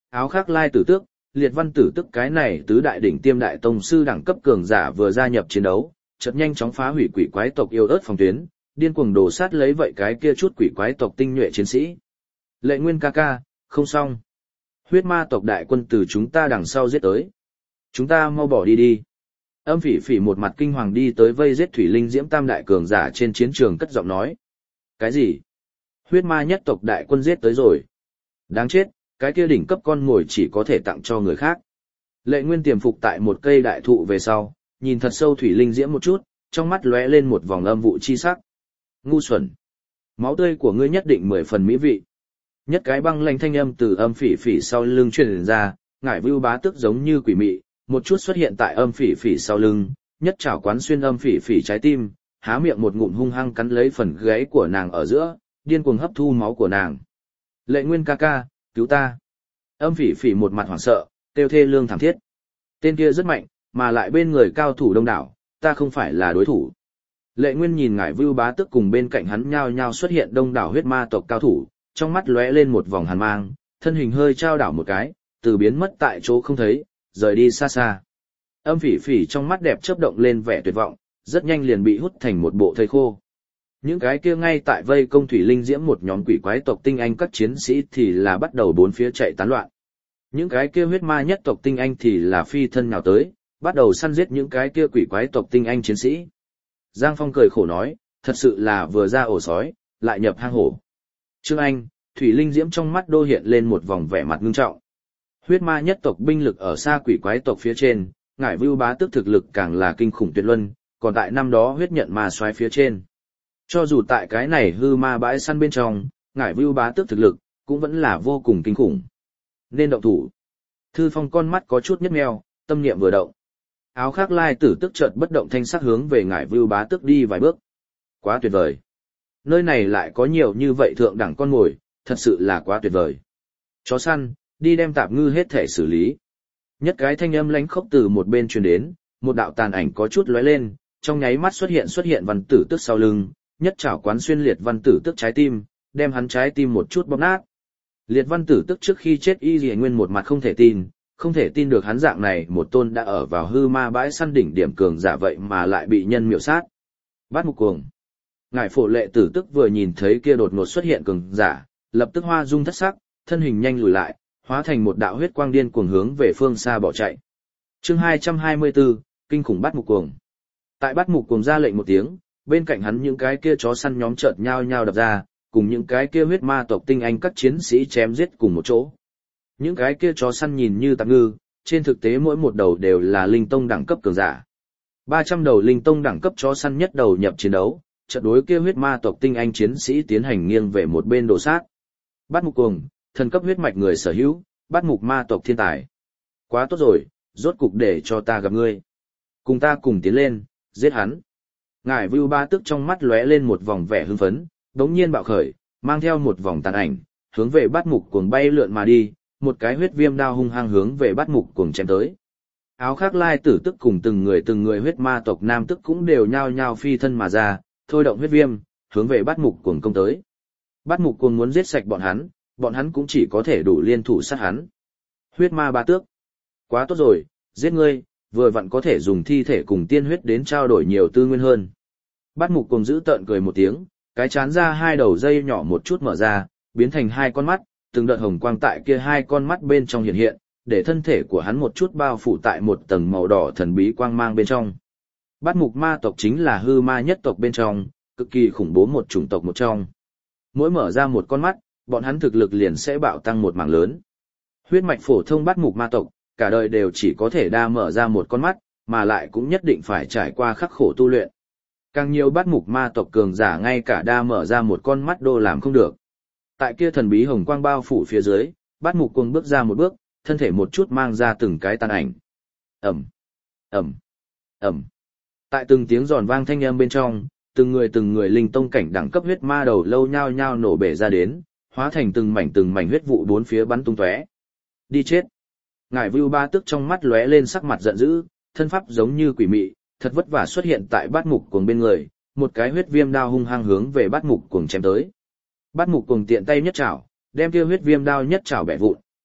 Speaker 1: Áo Khắc Lai tử tước, Liệt Văn tử tức cái này tứ đại đỉnh tiêm đại tông sư đẳng cấp cường giả vừa gia nhập chiến đấu, chợt nhanh chóng phá hủy quỷ quái tộc yêu ớt phòng tuyến, điên cuồng đổ sát lấy vậy cái kia chút quỷ quái tộc tinh nhuệ chiến sĩ. Lệ Nguyên ca ca, không xong. Huyết ma tộc đại quân từ chúng ta đằng sau giết tới. Chúng ta mau bỏ đi đi. Âm Phỉ Phỉ một mặt kinh hoàng đi tới vây giết Thủy Linh Diễm tam đại cường giả trên chiến trường cất giọng nói. Cái gì? Huyết ma nhất tộc đại quân giết tới rồi. Đáng chết, cái kia đỉnh cấp con ngồi chỉ có thể tặng cho người khác. Lệ Nguyên tiềm phục tại một cây đại thụ về sau, nhìn thật sâu Thủy Linh Diễm một chút, trong mắt lóe lên một vòng âm vụ chi sắc. Ngu xuẩn. Máu tươi của ngươi nhất định mười phần mỹ vị. Nhất cái băng lanh thanh âm từ Âm Phỉ Phỉ sau lưng truyền ra, ngải vưu bá tức giống như quỷ mị, một chút xuất hiện tại Âm Phỉ Phỉ sau lưng, nhất chảo quán xuyên Âm Phỉ Phỉ trái tim, há miệng một ngụm hung hăng cắn lấy phần gáy của nàng ở giữa, điên cuồng hấp thu máu của nàng. Lệ Nguyên ca ca, cứu ta. Âm Phỉ Phỉ một mặt hoảng sợ, kêu thê lương thảm thiết. Tên kia rất mạnh, mà lại bên người cao thủ đông đảo, ta không phải là đối thủ. Lệ Nguyên nhìn ngải vưu bá tức cùng bên cạnh hắn nhao nhao xuất hiện đông đảo huyết ma tộc cao thủ, trong mắt lóe lên một vòng hàn mang, thân hình hơi trao đảo một cái, từ biến mất tại chỗ không thấy, rời đi xa xa. Âm Phỉ Phỉ trong mắt đẹp chớp động lên vẻ tuyệt vọng, rất nhanh liền bị hút thành một bộ thây khô. Những cái kia ngay tại vây công Thủy Linh Diễm một nhóm quỷ quái tộc tinh anh các chiến sĩ thì là bắt đầu bốn phía chạy tán loạn. Những cái kia huyết ma nhất tộc tinh anh thì là phi thân nhào tới, bắt đầu săn giết những cái kia quỷ quái tộc tinh anh chiến sĩ. Giang Phong cười khổ nói, thật sự là vừa ra ổ sói, lại nhập hang hổ. Trương Anh, Thủy Linh Diễm trong mắt đô hiện lên một vòng vẻ mặt ngưng trọng. Huyết ma nhất tộc binh lực ở xa quỷ quái tộc phía trên, ngải vưu bá tức thực lực càng là kinh khủng tuyệt luân, còn tại năm đó huyết nhận ma xoáy phía trên. Cho dù tại cái này hư ma bãi săn bên trong, ngải vưu bá tức thực lực, cũng vẫn là vô cùng kinh khủng. Nên động thủ. Thư Phong con mắt có chút nhếch nheo, tâm niệm vừa động. Áo Khắc Lai tử tức chợt bất động thanh sắc hướng về ngải vưu bá tức đi vài bước. Quá tuyệt vời. Nơi này lại có nhiều như vậy thượng đẳng con mồi, thật sự là quá tuyệt vời. Chó săn, đi đem tạp ngư hết thể xử lý. Nhất cái thanh âm lánh khốc từ một bên truyền đến, một đạo tàn ảnh có chút lóe lên, trong nháy mắt xuất hiện xuất hiện văn tử tức sau lưng, nhất chảo quán xuyên liệt văn tử tức trái tim, đem hắn trái tim một chút bóp nát. Liệt văn tử tức trước khi chết y dì nguyên một mặt không thể tin, không thể tin được hắn dạng này một tôn đã ở vào hư ma bãi săn đỉnh điểm cường giả vậy mà lại bị nhân miểu sát. Bát mục cuồng. Ngải phổ lệ tử tức vừa nhìn thấy kia đột ngột xuất hiện cường giả, lập tức hoa dung thất sắc, thân hình nhanh lùi lại, hóa thành một đạo huyết quang điên cuồng hướng về phương xa bỏ chạy. Chương hai trăm hai mươi tư, kinh khủng bát mục cuồng. Tại bát mục cuồng ra lệnh một tiếng, bên cạnh hắn những cái kia chó săn nhóm chợt nhao nhao đập ra, cùng những cái kia huyết ma tộc tinh anh các chiến sĩ chém giết cùng một chỗ. Những cái kia chó săn nhìn như tạp ngư, trên thực tế mỗi một đầu đều là linh tông đẳng cấp cường giả. ba trăm đầu linh tông đẳng cấp chó săn nhất đầu nhập chiến đấu, trận đối kia huyết ma tộc tinh anh chiến sĩ tiến hành nghiêng về một bên đổ sát. Bát mục cuồng, thần cấp huyết mạch người sở hữu, bát mục ma tộc thiên tài. Quá tốt rồi, rốt cục để cho ta gặp ngươi. Cùng ta cùng tiến lên, giết hắn. Ngải vưu ba tức trong mắt lóe lên một vòng vẻ hưng phấn, đống nhiên bạo khởi, mang theo một vòng tàn ảnh, hướng về bát mục cuồng bay lượn mà đi, một cái huyết viêm đao hung hăng hướng về bát mục cuồng chém tới. Áo Khắc Lai tử tức cùng từng người từng người huyết ma tộc nam tức cũng đều nhao nhao phi thân mà ra, thôi động huyết viêm, hướng về bát mục cuồng công tới. Bát mục cuồng muốn giết sạch bọn hắn, bọn hắn cũng chỉ có thể đủ liên thủ sát hắn. Huyết ma ba tước. Quá tốt rồi, giết ngươi, vừa vặn có thể dùng thi thể cùng tiên huyết đến trao đổi nhiều tư nguyên hơn. Bát mục cuồng giữ tợn cười một tiếng, cái chán ra hai đầu dây nhỏ một chút mở ra, biến thành hai con mắt, từng đợt hồng quang tại kia hai con mắt bên trong hiện hiện, để thân thể của hắn một chút bao phủ tại một tầng màu đỏ thần bí quang mang bên trong. Bát mục ma tộc chính là hư ma nhất tộc bên trong, cực kỳ khủng bố một chủng tộc một trong. Mỗi mở ra một con mắt, bọn hắn thực lực liền sẽ bạo tăng một mảng lớn. Huyết mạch phổ thông bát mục ma tộc, cả đời đều chỉ có thể đa mở ra một con mắt, mà lại cũng nhất định phải trải qua khắc khổ tu luyện. Càng nhiều bát mục ma tộc cường giả ngay cả đa mở ra một con mắt đô làm không được. Tại kia thần bí hồng quang bao phủ phía dưới, bát mục cuồng bước ra một bước, thân thể một chút mang ra từng cái tàn ảnh. Ầm, ầm, ầm. Tại từng tiếng giòn vang thanh âm bên trong, từng người từng người linh tông cảnh đẳng cấp huyết ma đầu lâu nhao nhao nổ bể ra đến, hóa thành từng mảnh từng mảnh huyết vụ bốn phía bắn tung tóe. Đi chết. Ngải vưu ba tức trong mắt lóe lên sắc mặt giận dữ, thân pháp giống như quỷ mị, thật vất vả xuất hiện tại bát mục cuồng bên người, một cái huyết viêm đao hung hăng hướng về bát mục cuồng chém tới. Bát mục cuồng tiện tay nhất chảo, đem kia huyết viêm đao nhất chảo bẻ vụn,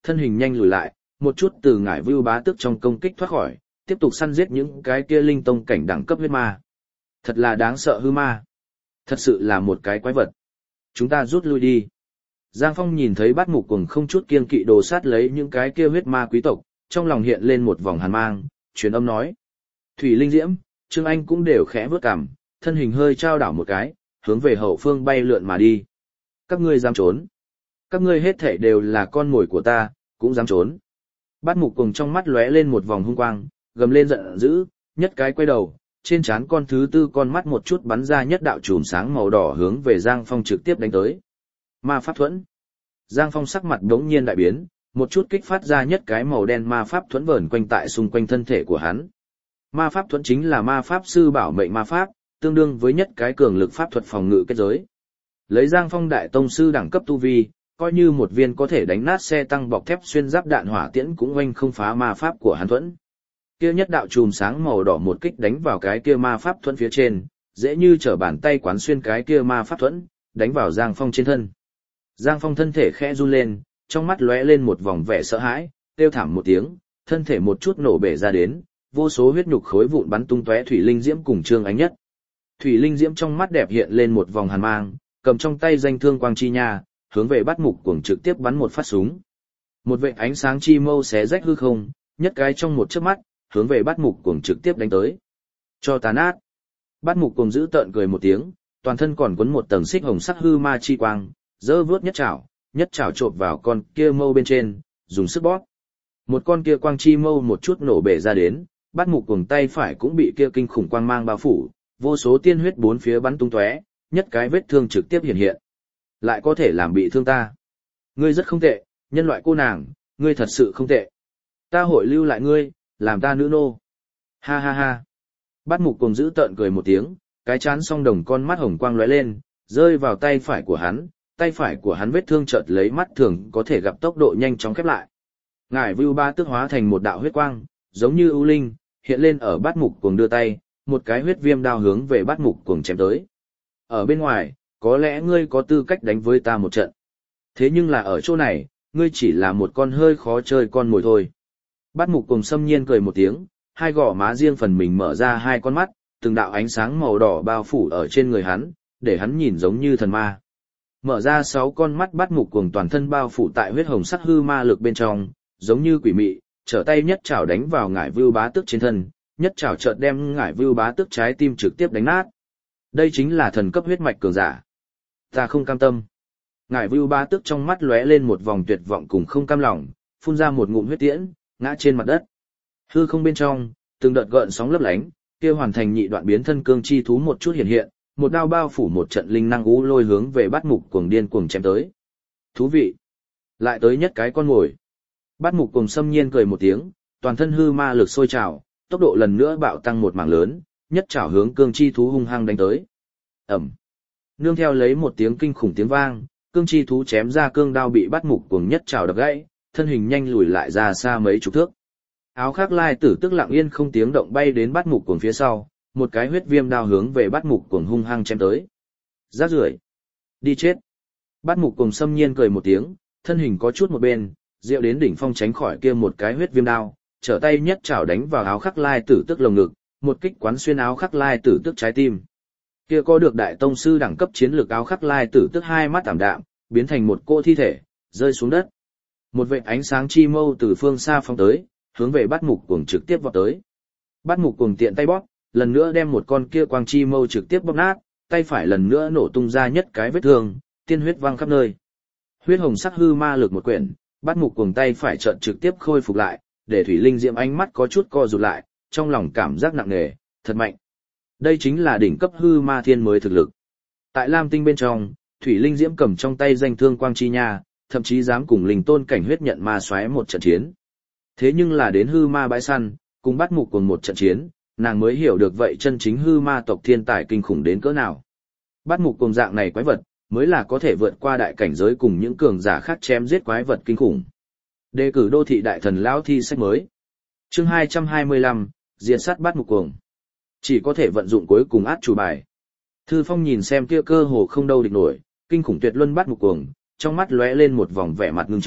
Speaker 1: thân hình nhanh lùi lại, một chút từ ngải vưu bá tức trong công kích thoát khỏi, tiếp tục săn giết những cái kia linh tông cảnh đẳng cấp huyết ma. Thật là đáng sợ hư ma. Thật sự là một cái quái vật. Chúng ta rút lui đi. Giang Phong nhìn thấy Bát Mục Cuồng không chút kiêng kỵ đồ sát lấy những cái kia huyết ma quý tộc, trong lòng hiện lên một vòng hàn mang, truyền âm nói. Thủy Linh Diễm, Trương Anh cũng đều khẽ vớt cằm, thân hình hơi trao đảo một cái, hướng về hậu phương bay lượn mà đi. Các ngươi dám trốn. Các ngươi hết thảy đều là con mồi của ta, cũng dám trốn. Bát Mục Cuồng trong mắt lóe lên một vòng hung quang, gầm lên giận dữ, nhất cái quay đầu, trên trán con thứ tư con mắt một chút bắn ra nhất đạo chùm sáng màu đỏ hướng về Giang Phong trực tiếp đánh tới. Ma pháp thuẫn. Giang Phong sắc mặt đống nhiên đại biến, một chút kích phát ra nhất cái màu đen ma pháp thuẫn vờn quanh tại xung quanh thân thể của hắn. Ma pháp thuẫn chính là ma pháp sư bảo mệnh ma pháp, tương đương với nhất cái cường lực pháp thuật phòng ngự kết giới. Lấy Giang Phong đại tông sư đẳng cấp tu vi, coi như một viên có thể đánh nát xe tăng bọc thép xuyên giáp đạn hỏa tiễn cũng oanh không phá ma pháp của hắn thuẫn. Kia nhất đạo chùm sáng màu đỏ một kích đánh vào cái kia ma pháp thuẫn phía trên, dễ như trở bàn tay quán xuyên cái kia ma pháp thuẫn, đánh vào Giang Phong trên thân. Giang Phong thân thể khẽ run lên, trong mắt lóe lên một vòng vẻ sợ hãi, kêu thảm một tiếng, thân thể một chút nổ bể ra đến, vô số huyết nhục khối vụn bắn tung tóe Thủy Linh Diễm cùng Trương Ánh Nhất. Thủy Linh Diễm trong mắt đẹp hiện lên một vòng hàn mang, cầm trong tay danh thương quang chi nha, hướng về Bát Mục Cuồng trực tiếp bắn một phát súng. Một vệt ánh sáng chi mâu xé rách hư không, nhất cái trong một chớp mắt, hướng về Bát Mục Cuồng trực tiếp đánh tới. Cho tàn át. Bát Mục Cuồng giữ tợn cười một tiếng, toàn thân còn quấn một tầng xích hồng sắc hư ma chi quang, giơ vướt nhất chảo, nhất chảo chộp vào con kia mâu bên trên, dùng sức bóp. Một con kia quang chi mâu một chút nổ bể ra đến, Bát Mục Cuồng tay phải cũng bị kia kinh khủng quang mang bao phủ, vô số tiên huyết bốn phía bắn tung tóe, nhất cái vết thương trực tiếp hiện hiện. Lại có thể làm bị thương ta. Ngươi rất không tệ, nhân loại cô nàng, ngươi thật sự không tệ. Ta hội lưu lại ngươi, làm ta nữ nô. Ha ha ha. Bát Mục Cuồng giữ tợn cười một tiếng, cái chán song đồng con mắt hồng quang lóe lên, rơi vào tay phải của hắn, tay phải của hắn vết thương chợt lấy mắt thường có thể gặp tốc độ nhanh chóng khép lại. Ngải Vưu Ba tức hóa thành một đạo huyết quang, giống như ưu linh, hiện lên ở Bát Mục Cuồng đưa tay, một cái huyết viêm đao hướng về Bát Mục Cuồng chém tới. Ở bên ngoài, có lẽ ngươi có tư cách đánh với ta một trận. Thế nhưng là ở chỗ này, ngươi chỉ là một con hơi khó chơi con mồi thôi. Bát Mục Cuồng xâm nhiên cười một tiếng, hai gò má riêng phần mình mở ra hai con mắt, từng đạo ánh sáng màu đỏ bao phủ ở trên người hắn, để hắn nhìn giống như thần ma. Mở ra sáu con mắt Bát Mục Cuồng toàn thân bao phủ tại huyết hồng sắc hư ma lực bên trong, giống như quỷ mị, trở tay nhất chảo đánh vào Ngải Vưu Bá Tước trên thân, nhất chảo chợt đem Ngải Vưu Bá Tước trái tim trực tiếp đánh nát. Đây chính là thần cấp huyết mạch cường giả. Ta không cam tâm. Ngải Vưu Bá Tước trong mắt lóe lên một vòng tuyệt vọng cùng không cam lòng, phun ra một ngụm huyết tiễn, ngã trên mặt đất. Hư không bên trong, từng đợt gợn sóng lấp lánh, kia hoàn thành nhị đoạn biến thân cương chi thú một chút hiện hiện, một đao bao phủ một trận linh năng u lôi hướng về Bát Mục Cuồng điên cuồng chém tới. Thú vị. Lại tới nhất cái con mồi. Bát Mục Cuồng xâm nhiên cười một tiếng, toàn thân hư ma lực sôi trào, tốc độ lần nữa bạo tăng một mảng lớn, nhất chảo hướng cương chi thú hung hăng đánh tới. Ầm. Nương theo lấy một tiếng kinh khủng tiếng vang, cương chi thú chém ra cương đao bị Bát Mục Cuồng nhất chảo đập gãy, thân hình nhanh lùi lại ra xa mấy chục thước. Áo Khắc Lai Tử tức lặng yên không tiếng động bay đến Bát Mục Cuồng phía sau, một cái huyết viêm đao hướng về Bát Mục Cuồng hung hăng chém tới. Rác rưởi, đi chết. Bát Mục Cuồng xâm nhiên cười một tiếng, thân hình có chút một bên, diệu đến đỉnh phong tránh khỏi kia một cái huyết viêm đao, trở tay nhất chảo đánh vào Áo Khắc Lai Tử tức lồng ngực, một kích quán xuyên Áo Khắc Lai Tử tức trái tim. Kia có được đại tông sư đẳng cấp chiến lược Áo Khắc Lai Tử tức hai mắt ảm đạm, biến thành một cô thi thể, rơi xuống đất. Một vệt ánh sáng chi mâu từ phương xa phóng tới, hướng về Bát Mục Cuồng trực tiếp vọt tới. Bát Mục Cuồng tiện tay bóp, lần nữa đem một con kia quang chi mâu trực tiếp bóp nát, tay phải lần nữa nổ tung ra nhất cái vết thương, tiên huyết văng khắp nơi. Huyết hồng sắc hư ma lực một quyển, Bát Mục Cuồng tay phải chợt trực tiếp khôi phục lại, để Thủy Linh Diễm ánh mắt có chút co rụt lại, trong lòng cảm giác nặng nề, thật mạnh. Đây chính là đỉnh cấp hư ma thiên mới thực lực. Tại Lam Tinh bên trong, Thủy Linh Diễm cầm trong tay danh thương quang chi nha, thậm chí dám cùng linh tôn cảnh huyết nhận ma xoáy một trận chiến. Thế nhưng là đến hư ma bãi săn, cùng Bát Mục Cuồng một trận chiến, nàng mới hiểu được vậy chân chính hư ma tộc thiên tài kinh khủng đến cỡ nào. Bát Mục Cuồng dạng này quái vật, mới là có thể vượt qua đại cảnh giới cùng những cường giả khác chém giết quái vật kinh khủng. Đề cử đô thị đại thần lão thi sách mới. Chương hai trăm hai mươi lăm, diệt sát Bát Mục Cuồng. Chỉ có thể vận dụng cuối cùng át chủ bài. Thư Phong nhìn xem kia cơ hồ không đâu địch nổi, kinh khủng tuyệt luân Bát Mục Cuồng, trong mắt lóe lên một vòng vẻ mặt ngưng trọng,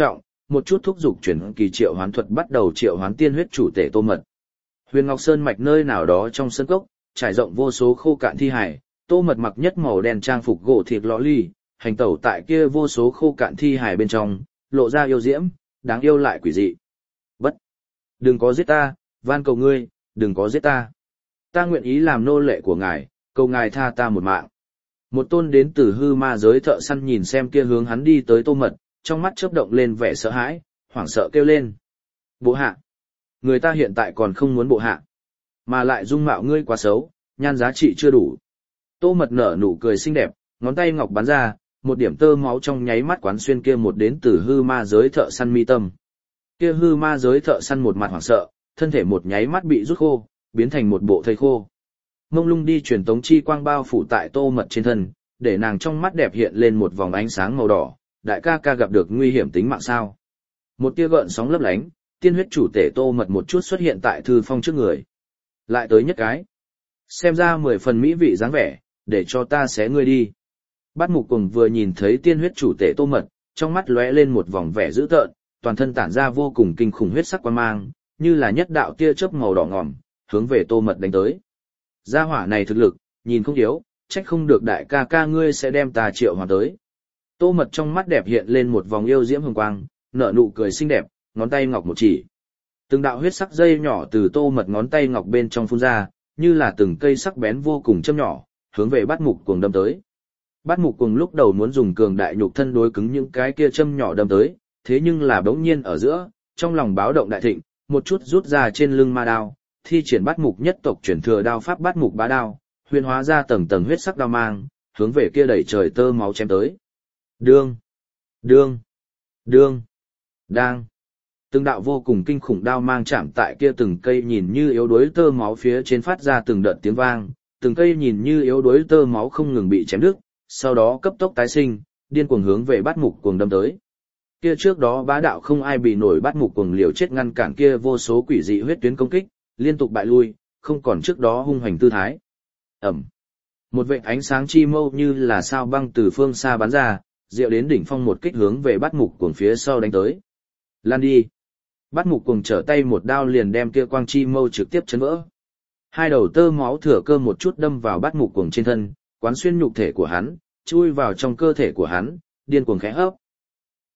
Speaker 1: một chút thúc giục chuyển kỳ triệu hoán thuật bắt đầu triệu hoán tiên huyết chủ tể Tô Mật. Huyền Ngọc Sơn mạch nơi nào đó trong sân cốc, trải rộng vô số khô cạn thi hải, Tô Mật mặc nhất màu đen trang phục gỗ thịt lọ ly, hành tẩu tại kia vô số khô cạn thi hải bên trong, lộ ra yêu diễm, đáng yêu lại quỷ dị. Bất! Đừng có giết ta, van cầu ngươi, đừng có giết ta. Ta nguyện ý làm nô lệ của ngài, cầu ngài tha ta một mạng. Một tôn đến từ hư ma giới thợ săn nhìn xem kia hướng hắn đi tới Tô Mật, trong mắt chớp động lên vẻ sợ hãi, hoảng sợ kêu lên. Bộ hạ! Người ta hiện tại còn không muốn bộ hạ. Mà lại dung mạo ngươi quá xấu, nhan giá trị chưa đủ. Tô Mật nở nụ cười xinh đẹp, ngón tay ngọc bắn ra, một điểm tơ máu trong nháy mắt quán xuyên kia một đến từ hư ma giới thợ săn mi tâm. Kia hư ma giới thợ săn một mặt hoảng sợ, thân thể một nháy mắt bị rút khô, biến thành một bộ thây khô. Mông lung đi truyền tống chi quang bao phủ tại Tô Mật trên thân, để nàng trong mắt đẹp hiện lên một vòng ánh sáng màu đỏ, đại ca ca gặp được nguy hiểm tính mạng sao? Một tia gợn sóng lấp lánh, tiên huyết chủ tể Tô Mật một chút xuất hiện tại thư phong trước người. Lại tới nhất cái. Xem ra mười phần mỹ vị dáng vẻ, để cho ta xé ngươi đi. Bát Mục Cuồng vừa nhìn thấy tiên huyết chủ tể Tô Mật, trong mắt lóe lên một vòng vẻ dữ tợn, toàn thân tản ra vô cùng kinh khủng huyết sắc quang mang, như là nhất đạo tia chớp màu đỏ ngòm, hướng về Tô Mật đánh tới. Gia hỏa này thực lực, nhìn không yếu, trách không được đại ca ca ngươi sẽ đem ta triệu hoàn tới. Tô Mật trong mắt đẹp hiện lên một vòng yêu diễm hồng quang, nở nụ cười xinh đẹp, ngón tay ngọc một chỉ. Từng đạo huyết sắc dây nhỏ từ Tô Mật ngón tay ngọc bên trong phun ra, như là từng cây sắc bén vô cùng châm nhỏ, hướng về Bát Mục Cuồng đâm tới. Bát Mục Cuồng lúc đầu muốn dùng cường đại nhục thân đối cứng những cái kia châm nhỏ đâm tới, thế nhưng là bỗng nhiên ở giữa, trong lòng báo động đại thịnh, một chút rút ra trên lưng ma đao, thi triển Bát Mục nhất tộc chuyển thừa đao pháp Bát Mục bá đao, huyền hóa ra tầng tầng huyết sắc đao mang, hướng về kia đẩy trời tơ máu chém tới. Đương, đương, đương, đang. Từng đạo vô cùng kinh khủng đao mang chạm tại kia từng cây nhìn như yếu đuối tơ máu phía trên phát ra từng đợt tiếng vang, từng cây nhìn như yếu đuối tơ máu không ngừng bị chém đứt, sau đó cấp tốc tái sinh, điên cuồng hướng về Bát Mục Cuồng đâm tới. Kia trước đó bá đạo không ai bị nổi Bát Mục Cuồng liều chết ngăn cản kia vô số quỷ dị huyết tuyến công kích, liên tục bại lui, không còn trước đó hung hành tư thái. Ẩm. Một vệt ánh sáng chi mâu như là sao băng từ phương xa bắn ra, diệu đến đỉnh phong một kích hướng về Bát Mục Cuồng phía sau đánh tới. Lan đi. Bát Mục Cuồng trở tay một đao liền đem kia quang chi mâu trực tiếp chấn vỡ. Hai đầu tơ máu thừa cơ một chút đâm vào Bát Mục Cuồng trên thân, quán xuyên nhục thể của hắn, chui vào trong cơ thể của hắn, điên cuồng khẽ hấp.